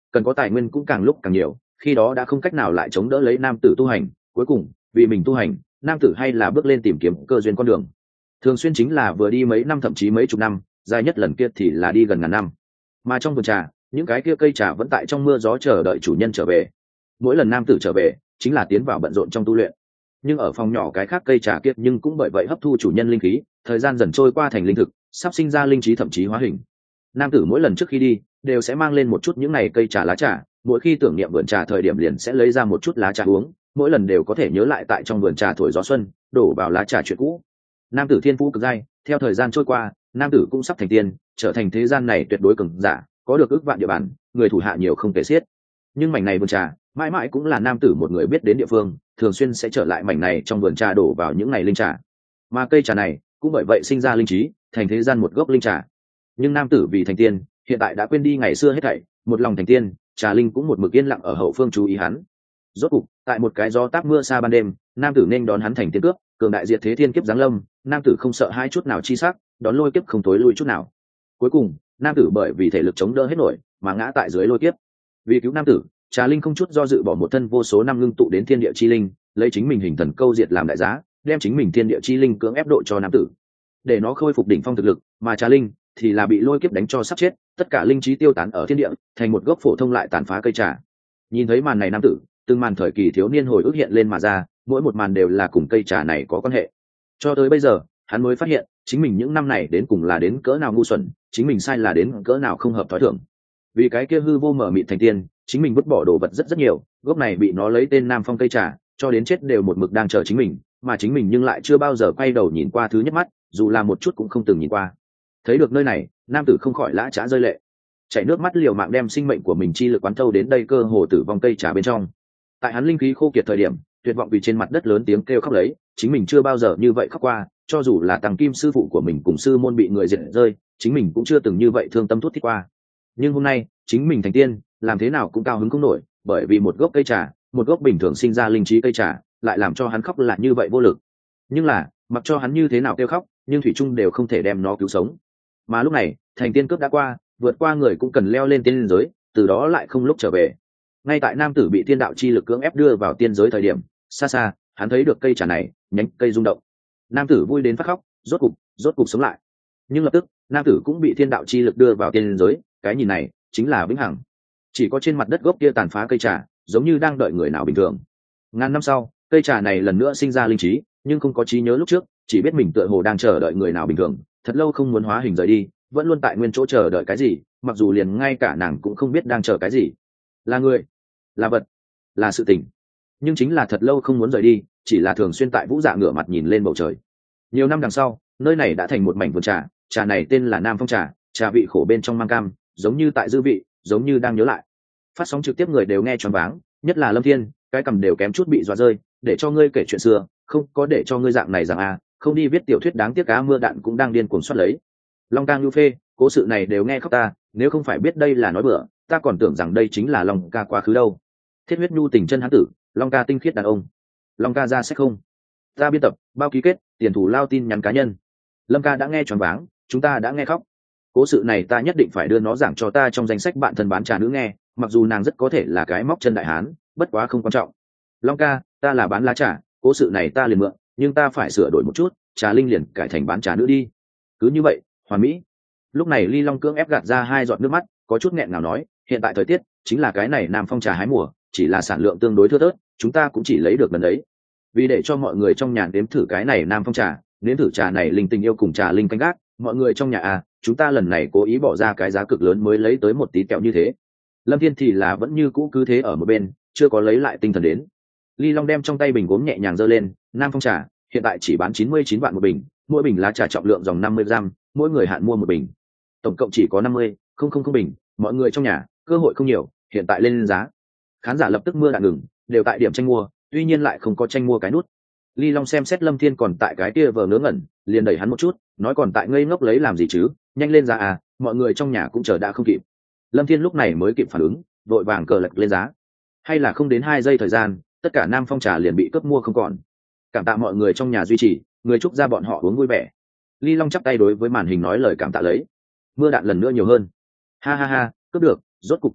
cần có tài nguyên cũng càng lúc càng nhiều, khi đó đã không cách nào lại chống đỡ lấy nam tử tu hành. Cuối cùng vì mình tu hành, nam tử hay là bước lên tìm kiếm cơ duyên con đường. Thường xuyên chính là vừa đi mấy năm thậm chí mấy chục năm, dài nhất lần kia thì là đi gần ngàn năm. Mà trong vườn trà, những cái kia cây trà vẫn tại trong mưa gió chờ đợi chủ nhân trở về. Mỗi lần nam tử trở về chính là tiến vào bận rộn trong tu luyện. Nhưng ở phòng nhỏ cái khác cây trà kia nhưng cũng bởi vậy hấp thu chủ nhân linh khí, thời gian dần trôi qua thành linh thực, sắp sinh ra linh trí thậm chí hóa hình. Nam tử mỗi lần trước khi đi đều sẽ mang lên một chút những này cây trà lá trà, mỗi khi tưởng niệm vườn trà thời điểm liền sẽ lấy ra một chút lá trà uống, mỗi lần đều có thể nhớ lại tại trong vườn trà thổi gió xuân, đổ vào lá trà chuyện cũ. Nam tử thiên phú cực dai, theo thời gian trôi qua, nam tử cũng sắp thành tiên, trở thành thế gian này tuyệt đối cường giả, có được ước vạn địa bàn, người thủ hạ nhiều không kể xiết. Nhưng mảnh này vườn trà mãi mãi cũng là nam tử một người biết đến địa phương, thường xuyên sẽ trở lại mảnh này trong vườn trà đổ vào những ngày linh trà, mà cây trà này cũng bởi vậy sinh ra linh trí, thành thế gian một gốc linh trà. Nhưng nam tử vì thành tiên, hiện tại đã quên đi ngày xưa hết thảy, một lòng thành tiên, trà linh cũng một mực yên lặng ở hậu phương chú ý hắn. Rốt cục tại một cái gió táp mưa xa ban đêm, nam tử nên đón hắn thành tiên cướp, cường đại diệt thế thiên kiếp giáng lâm, nam tử không sợ hai chút nào chi sắc, đón lôi kiếp không tối lui chút nào. Cuối cùng nam tử bởi vì thể lực chống đỡ hết nổi mà ngã tại dưới lôi kiếp. Vì cứu nam tử, trà linh không chút do dự bỏ một thân vô số năm ngưng tụ đến thiên địa chi linh, lấy chính mình hình thần câu diệt làm đại giá, đem chính mình thiên địa chi linh cưỡng ép độ cho nam tử, để nó khôi phục đỉnh phong thực lực. Mà trà linh thì là bị lôi kiếp đánh cho sắp chết, tất cả linh trí tiêu tán ở thiên địa, thành một gốc phổ thông lại tàn phá cây trà. Nhìn thấy màn này nam tử, từng màn thời kỳ thiếu niên hồi ức hiện lên mà ra, mỗi một màn đều là cùng cây trà này có quan hệ. Cho tới bây giờ hắn mới phát hiện chính mình những năm này đến cùng là đến cỡ nào ngu xuẩn, chính mình sai là đến cỡ nào không hợp thói thường. Vì cái kia hư vô mở mịt thành tiên, chính mình vứt bỏ đồ vật rất rất nhiều, gốc này bị nó lấy tên Nam Phong cây trà, cho đến chết đều một mực đang chờ chính mình, mà chính mình nhưng lại chưa bao giờ quay đầu nhìn qua thứ nhất mắt, dù là một chút cũng không từng nhìn qua. Thấy được nơi này, nam tử không khỏi lã chã rơi lệ, chảy nước mắt liều mạng đem sinh mệnh của mình chi lực quán thâu đến đây cơ hồ tử vong cây trà bên trong. Tại hắn linh khí khô kiệt thời điểm, tuyệt vọng vì trên mặt đất lớn tiếng kêu khóc lấy, chính mình chưa bao giờ như vậy khóc qua, cho dù là Tằng Kim sư phụ của mình cùng sư môn bị người diệt rơi, chính mình cũng chưa từng như vậy thương tâm thút thít qua. Nhưng hôm nay chính mình thành tiên, làm thế nào cũng cao hứng không nổi, bởi vì một gốc cây trà, một gốc bình thường sinh ra linh trí cây trà, lại làm cho hắn khóc là như vậy vô lực. Nhưng là mặc cho hắn như thế nào kêu khóc, nhưng thủy trung đều không thể đem nó cứu sống. Mà lúc này thành tiên cướp đã qua, vượt qua người cũng cần leo lên tiên giới, từ đó lại không lúc trở về. Ngay tại nam tử bị thiên đạo chi lực cưỡng ép đưa vào tiên giới thời điểm, xa xa hắn thấy được cây trà này, nhánh cây rung động. Nam tử vui đến phát khóc, rốt cục rốt cục sống lại. Nhưng lập tức nam tử cũng bị thiên đạo chi lực đưa vào tiên giới, cái nhìn này chính là vĩnh hằng. Chỉ có trên mặt đất gốc kia tàn phá cây trà, giống như đang đợi người nào bình thường. Ngàn năm sau, cây trà này lần nữa sinh ra linh trí, nhưng không có trí nhớ lúc trước, chỉ biết mình tựa hồ đang chờ đợi người nào bình thường, thật lâu không muốn hóa hình rời đi, vẫn luôn tại nguyên chỗ chờ đợi cái gì, mặc dù liền ngay cả nàng cũng không biết đang chờ cái gì, là người, là vật, là sự tình. Nhưng chính là thật lâu không muốn rời đi, chỉ là thường xuyên tại Vũ Dạ ngửa mặt nhìn lên bầu trời. Nhiều năm đằng sau, nơi này đã thành một mảnh vườn trà, trà này tên là Nam Phong trà, trà vị khổ bên trong mang cam, giống như tại dư vị, giống như đang nhớ lại. Phát sóng trực tiếp người đều nghe choáng váng, nhất là Lâm Thiên, cái cầm đều kém chút bị dọa rơi, để cho ngươi kể chuyện xưa, không có để cho ngươi dạng này rằng à, không đi viết tiểu thuyết đáng tiếc cá mưa đạn cũng đang điên cuồng soát lấy. Long ca Nhu Phê, cố sự này đều nghe khóc ta, nếu không phải biết đây là nói bừa, ta còn tưởng rằng đây chính là Long ca quá khứ đâu. Thiết huyết nhu tình chân hán tử, Long ca tinh khiết đàn ông. Long ca ra sách không? Ta biên tập, bao ký kết, tiền thủ lao tin nhắn cá nhân. Lâm ca đã nghe choáng váng, chúng ta đã nghe khóc. Cố sự này ta nhất định phải đưa nó giảng cho ta trong danh sách bạn thân bán trà nữ nghe, mặc dù nàng rất có thể là cái móc chân đại hán, bất quá không quan trọng. Long ca, ta là bán lá trà, cố sự này ta liền mượn, nhưng ta phải sửa đổi một chút, trà linh liền cải thành bán trà nữ đi. Cứ như vậy, hoàn mỹ. Lúc này Ly Long cưỡng ép gạt ra hai giọt nước mắt, có chút nghẹn ngào nói, hiện tại thời tiết chính là cái này Nam Phong trà hái mùa, chỉ là sản lượng tương đối thưa thớt, chúng ta cũng chỉ lấy được lần đấy. Vì để cho mọi người trong nhà nếm thử cái này Nam Phong trà, nếm thử trà này linh tình yêu cùng trà linh canh gác, mọi người trong nhà à, chúng ta lần này cố ý bỏ ra cái giá cực lớn mới lấy tới một tí kẹo như thế. Lâm Thiên thì là vẫn như cũ cứ thế ở một bên, chưa có lấy lại tinh thần đến. Ly Long đem trong tay bình gốm nhẹ nhàng giơ lên, Nam Phong trà hiện tại chỉ bán chín mươi chín vạn một bình, mỗi bình lá trà trọng lượng dòng năm mươi gram, mỗi người hạn mua một bình, tổng cộng chỉ có năm mươi không không không bình, mọi người trong nhà cơ hội không nhiều, hiện tại lên giá. Khán giả lập tức mưa đạn ngừng, đều tại điểm tranh mua, tuy nhiên lại không có tranh mua cái nút. Ly Long xem xét Lâm Thiên còn tại cái kia vờ ngớ ngẩn, liền đẩy hắn một chút, nói còn tại ngây ngốc lấy làm gì chứ, nhanh lên giá à, mọi người trong nhà cũng chờ đã không kịp. Lâm Thiên lúc này mới kịp phản ứng, vội vàng cờ lật lên giá. Hay là không đến hai giây thời gian, tất cả Nam Phong trà liền bị cướp mua không còn. Cảm tạ mọi người trong nhà duy trì, người chúc ra bọn họ uống vui vẻ. Ly Long chắp tay đối với màn hình nói lời cảm tạ lấy. Mưa đạn lần nữa nhiều hơn. Ha ha ha, cướp được, rốt cục cướp được,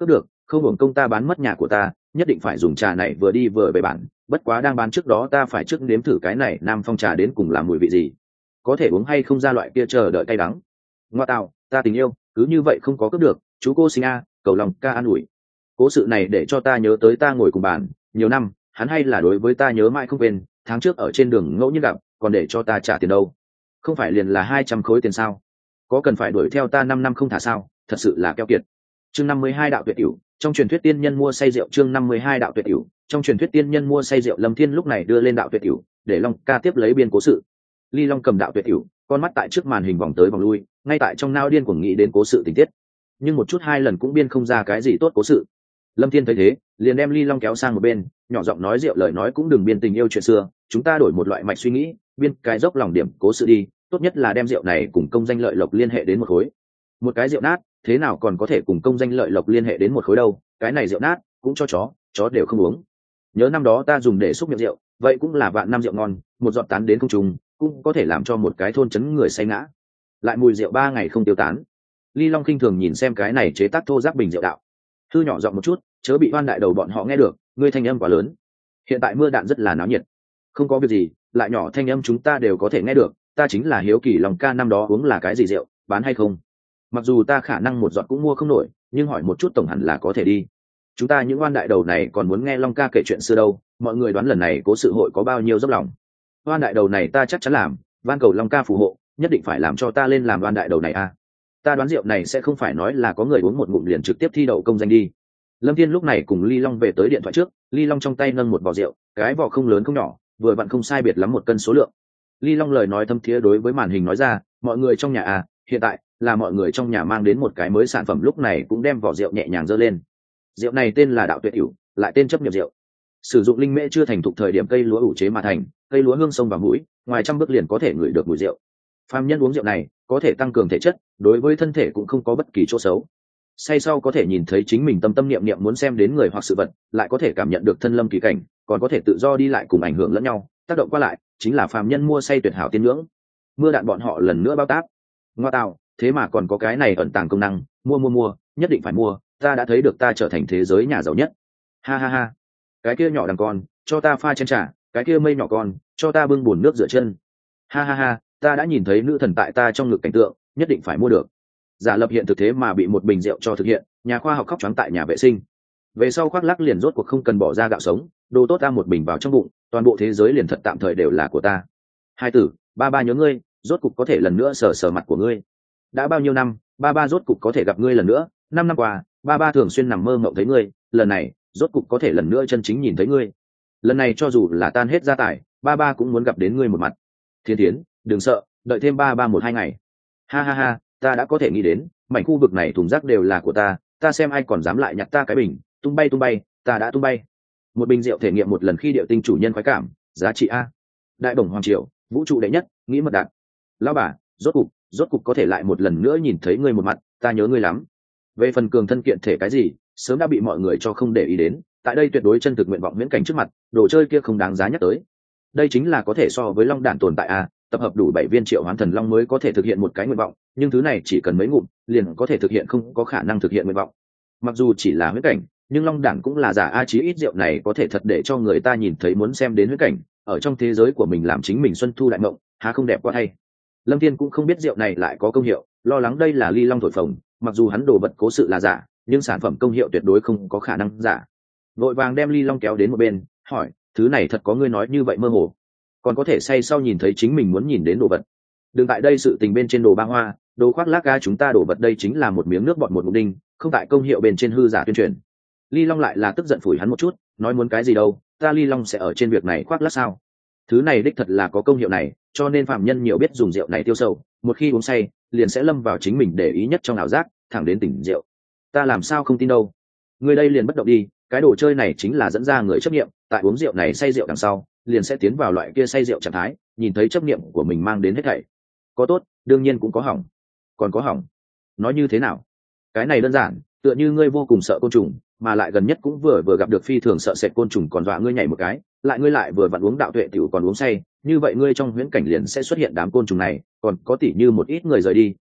không hưởng công ta bán mất nhà của ta, nhất định phải dùng trà này vừa đi vừa về bản, bất quá đang bán trước đó ta phải trước nếm thử cái này Nam Phong trà đến cùng làm mùi vị gì, có thể uống hay không ra loại kia chờ đợi cay đắng. Ngoa tạo, ta tình yêu cứ như vậy không có cướp được, chú cô sinh a, cầu lòng ca an ủi. Cố sự này để cho ta nhớ tới ta ngồi cùng bàn nhiều năm, hắn hay là đối với ta nhớ mãi không quên, tháng trước ở trên đường ngẫu nhiên gặp, còn để cho ta trả tiền đâu, không phải liền là hai trăm khối tiền sao, có cần phải đuổi theo ta năm năm không thả sao, thật sự là keo kiệt. Chương năm mươi hai đạo tuyệt tiểu, trong truyền thuyết tiên nhân mua say rượu. Chương năm mươi hai đạo tuyệt tiểu, trong truyền thuyết tiên nhân mua say rượu. Lâm Thiên lúc này đưa lên đạo tuyệt tiểu, để Long ca tiếp lấy biên cố sự. Ly Long cầm đạo tuyệt tiểu, con mắt tại trước màn hình vòng tới vòng lui, ngay tại trong nao điên cuồng nghĩ đến cố sự tình tiết, nhưng một chút hai lần cũng biên không ra cái gì tốt cố sự. Lâm Thiên thấy thế, liền đem Ly Long kéo sang một bên, nhỏ giọng nói rượu lời nói cũng đừng biên tình yêu chuyện xưa, chúng ta đổi một loại mạch suy nghĩ, biên cái dốc lòng điểm cố sự đi, tốt nhất là đem rượu này cùng công danh lợi lộc liên hệ đến một khối. Một cái rượu nát, thế nào còn có thể cùng công danh lợi lộc liên hệ đến một khối đâu, cái này rượu nát cũng cho chó, chó đều không uống. Nhớ năm đó ta dùng để xúc miệng rượu, vậy cũng là vạn năm rượu ngon, một giọt tán đến không trùng, cũng có thể làm cho một cái thôn trấn người say ngã. Lại mùi rượu ba ngày không tiêu tán. Ly Long khinh thường nhìn xem cái này chế tác thô ráp bình rượu đạo. Thư nhỏ giọng một chút, chớ bị oan đại đầu bọn họ nghe được, ngươi thanh âm quá lớn. Hiện tại mưa đạn rất là náo nhiệt. Không có việc gì, lại nhỏ thanh âm chúng ta đều có thể nghe được, ta chính là hiếu kỳ Long ca năm đó uống là cái gì rượu, bán hay không. Mặc dù ta khả năng một giọt cũng mua không nổi, nhưng hỏi một chút tổng hẳn là có thể đi. Chúng ta những oan đại đầu này còn muốn nghe Long ca kể chuyện xưa đâu, mọi người đoán lần này cố sự hội có bao nhiêu dốc lòng. Oan đại đầu này ta chắc chắn làm, van cầu Long ca phù hộ, nhất định phải làm cho ta lên làm oan đại đầu này a. À. Ta đoán rượu này sẽ không phải nói là có người uống một ngụm liền trực tiếp thi đậu công danh đi. Lâm Thiên lúc này cùng Ly Long về tới điện thoại trước, Ly Long trong tay nâng một vò rượu, cái vò không lớn không nhỏ, vừa vặn không sai biệt lắm một cân số lượng. Ly Long lời nói thâm thiế đối với màn hình nói ra, mọi người trong nhà à, hiện tại là mọi người trong nhà mang đến một cái mới sản phẩm, lúc này cũng đem vỏ rượu nhẹ nhàng dơ lên. Rượu này tên là đạo tuyệt ỉu, lại tên chấp nghiệp rượu. Sử dụng linh mễ chưa thành thục thời điểm cây lúa ủ chế mà thành, cây lúa hương sông vào mũi, ngoài trăm bước liền có thể ngửi được mùi rượu. Phàm nhân uống rượu này có thể tăng cường thể chất, đối với thân thể cũng không có bất kỳ chỗ xấu. Say sau có thể nhìn thấy chính mình tâm tâm niệm niệm muốn xem đến người hoặc sự vật, lại có thể cảm nhận được thân lâm kỳ cảnh, còn có thể tự do đi lại cùng ảnh hưởng lẫn nhau, tác động qua lại, chính là phàm nhân mua say tuyệt hảo tiên ngưỡng. Mưa đạn bọn họ lần nữa bao táp. Ngoa tạo, thế mà còn có cái này ẩn tàng công năng, mua mua mua, nhất định phải mua, ta đã thấy được ta trở thành thế giới nhà giàu nhất. Ha ha ha. Cái kia nhỏ đằng con, cho ta pha chén trà, cái kia mây nhỏ con, cho ta bưng bùn nước rửa chân. Ha ha ha, ta đã nhìn thấy nữ thần tại ta trong ngực cảnh tượng, nhất định phải mua được. Giả lập hiện thực thế mà bị một bình rượu cho thực hiện, nhà khoa học khóc choáng tại nhà vệ sinh. Về sau khoác lắc liền rốt cuộc không cần bỏ ra gạo sống, đồ tốt ta một bình vào trong bụng, toàn bộ thế giới liền thật tạm thời đều là của ta. Hai tử, ba ba nhớ ngươi, rốt cục có thể lần nữa sờ sờ mặt của ngươi. Đã bao nhiêu năm, ba ba rốt cục có thể gặp ngươi lần nữa, năm năm qua, ba ba thường xuyên nằm mơ mộng thấy ngươi, lần này, rốt cục có thể lần nữa chân chính nhìn thấy ngươi. Lần này cho dù là tan hết gia tài, ba ba cũng muốn gặp đến ngươi một mặt. Thiên Thiến, đừng sợ, đợi thêm ba ba một hai ngày. Ha ha ha, ta đã có thể nghĩ đến, mảnh khu vực này thùng rác đều là của ta, ta xem ai còn dám lại nhặt ta cái bình, tung bay tung bay, ta đã tung bay. Một bình rượu thể nghiệm một lần khi điệu tinh chủ nhân khoái cảm, giá trị a. Đại bổng hoàng triều, vũ trụ đệ nhất, nghĩ mật đạt. Lão bà, rốt cục, rốt cục có thể lại một lần nữa nhìn thấy ngươi một mặt, ta nhớ ngươi lắm. Về phần cường thân kiện thể cái gì, sớm đã bị mọi người cho không để ý đến, tại đây tuyệt đối chân thực nguyện vọng viễn cảnh trước mặt, đồ chơi kia không đáng giá nhắc tới. Đây chính là có thể so với long đản tồn tại a, tập hợp đủ bảy viên triệu hoán thần long mới có thể thực hiện một cái nguyện vọng, nhưng thứ này chỉ cần mấy ngụm, liền có thể thực hiện, không có khả năng thực hiện nguyện vọng. Mặc dù chỉ là huyễn cảnh, nhưng long đản cũng là giả a, chí ít rượu này có thể thật để cho người ta nhìn thấy muốn xem đến huyễn cảnh, ở trong thế giới của mình làm chính mình xuân thu đại mộng, há không đẹp quá thay. Lâm Thiên cũng không biết rượu này lại có công hiệu, lo lắng đây là Ly Long thổi phồng, mặc dù hắn đồ vật cố sự là giả, nhưng sản phẩm công hiệu tuyệt đối không có khả năng giả. Vội vàng đem Ly Long kéo đến một bên, hỏi, thứ này thật có ngươi nói như vậy mơ hồ, còn có thể say sau nhìn thấy chính mình muốn nhìn đến đồ vật. Đừng tại đây sự tình bên trên đồ ba hoa, đồ khoác lác ga chúng ta đồ vật đây chính là một miếng nước bọt một ngụm đinh, không tại công hiệu bên trên hư giả tuyên truyền. Ly Long lại là tức giận phủi hắn một chút, nói muốn cái gì đâu, ta Ly Long sẽ ở trên việc này khoác lác sao? Thứ này đích thật là có công hiệu này, cho nên phạm nhân nhiều biết dùng rượu này tiêu sầu, một khi uống say, liền sẽ lâm vào chính mình để ý nhất trong ảo giác, thẳng đến tỉnh rượu. Ta làm sao không tin đâu? Người đây liền bất động đi, cái đồ chơi này chính là dẫn ra người chấp niệm, tại uống rượu này say rượu đằng sau, liền sẽ tiến vào loại kia say rượu trạng thái, nhìn thấy chấp niệm của mình mang đến hết thảy. Có tốt, đương nhiên cũng có hỏng. Còn có hỏng. Nói như thế nào? Cái này đơn giản, tựa như ngươi vô cùng sợ côn trùng, mà lại gần nhất cũng vừa vừa gặp được phi thường sợ sệt côn trùng còn dọa ngươi nhảy một cái, lại ngươi lại vừa vặn uống đạo tuệ tiểu còn uống say, như vậy ngươi trong huyễn cảnh liền sẽ xuất hiện đám côn trùng này, còn có tỉ như một ít người rời đi,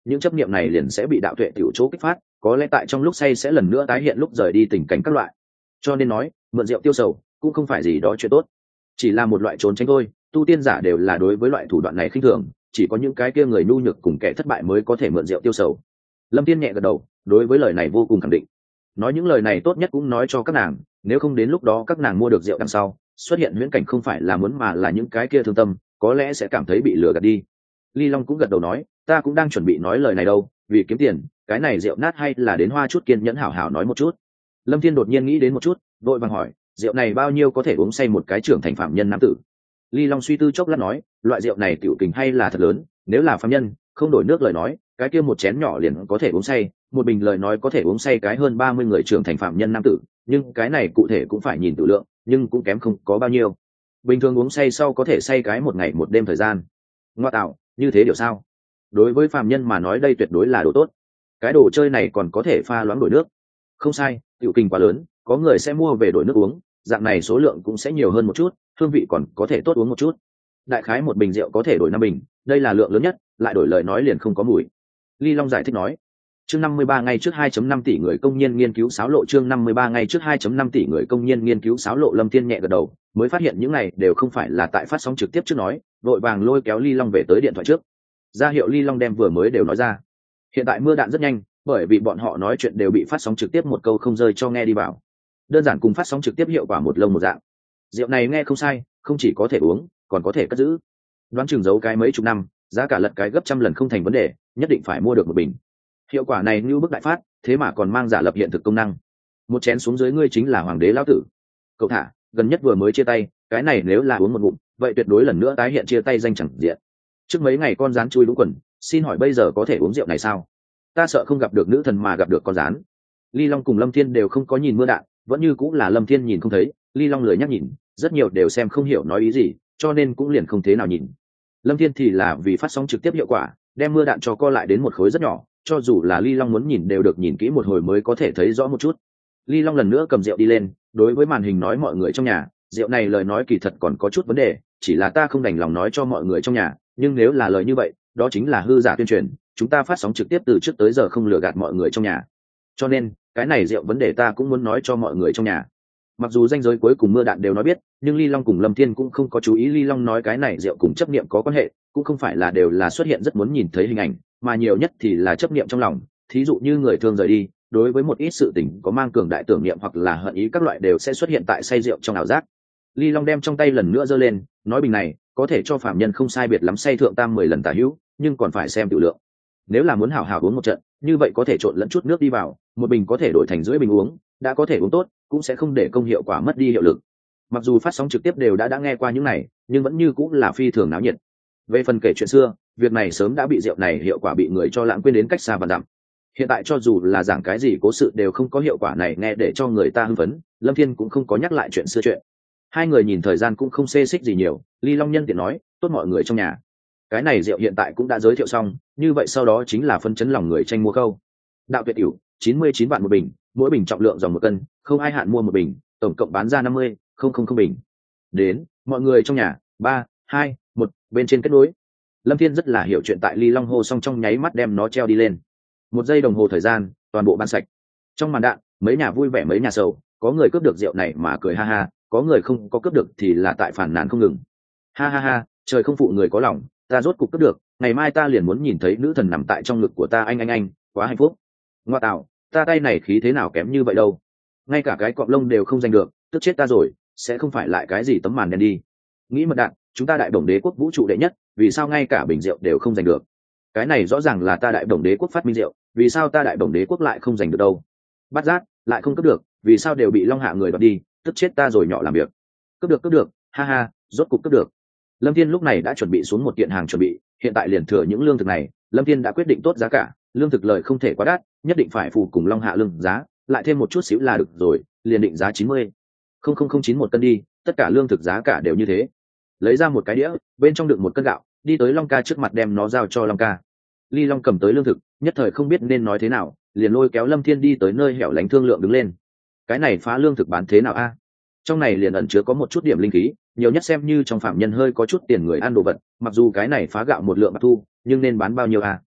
những chấp niệm này liền sẽ bị đạo tuệ tiểu chỗ kích phát, có lẽ tại trong lúc say sẽ lần nữa tái hiện lúc rời đi tình cảnh các loại. Cho nên nói mượn rượu tiêu sầu cũng không phải gì đó chuyện tốt, chỉ là một loại trốn tránh thôi. Tu tiên giả đều là đối với loại thủ đoạn này khinh thường, chỉ có những cái kia người nhu nhược cùng kẻ thất bại mới có thể mượn rượu tiêu sầu. Lâm Thiên nhẹ gật đầu, đối với lời này vô cùng khẳng định. Nói những lời này tốt nhất cũng nói cho các nàng, nếu không đến lúc đó các nàng mua được rượu đằng sau xuất hiện huyễn cảnh không phải là muốn mà là những cái kia thương tâm, có lẽ sẽ cảm thấy bị lừa gạt đi. Ly Long cũng gật đầu nói, ta cũng đang chuẩn bị nói lời này đâu, vì kiếm tiền, cái này rượu nát hay là đến hoa chút kiên nhẫn hảo hảo nói một chút. Lâm Thiên đột nhiên nghĩ đến một chút, vội vàng hỏi, rượu này bao nhiêu có thể uống say một cái trưởng thành phạm nhân nam tử? Ly Long suy tư chốc lát nói, loại rượu này tiểu kình hay là thật lớn, nếu là phạm nhân không đổi nước lời nói, cái kia một chén nhỏ liền có thể uống say, một bình lời nói có thể uống say cái hơn ba mươi người trưởng thành phạm nhân nam tử, nhưng cái này cụ thể cũng phải nhìn tự lượng, nhưng cũng kém không có bao nhiêu. Bình thường uống say sau có thể say cái một ngày một đêm thời gian. Ngoa tạo, như thế điều sao? Đối với phạm nhân mà nói đây tuyệt đối là đồ tốt. Cái đồ chơi này còn có thể pha loãng đổi nước. Không sai, tiểu kình quá lớn, có người sẽ mua về đổi nước uống, dạng này số lượng cũng sẽ nhiều hơn một chút, hương vị còn có thể tốt uống một chút. Đại khái một bình rượu có thể đổi năm bình, đây là lượng lớn nhất, lại đổi lời nói liền không có mùi. Ly Long giải thích nói, chương năm mươi ba ngày trước hai phẩy năm tỷ người công nhân nghiên cứu sáo lộ, chương năm mươi ba ngày trước hai phẩy năm tỷ người công nhân nghiên cứu sáo lộ. Lâm Thiên nhẹ gật đầu, mới phát hiện những này đều không phải là tại phát sóng trực tiếp trước nói, vội vàng lôi kéo Ly Long về tới điện thoại trước. Ra hiệu Ly Long đem vừa mới đều nói ra. Hiện tại mưa đạn rất nhanh, bởi vì bọn họ nói chuyện đều bị phát sóng trực tiếp một câu không rơi cho nghe đi vào. Đơn giản cùng phát sóng trực tiếp hiệu quả một lông một dạng. Rượu này nghe không sai, không chỉ có thể uống, còn có thể cất giữ. Đoán chừng giấu cái mấy chục năm, giá cả lật cái gấp trăm lần không thành vấn đề, nhất định phải mua được một bình. Hiệu quả này như bức đại phát, thế mà còn mang giả lập hiện thực công năng. Một chén xuống dưới ngươi chính là hoàng đế lão tử. Cậu thả, gần nhất vừa mới chia tay, cái này nếu là uống một ngụm, vậy tuyệt đối lần nữa tái hiện chia tay danh chẳng diện. Trước mấy ngày con rán chui đúng quần, xin hỏi bây giờ có thể uống rượu này sao? Ta sợ không gặp được nữ thần mà gặp được con rán. Ly Long cùng Lâm Thiên đều không có nhìn mưa đạn, vẫn như cũng là Lâm Thiên nhìn không thấy, Ly Long lười nhắc nhìn, rất nhiều đều xem không hiểu nói ý gì, cho nên cũng liền không thế nào nhìn. Lâm Thiên thì là vì phát sóng trực tiếp hiệu quả, đem mưa đạn cho co lại đến một khối rất nhỏ, cho dù là Ly Long muốn nhìn đều được nhìn kỹ một hồi mới có thể thấy rõ một chút. Ly Long lần nữa cầm rượu đi lên, đối với màn hình nói mọi người trong nhà, rượu này lời nói kỳ thật còn có chút vấn đề, chỉ là ta không đành lòng nói cho mọi người trong nhà, nhưng nếu là lời như vậy, đó chính là hư giả tuyên truyền, chúng ta phát sóng trực tiếp từ trước tới giờ không lừa gạt mọi người trong nhà. Cho nên, cái này rượu vấn đề ta cũng muốn nói cho mọi người trong nhà. Mặc dù danh giới cuối cùng mưa đạn đều nói biết, nhưng Ly Long cùng Lâm Thiên cũng không có chú ý Ly Long nói cái này rượu cùng chấp niệm có quan hệ, cũng không phải là đều là xuất hiện rất muốn nhìn thấy hình ảnh, mà nhiều nhất thì là chấp niệm trong lòng, thí dụ như người thương rời đi, đối với một ít sự tình có mang cường đại tưởng niệm hoặc là hận ý các loại đều sẽ xuất hiện tại say rượu trong ảo giác. Ly Long đem trong tay lần nữa giơ lên, nói bình này có thể cho phạm nhân không sai biệt lắm say thượng tam mười lần tả hữu, nhưng còn phải xem tiểu lượng. Nếu là muốn hảo hảo uống một trận, như vậy có thể trộn lẫn chút nước đi vào, một bình có thể đổi thành rưỡi bình uống, đã có thể uống tốt, cũng sẽ không để công hiệu quả mất đi hiệu lực. Mặc dù phát sóng trực tiếp đều đã đã nghe qua những này, nhưng vẫn như cũng là phi thường náo nhiệt. Về phần kể chuyện xưa, việc này sớm đã bị rượu này hiệu quả bị người cho lãng quên đến cách xa và dặm. Hiện tại cho dù là giảng cái gì cố sự đều không có hiệu quả này nghe để cho người ta hưng phấn, Lâm Thiên cũng không có nhắc lại chuyện xưa chuyện. Hai người nhìn thời gian cũng không xê xích gì nhiều, Ly Long nhân tiện nói, tốt mọi người trong nhà. Cái này rượu hiện tại cũng đã giới thiệu xong, như vậy sau đó chính là phân chấn lòng người tranh mua câu. Đạo tuyệt ỉu, chín mươi chín vạn một bình, mỗi bình trọng lượng dòng một cân, không ai hạn mua một bình, tổng cộng bán ra năm mươi, không không không bình. Đến, mọi người trong nhà, ba, hai, một, bên trên kết nối. Lâm Thiên rất là hiểu chuyện tại Ly Long hô xong trong nháy mắt đem nó treo đi lên. Một giây đồng hồ thời gian, toàn bộ bán sạch. Trong màn đạn, mấy nhà vui vẻ mấy nhà sầu, có người cướp được rượu này mà cười ha ha, có người không có cướp được thì là tại phản nàn không ngừng. Ha ha ha, trời không phụ người có lòng, ta rốt cục cướp được, ngày mai ta liền muốn nhìn thấy nữ thần nằm tại trong ngực của ta anh anh anh, quá hạnh phúc. Ngoa tạo, ta tay này khí thế nào kém như vậy đâu. Ngay cả cái cọp lông đều không giành được, tức chết ta rồi, sẽ không phải lại cái gì tấm màn đen đi. Nghĩ mật đạn, chúng ta đại bổng đế quốc vũ trụ đệ nhất, vì sao ngay cả bình rượu đều không giành được? Cái này rõ ràng là ta đại bổng đế quốc phát minh rượu, vì sao ta đại bổng đế quốc lại không giành được đâu? Bắt giác, lại không cướp được, vì sao đều bị Long Hạ người đoạt đi, tức chết ta rồi nhỏ làm việc. Cướp được cướp được, ha ha, rốt cục cướp được. Lâm Thiên lúc này đã chuẩn bị xuống một kiện hàng chuẩn bị, hiện tại liền thừa những lương thực này, Lâm Thiên đã quyết định tốt giá cả, lương thực lời không thể quá đắt, nhất định phải phù cùng Long Hạ lương giá, lại thêm một chút xíu là được rồi, liền định giá chín mươi, không không không chín một cân đi, tất cả lương thực giá cả đều như thế. Lấy ra một cái đĩa, bên trong đựng một cân gạo, đi tới Long Ca trước mặt đem nó giao cho Long Ca. Ly Long cầm tới lương thực, nhất thời không biết nên nói thế nào, liền lôi kéo Lâm Thiên đi tới nơi hẻo lánh thương lượng đứng lên. Cái này phá lương thực bán thế nào a? Trong này liền ẩn chứa có một chút điểm linh khí, nhiều nhất xem như trong phạm nhân hơi có chút tiền người ăn đồ vật, mặc dù cái này phá gạo một lượng bạc thu, nhưng nên bán bao nhiêu a?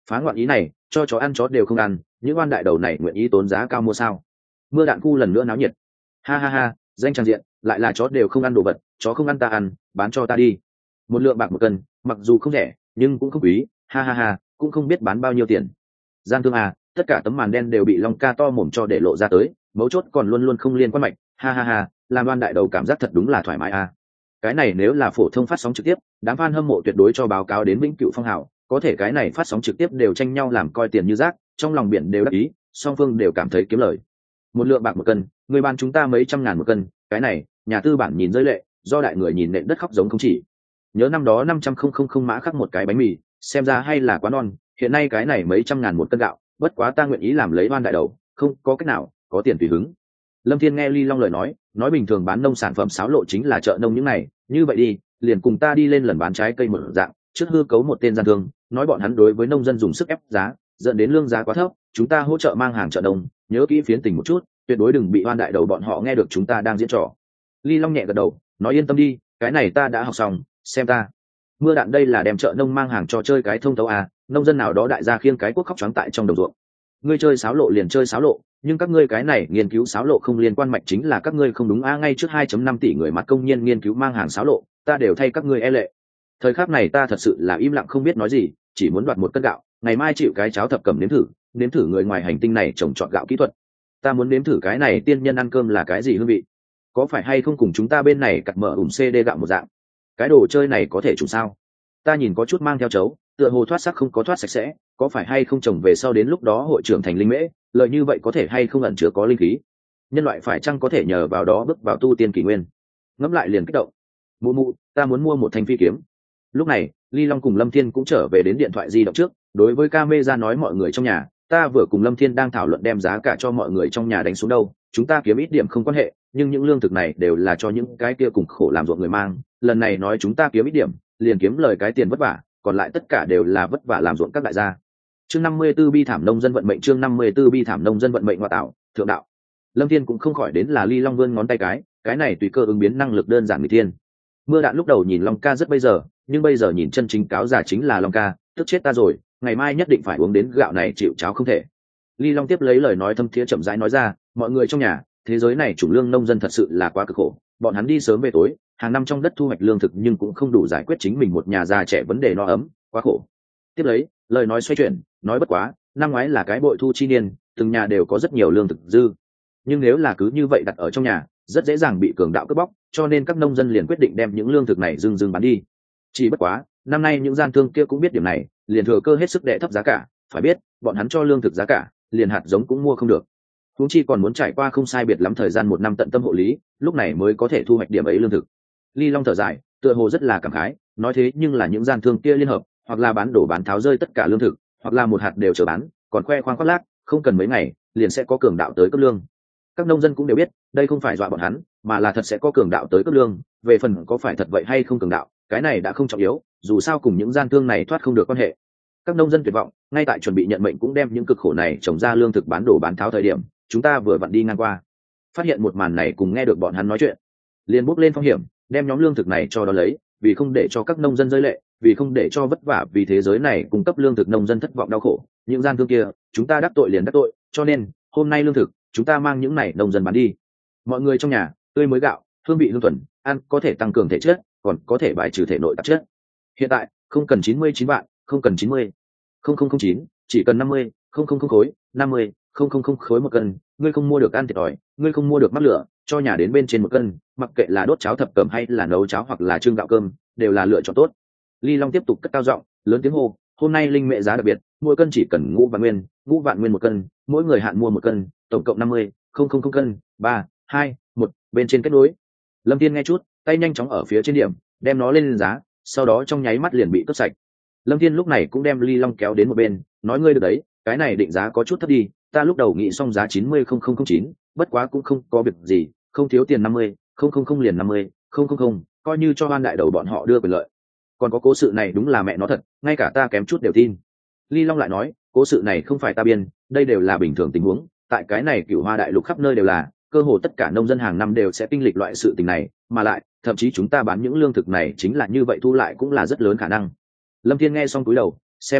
phá ngoạn ý này cho chó ăn chó đều không ăn, những oan đại đầu này nguyện ý tốn giá cao mua sao? Mưa đạn khu lần nữa náo nhiệt. Ha ha ha, danh trang diện, lại là chó đều không ăn đồ vật, chó không ăn ta ăn, bán cho ta đi. Một lượng bạc một cân, mặc dù không rẻ nhưng cũng không quý. Ha ha ha, cũng không biết bán bao nhiêu tiền. Gian thương à, tất cả tấm màn đen đều bị Long Ca to mồm cho để lộ ra tới, mấu chốt còn luôn luôn không liên quan mạch. Ha ha ha, làm oan đại đầu cảm giác thật đúng là thoải mái à. Cái này nếu là phổ thông phát sóng trực tiếp, đám fan hâm mộ tuyệt đối cho báo cáo đến vĩnh cửu phong hào, có thể cái này phát sóng trực tiếp đều tranh nhau làm coi tiền như rác, trong lòng biển đều đắc ý, song phương đều cảm thấy kiếm lời. Một lượng bạc một cân, người bán chúng ta mấy trăm ngàn một cân, cái này nhà tư bản nhìn rơi lệ, do đại người nhìn nện đất khóc giống không chỉ. Nhớ năm đó năm trăm không không không mã khắc một cái bánh mì, xem ra hay là quá non, hiện nay cái này mấy trăm ngàn một cân gạo, bất quá ta nguyện ý làm lấy oan đại đầu, không có cách nào, có tiền tùy hứng. Lâm Thiên nghe Ly Long lời nói, nói bình thường bán nông sản phẩm xáo lộ chính là chợ nông những này, như vậy đi, liền cùng ta đi lên lần bán trái cây một dạng, trước hư cấu một tên gian thương, nói bọn hắn đối với nông dân dùng sức ép giá, dẫn đến lương giá quá thấp, chúng ta hỗ trợ mang hàng chợ nông, nhớ kỹ phiến tình một chút, tuyệt đối đừng bị oan đại đầu bọn họ nghe được chúng ta đang diễn trò. Ly Long nhẹ gật đầu, nói yên tâm đi, cái này ta đã học xong, xem ta. Mưa đạn đây là đem chợ nông mang hàng cho chơi cái thông thấu à, nông dân nào đó đại gia khiêng cái cuốc khóc choáng tại trong đồng ruộng. Ngươi chơi xáo lộ liền chơi xáo lộ, nhưng các ngươi cái này nghiên cứu xáo lộ không liên quan mạch chính là các ngươi không đúng a, ngay trước hai phẩy năm tỷ người mặt công nhân nghiên cứu mang hàng xáo lộ, ta đều thay các ngươi e lệ. Thời khắc này ta thật sự là im lặng không biết nói gì, chỉ muốn đoạt một cân gạo, ngày mai chịu cái cháo thập cẩm nếm thử, nếm thử người ngoài hành tinh này trồng trọt gạo kỹ thuật. Ta muốn nếm thử cái này tiên nhân ăn cơm là cái gì hương vị, có phải hay không cùng chúng ta bên này cặt mở ủng xê đê gạo một dạng. Cái đồ chơi này có thể trùng sao? Ta nhìn có chút mang theo chấu, tựa hồ thoát sắc không có thoát sạch sẽ, có phải hay không trồng về sau đến lúc đó hội trưởng thành linh mễ, lợi như vậy có thể hay không ẩn chứa có linh khí, nhân loại phải chăng có thể nhờ vào đó bước vào tu tiên kỷ nguyên. Ngẫm lại liền kích động. Mụ mụ, ta muốn mua một thanh phi kiếm. Lúc này Ly Long cùng Lâm Thiên cũng trở về đến điện thoại di động trước, đối với camera nói mọi người trong nhà, ta vừa cùng Lâm Thiên đang thảo luận đem giá cả cho mọi người trong nhà đánh xuống đâu, chúng ta kiếm ít điểm không quan hệ, nhưng những lương thực này đều là cho những cái kia cùng khổ làm ruộng người mang, lần này nói chúng ta kiếm ít điểm liền kiếm lời cái tiền vất vả, còn lại tất cả đều là vất vả làm ruộng các đại gia. Chương năm mươi 54 bi thảm nông dân vận mệnh, chương năm mươi 54 bi thảm nông dân vận mệnh ngoại tạo, thượng đạo. Lâm Thiên cũng không khỏi đến là Ly Long vươn ngón tay cái, cái này tùy cơ ứng biến năng lực đơn giản người thiên. Mưa đạn lúc đầu nhìn Long ca rất bây giờ, nhưng bây giờ nhìn chân chính cáo già chính là Long ca, tức chết ta rồi, ngày mai nhất định phải uống đến gạo này chịu cháo không thể. Ly Long tiếp lấy lời nói thâm thiế chậm rãi nói ra, mọi người trong nhà, thế giới này chủ lương nông dân thật sự là quá cực khổ, bọn hắn đi sớm về tối, hàng năm trong đất thu hoạch lương thực nhưng cũng không đủ giải quyết chính mình một nhà già trẻ vấn đề no ấm, quá khổ. Tiếp lấy lời nói xoay chuyển, nói bất quá, năm ngoái là cái bội thu chi niên, từng nhà đều có rất nhiều lương thực dư, nhưng nếu là cứ như vậy đặt ở trong nhà, rất dễ dàng bị cường đạo cướp bóc, cho nên các nông dân liền quyết định đem những lương thực này dưng dưng bán đi. Chỉ bất quá, năm nay những gian thương kia cũng biết điểm này, liền thừa cơ hết sức đè thấp giá cả, phải biết, bọn hắn cho lương thực giá cả, liền hạt giống cũng mua không được. Huống chi còn muốn trải qua không sai biệt lắm thời gian một năm tận tâm hộ lý, lúc này mới có thể thu hoạch điểm ấy lương thực. Ly Long thở dài, tựa hồ rất là cảm khái, nói thế nhưng là những gian thương kia liên hợp, hoặc là bán đổ bán tháo rơi tất cả lương thực, hoặc là một hạt đều chờ bán, còn khoe khoang khoác lác, không cần mấy ngày, liền sẽ có cường đạo tới cấp lương. Các nông dân cũng đều biết, đây không phải dọa bọn hắn, mà là thật sẽ có cường đạo tới cấp lương, về phần có phải thật vậy hay không cường đạo, cái này đã không trọng yếu, dù sao cùng những gian thương này thoát không được quan hệ. Các nông dân tuyệt vọng, ngay tại chuẩn bị nhận mệnh cũng đem những cực khổ này trồng ra lương thực bán đổ bán tháo thời điểm, chúng ta vừa vặn đi ngang qua, phát hiện một màn này cùng nghe được bọn hắn nói chuyện, liền bốc lên phong hiểm, đem nhóm lương thực này cho đó lấy, vì không để cho các nông dân rơi lệ, vì không để cho vất vả vì thế giới này cung cấp lương thực nông dân thất vọng đau khổ, những gian thương kia, chúng ta đắc tội liền đắc tội, cho nên hôm nay lương thực chúng ta mang những này nông dân bán đi. Mọi người trong nhà, tươi mới gạo, hương vị hương thuần, ăn có thể tăng cường thể chất, còn có thể bài trừ thể nội tạp chất. Hiện tại không cần chín mươi chín vạn, không cần chín mươi không không không chín, chỉ cần năm mươi không không không khối, năm mươi không không không khối một cân. Ngươi không mua được ăn thiệt thòi, ngươi không mua được mắc lửa, cho nhà đến bên trên một cân, mặc kệ là đốt cháo thập cẩm hay là nấu cháo hoặc là trưng gạo cơm, đều là lựa chọn tốt. Ly Long tiếp tục cất cao giọng, lớn tiếng hô, hôm nay linh mẹ giá đặc biệt, mỗi cân chỉ cần ngũ vạn nguyên, ngũ vạn nguyên một cân, mỗi người hạn mua một cân, tổng cộng năm mươi không không không cân. Ba hai một, bên trên kết nối. Lâm Thiên nghe chút, tay nhanh chóng ở phía trên điểm, đem nó lên giá, sau đó trong nháy mắt liền bị cướp sạch. Lâm Thiên lúc này cũng đem Ly Long kéo đến một bên, nói ngươi được đấy, cái này định giá có chút thấp đi, ta lúc đầu nghĩ xong giá chín mươi không không không chín, bất quá cũng không có việc gì, không thiếu tiền năm mươi không không không liền năm mươi không không không, coi như cho oan đại đầu bọn họ đưa quyền lợi. Còn có cố sự này đúng là mẹ nó thật, ngay cả ta kém chút đều tin. Ly Long lại nói, cố sự này không phải ta biên, đây đều là bình thường tình huống, tại cái này Cửu Hoa đại lục khắp nơi đều là, cơ hồ tất cả nông dân hàng năm đều sẽ kinh lịch loại sự tình này, mà lại, thậm chí chúng ta bán những lương thực này chính là như vậy thu lại cũng là rất lớn khả năng. Lâm Thiên nghe xong cúi đầu, xem ra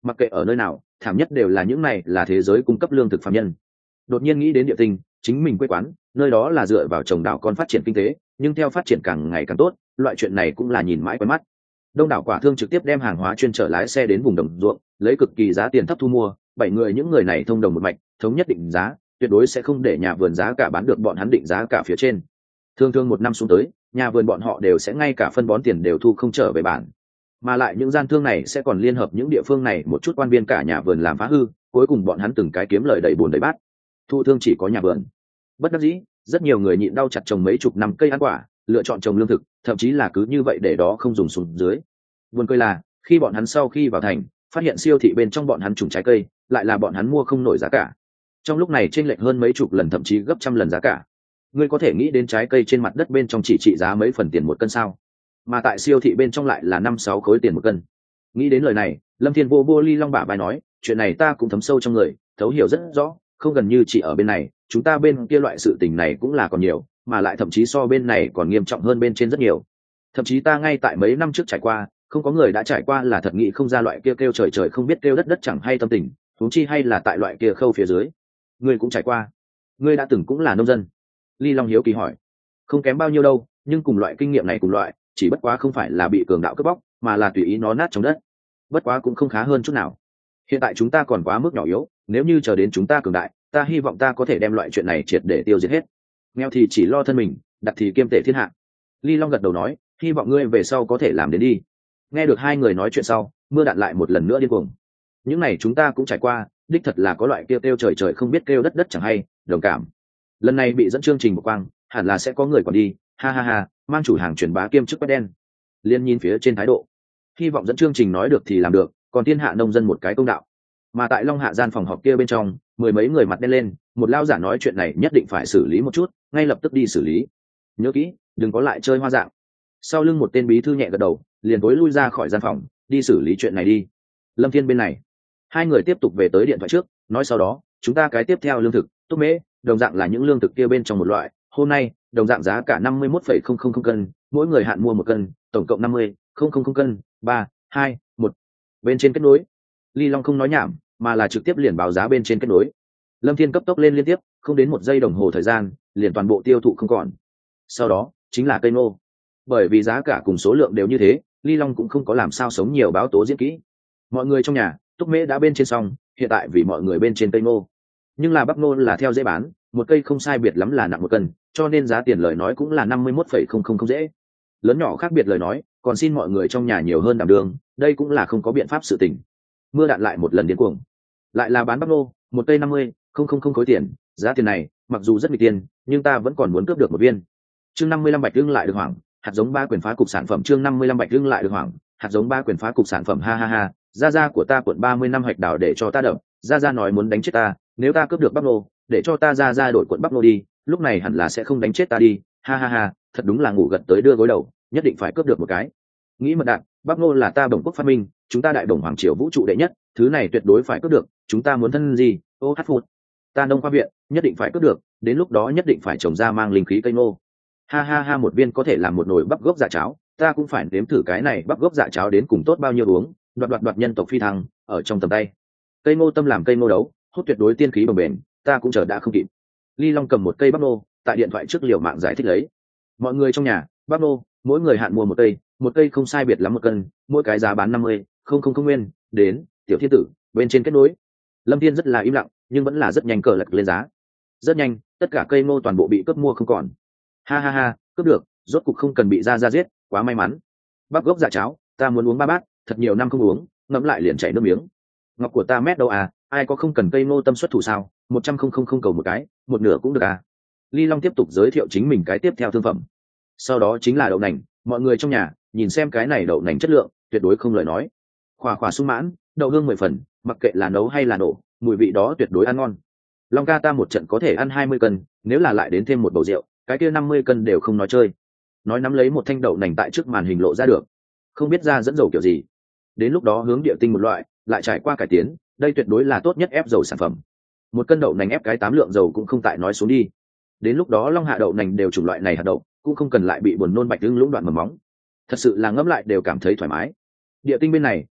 mặc kệ ở nơi nào thảm nhất đều là những này là thế giới cung cấp lương thực phạm nhân. Đột nhiên nghĩ đến địa tinh, chính mình quê quán nơi đó là dựa vào trồng đảo con phát triển kinh tế, nhưng theo phát triển càng ngày càng tốt, loại chuyện này cũng là nhìn mãi quen mắt. Đông đảo quả thương trực tiếp đem hàng hóa chuyên trở lái xe đến vùng đồng ruộng, lấy cực kỳ giá tiền thấp thu mua, bảy người những người này thông đồng một mạch, thống nhất định giá, tuyệt đối sẽ không để nhà vườn giá cả bán được bọn hắn định giá cả phía trên. Thường thường một năm xuống tới, nhà vườn bọn họ đều sẽ ngay cả phân bón tiền đều thu không trở về bản. Mà lại những gian thương này sẽ còn liên hợp những địa phương này một chút quan viên cả nhà vườn làm phá hư, cuối cùng bọn hắn từng cái kiếm lời đầy bùn đầy bát. Thu thương chỉ có nhà vườn. Bất đắc dĩ, rất nhiều người nhịn đau chặt trồng mấy chục năm cây ăn quả, lựa chọn trồng lương thực, thậm chí là cứ như vậy để đó không dùng xuống dưới. Buồn cười là, khi bọn hắn sau khi vào thành, phát hiện siêu thị bên trong bọn hắn trồng trái cây, lại là bọn hắn mua không nổi giá cả. Trong lúc này chênh lệch hơn mấy chục lần thậm chí gấp trăm lần giá cả. Ngươi có thể nghĩ đến trái cây trên mặt đất bên trong chỉ trị giá mấy phần tiền một cân sao? Mà tại siêu thị bên trong lại là năm sáu khối tiền một cân. Nghĩ đến lời này, Lâm Thiên vô vô Ly Long bả vai nói, chuyện này ta cũng thấm sâu trong người, thấu hiểu rất rõ, không gần như chỉ ở bên này, chúng ta bên kia loại sự tình này cũng là còn nhiều, mà lại thậm chí so bên này còn nghiêm trọng hơn bên trên rất nhiều. Thậm chí ta ngay tại mấy năm trước trải qua, không có người đã trải qua là thật nghĩ không ra loại kia kêu trời trời không biết kêu đất đất chẳng hay tâm tình, huống chi hay là tại loại kia khâu phía dưới. Ngươi cũng trải qua, ngươi đã từng cũng là nông dân. Ly Long hiếu kỳ hỏi. Không kém bao nhiêu đâu, nhưng cùng loại kinh nghiệm này cùng loại, chỉ bất quá không phải là bị cường đạo cướp bóc, mà là tùy ý nó nát trong đất. Bất quá cũng không khá hơn chút nào. Hiện tại chúng ta còn quá mức nhỏ yếu, nếu như chờ đến chúng ta cường đại, ta hy vọng ta có thể đem loại chuyện này triệt để tiêu diệt hết. Nghèo thì chỉ lo thân mình, đặt thì kiêm tệ thiên hạ. Ly Long gật đầu nói, hy vọng ngươi về sau có thể làm đến đi. Nghe được hai người nói chuyện sau, mưa đạn lại một lần nữa điên cuồng. Những này chúng ta cũng trải qua, đích thật là có loại kêu kêu trời trời không biết kêu đất đất chẳng hay, đồng cảm. Lần này bị dẫn chương trình một quang, hẳn là sẽ có người còn đi, ha ha ha, mang chủ hàng truyền bá kiêm chức quét đen. Liên nhìn phía trên thái độ, hy vọng dẫn chương trình nói được thì làm được, còn thiên hạ nông dân một cái công đạo. Mà tại Long Hạ gian phòng họp kia bên trong, mười mấy người mặt đen lên, một lao giả nói chuyện này nhất định phải xử lý một chút, ngay lập tức đi xử lý. Nhớ kỹ, đừng có lại chơi hoa dạng. Sau lưng một tên bí thư nhẹ gật đầu, liền tối lui ra khỏi gian phòng, đi xử lý chuyện này đi. Lâm Thiên bên này, hai người tiếp tục về tới điện thoại trước, nói sau đó, chúng ta cái tiếp theo lương thực, túc mễ, đồng dạng là những lương thực kia bên trong một loại, hôm nay, đồng dạng giá cả năm mươi mốt phẩy không không không cân, mỗi người hạn mua một cân, tổng cộng năm mươi không không không cân, ba, hai, một. Bên trên kết nối. Ly Long không nói nhảm, mà là trực tiếp liền báo giá bên trên kết nối. Lâm Thiên cấp tốc lên liên tiếp, không đến một giây đồng hồ thời gian, liền toàn bộ tiêu thụ không còn. Sau đó, chính là cây ngô. Bởi vì giá cả cùng số lượng đều như thế, Ly Long cũng không có làm sao sống nhiều báo tố diễn kỹ. Mọi người trong nhà, túc mễ đã bên trên xong, hiện tại vì mọi người bên trên cây ngô. Nhưng là bắp ngô là theo dễ bán, một cây không sai biệt lắm là nặng một cân, cho nên giá tiền lời nói cũng là năm mươi mốt phẩy không không không dễ. Lớn nhỏ khác biệt lời nói, còn xin mọi người trong nhà nhiều hơn đảm đường, đây cũng là không có biện pháp sự tình. Mưa đạn lại một lần điên cuồng. Lại là bán bắp ngô, một cây năm mươi không không không khối tiền, giá tiền này, mặc dù rất bị tiền, nhưng ta vẫn còn muốn cướp được một viên. Chương năm mươi lăm bạch lương lại được hoảng, hạt giống ba quyền phá cục sản phẩm chương năm mươi lăm bạch lương lại được hoảng, hạt giống ba quyền phá cục sản phẩm ha ha ha, gia gia của ta quận ba mươi năm hạch đào để cho ta đập, gia gia nói muốn đánh chết ta, nếu ta cướp được bắp ngô, để cho ta gia gia đổi quận bắp ngô đi, lúc này hẳn là sẽ không đánh chết ta đi, ha ha ha, thật đúng là ngủ gật tới đưa gối đầu, nhất định phải cướp được một cái. Nghĩ mật đạn, bắp ngô là ta Đồng quốc phát minh, chúng ta đại đồng hoàng triều vũ trụ đệ nhất, thứ này tuyệt đối phải cướp được, chúng ta muốn thân gì, ô hát phụt, ta nông khoa viện, nhất định phải cướp được, đến lúc đó nhất định phải trồng ra mang linh khí cây ngô. Ha ha ha, một viên có thể làm một nồi bắp gốc dạ cháo, ta cũng phải nếm thử cái này bắp gốc dạ cháo đến cùng tốt bao nhiêu uống, đoạt đoạt đoạt nhân tộc phi thăng ở trong tầm tay. Cây ngô tâm làm cây ngô đấu, hút tuyệt đối tiên khí bồng bềnh, ta cũng chờ đã không kịp. Ly Long cầm một cây bắp ngô, tại điện thoại trước liều mạng giải thích lấy. Mọi người trong nhà, bắp ngô, mỗi người hạn mua một cây, một cây không sai biệt lắm một cân, mỗi cái giá bán năm mươi không không không nguyên, đến, tiểu thiên tử, bên trên kết nối. Lâm Thiên rất là im lặng, nhưng vẫn là rất nhanh cờ lật lên giá. Rất nhanh, tất cả cây ngô toàn bộ bị cướp mua không còn. Ha ha ha, cướp được, rốt cục không cần bị ra ra giết, quá may mắn. Bắp gốc dạ cháo, ta muốn uống ba bát, thật nhiều năm không uống, ngậm lại liền chảy nước miếng. Ngọc của ta mét đâu à, ai có không cần cây ngô tâm xuất thủ sao, một trăm không không không cầu một cái, một nửa cũng được à. Ly Long tiếp tục giới thiệu chính mình cái tiếp theo thương phẩm. Sau đó chính là đậu nành, mọi người trong nhà, nhìn xem cái này đậu nành chất lượng, tuyệt đối không lời nói. Khỏa khỏa sung mãn, đậu hương mười phần, mặc kệ là nấu hay là nổ, mùi vị đó tuyệt đối ăn ngon. Long ca ta một trận có thể ăn hai mươi cân, nếu là lại đến thêm một bầu rượu, cái kia năm mươi cân đều không nói chơi. Nói nắm lấy một thanh đậu nành tại trước màn hình lộ ra được, không biết ra dẫn dầu kiểu gì. Đến lúc đó hướng địa tinh một loại, lại trải qua cải tiến, đây tuyệt đối là tốt nhất ép dầu sản phẩm. Một cân đậu nành ép cái tám lượng dầu cũng không tại nói xuống đi. Đến lúc đó Long Hạ đậu nành đều chủng loại này hạt đậu, cũng không cần lại bị buồn nôn bạch lưng lũng đoạn mầm móng. Thật sự là ngẫm lại đều cảm thấy thoải mái. Địa tinh bên này,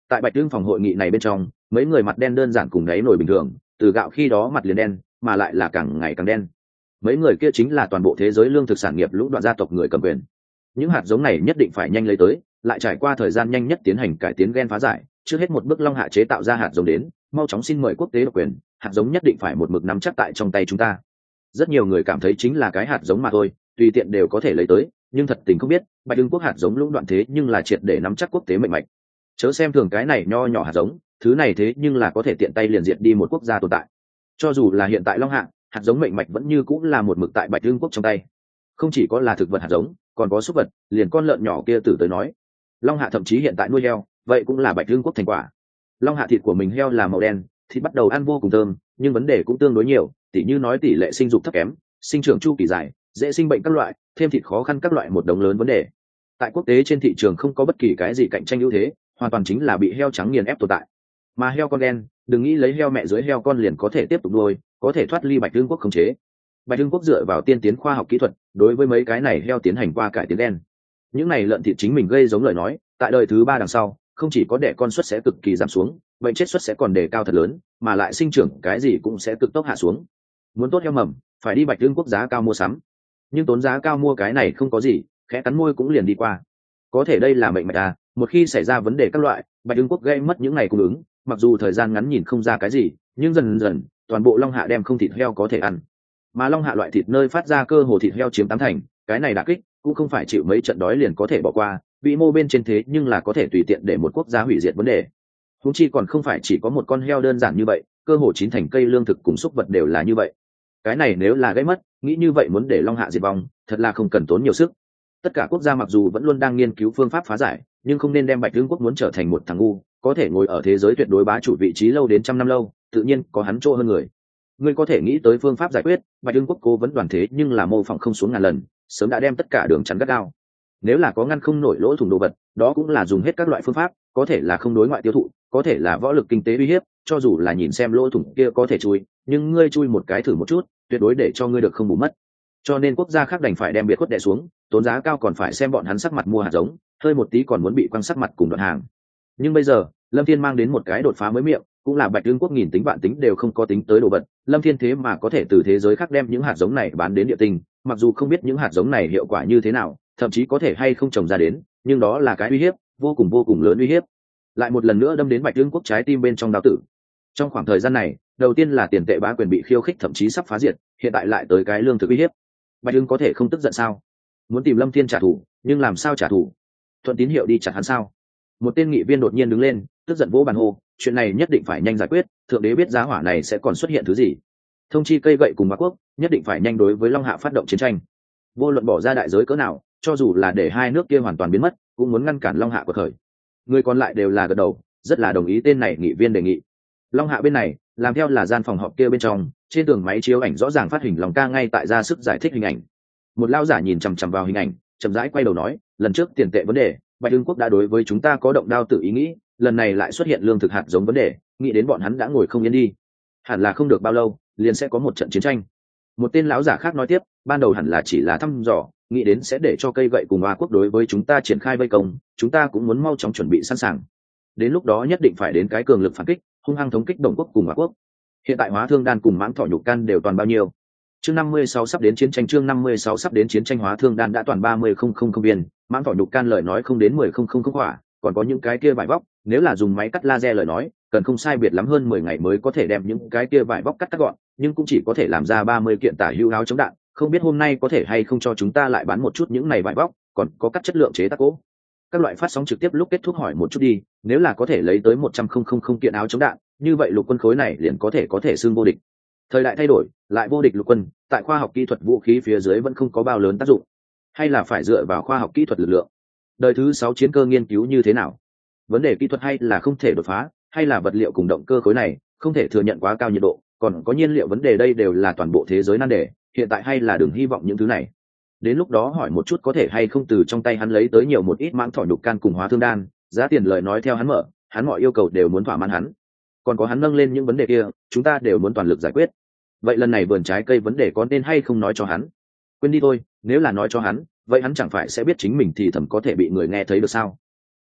Tại Bạch Dương phòng hội nghị này bên trong, mấy người mặt đen đơn giản cùng đáy nổi bình thường, từ gạo khi đó mặt liền đen, mà lại là càng ngày càng đen. Mấy người kia chính là toàn bộ thế giới lương thực sản nghiệp lũ đoạn gia tộc người cầm quyền. Những hạt giống này nhất định phải nhanh lấy tới, lại trải qua thời gian nhanh nhất tiến hành cải tiến gen phá giải, trước hết một bước Long Hạ chế tạo ra hạt giống đến, mau chóng xin mời quốc tế độc quyền, hạt giống nhất định phải một mực nắm chắc tại trong tay chúng ta. Rất nhiều người cảm thấy chính là cái hạt giống mà thôi, tùy tiện đều có thể lấy tới, nhưng thật tình không biết, Bạch Dương quốc hạt giống lũng đoạn thế nhưng là triệt để nắm chắc quốc tế mệnh mạch. Chớ xem thường cái này nho nhỏ hạt giống, thứ này thế nhưng là có thể tiện tay liền diệt đi một quốc gia tồn tại. Cho dù là hiện tại Long Hạ, hạt giống mệnh mạch vẫn như cũng là một mực tại Bạch Dương quốc trong tay. Không chỉ có là thực vật hạt giống, còn có súc vật, liền con lợn nhỏ kia tử tới nói. Long Hạ thậm chí hiện tại nuôi heo, vậy cũng là Bạch Dương quốc thành quả. Long Hạ thịt của mình heo là màu đen, thịt bắt đầu ăn vô cùng thơm, nhưng vấn đề cũng tương đối nhiều, tỉ như nói tỷ lệ sinh dục thấp kém, sinh trưởng chu kỳ dài, dễ sinh bệnh các loại, thêm thịt khó khăn các loại một đống lớn vấn đề. Tại quốc tế trên thị trường không có bất kỳ cái gì cạnh tranh ưu thế, hoàn toàn chính là bị heo trắng nghiền ép tồn tại. Mà heo con đen, đừng nghĩ lấy heo mẹ dưới heo con liền có thể tiếp tục nuôi, có thể thoát ly Bạch Dương quốc khống chế. Bạch Dương quốc dựa vào tiên tiến khoa học kỹ thuật, đối với mấy cái này heo tiến hành qua cải tiến đen. Những này lợn thịt chính mình gây giống lời nói, tại đời thứ ba đằng sau, không chỉ có đẻ con suất sẽ cực kỳ giảm xuống, bệnh chết suất sẽ còn đề cao thật lớn, mà lại sinh trưởng cái gì cũng sẽ cực tốc hạ xuống. Muốn tốt heo mầm, phải đi Bạch Dương quốc giá cao mua sắm. Nhưng tốn giá cao mua cái này không có gì, khẽ cắn môi cũng liền đi qua. Có thể đây là mệnh mạch à, một khi xảy ra vấn đề các loại, Bạch Dương quốc gây mất những ngày cung ứng, mặc dù thời gian ngắn nhìn không ra cái gì, nhưng dần dần, toàn bộ Long Hạ đem không thịt heo có thể ăn. Mà Long Hạ loại thịt nơi phát ra cơ hồ thịt heo chiếm tám thành, cái này đả kích cũng không phải chịu mấy trận đói liền có thể bỏ qua, vĩ mô bên trên thế nhưng là có thể tùy tiện để một quốc gia hủy diệt vấn đề. Huống chi còn không phải chỉ có một con heo đơn giản như vậy, cơ hồ chín thành cây lương thực cùng súc vật đều là như vậy. Cái này nếu là gây mất, nghĩ như vậy muốn để Long Hạ diệt vong, thật là không cần tốn nhiều sức. Tất cả quốc gia mặc dù vẫn luôn đang nghiên cứu phương pháp phá giải, nhưng không nên đem Bạch Dương quốc muốn trở thành một thằng ngu, có thể ngồi ở thế giới tuyệt đối bá chủ vị trí lâu đến trăm năm lâu, tự nhiên có hắn chỗ hơn người. Ngươi có thể nghĩ tới phương pháp giải quyết, Bạch Dương quốc cố vấn đoàn thế nhưng là mô phỏng không xuống ngàn lần, sớm đã đem tất cả đường chắn gắt gao. Nếu là có ngăn không nổi lỗ thủng đồ vật, đó cũng là dùng hết các loại phương pháp, có thể là không đối ngoại tiêu thụ, có thể là võ lực kinh tế uy hiếp, cho dù là nhìn xem lỗ thủng kia có thể chui, nhưng ngươi chui một cái thử một chút, tuyệt đối để cho ngươi được không bù mất. Cho nên quốc gia khác đành phải đem biệt khuất đè xuống, tốn giá cao còn phải xem bọn hắn sắc mặt mua hạt giống, hơi một tí còn muốn bị quăng sắc mặt cùng đoạn hàng. Nhưng bây giờ, Lâm Thiên mang đến một cái đột phá mới miệng, cũng là Bạch Dương quốc nghìn tính vạn tính đều không có tính tới đồ vật, Lâm Thiên thế mà có thể từ thế giới khác đem những hạt giống này bán đến địa tinh, mặc dù không biết những hạt giống này hiệu quả như thế nào, thậm chí có thể hay không trồng ra đến, nhưng đó là cái uy hiếp, vô cùng vô cùng lớn uy hiếp. Lại một lần nữa đâm đến Bạch Dương quốc trái tim bên trong đao tử. Trong khoảng thời gian này, đầu tiên là tiền tệ bá quyền bị khiêu khích thậm chí sắp phá diệt, hiện tại lại tới cái lương thực uy hiếp. Bạch Dương có thể không tức giận sao? Muốn tìm Lâm Thiên trả thù, nhưng làm sao trả thù? Thuận tín hiệu đi chặt hắn sao? Một tên nghị viên đột nhiên đứng lên, tức giận vỗ bàn hô, chuyện này nhất định phải nhanh giải quyết, thượng đế biết giá hỏa này sẽ còn xuất hiện thứ gì. Thông chi cây gậy cùng Mạc quốc, nhất định phải nhanh đối với Long Hạ phát động chiến tranh. Vô luận bỏ ra đại giới cỡ nào, cho dù là để hai nước kia hoàn toàn biến mất, cũng muốn ngăn cản Long Hạ quật khởi. Người còn lại đều là gật đầu, rất là đồng ý tên này nghị viên đề nghị. Long Hạ bên này, làm theo là gian phòng họp kia bên trong, trên tường máy chiếu ảnh rõ ràng phát hình lòng ca ngay tại ra sức giải thích hình ảnh. Một lao giả nhìn chằm chằm vào hình ảnh, chậm rãi quay đầu nói, lần trước tiền tệ vấn đề, Bạch Dương quốc đã đối với chúng ta có động đao tự ý nghĩ, lần này lại xuất hiện lương thực hạt giống vấn đề, nghĩ đến bọn hắn đã ngồi không yên đi, hẳn là không được bao lâu liền sẽ có một trận chiến tranh. Một tên lão giả khác nói tiếp, ban đầu hẳn là chỉ là thăm dò, nghĩ đến sẽ để cho cây gậy cùng Hoa quốc đối với chúng ta triển khai vây công, chúng ta cũng muốn mau chóng chuẩn bị sẵn sàng, đến lúc đó nhất định phải đến cái cường lực phản kích, hung hăng thống kích Đồng quốc cùng Hoa quốc. Hiện tại Hóa Thương Đan cùng Mãng Thọ Nhục Can đều toàn bao nhiêu? Chương năm mươi sáu sắp đến chiến tranh, chương năm mươi sáu sắp đến chiến tranh. Hóa Thương Đan đã toàn ba mươi không không không viên, Mãng Thọ Nhục Can lời nói không đến mười không không không hỏa, còn có những cái kia vải vóc, nếu là dùng máy cắt laser lời nói, cần không sai biệt lắm hơn mười ngày mới có thể đem những cái kia vải vóc cắt cắt gọn, nhưng cũng chỉ có thể làm ra ba mươi kiện tả hữu áo chống đạn, không biết hôm nay có thể hay không cho chúng ta lại bán một chút những này vải vóc, còn có cắt chất lượng chế tác gỗ. Các loại phát sóng trực tiếp lúc kết thúc hỏi một chút đi, nếu là có thể lấy tới một trăm không không không kiện áo chống đạn, như vậy lục quân khối này liền có thể có thể xưng vô địch. Thời đại thay đổi, lại vô địch lục quân, tại khoa học kỹ thuật vũ khí phía dưới vẫn không có bao lớn tác dụng, hay là phải dựa vào khoa học kỹ thuật lực lượng. Đời thứ sáu chiến cơ nghiên cứu như thế nào? Vấn đề kỹ thuật hay là không thể đột phá, hay là vật liệu cùng động cơ khối này không thể thừa nhận quá cao nhiệt độ, còn có nhiên liệu vấn đề, đây đều là toàn bộ thế giới nan đề, hiện tại hay là đừng hy vọng những thứ này. Đến lúc đó hỏi một chút có thể hay không từ trong tay hắn lấy tới nhiều một ít Mãng Thọ Nhục Can cùng Hóa Thương Đan, giá tiền lời nói theo hắn mở, hắn mọi yêu cầu đều muốn thỏa mãn hắn. Còn có hắn nâng lên những vấn đề kia, chúng ta đều muốn toàn lực giải quyết. Vậy lần này vườn trái cây vấn đề có nên hay không nói cho hắn? Quên đi thôi, nếu là nói cho hắn, vậy hắn chẳng phải sẽ biết chính mình thì thầm có thể bị người nghe thấy được sao?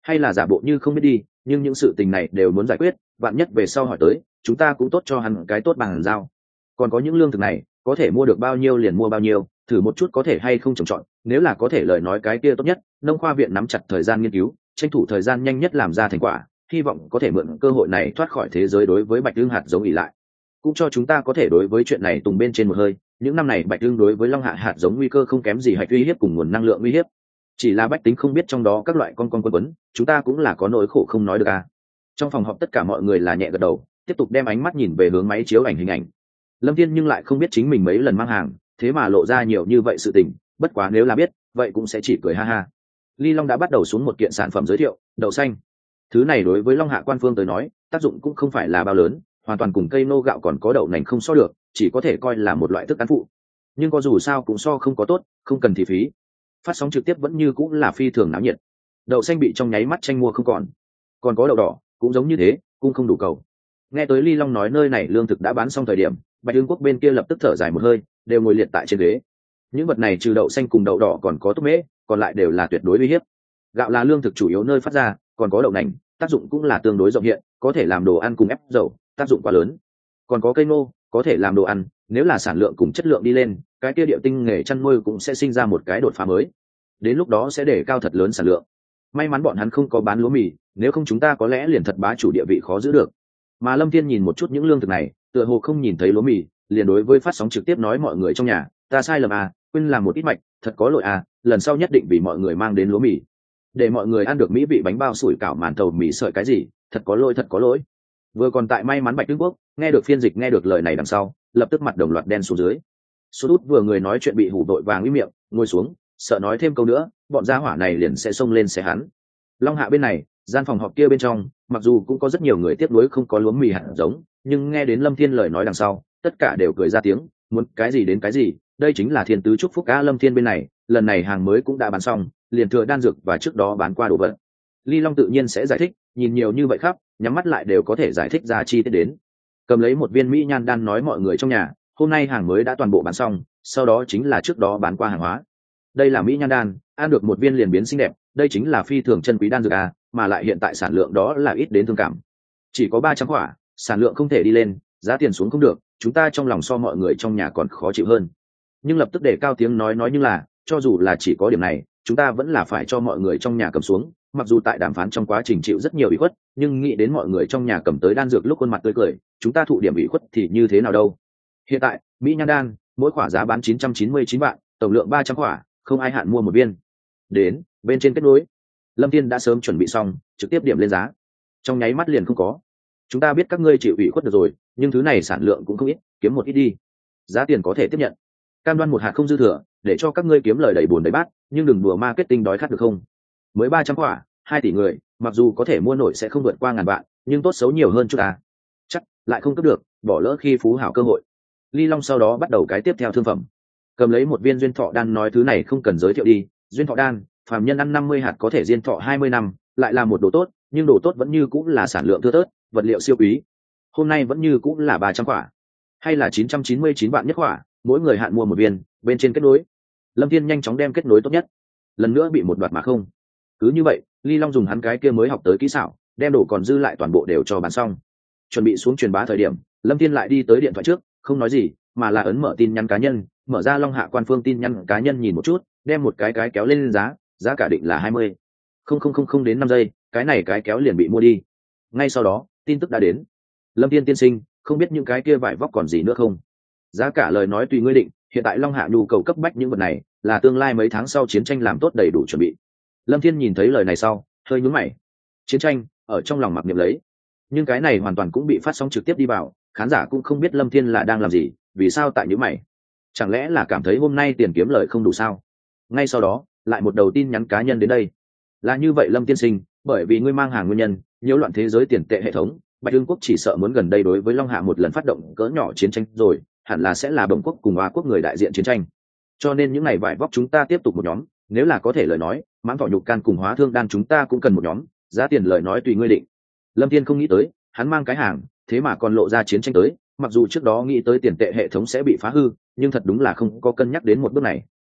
hay là giả bộ như không biết đi, nhưng những sự tình này đều muốn giải quyết, vạn nhất về sau hỏi tới chúng ta cũng tốt cho hắn cái tốt bằng giao. Còn có những lương thực này có thể mua được bao nhiêu liền mua bao nhiêu, thử một chút có thể hay không trồng trọt, nếu là có thể lời nói cái kia tốt nhất. Nông khoa viện nắm chặt thời gian nghiên cứu, tranh thủ thời gian nhanh nhất làm ra thành quả, hy vọng có thể mượn cơ hội này thoát khỏi thế giới đối với bạch lương hạt giống ỉ lại, cũng cho chúng ta có thể đối với chuyện này tùng bên trên một hơi. Những năm này bạch lương đối với long hạ hạt giống nguy cơ không kém gì hạch uy hiếp cùng nguồn năng lượng uy hiếp, chỉ là bách tính không biết trong đó các loại con con quân quấn, chúng ta cũng là có nỗi khổ không nói được à. Trong phòng họp tất cả mọi người là nhẹ gật đầu, tiếp tục đem ánh mắt nhìn về hướng máy chiếu ảnh hình ảnh. Lâm Thiên nhưng lại không biết chính mình mấy lần mang hàng thế mà lộ ra nhiều như vậy sự tình, bất quá nếu là biết vậy cũng sẽ chỉ cười ha ha. Ly Long đã bắt đầu xuống một kiện sản phẩm giới thiệu, đậu xanh. Thứ này đối với long hạ quan phương tới nói tác dụng cũng không phải là bao lớn, hoàn toàn cùng cây nô gạo còn có đậu nành không so được, chỉ có thể coi là một loại thức ăn phụ, nhưng có dù sao cũng so không có tốt, không cần thì phí. Phát sóng trực tiếp vẫn như cũng là phi thường náo nhiệt, đậu xanh bị trong nháy mắt tranh mua không còn, còn có đậu đỏ cũng giống như thế, cũng không đủ cầu. Nghe tới Ly Long nói nơi này lương thực đã bán xong thời điểm, Bạch Dương quốc bên kia lập tức thở dài một hơi, đều ngồi liệt tại trên ghế. Những vật này trừ đậu xanh cùng đậu đỏ còn có túc mễ, còn lại đều là tuyệt đối uy hiếp. Gạo là lương thực chủ yếu nơi phát ra, còn có đậu nành, tác dụng cũng là tương đối rộng hiện, có thể làm đồ ăn cùng ép dầu, tác dụng quá lớn. Còn có cây nô, có thể làm đồ ăn, nếu là sản lượng cùng chất lượng đi lên, cái kia địa tinh nghề chăn nuôi cũng sẽ sinh ra một cái đột phá mới. Đến lúc đó sẽ để cao thật lớn sản lượng. May mắn bọn hắn không có bán lúa mì, nếu không chúng ta có lẽ liền thật bá chủ địa vị khó giữ được. Mà Lâm Thiên nhìn một chút những lương thực này, tựa hồ không nhìn thấy lúa mì, liền đối với phát sóng trực tiếp nói mọi người trong nhà, ta sai lầm à, quên làm một ít mạch, thật có lỗi à, lần sau nhất định vì mọi người mang đến lúa mì, để mọi người ăn được mỹ vị bánh bao sủi cảo màn thầu mì sợi cái gì, thật có lỗi thật có lỗi. Vừa còn tại may mắn Bạch Đức Quốc, nghe được phiên dịch nghe được lời này đằng sau, lập tức mặt đồng loạt đen xuống dưới. Sút út vừa người nói chuyện bị hủ đội vàng im miệng, ngồi xuống, sợ nói thêm câu nữa, bọn gia hỏa này liền sẽ xông lên xé hắn. Long hạ bên này, gian phòng họp kia bên trong, mặc dù cũng có rất nhiều người tiếp nối không có lúa mì hạt giống, nhưng nghe đến Lâm Thiên lời nói đằng sau, tất cả đều cười ra tiếng, muốn cái gì đến cái gì, đây chính là thiên tứ chúc phúc cá. Lâm Thiên bên này, lần này hàng mới cũng đã bán xong, liền thừa đan dược và trước đó bán qua đồ vật. Ly Long tự nhiên sẽ giải thích, nhìn nhiều như vậy khắp, nhắm mắt lại đều có thể giải thích ra chi tiết đến. Cầm lấy một viên mỹ nhan đan nói mọi người trong nhà, hôm nay hàng mới đã toàn bộ bán xong, sau đó chính là trước đó bán qua hàng hóa. Đây là mỹ nhan đan, ăn được một viên liền biến xinh đẹp, đây chính là phi thường chân quý đan dược à, mà lại hiện tại sản lượng đó là ít đến thương cảm. Chỉ có ba trăm quả, sản lượng không thể đi lên, giá tiền xuống không được, chúng ta trong lòng so mọi người trong nhà còn khó chịu hơn. Nhưng lập tức để cao tiếng nói nói như là, cho dù là chỉ có điểm này, chúng ta vẫn là phải cho mọi người trong nhà cầm xuống, mặc dù tại đàm phán trong quá trình chịu rất nhiều ủy khuất, nhưng nghĩ đến mọi người trong nhà cầm tới đan dược lúc khuôn mặt tươi cười, chúng ta thụ điểm ủy khuất thì như thế nào đâu. Hiện tại, mỹ nhan đan, mỗi quả giá bán chín trăm chín mươi chín vạn, tổng lượng ba trăm quả, không ai hạn mua một viên. Đến, bên trên kết nối. Lâm Thiên đã sớm chuẩn bị xong, trực tiếp điểm lên giá. Trong nháy mắt liền không có. Chúng ta biết các ngươi chịu ủy khuất được rồi, nhưng thứ này sản lượng cũng không ít, kiếm một ít đi. Giá tiền có thể tiếp nhận. Cam đoan một hạt không dư thừa, để cho các ngươi kiếm lời đầy buồn đầy bát, nhưng đừng đùa marketing đói khát được không? Mới ba trăm quả, hai tỷ người, mặc dù có thể mua nổi sẽ không vượt qua ngàn vạn, nhưng tốt xấu nhiều hơn chút à. Chắc lại không cấp được, bỏ lỡ khi phú hảo cơ hội. Ly Long sau đó bắt đầu cái tiếp theo thương phẩm. Cầm lấy một viên duyên thọ đan nói thứ này không cần giới thiệu đi, duyên thọ đan, phàm nhân ăn năm mươi hạt có thể diên thọ hai mươi năm, lại là một đồ tốt, nhưng đồ tốt vẫn như cũng là sản lượng thưa thớt, vật liệu siêu quý. Hôm nay vẫn như cũng là ba trăm quả, hay là chín trăm chín mươi chín vạn nhất quả, mỗi người hạn mua một viên, bên trên kết nối. Lâm Thiên nhanh chóng đem kết nối tốt nhất. Lần nữa bị một đoạt mà không. Cứ như vậy, Ly Long dùng hắn cái kia mới học tới kỹ xảo, đem đồ còn dư lại toàn bộ đều cho bán xong. Chuẩn bị xuống truyền bá thời điểm, Lâm Thiên lại đi tới điện thoại trước, không nói gì, mà là ấn mở tin nhắn cá nhân, mở ra Long hạ quan phương tin nhắn cá nhân nhìn một chút, đem một cái cái kéo lên giá, giá cả định là hai mươi. Không không không không đến năm giây, cái này cái kéo liền bị mua đi. Ngay sau đó, tin tức đã đến. Lâm Thiên tiên sinh, không biết những cái kia vải vóc còn gì nữa không? Giá cả lời nói tùy ngươi định, hiện tại Long hạ nhu cầu cấp bách những vật này, là tương lai mấy tháng sau chiến tranh làm tốt đầy đủ chuẩn bị. Lâm Thiên nhìn thấy lời này sau, hơi nhướng mày. Chiến tranh, ở trong lòng mặc niệm lấy. Nhưng cái này hoàn toàn cũng bị phát sóng trực tiếp đi vào, khán giả cũng không biết Lâm Thiên là đang làm gì, vì sao tại nhướng mày? Chẳng lẽ là cảm thấy hôm nay tiền kiếm lời không đủ sao? Ngay sau đó, lại một đầu tin nhắn cá nhân đến đây. Là như vậy Lâm tiên sinh, bởi vì ngươi mang hàng nguyên nhân, nhiễu loạn thế giới tiền tệ hệ thống, Bạch Dương quốc chỉ sợ muốn gần đây đối với Long hạ một lần phát động cỡ nhỏ chiến tranh rồi, hẳn là sẽ là Bồng quốc cùng Hoa quốc người đại diện chiến tranh. Cho nên những ngày vải vóc chúng ta tiếp tục một nhóm, nếu là có thể lời nói, mãng thọ nhục can cùng hóa thương đan chúng ta cũng cần một nhóm, giá tiền lời nói tùy ngươi định. Lâm Thiên không nghĩ tới, hắn mang cái hàng, thế mà còn lộ ra chiến tranh tới, mặc dù trước đó nghĩ tới tiền tệ hệ thống sẽ bị phá hư, nhưng thật đúng là không có cân nhắc đến một bước này.